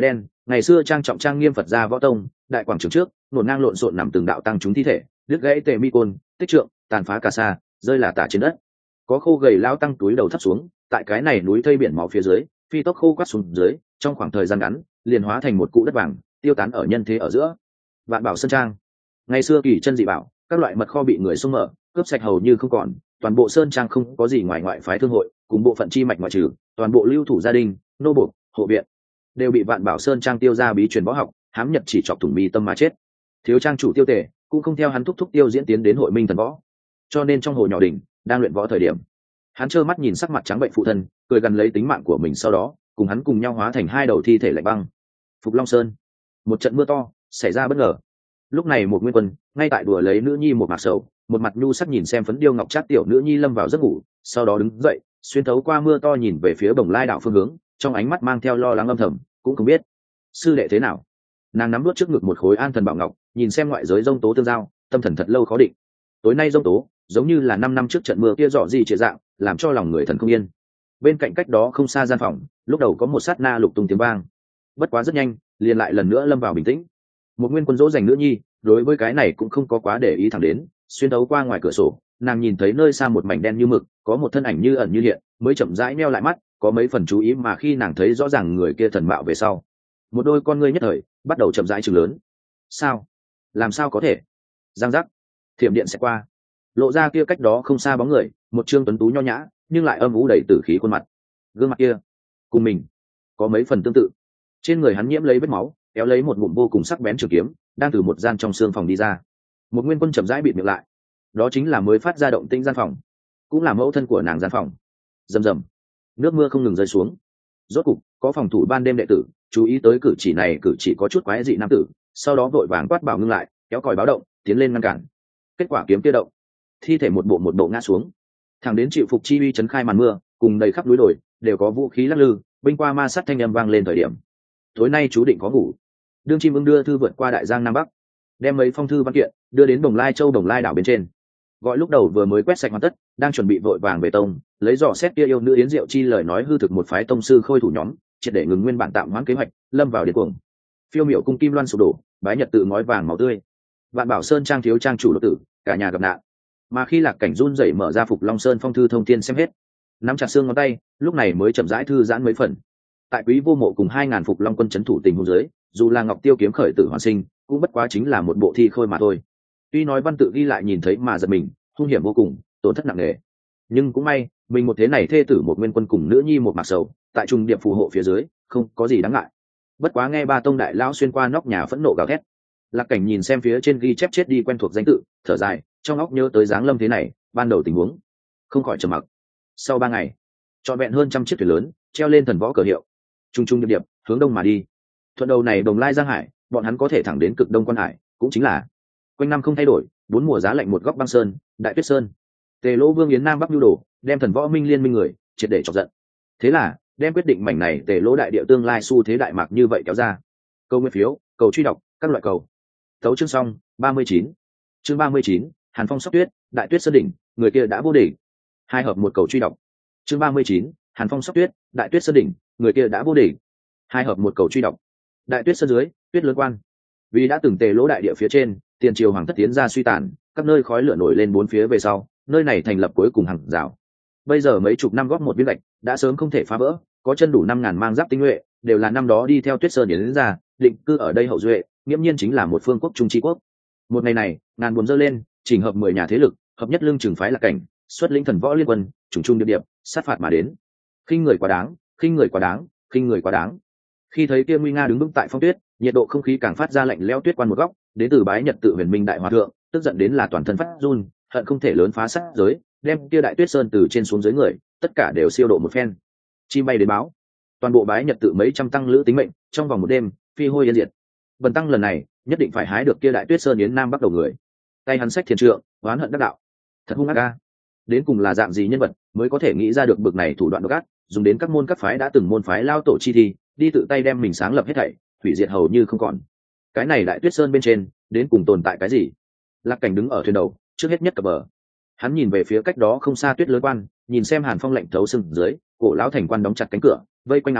Ngày xưa trang trọng trang nghiêm Phật gia võ tông, đại quảng trường trước nổn ngang lộn xộn nằm từng đạo tăng chúng thi thể, đứt gãy tề mi côn, tích trượng, tàn phá cả xa, rơi là tả trên đất. Có khô gầy lao tăng túi đầu thấp xuống, tại cái này núi thây biển máu phía dưới, phi tốc khô quắt xuống dưới, trong khoảng thời gian ngắn, liền hóa thành một cụ đất vàng, tiêu tán ở nhân thế ở giữa. Vạn Bảo Sơn Trang, ngày xưa kỳ chân dị bảo, các loại mật kho bị người xông mở, cướp sạch hầu như không còn, toàn bộ sơn trang không có gì ngoài ngoại phái thương hội, cùng bộ phận chi mạch ngoại trừ, toàn bộ lưu thủ gia đình, nô buộc, hộ viện đều bị Vạn Bảo Sơn Trang tiêu ra bí truyền võ học, hám nhật chỉ chọc thủng mi tâm mà chết. Thiếu trang chủ Tiêu Tề cũng không theo hắn thúc thúc tiêu diễn tiến đến hội minh thần võ, cho nên trong hồ nhỏ đỉnh đang luyện võ thời điểm, hắn trơ mắt nhìn sắc mặt trắng bệnh phụ thân cười gần lấy tính mạng của mình, sau đó cùng hắn cùng nhau hóa thành hai đầu thi thể lạnh băng. Phục Long Sơn, một trận mưa to xảy ra bất ngờ. Lúc này một Nguyên Quân ngay tại đùa lấy nữ nhi một mạc sầu, một mặt nhu sắc nhìn xem phấn điêu ngọc trác tiểu nữ nhi lâm vào giấc ngủ, sau đó đứng dậy xuyên thấu qua mưa to nhìn về phía Bồng Lai đạo phương hướng, trong ánh mắt mang theo lo lắng âm thầm, cũng không biết sư đệ thế nào. Nàng nắm nuốt trước ngực một khối an thần bảo ngọc, nhìn xem ngoại giới dông tố tương giao, tâm thần thật lâu khó định. Tối nay dông tố giống như là năm năm trước trận mưa kia rõ gì trịa dạng, làm cho lòng người thần không yên. Bên cạnh cách đó không xa gian phòng, lúc đầu có một sát na lục tung tiếng vang, bất quá rất nhanh liền lại lần nữa lâm vào bình tĩnh. Một Nguyên Quân dỗ dành nữ nhi, đối với cái này cũng không có quá để ý thẳng đến, xuyên đấu qua ngoài cửa sổ, nàng nhìn thấy nơi xa một mảnh đen như mực, có một thân ảnh như ẩn như hiện, mới chậm rãi meo lại mắt, có mấy phần chú ý mà khi nàng thấy rõ ràng người kia thần mạo về sau, một đôi con ngươi nhất thời bắt đầu chậm rãi chừng lớn. Sao? Làm sao có thể? Giang giác, thiểm điện sẽ qua, lộ ra kia cách đó không xa bóng người, một trương tuấn tú nho nhã nhưng lại âm u đầy tử khí khuôn mặt. Gương mặt kia cùng mình có mấy phần tương tự. Trên người hắn nhiễm lấy vết máu, kéo lấy một ngụm vô cùng sắc bén trường kiếm, đang từ một gian trong xương phòng đi ra. Một Nguyên Quân chậm rãi bịt miệng lại. Đó chính là mới phát ra động tĩnh gian phòng, cũng là mẫu thân của nàng gian phòng. Rầm rầm, nước mưa không ngừng rơi xuống. Rốt cục có phòng thủ ban đêm đệ tử chú ý tới cử chỉ này, cử chỉ có chút quái dị nam tử, sau đó vội vàng quát bảo ngưng lại, kéo còi báo động, tiến lên ngăn cản. Kết quả kiếm kia động, thi thể một bộ một bộ ngã xuống. Thẳng đến chịu phục chi uy chấn khai màn mưa, cùng đầy khắp núi đồi đều có vũ khí lắc lư, binh qua ma sát thanh âm vang lên thời điểm, tối nay chú định có ngủ. Đương Chim Ưng đưa thư vượt qua đại giang nam bắc, đem mấy phong thư văn kiện đưa đến Bồng Lai Châu Bồng Lai đảo bên trên. Gọi lúc đầu vừa mới quét sạch hoàn tất, đang chuẩn bị vội vàng về tông, lấy dò xét kia yêu nữ Yến Diệu Chi lời nói hư thực một phái tông sư khôi thủ nhóm, triệt để ngừng nguyên bản tạm hoãn kế hoạch, lâm vào điên cuồng. Phiêu miểu cung kim loan sụp đổ, bái nhật tự ngói vàng máu tươi. Vạn Bảo Sơn Trang thiếu trang chủ đột tử, cả nhà gặp nạn. Mà khi Lạc Cảnh run rẩy mở ra Phục Long Sơn phong thư thông thiên xem hết, nắm chặt xương ngón tay, lúc này mới chậm rãi thư giãn mấy phần. Tại Quý Vô Mộ cùng hai ngàn Phục Long quân chấn thủ tình huống dưới, dù là Ngọc Tiêu kiếm khởi tử hoàn sinh, cũng bất quá chính là một bộ thi khôi mà thôi. Tuy nói văn tự ghi lại nhìn thấy mà giật mình, hung hiểm vô cùng, tổn thất nặng nề, nhưng cũng may mình một thế này thê tử một Nguyên Quân cùng nữ nhi một mạc sầu, tại trung điệp phù hộ phía dưới, không có gì đáng ngại. Bất quá nghe ba tông đại lão xuyên qua nóc nhà phẫn nộ gào thét, Lạc Cảnh nhìn xem phía trên ghi chép chết đi quen thuộc danh tự, thở dài, trong óc nhớ tới dáng lâm thế này, ban đầu tình huống, không khỏi trầm mặc. Sau ba ngày, trọn vẹn hơn trăm chiếc thuyền lớn treo lên thần võ cờ hiệu, trung trung điệp điệp hướng đông mà đi. Thuận đầu này Đồng Lai Giang Hải, bọn hắn có thể thẳng đến cực đông quan hải, cũng chính là quanh năm không thay đổi, bốn mùa giá lạnh một góc băng sơn, Đại Tuyết Sơn. Tề Lỗ Vương Yến Nam Bắc nhu đồ, đem thần võ minh liên minh người triệt để chọc giận. Thế là đem quyết định mảnh này Tề Lỗ đại địa tương lai xu thế đại mạc như vậy kéo ra. Câu nguyên phiếu, cầu truy đọc, các loại cầu. Tấu chương xong, ba mươi chín. Chương ba mươi chín, Hàn Phong Sóc Tuyết, Đại Tuyết Sơn đỉnh, người kia đã vô địch. Hai hợp một cầu truy đọc. Chương ba mươi chín, Hàn Phong Sóc Tuyết, Đại Tuyết Sơn đỉnh, người kia đã vô địch. Hai hợp một cầu truy đọc. Đại Tuyết Sơn dưới, tuyết lớn quan. Vì đã từng Tề Lỗ đại địa phía trên, tiền triều hoàng thất tiến ra suy tàn, các nơi khói lửa nổi lên bốn phía về sau, nơi này thành lập cuối cùng hàng rào. Bây giờ mấy chục năm góp một viên gạch, đã sớm không thể phá vỡ, có chân đủ năm ngàn mang giáp tinh nhuệ, đều là năm đó đi theo Tuyết Sơn đến, đến ra, định cư ở đây hậu duệ, nghiễm nhiên chính là một phương quốc trung chi quốc. Một ngày này, ngàn buồm dơ lên, chỉnh hợp mười nhà thế lực, hợp nhất lưng trừng phái Lạc Cảnh, xuất lĩnh thần võ liên quân, trùng trung điệp điệp, sát phạt mà đến. Khinh người quá đáng, khinh người quá đáng, khinh người quá đáng. Khi thấy kia nguy nga đứng vững tại phong tuyết, nhiệt độ không khí càng phát ra lạnh lẽo, tuyết quan một góc, đến từ bái nhật tự huyền minh đại hòa thượng, tức giận đến là toàn thân phát run, hận không thể lớn phá sát giới, đem kia Đại Tuyết Sơn từ trên xuống dưới người, tất cả đều siêu độ một phen. Chim bay đến báo, toàn bộ bái nhật tự mấy trăm tăng lữ tính mệnh, trong vòng một đêm, phi hôi yên diệt. Bần tăng lần này, nhất định phải hái được kia Đại Tuyết Sơn yến nam bắt đầu người. Tay hắn sách thiền trượng, oán hận đắc đạo. Thật hung ác a. Đến cùng là dạng gì nhân vật mới có thể nghĩ ra được bực này thủ đoạn độc ác, dùng đến các môn các phái đã từng môn phái lao tổ chi thi, đi tự tay đem mình sáng lập hết thảy, hủy diệt hầu như không còn. Cái này Đại Tuyết Sơn bên trên, đến cùng tồn tại cái gì? Lạc Cảnh đứng ở thuyền đầu, trước hết nhất cập bờ. Hắn nhìn về phía cách đó không xa tuyết lớn quan, nhìn xem Hàn Phong lạnh thấu sừng dưới, cổ lão thành quan đóng chặt cánh cửa, vây quanh áo choàng,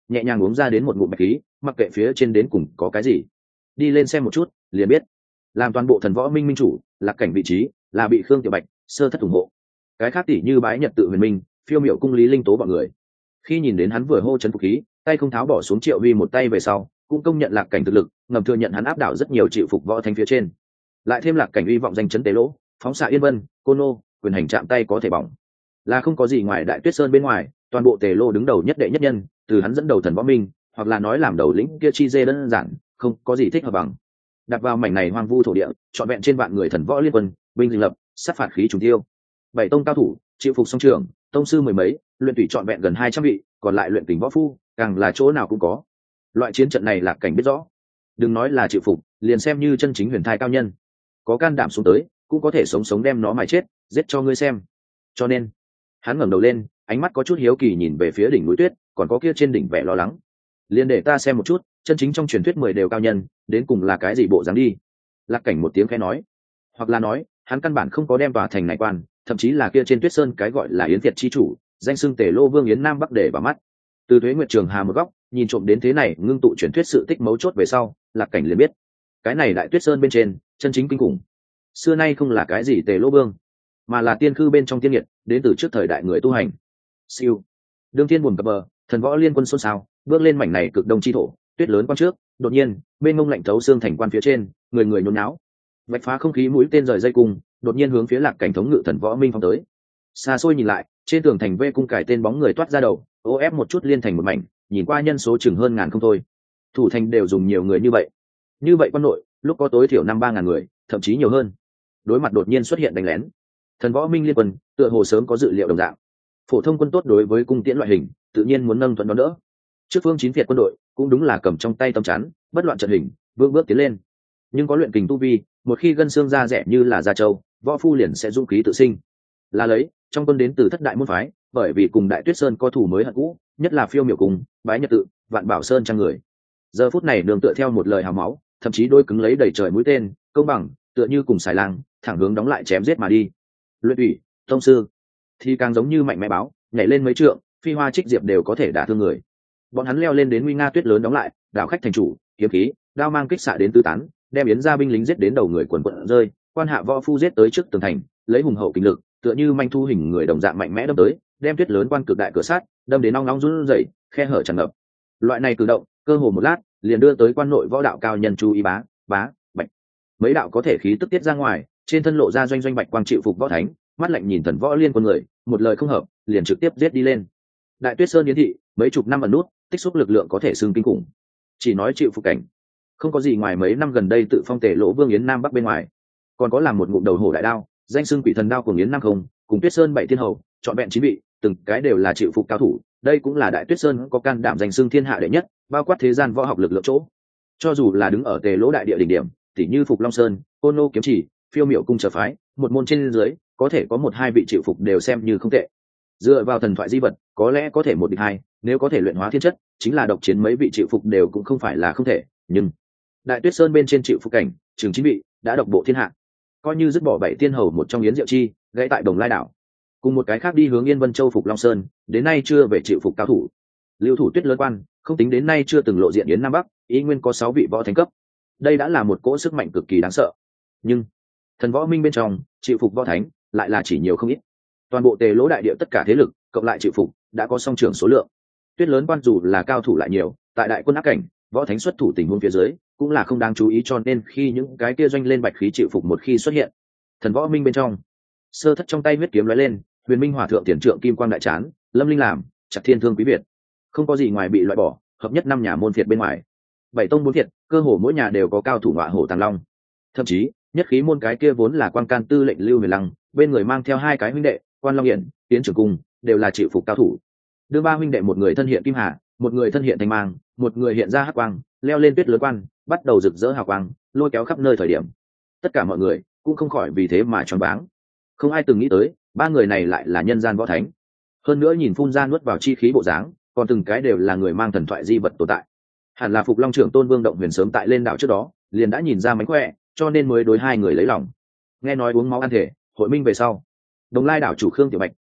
nhẹ nhàng uống ra đến một ngụm bạch khí, mặc kệ phía trên đến cùng có cái gì, đi lên xem một chút liền biết. Làm toàn bộ thần võ minh minh chủ, Lạc Cảnh vị trí là bị Khương Tiểu Bạch sơ thất ủng hộ. Cái khác tỷ như bái nhật tự huyền minh, phiêu miểu cung lý linh tố bọn người, khi nhìn đến hắn vừa hô chấn phục khí, tay không tháo bỏ xuống Triệu Vi một tay về sau, cũng công nhận Lạc Cảnh thực lực, ngầm thừa nhận hắn áp đảo rất nhiều chịu phục võ thánh phía trên. Lại thêm Lạc Cảnh uy vọng danh chấn tế lỗ, phóng xạ yên vân, côn nô, quyền hành chạm tay có thể bỏng, là không có gì ngoài Đại Tuyết Sơn bên ngoài, toàn bộ tề lô đứng đầu nhất đệ nhất nhân, từ hắn dẫn đầu thần võ minh, hoặc là nói làm đầu lĩnh kia chi dê đơn giản, không có gì thích hợp bằng. Đặt vào mảnh này hoang vu thổ địa, trọn vẹn trên vạn người thần võ liên quân, binh dình lập, sát phạt khí trùng tiêu. Bảy tông cao thủ, chịu phục song trường, tông sư mười mấy, luyện tùy trọn vẹn gần hai trăm vị, còn lại luyện tình võ phu, càng là chỗ nào cũng có. Loại chiến trận này Lạc Cảnh biết rõ. Đừng nói là chịu phục, liền xem như chân chính huyền thai cao nhân, có can đảm xuống tới, cũng có thể sống sống đem nó mài chết, giết cho ngươi xem. Cho nên, hắn ngẩng đầu lên, ánh mắt có chút hiếu kỳ nhìn về phía đỉnh núi tuyết, còn có kia trên đỉnh vẻ lo lắng. Liền để ta xem một chút, chân chính trong truyền thuyết mười đều cao nhân, đến cùng là cái gì bộ dáng đi. Lạc Cảnh một tiếng khẽ nói, hoặc là nói, hắn căn bản không có đem tòa thành này quan, thậm chí là kia trên Tuyết Sơn cái gọi là Yến Việt chi chủ, danh xưng Tề Lô Vương Yến Nam Bắc để vào mắt. Từ Tuế Nguyệt Trường Hà một góc, nhìn trộm đến thế này, ngưng tụ truyền thuyết sự tích mấu chốt về sau, Lạc Cảnh liền biết, cái này Đại Tuyết Sơn bên trên, chân chính kinh khủng. Xưa nay không là cái gì Tề Lô Vương, mà là tiên khư bên trong tiên nhiệt, đến từ trước thời đại người tu hành. Siêu, đương thiên buồn cập bờ, thần võ liên quân xôn xao, bước lên mảnh này cực đông chi thổ, tuyết lớn quan trước, đột nhiên, bên ngông lạnh thấu xương thành quan phía trên, người người nhốn náo, vạch phá không khí mũi tên rời dây cung, đột nhiên hướng phía Lạc Cảnh thống ngự thần võ minh phong tới. Xa xôi nhìn lại, trên tường thành vê cung cải tên bóng người toát ra đầu, ô ép một chút liên thành một mảnh, nhìn qua nhân số chừng hơn ngàn không thôi. Thủ thành đều dùng nhiều người như vậy, như vậy quân nội lúc có tối thiểu năm ba ngàn người, thậm chí nhiều hơn. Đối mặt đột nhiên xuất hiện đánh lén, thần võ minh liên quân tựa hồ sớm có dự liệu đồng dạng. Phổ thông quân tốt đối với cung tiễn loại hình, tự nhiên muốn nâng thuận đón đỡ. Trước phương chín Việt quân đội cũng đúng là cầm trong tay tấm chắn, bất loạn trận hình, vương bước tiến lên. Nhưng có luyện kình tu vi, một khi gân xương da rẻ như là da trâu, võ phu liền sẽ dũng khí tự sinh. Là lấy, trong quân đến từ thất đại môn phái, bởi vì cùng Đại Tuyết Sơn có thủ mới hận cũ, nhất là phiêu miểu cùng, bái nhật tự, vạn bảo sơn trang người. Giờ phút này đường tựa theo một lời hào máu, thậm chí đôi cứng lấy đầy trời mũi tên, công bằng, tựa như cùng xài lang, thẳng hướng đóng lại chém giết mà đi. Luyện ủy, tông sư, thì càng giống như mạnh mẽ báo, nhảy lên mấy trượng, phi hoa trích diệp đều có thể đả thương người. Bọn hắn leo lên đến nguy nga tuyết lớn đóng lại, đảo khách thành chủ, kiếm khí, đao mang kích xạ đến tứ tán, đem yến gia binh lính giết đến đầu người quần quần rơi, quan hạ võ phu giết tới trước tường thành, lấy hùng hậu kinh lực, tựa như manh thu hình người đồng dạng mạnh mẽ đâm tới, đem tuyết lớn quan cực đại cửa sát, đâm đến nong nong run rẩy, khe hở tràn ngập. Loại này cử động, cơ hồ một lát, liền đưa tới quan nội võ đạo cao nhân chú ý bá, bá, bạch. Mấy đạo có thể khí tức tiết ra ngoài, trên thân lộ ra doanh doanh bạch quang chịu phục võ thánh, mắt lạnh nhìn thần võ liên quân người, một lời không hợp, liền trực tiếp giết đi lên. Đại Tuyết Sơn yến thị, mấy chục năm ẩn nút, tích xúc lực lượng có thể xưng kinh khủng. Chỉ nói chịu phục cảnh, không có gì ngoài mấy năm gần đây tự phong Tề Lỗ Vương Yến Nam Bắc bên ngoài, còn có làm một ngụm đầu hổ đại đao, danh xưng quỷ thần đao của Yến Nam không, cùng Tuyết Sơn bảy thiên hầu, chọn vẹn chín vị, từng cái đều là chịu phục cao thủ. Đây cũng là Đại Tuyết Sơn có can đảm danh xưng thiên hạ đệ nhất, bao quát thế gian võ học lực lượng chỗ. Cho dù là đứng ở Tề Lỗ đại địa đỉnh điểm, tỉ như Phục Long Sơn, Côn Lô kiếm chỉ, phiêu miểu cung trở phái, một môn trên dưới, có thể có một hai vị chịu phục đều xem như không tệ. Dựa vào thần thoại di vật, có lẽ có thể một địch hai, nếu có thể luyện hóa thiên chất, chính là độc chiến mấy vị chịu phục đều cũng không phải là không thể. Nhưng Đại Tuyết Sơn bên trên chịu phục cảnh, chừng chín vị, đã độc bộ thiên hạ. Coi như dứt bỏ bảy tiên hầu một trong Yến Diệu Chi, gãy tại Đồng Lai đảo, cùng một cái khác đi hướng Yên Vân Châu Phục Long Sơn, đến nay chưa về chịu phục cao thủ. Lưu thủ Tuyết lớn quan, không tính đến nay chưa từng lộ diện Yến Nam Bắc, ý nguyên có sáu vị võ thánh cấp. Đây đã là một cỗ sức mạnh cực kỳ đáng sợ. Nhưng thần võ minh bên trong, chịu phục võ thánh lại là chỉ nhiều không ít. Toàn bộ Tề Lỗ đại địa tất cả thế lực cộng lại chịu phục đã có song trưởng số lượng. Tuyết lớn quan dù là cao thủ lại nhiều, tại đại quân áp cảnh, võ thánh xuất thủ tình huống phía dưới cũng là không đáng chú ý, cho nên khi những cái kia doanh lên bạch khí chịu phục một khi xuất hiện, thần võ minh bên trong sơ thất trong tay huyết kiếm lóe lên, huyền minh hòa thượng tiền trượng kim quang đại chán, lâm linh làm chặt thiên thương quý việt, không có gì ngoài bị loại bỏ, hợp nhất năm nhà môn phiệt bên ngoài, bảy tông bốn phiệt, cơ hồ mỗi nhà đều có cao thủ ngọa hổ tàng long. Thậm chí nhất khí môn cái kia vốn là quan can tư lệnh Lưu Huyền Lăng, bên người mang theo hai cái huynh đệ, Quan Long Hiển, Tiến Trường Cung, đều là chịu phục cao thủ. Đưa ba huynh đệ, một người thân hiện kim hà, một người thân hiện thanh mang, một người hiện ra hắc quang, leo lên tuyết lớn quan, bắt đầu rực rỡ hào quang, lôi kéo khắp nơi thời điểm. Tất cả mọi người cũng không khỏi vì thế mà choáng váng. Không ai từng nghĩ tới, ba người này lại là nhân gian võ thánh. Hơn nữa nhìn phun ra nuốt vào chi khí bộ dáng, còn từng cái đều là người mang thần thoại di vật tồn tại. Hẳn là Phục Long trưởng Tôn Vương Động Huyền sớm tại lên đảo trước đó, liền đã nhìn ra mánh khỏe, cho nên mới đối hai người lấy lòng. Nghe nói uống máu ăn thể, hội minh về sau, Đồng Lai đảo chủ Khương Tiểu Bạch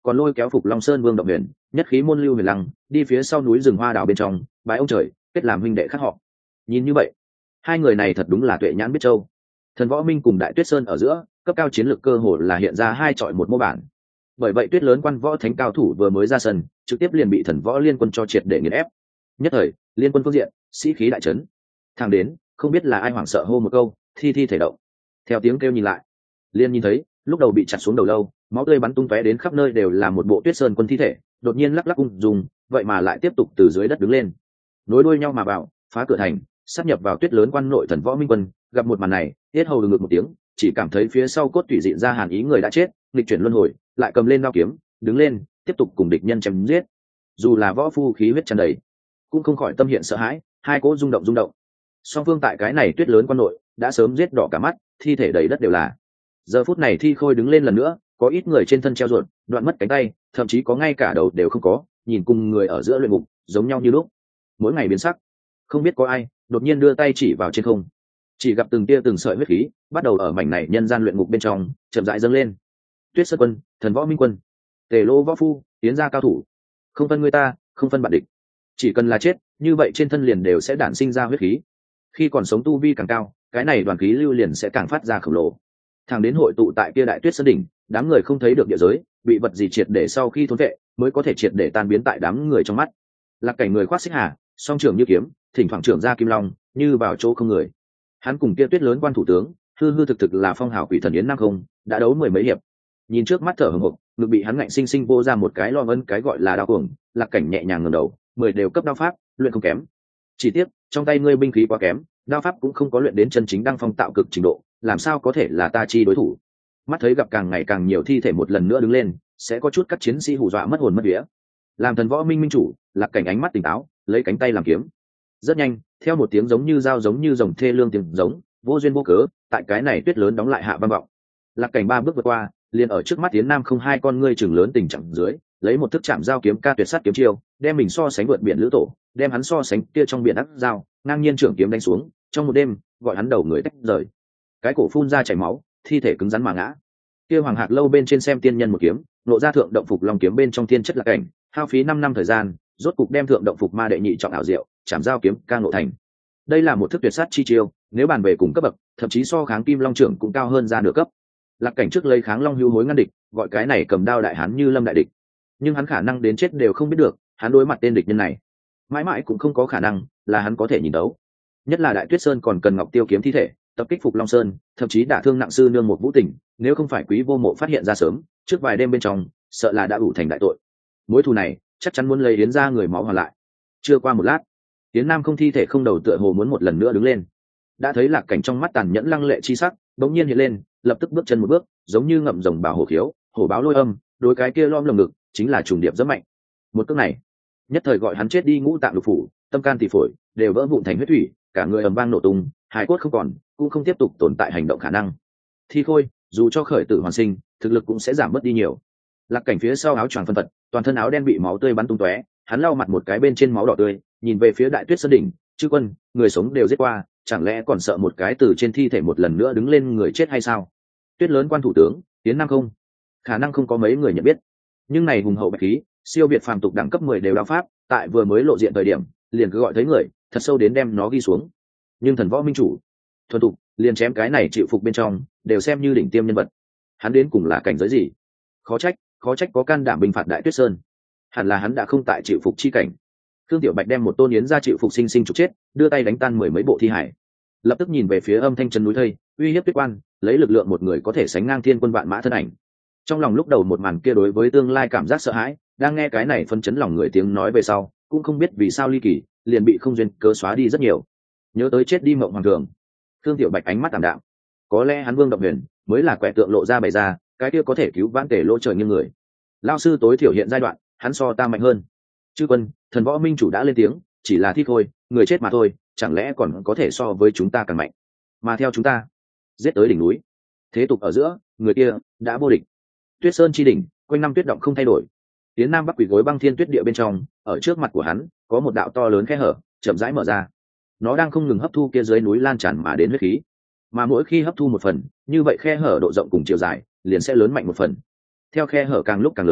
còn lôi kéo Phục Long Sơn Vương Động Huyền, nhất khí môn Lưu Huyền Lăng, đi phía sau núi rừng hoa đào bên trong, bái ông trời, kết làm huynh đệ khác họ. Nhìn như vậy, hai người này thật đúng là tuệ nhãn biết châu. Thần Võ Minh cùng Đại Tuyết Sơn ở giữa, cấp cao chiến lược cơ hồ là hiện ra hai chọi một mô bản. Bởi vậy Tuyết Lớn Quan võ thánh cao thủ vừa mới ra sân, trực tiếp liền bị Thần Võ Liên Quân cho triệt để nghiền ép. Nhất thời, liên quân phương diện, sĩ khí đại trấn. Thẳng đến, không biết là ai hoảng sợ hô một câu, thi thi thể động. Theo tiếng kêu nhìn lại, liên nhìn thấy, lúc đầu bị chặt xuống đầu lâu, máu tươi bắn tung tóe đến khắp nơi đều là một bộ Tuyết Sơn quân thi thể, đột nhiên lắc lắc ung dung, vậy mà lại tiếp tục từ dưới đất đứng lên, nối đuôi nhau mà vào, phá cửa thành, sát nhập vào Tuyết Lớn Quan nội Thần Võ Minh quân. Gặp một màn này, tiết hầu ngực một tiếng, chỉ cảm thấy phía sau cốt tủy dịn ra hàn ý người đã chết, nghịch chuyển luân hồi, lại cầm lên đao kiếm, đứng lên, tiếp tục cùng địch nhân chém giết. Dù là võ phu khí huyết tràn đầy, cũng không khỏi tâm hiện sợ hãi, hai cỗ rung động rung động. Song phương tại cái này Tuyết Lớn Quan nội đã sớm giết đỏ cả mắt, thi thể đầy đất đều là. Giờ phút này thi khôi đứng lên lần nữa, có ít người trên thân treo ruột, đoạn mất cánh tay, thậm chí có ngay cả đầu đều không có, nhìn cùng người ở giữa luyện ngục, giống nhau như lúc. Mỗi ngày biến sắc, không biết có ai đột nhiên đưa tay chỉ vào trên không, chỉ gặp từng tia từng sợi huyết khí bắt đầu ở mảnh này nhân gian luyện ngục bên trong chậm rãi dâng lên. Tuyết Sơn quân, Thần Võ Minh quân, Tề Lô võ phu, tiến ra cao thủ, không phân người ta, không phân bạn địch, chỉ cần là chết, như vậy trên thân liền đều sẽ đản sinh ra huyết khí. Khi còn sống tu vi càng cao, cái này đoàn khí lưu liền sẽ càng phát ra khổng lồ. Thẳng đến hội tụ tại kia Đại Tuyết Sơn đỉnh, đám người không thấy được địa giới, bị vật gì triệt để sau khi thôn vệ, mới có thể triệt để tan biến tại đám người trong mắt. Lạc Cảnh người khoác xích hà, song trưởng như kiếm, thỉnh thoảng trưởng ra kim long, như vào chỗ không người. Hắn cùng kia Tuyết Lớn Quan thủ tướng, hư hư thực thực là phong hào quỷ thần yến nam không, đã đấu mười mấy hiệp. Nhìn trước mắt thở hổn hộc, ngực bị hắn ngạnh sinh sinh vô ra một cái lo vân cái gọi là đao cuồng, Lạc Cảnh nhẹ nhàng ngẩng đầu, mười đều cấp đao pháp, luyện không kém. Chỉ tiếc, trong tay ngươi binh khí quá kém, đao pháp cũng không có luyện đến chân chính đăng phong tạo cực trình độ, làm sao có thể là ta chi đối thủ. Mắt thấy gặp càng ngày càng nhiều thi thể một lần nữa đứng lên, sẽ có chút các chiến sĩ hù dọa mất hồn mất vía. Làm Thần Võ Minh minh chủ, Lạc Cảnh ánh mắt tỉnh táo, lấy cánh tay làm kiếm. Rất nhanh, theo một tiếng giống như dao giống như rồng thê lương tiếng giống, vô duyên vô cớ, tại cái này tuyết lớn đóng lại hạ vang vọng. Lạc Cảnh ba bước vượt qua, liền ở trước mắt Tiến Nam không hai con ngươi chừng lớn tình trạng dưới, lấy một thức chạm dao kiếm ca tuyệt sát kiếm chiêu, đem mình so sánh vượt biển lữ tổ, đem hắn so sánh kia trong biển ác dao, ngang nhiên trưởng kiếm đánh xuống, trong một đêm, gọi hắn đầu người tách rời. Cái cổ phun ra chảy máu, thi thể cứng rắn mà ngã. Kia Hoàng Hạc lâu bên trên xem tiên nhân một kiếm, lộ ra thượng động phục long kiếm bên trong tiên chất Lạc Cảnh, hao phí năm năm thời gian, rốt cục đem thượng động phục ma đệ nhị trọng ảo diệu, chạm dao kiếm ca ngộ thành. Đây là một thức tuyệt sát chi chiêu, nếu bàn về cùng cấp bậc, thậm chí so kháng kim long trưởng cũng cao hơn ra nửa cấp. Lạc Cảnh trước lấy kháng long hưu hối ngăn địch, gọi cái này cầm đao đại hán như lâm đại địch, nhưng hắn khả năng đến chết đều không biết được, hắn đối mặt tên địch nhân này, mãi mãi cũng không có khả năng là hắn có thể nhìn đấu. Nhất là Đại Tuyết Sơn còn cần Ngọc Tiêu kiếm thi thể, tập kích Phục Long Sơn, thậm chí đả thương nặng sư nương một Vũ Tình, nếu không phải Quý Vô Mộ phát hiện ra sớm, trước vài đêm bên trong, sợ là đã ủ thành đại tội. Mối thù này, chắc chắn muốn lấy Yến ra người máu hoàn lại. Chưa qua một lát, Yến Nam không thi thể không đầu tựa hồ muốn một lần nữa đứng lên. Đã thấy Lạc Cảnh trong mắt tàn nhẫn lăng lệ chi sắc, bỗng nhiên hiện lên, lập tức bước chân một bước, giống như ngậm rồng bảo hổ khiếu, hổ báo lôi âm, đối cái kia lom lồng ngực, chính là trùng điệp rất mạnh. Một cước này, nhất thời gọi hắn chết đi ngũ tạng lục phủ, tâm can tỳ phổi đều vỡ vụn thành huyết thủy, cả người ầm vang nổ tung, hài cốt không còn, cũng không tiếp tục tồn tại hành động khả năng. Thi khôi, dù cho khởi tử hoàn sinh, thực lực cũng sẽ giảm mất đi nhiều. Lạc Cảnh phía sau áo choàng phân phật, toàn thân áo đen bị máu tươi bắn tung tóe, hắn lau mặt một cái bên trên máu đỏ tươi, nhìn về phía Đại Tuyết Sơn đỉnh, chư quân, người sống đều giết qua, chẳng lẽ còn sợ một cái từ trên thi thể một lần nữa đứng lên người chết hay sao? Tuyết Lớn Quan thủ tướng, Tiến Nam không, khả năng không có mấy người nhận biết, nhưng này hùng hậu bạch khí, siêu việt phàm tục đẳng cấp mười đều đao pháp, tại vừa mới lộ diện thời điểm, liền cứ gọi thấy người, thật sâu đến đem nó ghi xuống. Nhưng Thần Võ Minh chủ, thuần tục, liền chém cái này chịu phục bên trong, đều xem như đỉnh tiêm nhân vật. Hắn đến cùng là cảnh giới gì? Khó trách, khó trách có can đảm bình phạt Đại Tuyết Sơn. Hẳn là hắn đã không tại chịu phục chi cảnh. Khương Tiểu Bạch đem một tôn yến ra chịu phục sinh sinh trục chết, đưa tay đánh tan mười mấy bộ thi hải. Lập tức nhìn về phía Âm Thanh chân núi thây, uy hiếp Tuyết Quan, lấy lực lượng một người có thể sánh ngang thiên quân vạn mã thân ảnh. Trong lòng lúc đầu một màn kia đối với tương lai cảm giác sợ hãi, đang nghe cái này phân chấn lòng người tiếng nói về sau, cũng không biết vì sao ly kỳ, liền bị không duyên cớ xóa đi rất nhiều. Nhớ tới chết đi mộng hoàng thường, Khương Tiểu Bạch ánh mắt tạm đạm. Có lẽ hắn Vương Động Huyền mới là quẻ tượng lộ ra bày ra, cái kia có thể cứu vãn Tề lỗ trời như người. Lao sư tối thiểu hiện giai đoạn, hắn so ta mạnh hơn. Chư quân, Thần Võ Minh chủ đã lên tiếng, chỉ là thi thôi, người chết mà thôi, chẳng lẽ còn có thể so với chúng ta càng mạnh? Mà theo chúng ta, giết tới đỉnh núi, thế tục ở giữa, người kia đã vô địch. Tuyết Sơn chi đỉnh, quanh năm tuyết động không thay đổi. Tiến Nam Bắc quỷ gối băng thiên tuyết địa bên trong, ở trước mặt của hắn có một đạo to lớn khe hở, chậm rãi mở ra. Nó đang không ngừng hấp thu kia dưới núi lan tràn mà đến huyết khí, mà mỗi khi hấp thu một phần, như vậy khe hở độ rộng cùng chiều dài liền sẽ lớn mạnh một phần. Theo khe hở càng lúc càng lớn,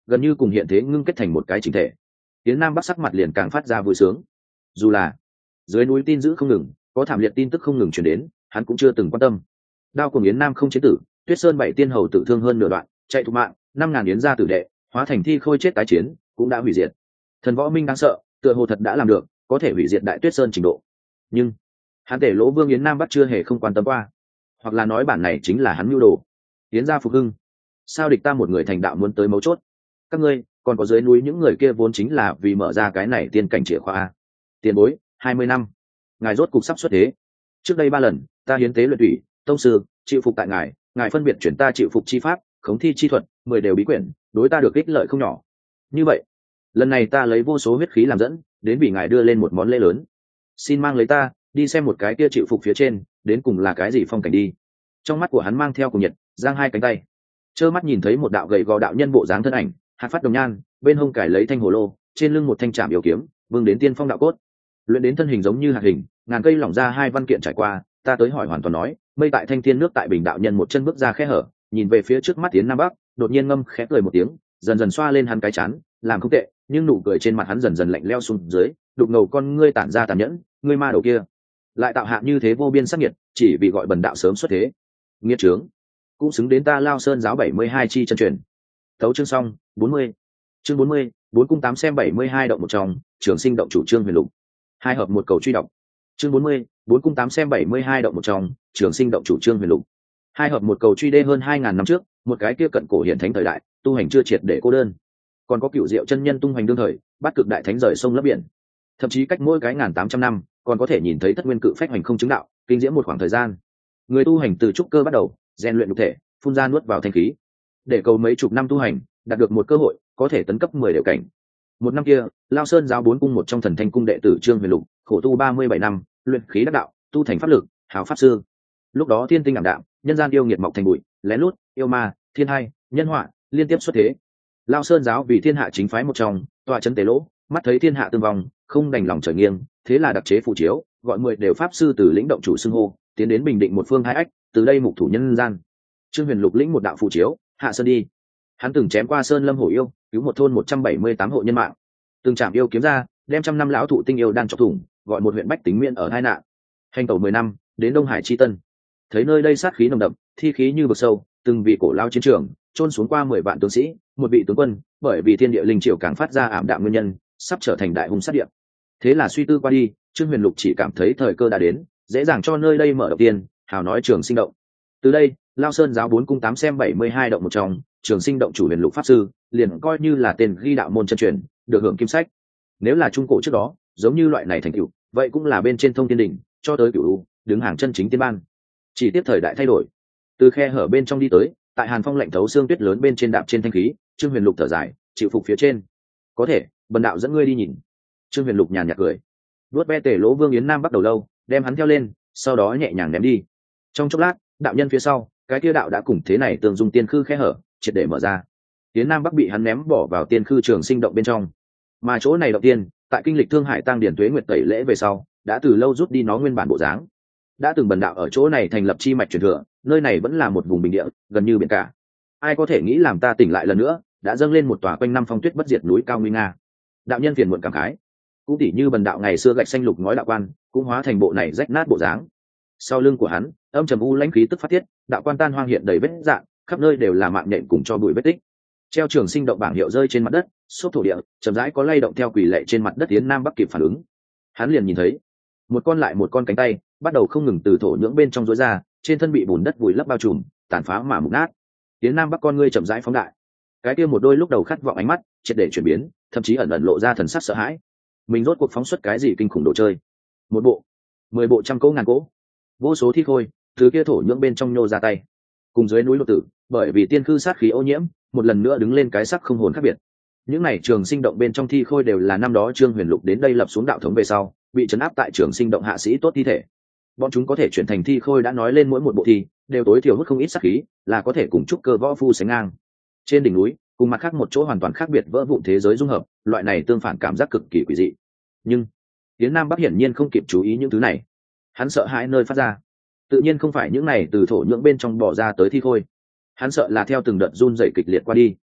gần như cùng hiện thế ngưng kết thành một cái chính thể. Yến Nam Bắc sắc mặt liền càng phát ra vui sướng. Dù là dưới núi tin dữ không ngừng, có thảm liệt tin tức không ngừng truyền đến, hắn cũng chưa từng quan tâm. Đao cùng Yến Nam không chiến tử, Tuyết Sơn bảy tiên hầu tự thương hơn nửa đoạn, chạy thục mạng, năm ngàn yến gia tử đệ, hóa thành thi khôi chết tái chiến, cũng đã hủy diệt. Thần Võ Minh đáng sợ, tựa hồ thật đã làm được, có thể hủy diệt Đại Tuyết Sơn trình độ. Nhưng hắn để Lỗ Vương Yến Nam Bắc chưa hề không quan tâm qua, hoặc là nói bản này chính là hắn mưu đồ. Yến gia phục hưng, sao địch ta một người thành đạo muốn tới mấu chốt? Các ngươi, còn có dưới núi những người kia vốn chính là vì mở ra cái này tiên cảnh chìa khóa. Tiền bối, hai mươi năm, ngài rốt cục sắp xuất thế. Trước đây ba lần, ta hiến tế luyện thủy, tông sư, chịu phục tại ngài, ngài phân biệt chuyển ta chịu phục chi pháp, khống thi chi thuật, mười đều bí quyển, đối ta được ích lợi không nhỏ. Như vậy, lần này ta lấy vô số huyết khí làm dẫn, đến vì ngài đưa lên một món lễ lớn. Xin mang lấy ta, đi xem một cái kia chịu phục phía trên, đến cùng là cái gì phong cảnh đi. Trong mắt của hắn mang theo cùng nhiệt, giang hai cánh tay, trơ mắt nhìn thấy một đạo gầy gò đạo nhân bộ dáng thân ảnh, hạt phát đồng nhan, bên hông cải lấy thanh hồ lô, trên lưng một thanh trảm yêu kiếm, vương đến tiên phong đạo cốt, luyện đến thân hình giống như hạt hình, ngàn cây lỏng ra hai văn kiện trải qua. Ta tới hỏi hoàn toàn nói, mây tại thanh thiên nước tại bình đạo nhân một chân bước ra khe hở, nhìn về phía trước mắt tiến nam bắc, đột nhiên ngâm khẽ cười một tiếng, dần dần xoa lên hắn cái chán, làm không tệ, nhưng nụ cười trên mặt hắn dần dần lạnh leo xuống dưới, đục ngầu con ngươi tản ra tàn nhẫn, ngươi ma đầu kia, lại tạo hạ như thế vô biên sắc nhiệt, chỉ vì gọi bần đạo sớm xuất thế. Nghiệt trướng, cũng xứng đến ta Lao Sơn giáo bảy mươi hai chi chân truyền. Thấu chương xong, bốn mươi. Chương bốn mươi, bốn cung tám xem bảy mươi hai động một trong, Trường Sinh động chủ Trương Huyền Lục. Hai hợp một cầu truy đọc. Chương bốn mươi, bốn cung tám xem bảy mươi hai động một trong, Trường Sinh động chủ Trương Huyền Lục. Hai hợp một cầu truy đê hơn hai ngàn năm trước, một cái kia cận cổ hiển thánh thời đại, tu hành chưa triệt để cô đơn. Còn có cựu diệu chân nhân tung hoành đương thời, bắt cực đại thánh rời sông lấp biển. Thậm chí cách mỗi cái ngàn tám trăm năm, còn có thể nhìn thấy thất nguyên cự phách hoành không chứng đạo, kinh diễm một khoảng thời gian. Người tu hành từ trúc cơ bắt đầu, rèn luyện nhục thể, phun ra nuốt vào thanh khí, để cầu mấy chục năm tu hành, đạt được một cơ hội, có thể tấn cấp mười đều cảnh. Một năm kia, Lao Sơn giáo bốn cung một trong thần thanh cung đệ tử Trương Huyền Lục, khổ tu ba mươi bảy năm, luyện khí đắc đạo, tu thành pháp lực, hào pháp sư. Lúc đó thiên tinh ảm đạm, nhân gian yêu nghiệt mọc thành bụi, lén lút, yêu ma, thiên hai, nhân họa, liên tiếp xuất thế. Lao Sơn giáo vì thiên hạ chính phái một trong, tọa chấn tế lỗ, mắt thấy thiên hạ tương vong, không đành lòng trở nghiêng, thế là đặc chế phù chiếu, gọi mười đều pháp sư từ lĩnh động chủ xưng hô, tiến đến bình định một phương hai ách, từ đây mục thủ nhân gian. Trương Huyền Lục lĩnh một đạo phù chiếu, hạ sơn đi. Hắn từng chém qua sơn lâm hổ yêu, cứu một thôn một trăm bảy mươi tám hộ nhân mạng, từng chạm yêu kiếm ra, đem trăm năm lão thụ tinh yêu đang chọc thủng, gọi một huyện bách tính miễn ở hai nạn. Hành tẩu mười năm, đến Đông Hải chi tân, thấy nơi đây sát khí nồng đậm, thi khí như vực sâu, từng vị cổ lao chiến trường, trôn xuống qua mười vạn tướng sĩ, một vị tướng quân, bởi vì thiên địa linh triều càng phát ra ảm đạm nguyên nhân, sắp trở thành đại hung sát địa. Thế là suy tư qua đi, Trương Huyền Lục chỉ cảm thấy thời cơ đã đến, dễ dàng cho nơi đây mở đầu tiên, hào nói Trường Sinh động. Từ đây, Lao Sơn giáo bốn cung tám xem bảy mươi hai động một trong, Trường Sinh động chủ Huyền Lục pháp sư, liền coi như là tên ghi đạo môn chân truyền, được hưởng kim sách. Nếu là trung cổ trước đó, giống như loại này thành cựu, vậy cũng là bên trên thông thiên đỉnh, cho tới cửu đứng hàng chân chính tiên ban. Chỉ tiếp thời đại thay đổi, từ khe hở bên trong đi tới, tại hàn phong lạnh thấu xương tuyết lớn bên trên đạp trên thanh khí, Trương Huyền Lục thở dài, chịu phục phía trên. Có thể, bần đạo dẫn ngươi đi nhìn. Trương Huyền Lục nhàn nhạt cười, vuốt ve tể lỗ Vương Yến Nam bắt đầu lâu, đem hắn theo lên, sau đó nhẹ nhàng ném đi. Trong chốc lát, đạo nhân phía sau, cái kia đạo đã cùng thế này tương dung tiên khư khe hở, triệt để mở ra. Yến Nam Bắc bị hắn ném bỏ vào tiên khư Trường Sinh động bên trong, mà chỗ này động tiên, tại kinh lịch Thương Hải Tăng Điển Tuế Nguyệt tẩy lễ về sau, đã từ lâu rút đi nó nguyên bản bộ dáng. Đã từng bần đạo ở chỗ này thành lập chi mạch truyền thừa, nơi này vẫn là một vùng bình địa, gần như biển cả. Ai có thể nghĩ làm ta tỉnh lại lần nữa, đã dâng lên một tòa quanh năm phong tuyết bất diệt núi cao nguy nga. Đạo nhân phiền muộn cảm khái, cũng tỉ như bần đạo ngày xưa gạch xanh lục ngói đạo quan, cũng hóa thành bộ này rách nát bộ dáng. Sau lưng của hắn, âm trầm u lãnh khí tức phát tiết, đạo quan tan hoang hiện đầy vết rạn, khắp nơi đều là mạng nhện cùng cho bụi vết tích. Treo Trường Sinh động bảng hiệu rơi trên mặt đất, xốp thổ địa, chậm rãi có lay động theo quỷ lệ trên mặt đất. Yến Nam Bắc kịp phản ứng, hắn liền nhìn thấy một con lại một con cánh tay bắt đầu không ngừng từ thổ nhưỡng bên trong rối ra, trên thân bị bùn đất vùi lấp bao trùm, tàn phá mà mục nát. Yến Nam Bắc con ngươi chậm rãi phóng đại, cái kia một đôi lúc đầu khát vọng ánh mắt triệt để chuyển biến, thậm chí ẩn ẩn lộ ra thần sắc sợ hãi. Mình rốt cuộc phóng xuất cái gì kinh khủng đồ chơi? Một bộ, mười bộ, trăm cỗ, ngàn cỗ, vô số thi khôi thứ kia thổ nhưỡng bên trong nhô ra tay, cùng dưới núi lô tử, bởi vì tiên khư sát khí ô nhiễm, một lần nữa đứng lên cái sắc không hồn khác biệt. Những này Trường Sinh động bên trong thi khôi đều là năm đó Trương Huyền Lục đến đây lập xuống đạo thống về sau, bị trấn áp tại Trường Sinh động hạ sĩ tốt thi thể. Bọn chúng có thể chuyển thành thi khôi đã nói lên mỗi một bộ thi đều tối thiểu hút không ít sát khí, là có thể cùng trúc cơ võ phu sánh ngang. Trên đỉnh núi, cùng mặt khác một chỗ hoàn toàn khác biệt vỡ vụn thế giới dung hợp, loại này tương phản cảm giác cực kỳ quỷ dị. Nhưng Yến Nam Bắc hiển nhiên không kịp chú ý những thứ này, hắn sợ hãi nơi phát ra, tự nhiên không phải những này từ thổ nhưỡng bên trong bỏ ra tới thi khôi, hắn sợ là theo từng đợt run rẩy kịch liệt qua đi,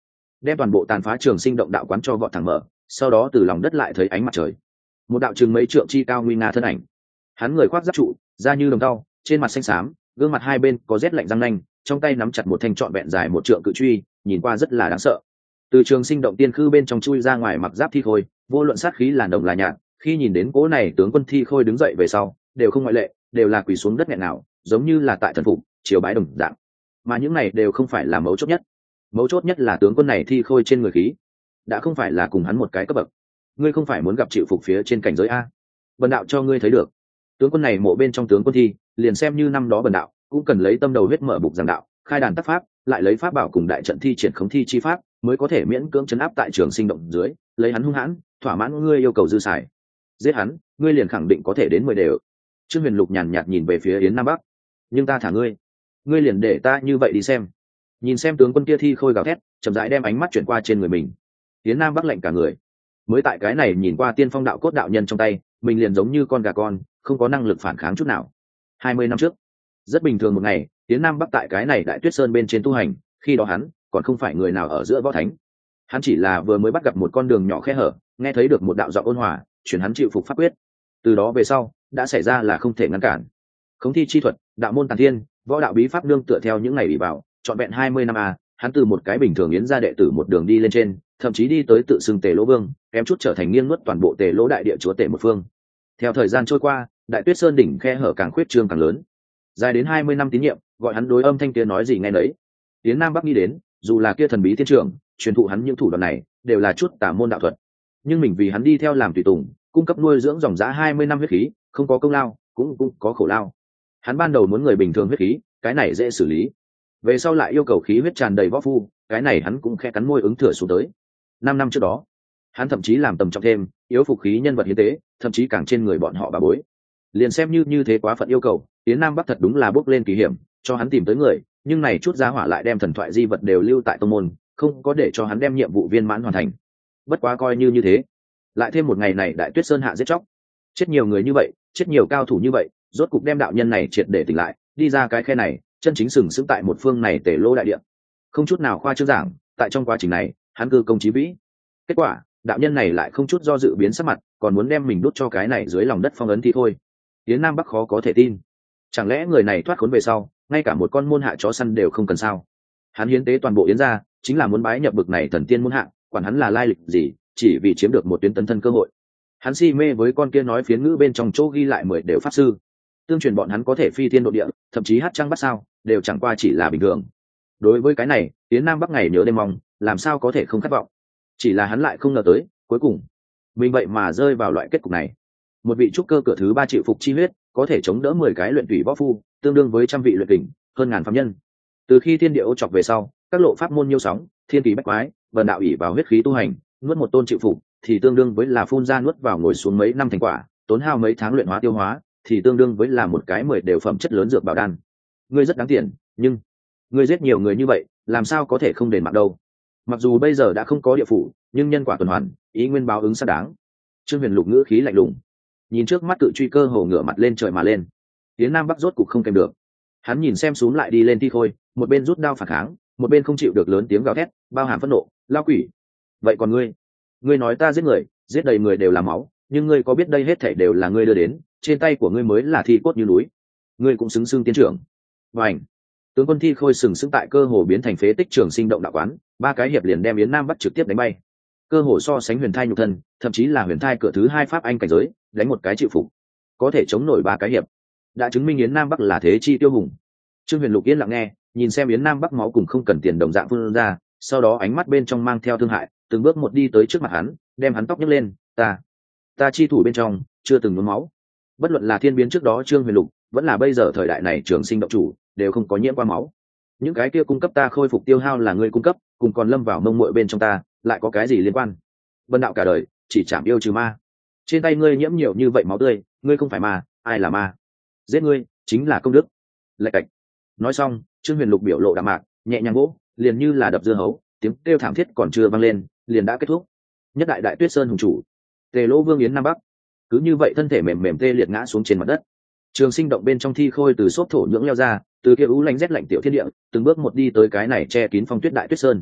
đem toàn bộ tàn phá trường sinh động đạo quán cho vọt thẳng mở, sau đó từ lòng đất lại thấy ánh mặt trời, một đạo chừng mấy trượng chi cao nguy nga thân ảnh. Hắn người khoác giáp trụ, da như đồng tau, trên mặt xanh xám, gương mặt hai bên có rét lạnh răng nanh, trong tay nắm chặt một thanh trọn vẹn dài một trượng cự truy, nhìn qua rất là đáng sợ. Từ trường sinh động tiên khư bên trong chui ra ngoài mặc giáp thi khôi, vô luận sát khí là đồng là nhạt, khi nhìn đến cỗ này tướng quân thi khôi đứng dậy về sau, đều không ngoại lệ, đều là quỳ xuống đất nghẹn nào, giống như là tại thần phục, triều bái đồng dạng. Mà những này đều không phải là mấu chốt nhất. Mấu chốt nhất là tướng quân này thi khôi trên người khí, đã không phải là cùng hắn một cái cấp bậc. Ngươi không phải muốn gặp chịu phục phía trên cảnh giới a? Bần đạo cho ngươi thấy được. Tướng quân này mộ bên trong tướng quân thi, liền xem như năm đó bần đạo, cũng cần lấy tâm đầu huyết mở bục giảng đạo, khai đàn tác pháp, lại lấy pháp bảo cùng đại trận thi triển khống thi chi pháp, mới có thể miễn cưỡng chấn áp tại trường sinh động dưới, lấy hắn hung hãn, thỏa mãn ngươi yêu cầu dư xài. Giết hắn, ngươi liền khẳng định có thể đến mười đều. Trương Huyền Lục nhàn nhạt nhìn về phía Yến Nam Bắc, nhưng ta thả ngươi, ngươi liền để ta như vậy đi xem. Nhìn xem tướng quân kia thi khôi gào thét, chậm rãi đem ánh mắt chuyển qua trên người mình. Yến Nam Bắc lạnh cả người. Mới tại cái này nhìn qua tiên phong đạo cốt đạo nhân trong tay, mình liền giống như con gà con, không có năng lực phản kháng chút nào. Hai mươi năm trước, rất bình thường một ngày, Yến Nam Bắc tại cái này Đại Tuyết Sơn bên trên tu hành, khi đó hắn còn không phải người nào ở giữa võ thánh, hắn chỉ là vừa mới bắt gặp một con đường nhỏ khe hở, nghe thấy được một đạo giọng ôn hòa, chuyển hắn chịu phục pháp quyết. Từ đó về sau, đã xảy ra là không thể ngăn cản. Khống thi chi thuật, đạo môn tàn thiên, võ đạo bí pháp nương tựa theo những ngày bị bảo, trọn vẹn hai mươi năm a, hắn từ một cái bình thường yến gia đệ tử một đường đi lên trên, thậm chí đi tới tự xưng Tề Lỗ Vương, kém chút trở thành nghiêng nuốt toàn bộ Tề Lỗ đại địa chúa tể một phương. Theo thời gian trôi qua, Đại Tuyết Sơn đỉnh khe hở càng khuyết trương càng lớn. Dài đến hai mươi năm tín nhiệm, gọi hắn đối âm thanh kia nói gì nghe nấy. Yến Nam Bắc nghĩ đến, dù là kia thần bí thiên trưởng, truyền thụ hắn những thủ đoạn này, đều là chút tà môn đạo thuật. Nhưng mình vì hắn đi theo làm tùy tùng, cung cấp nuôi dưỡng dòng dã hai mươi năm huyết khí, không có công lao, cũng cũng có khổ lao. Hắn ban đầu muốn người bình thường huyết khí, cái này dễ xử lý. Về sau lại yêu cầu khí huyết tràn đầy võ phu, cái này hắn cũng khẽ cắn môi ứng thừa xuống tới. Năm năm trước đó, hắn thậm chí làm tầm trọng thêm, yếu phục khí nhân vật hiến tế, thậm chí càng trên người bọn họ bà bối. Liền xem như như thế quá phận yêu cầu, Tiến Nam Bắc thật đúng là bước lên kỳ hiểm, cho hắn tìm tới người, nhưng này chút giá hỏa lại đem thần thoại di vật đều lưu tại tông môn, không có để cho hắn đem nhiệm vụ viên mãn hoàn thành. Bất quá coi như như thế, lại thêm một ngày này Đại Tuyết Sơn hạ giết chóc, chết nhiều người như vậy, chết nhiều cao thủ như vậy, rốt cục đem đạo nhân này triệt để tỉnh lại, đi ra cái khe này, chân chính sừng sững tại một phương này Tề Lỗ đại địa. Không chút nào khoa trương giảng, tại trong quá trình này, hắn cư công chí vĩ. Kết quả, đạo nhân này lại không chút do dự biến sắc mặt, còn muốn đem mình đút cho cái này dưới lòng đất phong ấn thì thôi. Tiến Nam Bắc khó có thể tin. Chẳng lẽ người này thoát khốn về sau, ngay cả một con môn hạ chó săn đều không cần sao? Hắn hiến tế toàn bộ yến gia, chính là muốn bái nhập bực này thần tiên môn hạ, quản hắn là lai lịch gì, chỉ vì chiếm được một tuyến tấn thân cơ hội. Hắn si mê với con kia nói phiến ngữ bên trong chỗ ghi lại mười đều pháp sư, tương truyền bọn hắn có thể phi thiên độ địa, thậm chí hát trăng bắt sao, đều chẳng qua chỉ là bình thường. Đối với cái này, Tiến Nam Bắc ngày nhớ đêm mong, làm sao có thể không khát vọng. Chỉ là hắn lại không ngờ tới, cuối cùng mình vậy mà rơi vào loại kết cục này. Một vị trúc cơ cửa thứ ba chịu phục chi huyết, có thể chống đỡ mười cái luyện tùy võ phu, tương đương với trăm vị luyện kình, hơn ngàn phàm nhân. Từ khi thiên địa ô chọc về sau, các lộ pháp môn nhiêu sóng, thiên kỳ bách quái, vần đạo ỷ vào huyết khí tu hành, nuốt một tôn chịu phục, thì tương đương với là phun ra nuốt vào ngồi xuống mấy năm thành quả, tốn hao mấy tháng luyện hóa tiêu hóa, thì tương đương với là một cái mười đều phẩm chất lớn dược bảo đan. Ngươi rất đáng tiền, nhưng ngươi giết nhiều người như vậy, làm sao có thể không đền mạng đâu? Mặc dù bây giờ đã không có địa phủ, nhưng nhân quả tuần hoàn, ý nguyên báo ứng xác đáng. Trương Huyền Lục ngữ khí lạnh lùng, nhìn trước mắt cự truy cơ hồ ngửa mặt lên trời mà lên. Tiến Nam Bắc rốt cục không kèm được, hắn nhìn xem xuống lại đi lên thi khôi, một bên rút đao phản kháng, một bên không chịu được lớn tiếng gào thét, bao hàm phẫn nộ, lao quỷ. Vậy còn ngươi, ngươi nói ta giết người, giết đầy người đều là máu, nhưng ngươi có biết đây hết thảy đều là ngươi đưa đến, trên tay của ngươi mới là thi cốt như núi, ngươi cũng xứng xưng tiến trưởng. Vành, tướng quân thi khôi sừng sững tại cơ hồ biến thành phế tích trường sinh động đạo quán, ba cái hiệp liền đem Yến Nam Bắc trực tiếp đánh bay. Cơ hồ so sánh huyền thai nhục thân, thậm chí là huyền thai cửa thứ hai pháp anh cảnh giới, đánh một cái chịu phục, có thể chống nổi ba cái hiệp, đã chứng minh Yến Nam Bắc là thế chi tiêu hùng. Trương Huyền Lục yên lặng nghe, nhìn xem Yến Nam Bắc máu cùng không cần tiền đồng dạng phun ra, sau đó ánh mắt bên trong mang theo thương hại, từng bước một đi tới trước mặt hắn, đem hắn tóc nhấc lên, ta, ta chi thủ bên trong chưa từng nhuốm máu. Bất luận là thiên biến trước đó Trương Huyền Lục, vẫn là bây giờ thời đại này trường sinh động chủ, đều không có nhiễm qua máu. Những cái kia cung cấp ta khôi phục tiêu hao là ngươi cung cấp, cùng còn lâm vào mông muội bên trong ta, lại có cái gì liên quan? Vân đạo cả đời chỉ chạm yêu trừ ma, trên tay ngươi nhiễm nhiều như vậy máu tươi, ngươi không phải ma, ai là ma? Giết ngươi chính là công đức. Lạch cạch. Nói xong, Trương Huyền Lục biểu lộ đạm mạc, nhẹ nhàng gỗ, liền như là đập dưa hấu, tiếng kêu thảm thiết còn chưa vang lên, liền đã kết thúc. Nhất đại Đại Tuyết Sơn hùng chủ, Tề Lỗ Vương Yến Nam Bắc, cứ như vậy thân thể mềm mềm tê liệt ngã xuống trên mặt đất. Trường sinh động bên trong thi khôi từ xốp thổ nhưỡng leo ra, từ kia ú lạnh rét lạnh tiểu thiên địa, từng bước một đi tới cái này che kín phong tuyết Đại Tuyết Sơn.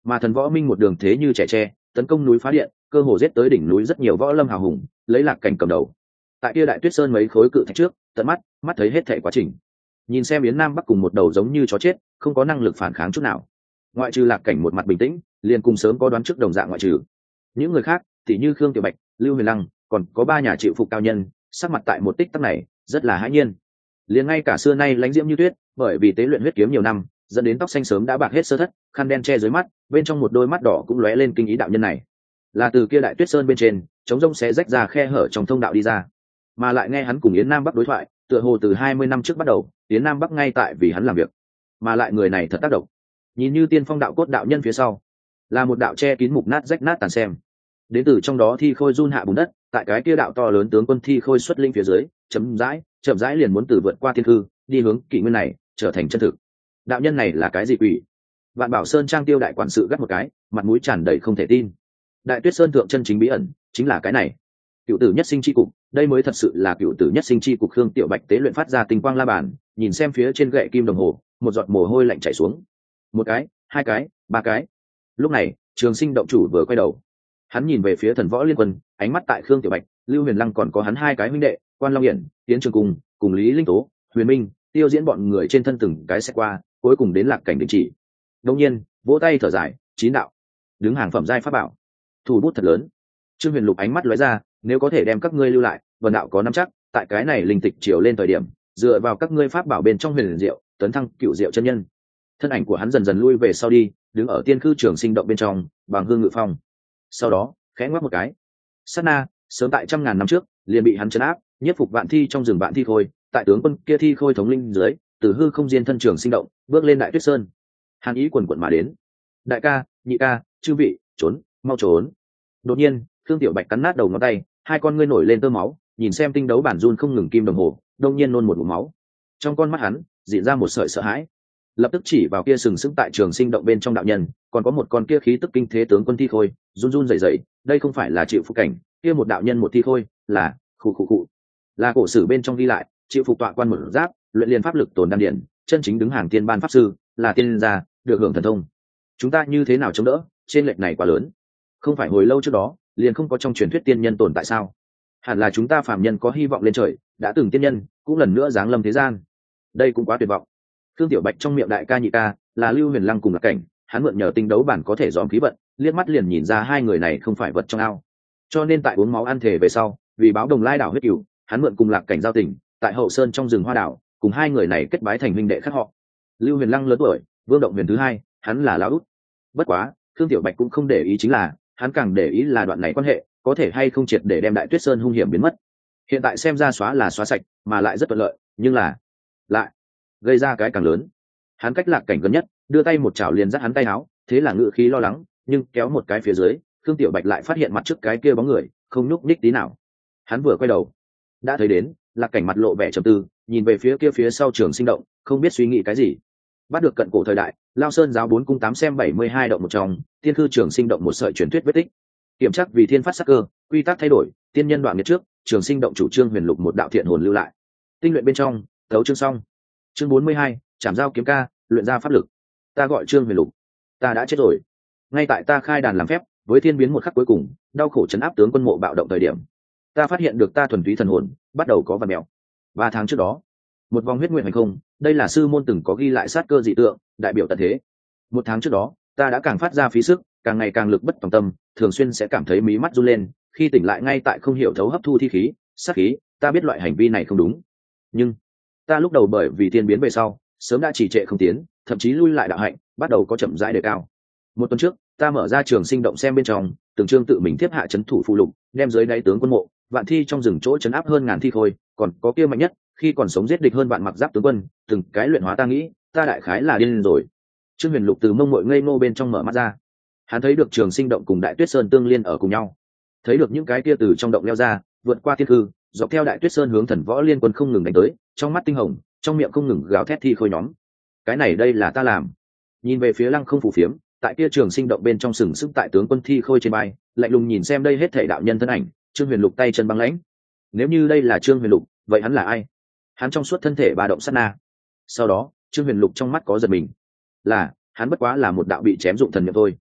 mà thần võ minh một đường thế như trẻ tre tấn công núi phá điện, cơ hồ giết tới đỉnh núi rất nhiều võ lâm hào hùng, lấy Lạc Cảnh cầm đầu. Tại kia đại tuyết sơn mấy khối cự thạch trước, tận mắt mắt thấy hết thảy quá trình. Nhìn xem Yến Nam Bắc cùng một đầu giống như chó chết, không có năng lực phản kháng chút nào. Ngoại trừ Lạc Cảnh một mặt bình tĩnh, liền cùng sớm có đoán trước đồng dạng ngoại trừ. Những người khác, tỉ như Khương Tiểu Bạch, Lưu Huyền Lăng, còn có ba nhà chịu phục cao nhân, sắc mặt tại một tích tắc này rất là hãi nhiên. Liền ngay cả xưa nay lãnh diễm như tuyết, bởi vì tế luyện huyết kiếm nhiều năm, dẫn đến tóc xanh sớm đã bạc hết sơ thất, khăn đen che dưới mắt, bên trong một đôi mắt đỏ cũng lóe lên kinh ý đạo nhân này. Là từ kia đại tuyết sơn bên trên, chống rông xé rách ra khe hở trong thông đạo đi ra, mà lại nghe hắn cùng Yến Nam Bắc đối thoại, tựa hồ từ hai mươi năm trước bắt đầu, Yến Nam Bắc ngay tại vì hắn làm việc, mà lại người này thật tác động. Nhìn như tiên phong đạo cốt đạo nhân phía sau, là một đạo che kín mục nát rách nát tàn xem. Đến từ trong đó thi khôi run hạ bùn đất, tại cái kia đạo to lớn tướng quân thi khôi xuất linh phía dưới, chấm dãi, chậm rãi liền muốn từ vượt qua thiên hư, đi hướng kỷ nguyên này, trở thành chân thực. Đạo nhân này là cái gì quỷ? Vạn Bảo Sơn trang tiêu đại quản sự gắt một cái, mặt mũi tràn đầy không thể tin. Đại Tuyết Sơn thượng chân chính bí ẩn, chính là cái này. Cựu tử nhất sinh chi cục, đây mới thật sự là cựu tử nhất sinh chi cục. Khương Tiểu Bạch tế luyện phát ra tinh quang la bàn, nhìn xem phía trên gậy kim đồng hồ, một giọt mồ hôi lạnh chảy xuống. Một cái, hai cái, ba cái. Lúc này, Trường Sinh động chủ vừa quay đầu, hắn nhìn về phía Thần Võ Liên Quân, ánh mắt tại Khương Tiểu Bạch, Lưu Huyền Lăng còn có hắn hai cái huynh đệ, Quan Long Hiển, Tiến Trường Cung, cùng Lý Linh Tố, Huyền Minh, Tiêu Diễn bọn người trên thân từng cái sẽ qua, cuối cùng đến Lạc Cảnh đình chỉ. Đương nhiên, vỗ tay thở dài, chín đạo, đứng hàng phẩm giai pháp bảo, thủ bút thật lớn. Trương Huyền Lục ánh mắt lóe ra, nếu có thể đem các ngươi lưu lại, vần đạo có nắm chắc, tại cái này linh tịch chiều lên thời điểm, dựa vào các ngươi pháp bảo bên trong huyền diệu, tấn thăng cựu diệu chân nhân. Thân ảnh của hắn dần dần lui về sau đi, đứng ở tiên khư trường sinh động bên trong, bằng hương ngự phong. Sau đó, khẽ ngoắc một cái, sát na, sớm tại trăm ngàn năm trước, liền bị hắn trấn áp, nhiếp phục vạn thi trong rừng vạn thi khôi, tại tướng quân kia thi khôi thống linh dưới, từ hư không diên thân trường sinh động, bước lên đại tuyết sơn. Hàn ý quần quần mà đến. Đại ca, nhị ca, chư vị, trốn, mau trốn. Đột nhiên, Khương Tiểu Bạch cắn nát đầu ngón tay, hai con ngươi nổi lên tơ máu, nhìn xem tinh đấu bản run không ngừng kim đồng hồ, đông nhiên nôn một ngụm máu. Trong con mắt hắn diễn ra một sợi sợ hãi, lập tức chỉ vào kia sừng sững tại trường sinh động bên trong đạo nhân, còn có một con kia khí tức kinh thế tướng quân thi khôi, run run rẩy rẩy, đây không phải là chịu phục cảnh, kia một đạo nhân một thi khôi, là khụ khụ khụ, là cổ sử bên trong ghi lại, chịu phục tọa quan một giáp, luyện liền pháp lực tồn đan điển, chân chính đứng hàng tiên ban pháp sư, là tiên gia, được hưởng thần thông. Chúng ta như thế nào chống đỡ, trên lệch này quá lớn. Không phải hồi lâu trước đó, liền không có trong truyền thuyết tiên nhân tồn tại sao? Hẳn là chúng ta phàm nhân có hy vọng lên trời, đã từng tiên nhân, cũng lần nữa giáng lâm thế gian. Đây cũng quá tuyệt vọng. Thương Tiểu Bạch trong miệng đại ca nhị ca, là Lưu Huyền Lăng cùng Lạc Cảnh, hắn mượn nhờ tinh đấu bản có thể dòm khí vận, liếc mắt liền nhìn ra hai người này không phải vật trong ao. Cho nên tại uống máu ăn thể về sau, vì báo đồng lai đảo huyết cửu, hắn mượn cùng Lạc Cảnh giao tình, tại hậu sơn trong rừng hoa đảo, cùng hai người này kết bái thành huynh đệ khác họ. Lưu Huyền Lăng lớn tuổi, Vương Động Huyền thứ hai, hắn là lão út. Bất quá, Thương Tiểu Bạch cũng không để ý, chính là hắn càng để ý là đoạn này quan hệ có thể hay không triệt để đem Đại Tuyết Sơn hung hiểm biến mất. Hiện tại xem ra xóa là xóa sạch, mà lại rất thuận lợi, nhưng là lại gây ra cái càng lớn. Hắn cách Lạc Cảnh gần nhất, đưa tay một chảo liền dắt hắn tay áo, thế là ngự khí lo lắng, nhưng kéo một cái phía dưới, Thương Tiểu Bạch lại phát hiện mặt trước cái kia bóng người không nhúc nhích tí nào. Hắn vừa quay đầu, đã thấy đến Lạc Cảnh mặt lộ vẻ trầm tư, nhìn về phía kia phía sau trường sinh động, không biết suy nghĩ cái gì. Bắt được cận cổ thời đại, Lao Sơn giáo bốn cung tám xem bảy mươi hai động một trong, tiên khư trường sinh động một sợi truyền thuyết vết tích. Kiểm chắc vì thiên phát sắc cơ, quy tắc thay đổi, tiên nhân đoạn nghiệt trước, trường sinh động chủ trương huyền lục một đạo thiện hồn lưu lại. Tinh luyện bên trong, tấu chương xong. Chương bốn mươi hai, chạm giao kiếm ca, luyện ra pháp lực. Ta gọi trương huyền lục, ta đã chết rồi. Ngay tại ta khai đàn làm phép, với thiên biến một khắc cuối cùng, đau khổ chấn áp tướng quân mộ bạo động thời điểm, ta phát hiện được ta thuần túy thần hồn bắt đầu có vằn mèo. Ba tháng trước đó, một vòng huyết nguyện hành không, đây là sư môn từng có ghi lại sát cơ dị tượng, đại biểu tận thế. Một tháng trước đó, ta đã càng phát ra phí sức, càng ngày càng lực bất tòng tâm, thường xuyên sẽ cảm thấy mí mắt run lên, khi tỉnh lại ngay tại không hiểu thấu hấp thu thi khí, sát khí, ta biết loại hành vi này không đúng. Nhưng ta lúc đầu bởi vì tiên biến về sau, sớm đã trì trệ không tiến, thậm chí lui lại đạo hạnh, bắt đầu có chậm rãi đề cao. Một tuần trước, ta mở ra trường sinh động xem bên trong, từng chương tự mình tiếp hạ chấn thủ phụ lục, đem dưới đáy tướng quân mộ, vạn thi trong rừng chỗ chấn áp hơn ngàn thi khôi, còn có kia mạnh nhất, khi còn sống giết địch hơn vạn mặc giáp tướng quân, từng cái luyện hóa ta nghĩ, ta đại khái là điên rồi. Trương Huyền Lục từ mông mội ngây ngô bên trong mở mắt ra, hắn thấy được trường sinh động cùng Đại Tuyết Sơn tương liên ở cùng nhau, thấy được những cái kia từ trong động leo ra, vượt qua thiên hư, dọc theo Đại Tuyết Sơn hướng Thần Võ Liên Quân không ngừng đánh tới, trong mắt tinh hồng, trong miệng không ngừng gào thét thi khôi nhóm. Cái này đây là ta làm. Nhìn về phía lăng không phù phiếm, tại kia trường sinh động bên trong sừng sững tại tướng quân thi khôi trên bay, lạnh lùng nhìn xem đây hết thảy đạo nhân thân ảnh, Trương Huyền Lục tay chân băng lãnh. Nếu như đây là Trương Huyền Lục, vậy hắn là ai? Hắn trong suốt thân thể ba động sát na. Sau đó, Trương Huyền Lục trong mắt có giật mình. Là, hắn bất quá là một đạo bị chém dụng thần niệm thôi.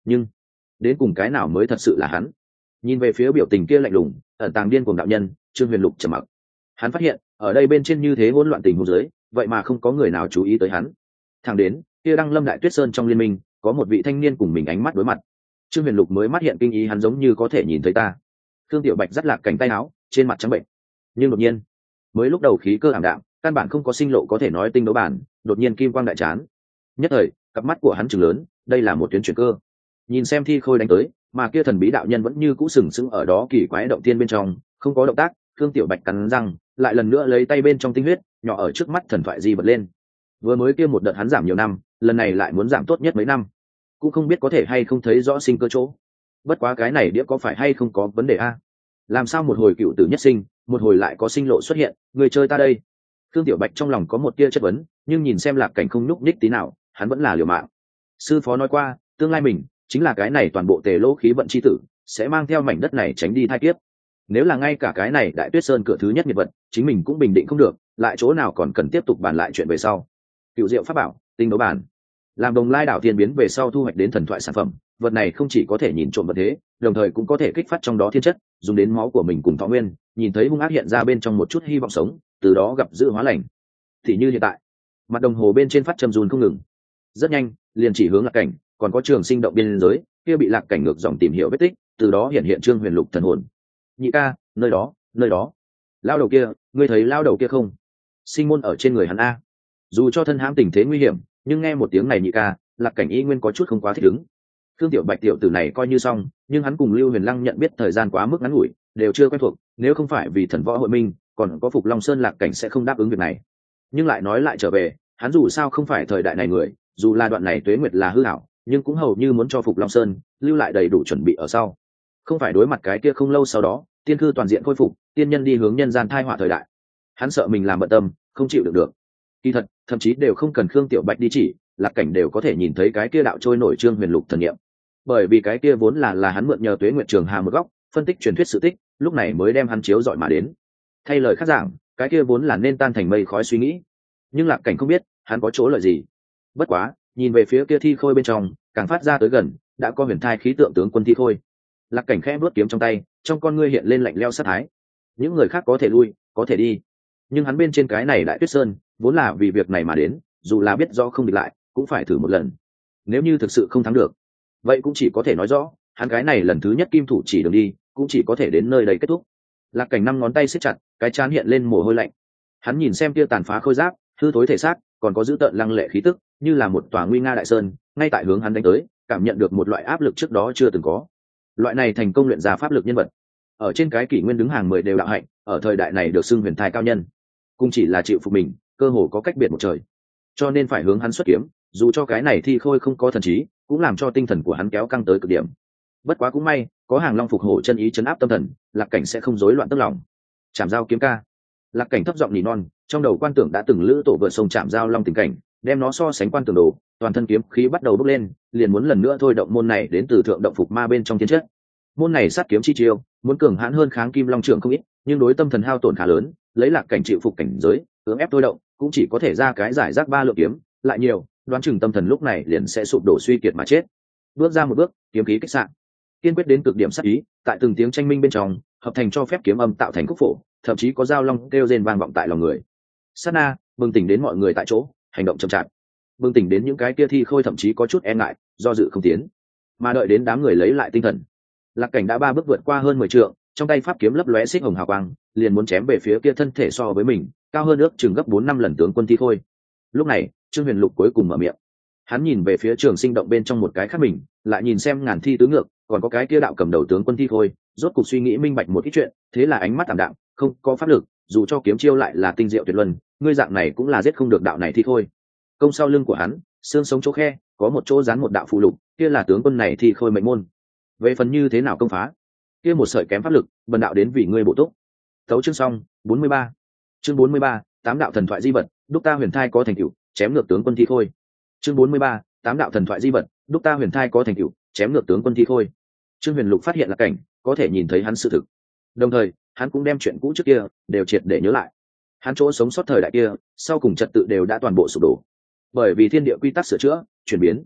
nhưng đến cùng cái nào mới thật sự là hắn? Nhìn về phía biểu tình kia lạnh lùng ẩn tàng điên cuồng đạo nhân, Trương Huyền Lục trầm mặc. Hắn phát hiện ở đây bên trên như thế hỗn loạn tình huống dưới, vậy mà không có người nào chú ý tới hắn. Thẳng đến kia Đăng Lâm Đại Tuyết Sơn trong liên minh có một vị thanh niên cùng mình ánh mắt đối mặt, Trương Huyền Lục mới mắt hiện kinh ý, hắn giống như có thể nhìn thấy ta. Thương Tiểu Bạch dắt lạc cảnh tay áo, trên mặt trắng bệnh. Nhưng đột nhiên, mới lúc đầu khí cơ ảm đạm, căn bản không có sinh lộ có thể nói tinh đấu bản, đột nhiên kim quang đại chán. Nhất thời, cặp mắt của hắn trừng lớn, đây là một tuyến chuyển cơ. Nhìn xem thi khôi đánh tới, mà kia thần bí đạo nhân vẫn như cũ sừng sững ở đó kỳ quái động tiên bên trong, không có động tác. Thương Tiểu Bạch cắn răng, lại lần nữa lấy tay bên trong tinh huyết, nhỏ ở trước mắt thần thoại di vật lên. Vừa mới kia một đợt hắn giảm nhiều năm, lần này lại muốn giảm tốt nhất mấy năm, cũng không biết có thể hay không thấy rõ sinh cơ chỗ. Bất quá cái này đĩa có phải hay không có vấn đề a? Làm sao một hồi cựu tử nhất sinh, một hồi lại có sinh lộ xuất hiện, người chơi ta đây? Thương Tiểu Bạch trong lòng có một tia chất vấn, nhưng nhìn xem lạc cảnh không nhúc nhích tí nào, hắn vẫn là liều mạng. Sư phó nói qua, tương lai mình chính là cái này toàn bộ tề lỗ khí vận chi tử, sẽ mang theo mảnh đất này tránh đi thai kiếp. Nếu là ngay cả cái này Đại Tuyết Sơn cửa thứ nhất nghiệp vật, chính mình cũng bình định không được, lại chỗ nào còn cần tiếp tục bàn lại chuyện về sau. Cựu diệu pháp bảo, tinh đấu bản, làm Đồng Lai đảo tiên biến về sau thu hoạch đến thần thoại sản phẩm, vật này không chỉ có thể nhìn trộm vật thế, đồng thời cũng có thể kích phát trong đó thiên chất, dùng đến máu của mình cùng thọ nguyên, nhìn thấy hung ác hiện ra bên trong một chút hy vọng sống, từ đó gặp dự hóa lành. Thì như hiện tại, mặt đồng hồ bên trên phát châm run không ngừng, rất nhanh liền chỉ hướng lạc cảnh, còn có Trường Sinh động biên giới kia bị lạc cảnh ngược dòng tìm hiểu vết tích, từ đó hiện hiện Trương Huyền Lục thần hồn. Nhị ca, nơi đó, nơi đó, lao đầu kia, ngươi thấy lao đầu kia không? Sinh môn ở trên người hắn a. Dù cho thân hãm tình thế nguy hiểm, nhưng nghe một tiếng này nhị ca, lạc cảnh y nguyên có chút không quá thích ứng. Thương Tiểu Bạch tiểu tử này coi như xong, nhưng hắn cùng Lưu Huyền Lăng nhận biết thời gian quá mức ngắn ngủi, đều chưa quen thuộc, nếu không phải vì thần võ hội minh, còn có Phục Long Sơn lạc cảnh sẽ không đáp ứng việc này. Nhưng lại nói lại trở về, hắn dù sao không phải thời đại này người, dù là đoạn này tuế nguyệt là hư ảo, nhưng cũng hầu như muốn cho Phục Long Sơn lưu lại đầy đủ chuẩn bị ở sau. Không phải đối mặt cái kia không lâu sau đó, tiên cư toàn diện khôi phục, tiên nhân đi hướng nhân gian thai họa thời đại. Hắn sợ mình làm bận tâm, không chịu được được. Kỳ thật, thậm chí đều không cần Khương Tiểu Bạch đi chỉ, lạc cảnh đều có thể nhìn thấy cái kia đạo trôi nổi Trương Huyền Lục thần niệm. Bởi vì cái kia vốn là là hắn mượn nhờ Tuế Nguyệt Trường Hà một góc, phân tích truyền thuyết sự tích, lúc này mới đem hắn chiếu dọi mà đến. Thay lời khác giảng, cái kia vốn là nên tan thành mây khói suy nghĩ. Nhưng lạc cảnh không biết, hắn có chỗ lợi gì. Bất quá, nhìn về phía kia thi khôi bên trong, càng phát ra tới gần, đã có huyền thai khí tượng tướng quân thi khôi. Lạc cảnh khẽ bước kiếm trong tay, trong con ngươi hiện lên lạnh lẽo sát thái. Những người khác có thể lui, có thể đi, nhưng hắn bên trên cái này Đại Tuyết Sơn, vốn là vì việc này mà đến, dù là biết rõ không địch lại, cũng phải thử một lần. Nếu như thực sự không thắng được, vậy cũng chỉ có thể nói rõ, hắn cái này lần thứ nhất kim thủ chỉ đường đi, cũng chỉ có thể đến nơi đây kết thúc. Lạc cảnh năm ngón tay siết chặt, cái trán hiện lên mồ hôi lạnh. Hắn nhìn xem kia tàn phá khôi giáp, hư thối thể xác, còn có dữ tợn lăng lệ khí tức, như là một tòa nguy nga đại sơn, ngay tại hướng hắn đánh tới, cảm nhận được một loại áp lực trước đó chưa từng có. Loại này thành công luyện ra pháp lực nhân vật, ở trên cái kỷ nguyên đứng hàng mười đều đạo hạnh, ở thời đại này được xưng huyền thai cao nhân, cũng chỉ là chịu phục mình, cơ hồ có cách biệt một trời. Cho nên phải hướng hắn xuất kiếm, dù cho cái này thi khôi không có thần trí, cũng làm cho tinh thần của hắn kéo căng tới cực điểm. Bất quá cũng may, có hàng long phục hổ chân ý chấn áp tâm thần, lạc cảnh sẽ không rối loạn tức lòng. Chạm dao kiếm ca. Lạc cảnh thấp giọng nỉ non, trong đầu quan tưởng đã từng lữ tổ vượt sông chạm dao long tình cảnh, đem nó so sánh quan tưởng đồ, toàn thân kiếm khí bắt đầu bốc lên, liền muốn lần nữa thôi động môn này đến từ thượng động phục ma bên trong thiên chất. Môn này sát kiếm chi chiêu, muốn cường hãn hơn kháng kim long trưởng không ít, nhưng đối tâm thần hao tổn khá lớn, lấy lạc cảnh chịu phục cảnh giới, cưỡng ép thôi động, cũng chỉ có thể ra cái giải rác ba lượng kiếm, lại nhiều, đoán chừng tâm thần lúc này liền sẽ sụp đổ suy kiệt mà chết. Bước ra một bước, kiếm khí kích sạn, kiên quyết đến cực điểm sát ý, tại từng tiếng tranh minh bên trong, hợp thành cho phép kiếm âm tạo thành khúc phổ, thậm chí có dao long kêu rên vang vọng tại lòng người. Sát na, bừng tỉnh đến mọi người tại chỗ, hành động chậm chạp. Bừng tỉnh đến những cái kia thi khôi thậm chí có chút e ngại, do dự không tiến. Mà đợi đến đám người lấy lại tinh thần, lạc cảnh đã ba bước vượt qua hơn mười trượng, trong tay pháp kiếm lấp lóe xích hồng hào quang, liền muốn chém về phía kia thân thể so với mình cao hơn ước chừng gấp bốn năm lần tướng quân thi khôi. Lúc này, Trương Huyền Lục cuối cùng mở miệng. Hắn nhìn về phía Trường Sinh động bên trong một cái khác mình, lại nhìn xem ngàn thi tứ ngược, còn có cái kia đạo cầm đầu tướng quân thi khôi, rốt cục suy nghĩ minh bạch một ít chuyện, thế là ánh mắt tạm đạm, không có pháp lực, dù cho kiếm chiêu lại là tinh diệu tuyệt luân, ngươi dạng này cũng là giết không được đạo này thi khôi. Công sau lưng của hắn, xương sống chỗ khe, có một chỗ dán một đạo phù lục, kia là tướng quân này thi khôi mệnh môn. Về phần như thế nào công phá, kia một sợi kém pháp lực, bần đạo đến vì ngươi bổ túc. Tấu chương xong, bốn mươi ba. Chương bốn mươi ba, tám đạo thần thoại di vật, đúc ta huyền thai có thành tựu, chém ngược tướng quân thi khôi. Chương bốn mươi ba, tám đạo thần thoại di vật, đúc ta huyền thai có thành tựu, chém ngược tướng quân thi khôi. Trương Huyền Lục phát hiện là cảnh, có thể nhìn thấy hắn sự thực. Đồng thời, hắn cũng đem chuyện cũ trước kia đều triệt để nhớ lại. Hắn chỗ sống sót thời đại kia, sau cùng trật tự đều đã toàn bộ sụp đổ. Bởi vì thiên địa quy tắc sửa chữa, chuyển biến.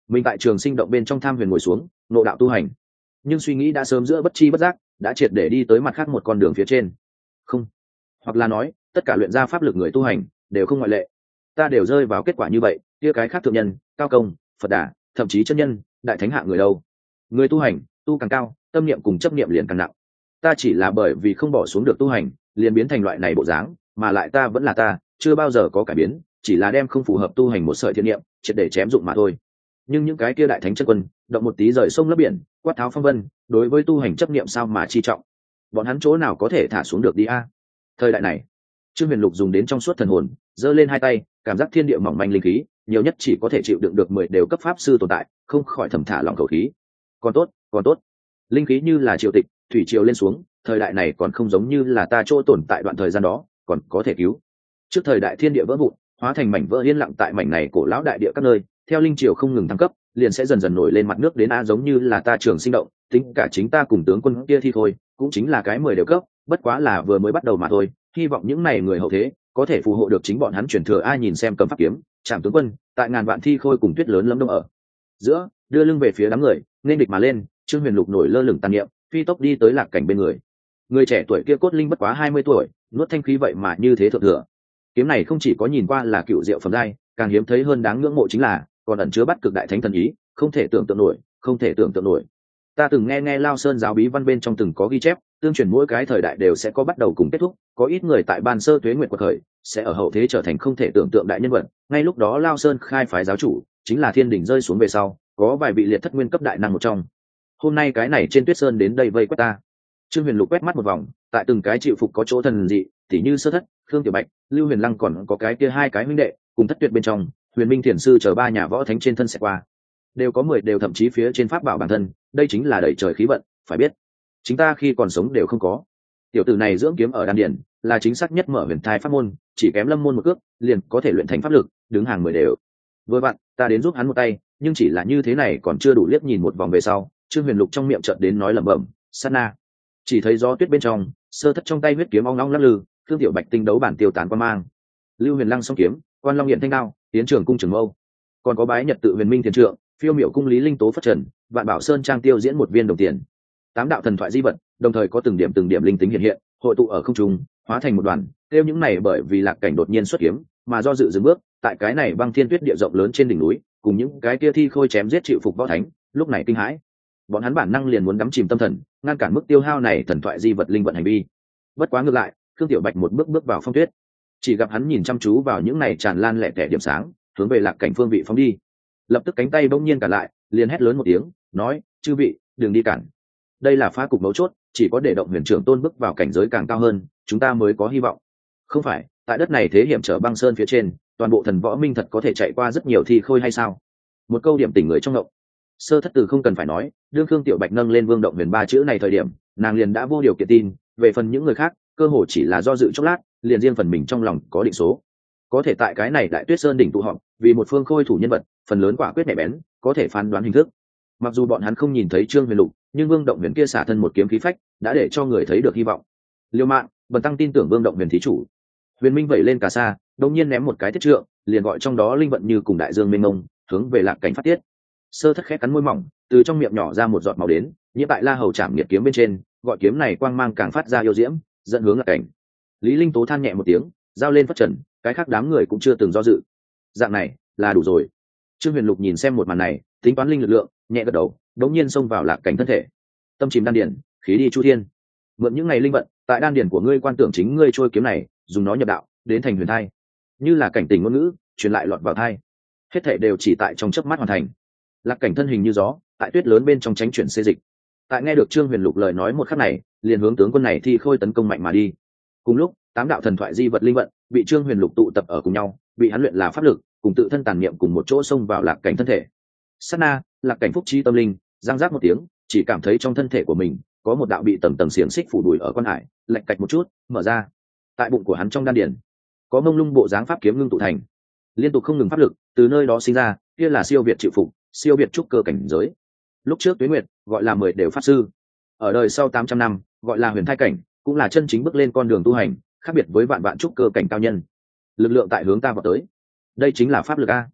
Mình tại trường sinh động bên trong tham huyền ngồi xuống nộ đạo tu hành, nhưng suy nghĩ đã sớm giữa bất chi bất giác đã triệt để đi tới mặt khác một con đường phía trên. Không, hoặc là nói tất cả luyện ra pháp lực người tu hành đều không ngoại lệ, ta đều rơi vào kết quả như vậy. Kia cái khác thượng nhân, cao công, Phật đà, thậm chí chân nhân, đại thánh hạ người đâu, người tu hành tu càng cao, tâm niệm cùng chấp niệm liền càng nặng. Ta chỉ là bởi vì không bỏ xuống được tu hành liền biến thành loại này bộ dáng, mà lại ta vẫn là ta, chưa bao giờ có cải biến, chỉ là đem không phù hợp tu hành một sợi thiện niệm triệt để chém dụng mà thôi. Nhưng những cái kia đại thánh chân quân động một tí rời sông lấp biển, quát tháo phong vân, đối với tu hành chấp niệm sao mà chi trọng, bọn hắn chỗ nào có thể thả xuống được đi a. Thời đại này Trương Huyền Lục dùng đến trong suốt thần hồn giơ lên hai tay, cảm giác thiên địa mỏng manh linh khí nhiều nhất chỉ có thể chịu đựng được mười đều cấp pháp sư tồn tại, không khỏi thầm thả lòng khẩu khí. Còn tốt, còn tốt, linh khí như là triều tịch thủy triều lên xuống, thời đại này còn không giống như là ta chỗ tồn tại đoạn thời gian đó, còn có thể cứu. Trước thời đại thiên địa vỡ vụn hóa thành mảnh vỡ yên lặng tại mảnh này cổ lão đại địa các nơi, theo linh triều không ngừng thăng cấp liền sẽ dần dần nổi lên mặt nước đến a, giống như là ta trường sinh động, tính cả chính ta cùng tướng quân kia thi thôi cũng chính là cái mười đều cấp, bất quá là vừa mới bắt đầu mà thôi. Hy vọng những này người hậu thế có thể phù hộ được chính bọn hắn truyền thừa. Ai nhìn xem cầm pháp kiếm chạm tướng quân tại ngàn vạn thi khôi cùng tuyết lớn lâm đông ở giữa, đưa lưng về phía đám người nên địch mà lên. Trương Huyền Lục nổi lơ lửng tàn niệm phi tốc đi tới Lạc Cảnh bên người. Người trẻ tuổi kia cốt linh bất quá hai mươi tuổi, nuốt thanh khí vậy mà như thế thượng thừa. Kiếm này không chỉ có nhìn qua là cựu diệu phẩm giai, càng hiếm thấy hơn đáng ngưỡng mộ chính là còn ẩn chứa bắt cực đại thánh thần ý, không thể tưởng tượng nổi, không thể tưởng tượng nổi. Ta từng nghe nghe Lao Sơn giáo bí văn bên trong từng có ghi chép, tương truyền mỗi cái thời đại đều sẽ có bắt đầu cùng kết thúc, có ít người tại ban sơ tuế nguyệt quật khởi sẽ ở hậu thế trở thành không thể tưởng tượng đại nhân vật. Ngay lúc đó Lao Sơn khai phái giáo chủ chính là thiên đỉnh rơi xuống về sau, có vài vị liệt thất nguyên cấp đại năng một trong. Hôm nay cái này trên Tuyết Sơn đến đây vây quét ta. Trương Huyền Lục quét mắt một vòng, tại từng cái chịu phục có chỗ thần dị, tỉ như Sơ Thất, Khương Tiểu Bạch, Lưu Huyền Lăng, còn có cái kia hai cái huynh đệ cùng Thất Tuyệt bên trong Huyền Minh Thiền sư chờ ba nhà võ thánh trên thân sẽ qua, đều có mười đều thậm chí phía trên pháp bảo bản thân, đây chính là đẩy trời khí vận. Phải biết chính ta khi còn sống đều không có. Tiểu tử này dưỡng kiếm ở đan điển là chính xác nhất mở huyền thai pháp môn, chỉ kém lâm môn một cước liền có thể luyện thành pháp lực, đứng hàng mười đều. Vừa vặn ta đến giúp hắn một tay, nhưng chỉ là như thế này còn chưa đủ. Liếc nhìn một vòng về sau, Trương Huyền Lục trong miệng chợt đến nói lẩm bẩm, sát na chỉ thấy gió tuyết bên trong, Sơ Thất trong tay huyết kiếm ong long lắc lư, Thương Tiểu Bạch tinh đấu bản tiêu tán qua mang, Lưu Huyền Lăng song kiếm, Quan Long hiện thanh đao, Tiến Trường cung trường mâu, còn có bái nhật tự Huyền Minh thiền trượng, Phiêu miểu cung lý linh tố phất trần, Vạn Bảo Sơn trang tiêu diễn một viên đồng tiền. Tám đạo thần thoại di vật đồng thời có từng điểm từng điểm linh tính hiện hiện, hội tụ ở không trung, hóa thành một đoàn. Tiêu những này bởi vì Lạc Cảnh đột nhiên xuất kiếm mà do dự dừng bước tại cái này băng thiên tuyết địa rộng lớn trên đỉnh núi, cùng những cái kia thi khôi chém giết chịu phục võ thánh, lúc này kinh hãi. Bọn hắn bản năng liền muốn đắm chìm tâm thần, ngăn cản mức tiêu hao này thần thoại di vật linh vận hành vi. Bất quá ngược lại, Khương Tiểu Bạch một bước bước vào phong tuyết, chỉ gặp hắn nhìn chăm chú vào những này tràn lan lẻ tẻ điểm sáng, hướng về Lạc Cảnh phương vị phóng đi. Lập tức cánh tay bỗng nhiên cả lại, liền hét lớn một tiếng, nói: chư vị, đừng đi cản. Đây là phá cục mấu chốt, chỉ có để động huyền trưởng tôn bước vào cảnh giới càng cao hơn, chúng ta mới có hy vọng. Không phải tại đất này thế hiểm trở băng sơn phía trên, toàn bộ thần võ minh thật có thể chạy qua rất nhiều thi khôi hay sao? Một câu điểm tỉnh người trong ngộng. Sơ Thất từ không cần phải nói, đương Khương Tiểu Bạch nâng lên vương động huyền ba chữ này thời điểm, nàng liền đã vô điều kiện tin. Về phần những người khác, cơ hồ chỉ là do dự chốc lát, liền riêng phần mình trong lòng có định số. Có thể tại cái này đại Tuyết Sơn đỉnh tụ họp, vì một phương khôi thủ nhân vật, phần lớn quả quyết nhạy bén, có thể phán đoán hình thức. Mặc dù bọn hắn không nhìn thấy Trương Huyền Lục, nhưng Vương Động Huyền kia xả thân một kiếm khí phách, đã để cho người thấy được hy vọng. Liêu mạng, bần tăng tin tưởng Vương Động Huyền thí chủ. Huyền Minh vẩy lên cà sa, đột nhiên ném một cái thiết trượng, liền gọi trong đó linh vận như cùng đại dương mênh mông, hướng về Lạc Cảnh phát tiết. Sơ Thất khẽ cắn môi mỏng, từ trong miệng nhỏ ra một giọt máu đến, nhiễm tại La Hầu Trảm Nghiệt kiếm bên trên, gọi kiếm này quang mang càng phát ra yêu diễm, dẫn hướng Lạc Cảnh. Lý Linh Tố than nhẹ một tiếng, giao lên phát trần, cái khác đám người cũng chưa từng do dự. Dạng này là đủ rồi. Trương Huyền Lục nhìn xem một màn này, tính toán linh lực lượng, nhẹ gật đầu, đống nhiên xông vào Lạc Cảnh thân thể. Tâm chìm đan điển, khí đi chu thiên. Mượn những ngày linh vận, tại đan điển của ngươi quan tưởng chính ngươi trôi kiếm này, dùng nó nhập đạo, đến thành huyền thai. Như là cảnh tình ngôn ngữ, truyền lại lọt vào thai. Hết thảy đều chỉ tại trong chớp mắt hoàn thành. Lạc Cảnh thân hình như gió, tại tuyết lớn bên trong tránh chuyển xê dịch. Tại nghe được Trương Huyền Lục lời nói một khắc này, liền hướng tướng quân này thi khôi tấn công mạnh mà đi. Cùng lúc, tám đạo thần thoại di vật linh vận bị Trương Huyền Lục tụ tập ở cùng nhau, bị hắn luyện là pháp lực, cùng tự thân tàn niệm cùng một chỗ xông vào Lạc Cảnh thân thể. Sát na, Lạc Cảnh phúc trí tâm linh, giang giác một tiếng, chỉ cảm thấy trong thân thể của mình có một đạo bị tầng tầng xiềng xích phủ đuổi ở quan hải, lệch cạch một chút, mở ra. Tại bụng của hắn trong đan điển, có mông lung bộ dáng pháp kiếm ngưng tụ thành, liên tục không ngừng pháp lực từ nơi đó sinh ra, kia là siêu việt chịu phục, siêu việt trúc cơ cảnh giới. Lúc trước Tuế Nguyệt gọi là mười đều pháp sư, ở đời sau tám trăm năm gọi là huyền thai cảnh, cũng là chân chính bước lên con đường tu hành, khác biệt với vạn vạn trúc cơ cảnh cao nhân. Lực lượng tại hướng ta vào tới, đây chính là pháp lực a.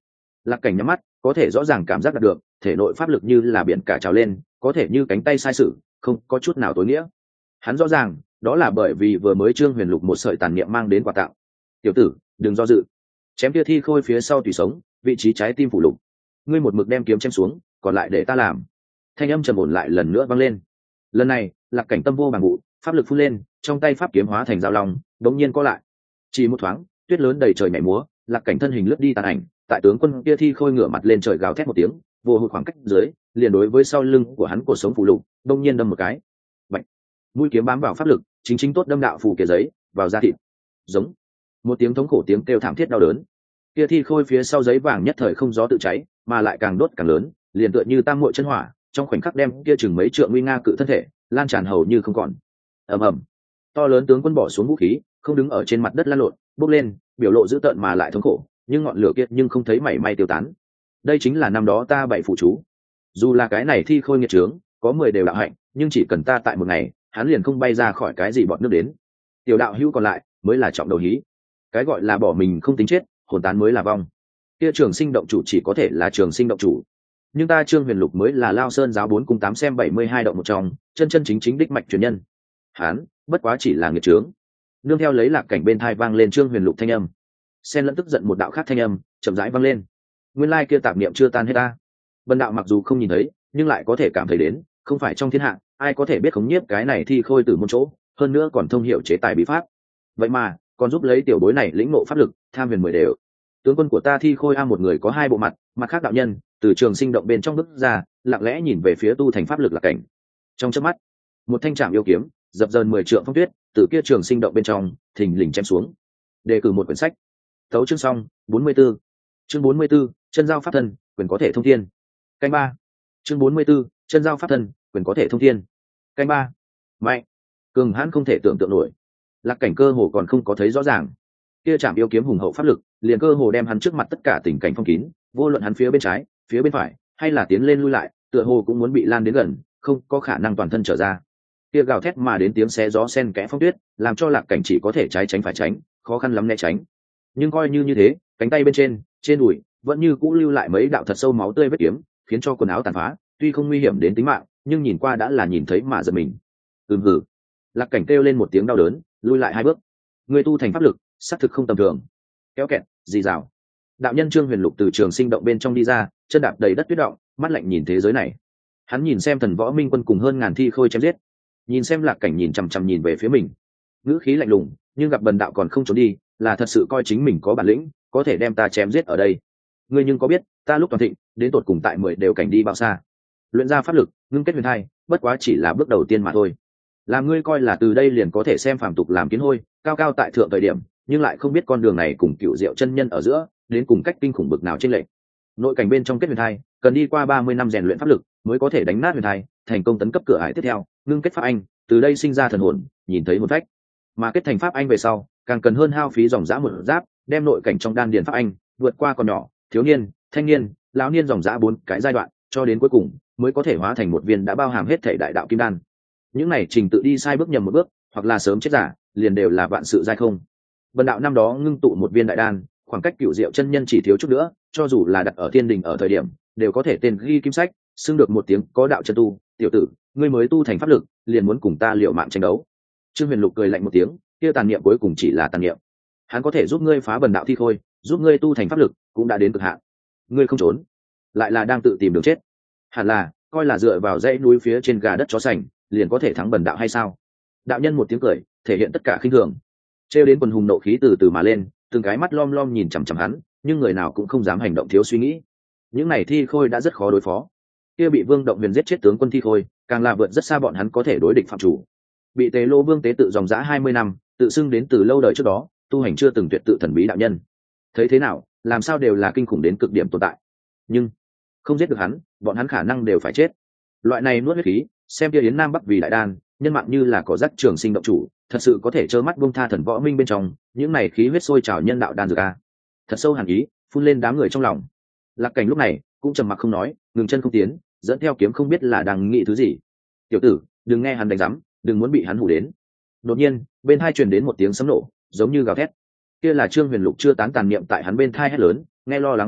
Lạc Cảnh nhắm mắt, có thể rõ ràng cảm giác được thể nội pháp lực như là biển cả trào lên, có thể như cánh tay sai sử, không có chút nào tối nghĩa. Hắn rõ ràng đó là bởi vì vừa mới Trương Huyền Lục một sợi tàn niệm mang đến quà tặng. Tiểu tử, đừng do dự, chém kia thi khôi phía sau tùy sống, vị trí trái tim phủ lục, ngươi một mực đem kiếm chém xuống, còn lại để ta làm. Thanh âm trầm ổn lại lần nữa vang lên. Lần này Lạc Cảnh tâm vô bằng vụ, pháp lực phun lên, trong tay pháp kiếm hóa thành dao long, đống nhiên co lại. Chỉ một thoáng, tuyết lớn đầy trời nhảy múa, Lạc Cảnh thân hình lướt đi tàn ảnh, tại tướng quân kia thi khôi ngửa mặt lên trời gào thét một tiếng, vô hồi khoảng cách dưới, liền đối với sau lưng của hắn cột sống phủ lục, đống nhiên đâm một cái. Bạch. Mũi kiếm bám vào pháp lực, chính chính tốt đâm đạo phù kia giấy vào da thịt. Giống. Một tiếng thống khổ tiếng kêu thảm thiết đau đớn. Kia thi khôi phía sau giấy vàng nhất thời không gió tự cháy, mà lại càng đốt càng lớn, liền tựa như tam muội chân hỏa, trong khoảnh khắc đem kia chừng mấy trượng nguy nga cự thân thể lan tràn hầu như không còn. Ầm ầm. To lớn tướng quân bỏ xuống vũ khí, không đứng ở trên mặt đất lăn lộn, bốc lên, biểu lộ dữ tợn mà lại thống khổ, nhưng ngọn lửa kia nhưng không thấy mảy may tiêu tán. Đây chính là năm đó ta bảy phụ chú. Dù là cái này thi khôi nghiệt trướng, có mười đều đạo hạnh, nhưng chỉ cần ta tại một ngày, hắn liền không bay ra khỏi cái gì bọn nước đến. Tiểu đạo hữu còn lại mới là trọng đầu hí. Cái gọi là bỏ mình không tính chết, hồn tán mới là vong. Kia Trường Sinh động chủ chỉ có thể là Trường Sinh động chủ, nhưng ta Trương Huyền Lục mới là Lao Sơn giáo bốn cung tám xem bảy mươi hai động một trong, chân chân chính chính đích mạch truyền nhân. Hắn bất quá chỉ là nghiệt trướng. Nương theo lấy Lạc Cảnh bên thai vang lên Trương Huyền Lục thanh âm, xen lẫn tức giận một đạo khác thanh âm chậm rãi vang lên. Nguyên lai kia tạp niệm chưa tan hết ta. Bần đạo mặc dù không nhìn thấy, nhưng lại có thể cảm thấy đến, không phải trong thiên hạ ai có thể biết khống nhiếp cái này thi khôi từ một chỗ, hơn nữa còn thông hiểu chế tài bí pháp. Vậy mà còn giúp lấy tiểu bối này lĩnh ngộ pháp lực, tham huyền mười đều. Tướng quân của ta thi khôi a một người có hai bộ mặt, mặt khác đạo nhân từ Trường Sinh động bên trong bước ra, lặng lẽ nhìn về phía tu thành pháp lực Lạc Cảnh. Trong chớp mắt, một thanh trảm yêu kiếm dập dờn mười trượng phong tuyết từ kia Trường Sinh động bên trong thình lình chém xuống. Đề cử một quyển sách. Tấu chương xong. bốn mươi 44. Chương bốn mươi 44, chân giao pháp thân, quyền có thể thông thiên. Canh ba. Chương bốn mươi 44, chân giao pháp thân, quyền có thể thông thiên. Canh ba. Mạnh, cường hãn không thể tưởng tượng nổi. Lạc Cảnh cơ hồ còn không có thấy rõ ràng, kia chạm yêu kiếm hùng hậu pháp lực liền cơ hồ đem hắn trước mặt tất cả tình cảnh phong kín, vô luận hắn phía bên trái, phía bên phải, hay là tiến lên lui lại, tựa hồ cũng muốn bị lan đến gần, không có khả năng toàn thân trở ra. Kia gào thét mà đến tiếng xé gió sen kẽ phong tuyết, làm cho Lạc Cảnh chỉ có thể trái tránh phải tránh, khó khăn lắm né tránh. Nhưng coi như như thế, cánh tay bên trên, trên đùi vẫn như cũ lưu lại mấy đạo thật sâu máu tươi vết kiếm, khiến cho quần áo tàn phá, tuy không nguy hiểm đến tính mạng, nhưng nhìn qua đã là nhìn thấy mà giật mình. Ừm hử. Lạc Cảnh kêu lên một tiếng đau đớn, lui lại hai bước. Người tu thành pháp lực, xác thực không tầm thường. Kéo kẹt, dì rào. Đạo nhân Trương Huyền Lục từ Trường Sinh động bên trong đi ra, chân đạp đầy đất tuyết động, mắt lạnh nhìn thế giới này. Hắn nhìn xem Thần Võ Minh Quân cùng hơn ngàn thi khôi chém giết, nhìn xem Lạc Cảnh nhìn chằm chằm nhìn về phía mình, ngữ khí lạnh lùng, nhưng gặp bần đạo còn không trốn đi, là thật sự coi chính mình có bản lĩnh, có thể đem ta chém giết ở đây. Ngươi nhưng có biết, ta lúc toàn thịnh, đến tột cùng tại mười đều cảnh đi bao xa? Luyện ra pháp lực, ngưng kết huyền thai, bất quá chỉ là bước đầu tiên mà thôi. Làm ngươi coi là từ đây liền có thể xem phàm tục làm kiến hôi, cao cao tại thượng thời điểm, nhưng lại không biết con đường này cùng Cựu Diệu chân nhân ở giữa, đến cùng cách kinh khủng bực nào trên lệch. Nội cảnh bên trong kết huyền thai, cần đi qua ba mươi năm rèn luyện pháp lực, mới có thể đánh nát huyền thai, thành công tấn cấp cửa ải tiếp theo, ngưng kết pháp anh, từ đây sinh ra thần hồn, nhìn thấy hồn phách. Mà kết thành pháp anh về sau, càng cần hơn hao phí dòng dã một giáp, đem nội cảnh trong đan điền pháp anh, vượt qua còn nhỏ, thiếu niên, thanh niên, lão niên dòng dã bốn cái giai đoạn, cho đến cuối cùng mới có thể hóa thành một viên đã bao hàm hết thể đại đạo kim đan. Những này trình tự đi sai bước nhầm một bước, hoặc là sớm chết giả, liền đều là vạn sự giai không. Bần đạo năm đó ngưng tụ một viên đại đan, khoảng cách Cựu Diệu chân nhân chỉ thiếu chút nữa, cho dù là đặt ở thiên đình ở thời điểm, đều có thể tên ghi kim sách, xưng được một tiếng có đạo chân tu. Tiểu tử, ngươi mới tu thành pháp lực, liền muốn cùng ta liều mạng tranh đấu. Trương Huyền Lục cười lạnh một tiếng, kia tàn niệm cuối cùng chỉ là tàn niệm. Hắn có thể giúp ngươi phá bần đạo thi khôi, giúp ngươi tu thành pháp lực, cũng đã đến cực hạn. Ngươi không trốn, lại là đang tự tìm đường chết. Hẳn là coi là dựa vào dãy núi phía trên gà đất chó sành, liền có thể thắng bần đạo hay sao? Đạo nhân một tiếng cười, thể hiện tất cả khinh thường. Trêu đến quần hùng nộ khí từ từ mà lên, từng cái mắt lom lom nhìn chằm chằm hắn, nhưng người nào cũng không dám hành động thiếu suy nghĩ. Những này thi khôi đã rất khó đối phó. Kia bị Vương Động Huyền giết chết tướng quân thi khôi, càng là vượt rất xa bọn hắn có thể đối địch phạm chủ. Bị Tế Lô Vương tế tự dòng dã hai mươi năm, tự xưng đến từ lâu đời trước đó, tu hành chưa từng tuyệt tự thần bí đạo nhân. Thấy thế nào, làm sao đều là kinh khủng đến cực điểm tồn tại. Nhưng không giết được hắn, bọn hắn khả năng đều phải chết. Loại này nuốt huyết khí, xem kia Yến Nam Bắc vì đại đan, nhân mạng như là có rắc Trường Sinh động chủ, thật sự có thể trơ mắt buông tha Thần Võ Minh bên trong, những này khí huyết sôi trào nhân đạo đan dược a. Thật sâu hàn ý phun lên đám người trong lòng. Lạc Cảnh lúc này cũng trầm mặc không nói, ngừng chân không tiến, dẫn theo kiếm không biết là đang nghĩ thứ gì. Tiểu tử, đừng nghe hắn đánh rắm, đừng muốn bị hắn hù đến. Đột nhiên, bên hai truyền đến một tiếng sấm nổ, giống như gào thét. Kia là Trương Huyền Lục chưa tán tàn niệm tại hắn bên thai hét lớn, nghe lo lắng không thôi,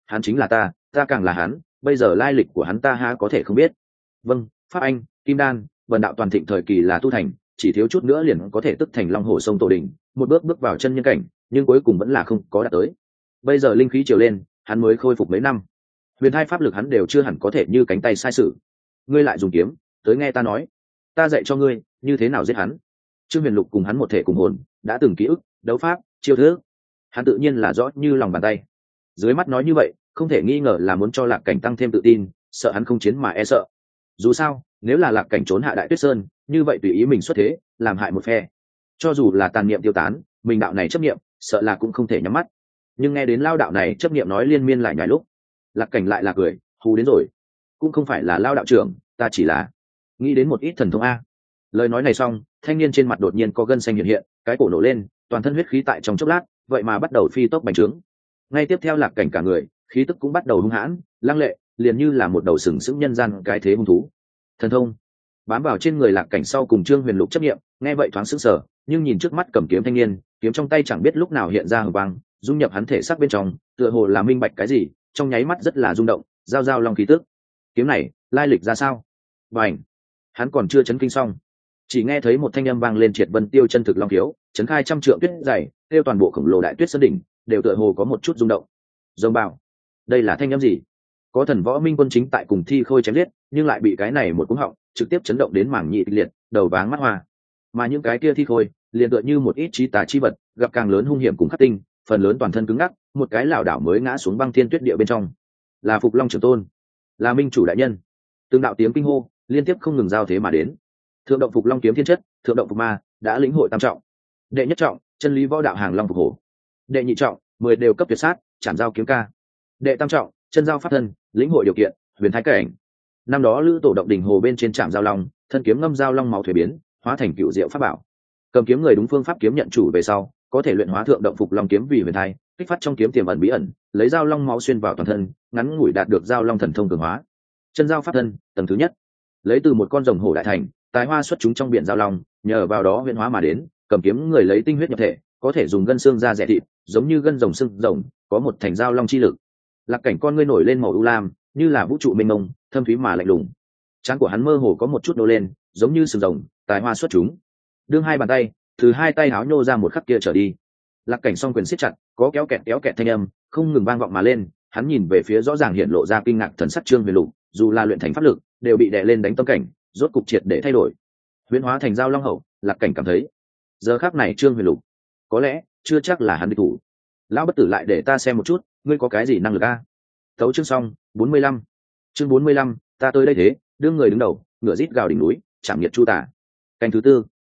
hắn chính là ta, ta càng là hắn, bây giờ lai lịch của hắn ta há có thể không biết. Vâng, pháp anh, kim đan, vần đạo toàn thịnh thời kỳ là tu thành, chỉ thiếu chút nữa liền có thể tức thành long hồ sông tổ đình, một bước bước vào chân nhân cảnh, nhưng cuối cùng vẫn là không có đạt tới. Bây giờ linh khí chiều lên, hắn mới khôi phục mấy năm, huyền hai pháp lực hắn đều chưa hẳn có thể như cánh tay sai sự. Ngươi lại dùng kiếm, tới nghe ta nói, ta dạy cho ngươi như thế nào giết hắn. Trương Huyền Lục cùng hắn một thể cùng hồn, đã từng ký ức, đấu pháp, chiêu thức, hắn tự nhiên là rõ như lòng bàn tay. Dưới mắt nói như vậy, không thể nghi ngờ là muốn cho Lạc Cảnh tăng thêm tự tin, sợ hắn không chiến mà e sợ. Dù sao, nếu là Lạc Cảnh trốn hạ Đại Tuyết Sơn, như vậy tùy ý mình xuất thế, làm hại một phe. Cho dù là tàn niệm tiêu tán, mình đạo này chấp niệm, sợ là cũng không thể nhắm mắt. Nhưng nghe đến lao đạo này chấp niệm nói liên miên lại nhảy lúc, Lạc Cảnh lại là cười, hù đến rồi. Cũng không phải là lao đạo trưởng, ta chỉ là nghĩ đến một ít thần thông a. Lời nói này xong, thanh niên trên mặt đột nhiên có gân xanh hiện hiện, cái cổ nổ lên, toàn thân huyết khí tại trong chốc lát, vậy mà bắt đầu phi tốc bành trướng. Ngay tiếp theo Lạc Cảnh cả người, khí tức cũng bắt đầu hung hãn, lăng lệ, liền như là một đầu sừng sững nhân gian cái thế hung thú. Thần thông bám vào trên người Lạc Cảnh sau cùng Trương Huyền Lục chấp nghiệm, nghe vậy thoáng sững sờ, nhưng nhìn trước mắt cầm kiếm thanh niên, kiếm trong tay chẳng biết lúc nào hiện ra hừng quang, dung nhập hắn thể xác bên trong, tựa hồ là minh bạch cái gì, trong nháy mắt rất là rung động, giao giao long khí tức. Kiếm này, lai lịch ra sao? Bành! Hắn còn chưa chấn kinh xong, chỉ nghe thấy một thanh âm vang lên triệt vân tiêu chân thực long thiếu, chấn khai trăm trượng tuyết dày, tiêu toàn bộ khổng lồ đại tuyết sơn đỉnh, đều tựa hồ có một chút rung động. Rồng bảo, đây là thanh âm gì? Có thần võ minh quân chính tại cùng thi khôi chém giết, nhưng lại bị cái này một cú họng trực tiếp chấn động đến mảng nhị liệt, đầu váng mắt hoa. Mà những cái kia thi khôi, liền tựa như một ít trí tà chi vật, gặp càng lớn hung hiểm cùng khắc tinh, phần lớn toàn thân cứng ngắc, một cái lảo đảo mới ngã xuống băng thiên tuyết địa bên trong. Là Phục Long trưởng tôn, là minh chủ đại nhân. Từng đạo tiếng kinh hô liên tiếp không ngừng giao thế mà đến. Thượng động Phục Long kiếm thiên chất, thượng động Phục Ma đã lĩnh hội tam trọng. Đệ nhất trọng, chân lý võ đạo hàng long phục hổ. Đệ nhị trọng, mười đều cấp tuyệt sát, chạm giao kiếm ca. Đệ tam trọng, chân giao pháp thân, lĩnh hội điều kiện, huyền thái cảnh. Năm đó lữ tổ động đỉnh hồ bên trên trạm giao long, thân kiếm ngâm giao long máu thuế biến, hóa thành cựu diệu pháp bảo. Cầm kiếm người đúng phương pháp kiếm nhận chủ về sau, có thể luyện hóa thượng động Phục Long kiếm vì huyền thái, kích phát trong kiếm tiềm ẩn bí ẩn, lấy giao long máu xuyên vào toàn thân, ngắn ngủi đạt được giao long thần thông cường hóa. Chân giao pháp thân, tầng thứ nhất, lấy từ một con rồng hổ đại thành, tài hoa xuất chúng trong biển giao long, nhờ vào đó huyền hóa mà đến, cầm kiếm người lấy tinh huyết nhập thể, có thể dùng gân xương ra rẻ thịt, giống như gân rồng xương rồng, có một thành giao long chi lực. Lạc Cảnh con ngươi nổi lên màu u lam, như là vũ trụ mênh mông, thâm thúy mà lạnh lùng. Trán của hắn mơ hồ có một chút nô lên, giống như sừng rồng, tài hoa xuất chúng. Đương hai bàn tay, từ hai tay háo nhô ra một khắc kia trở đi. Lạc Cảnh song quyền siết chặt, có kéo kẹt kéo kẹt thanh âm, không ngừng vang vọng mà lên. Hắn nhìn về phía rõ ràng hiện lộ ra kinh ngạc thần sắc Trương Huyền Lục, dù là luyện thành pháp lực, đều bị đè lên đánh tâm cảnh, rốt cục triệt để thay đổi, huyễn hóa thành giao long hậu. Lạc Cảnh cảm thấy, giờ khắc này Trương Huyền Lục, có lẽ chưa chắc là hắn địch thủ. Lão bất tử lại để ta xem một chút, ngươi có cái gì năng lực a? Tấu chương xong, bốn mươi lăm. Chương bốn mươi lăm, ta tới đây thế, đương người đứng đầu, ngựa rít gào đỉnh núi, chạm nghiệt chu tả. Canh thứ tư.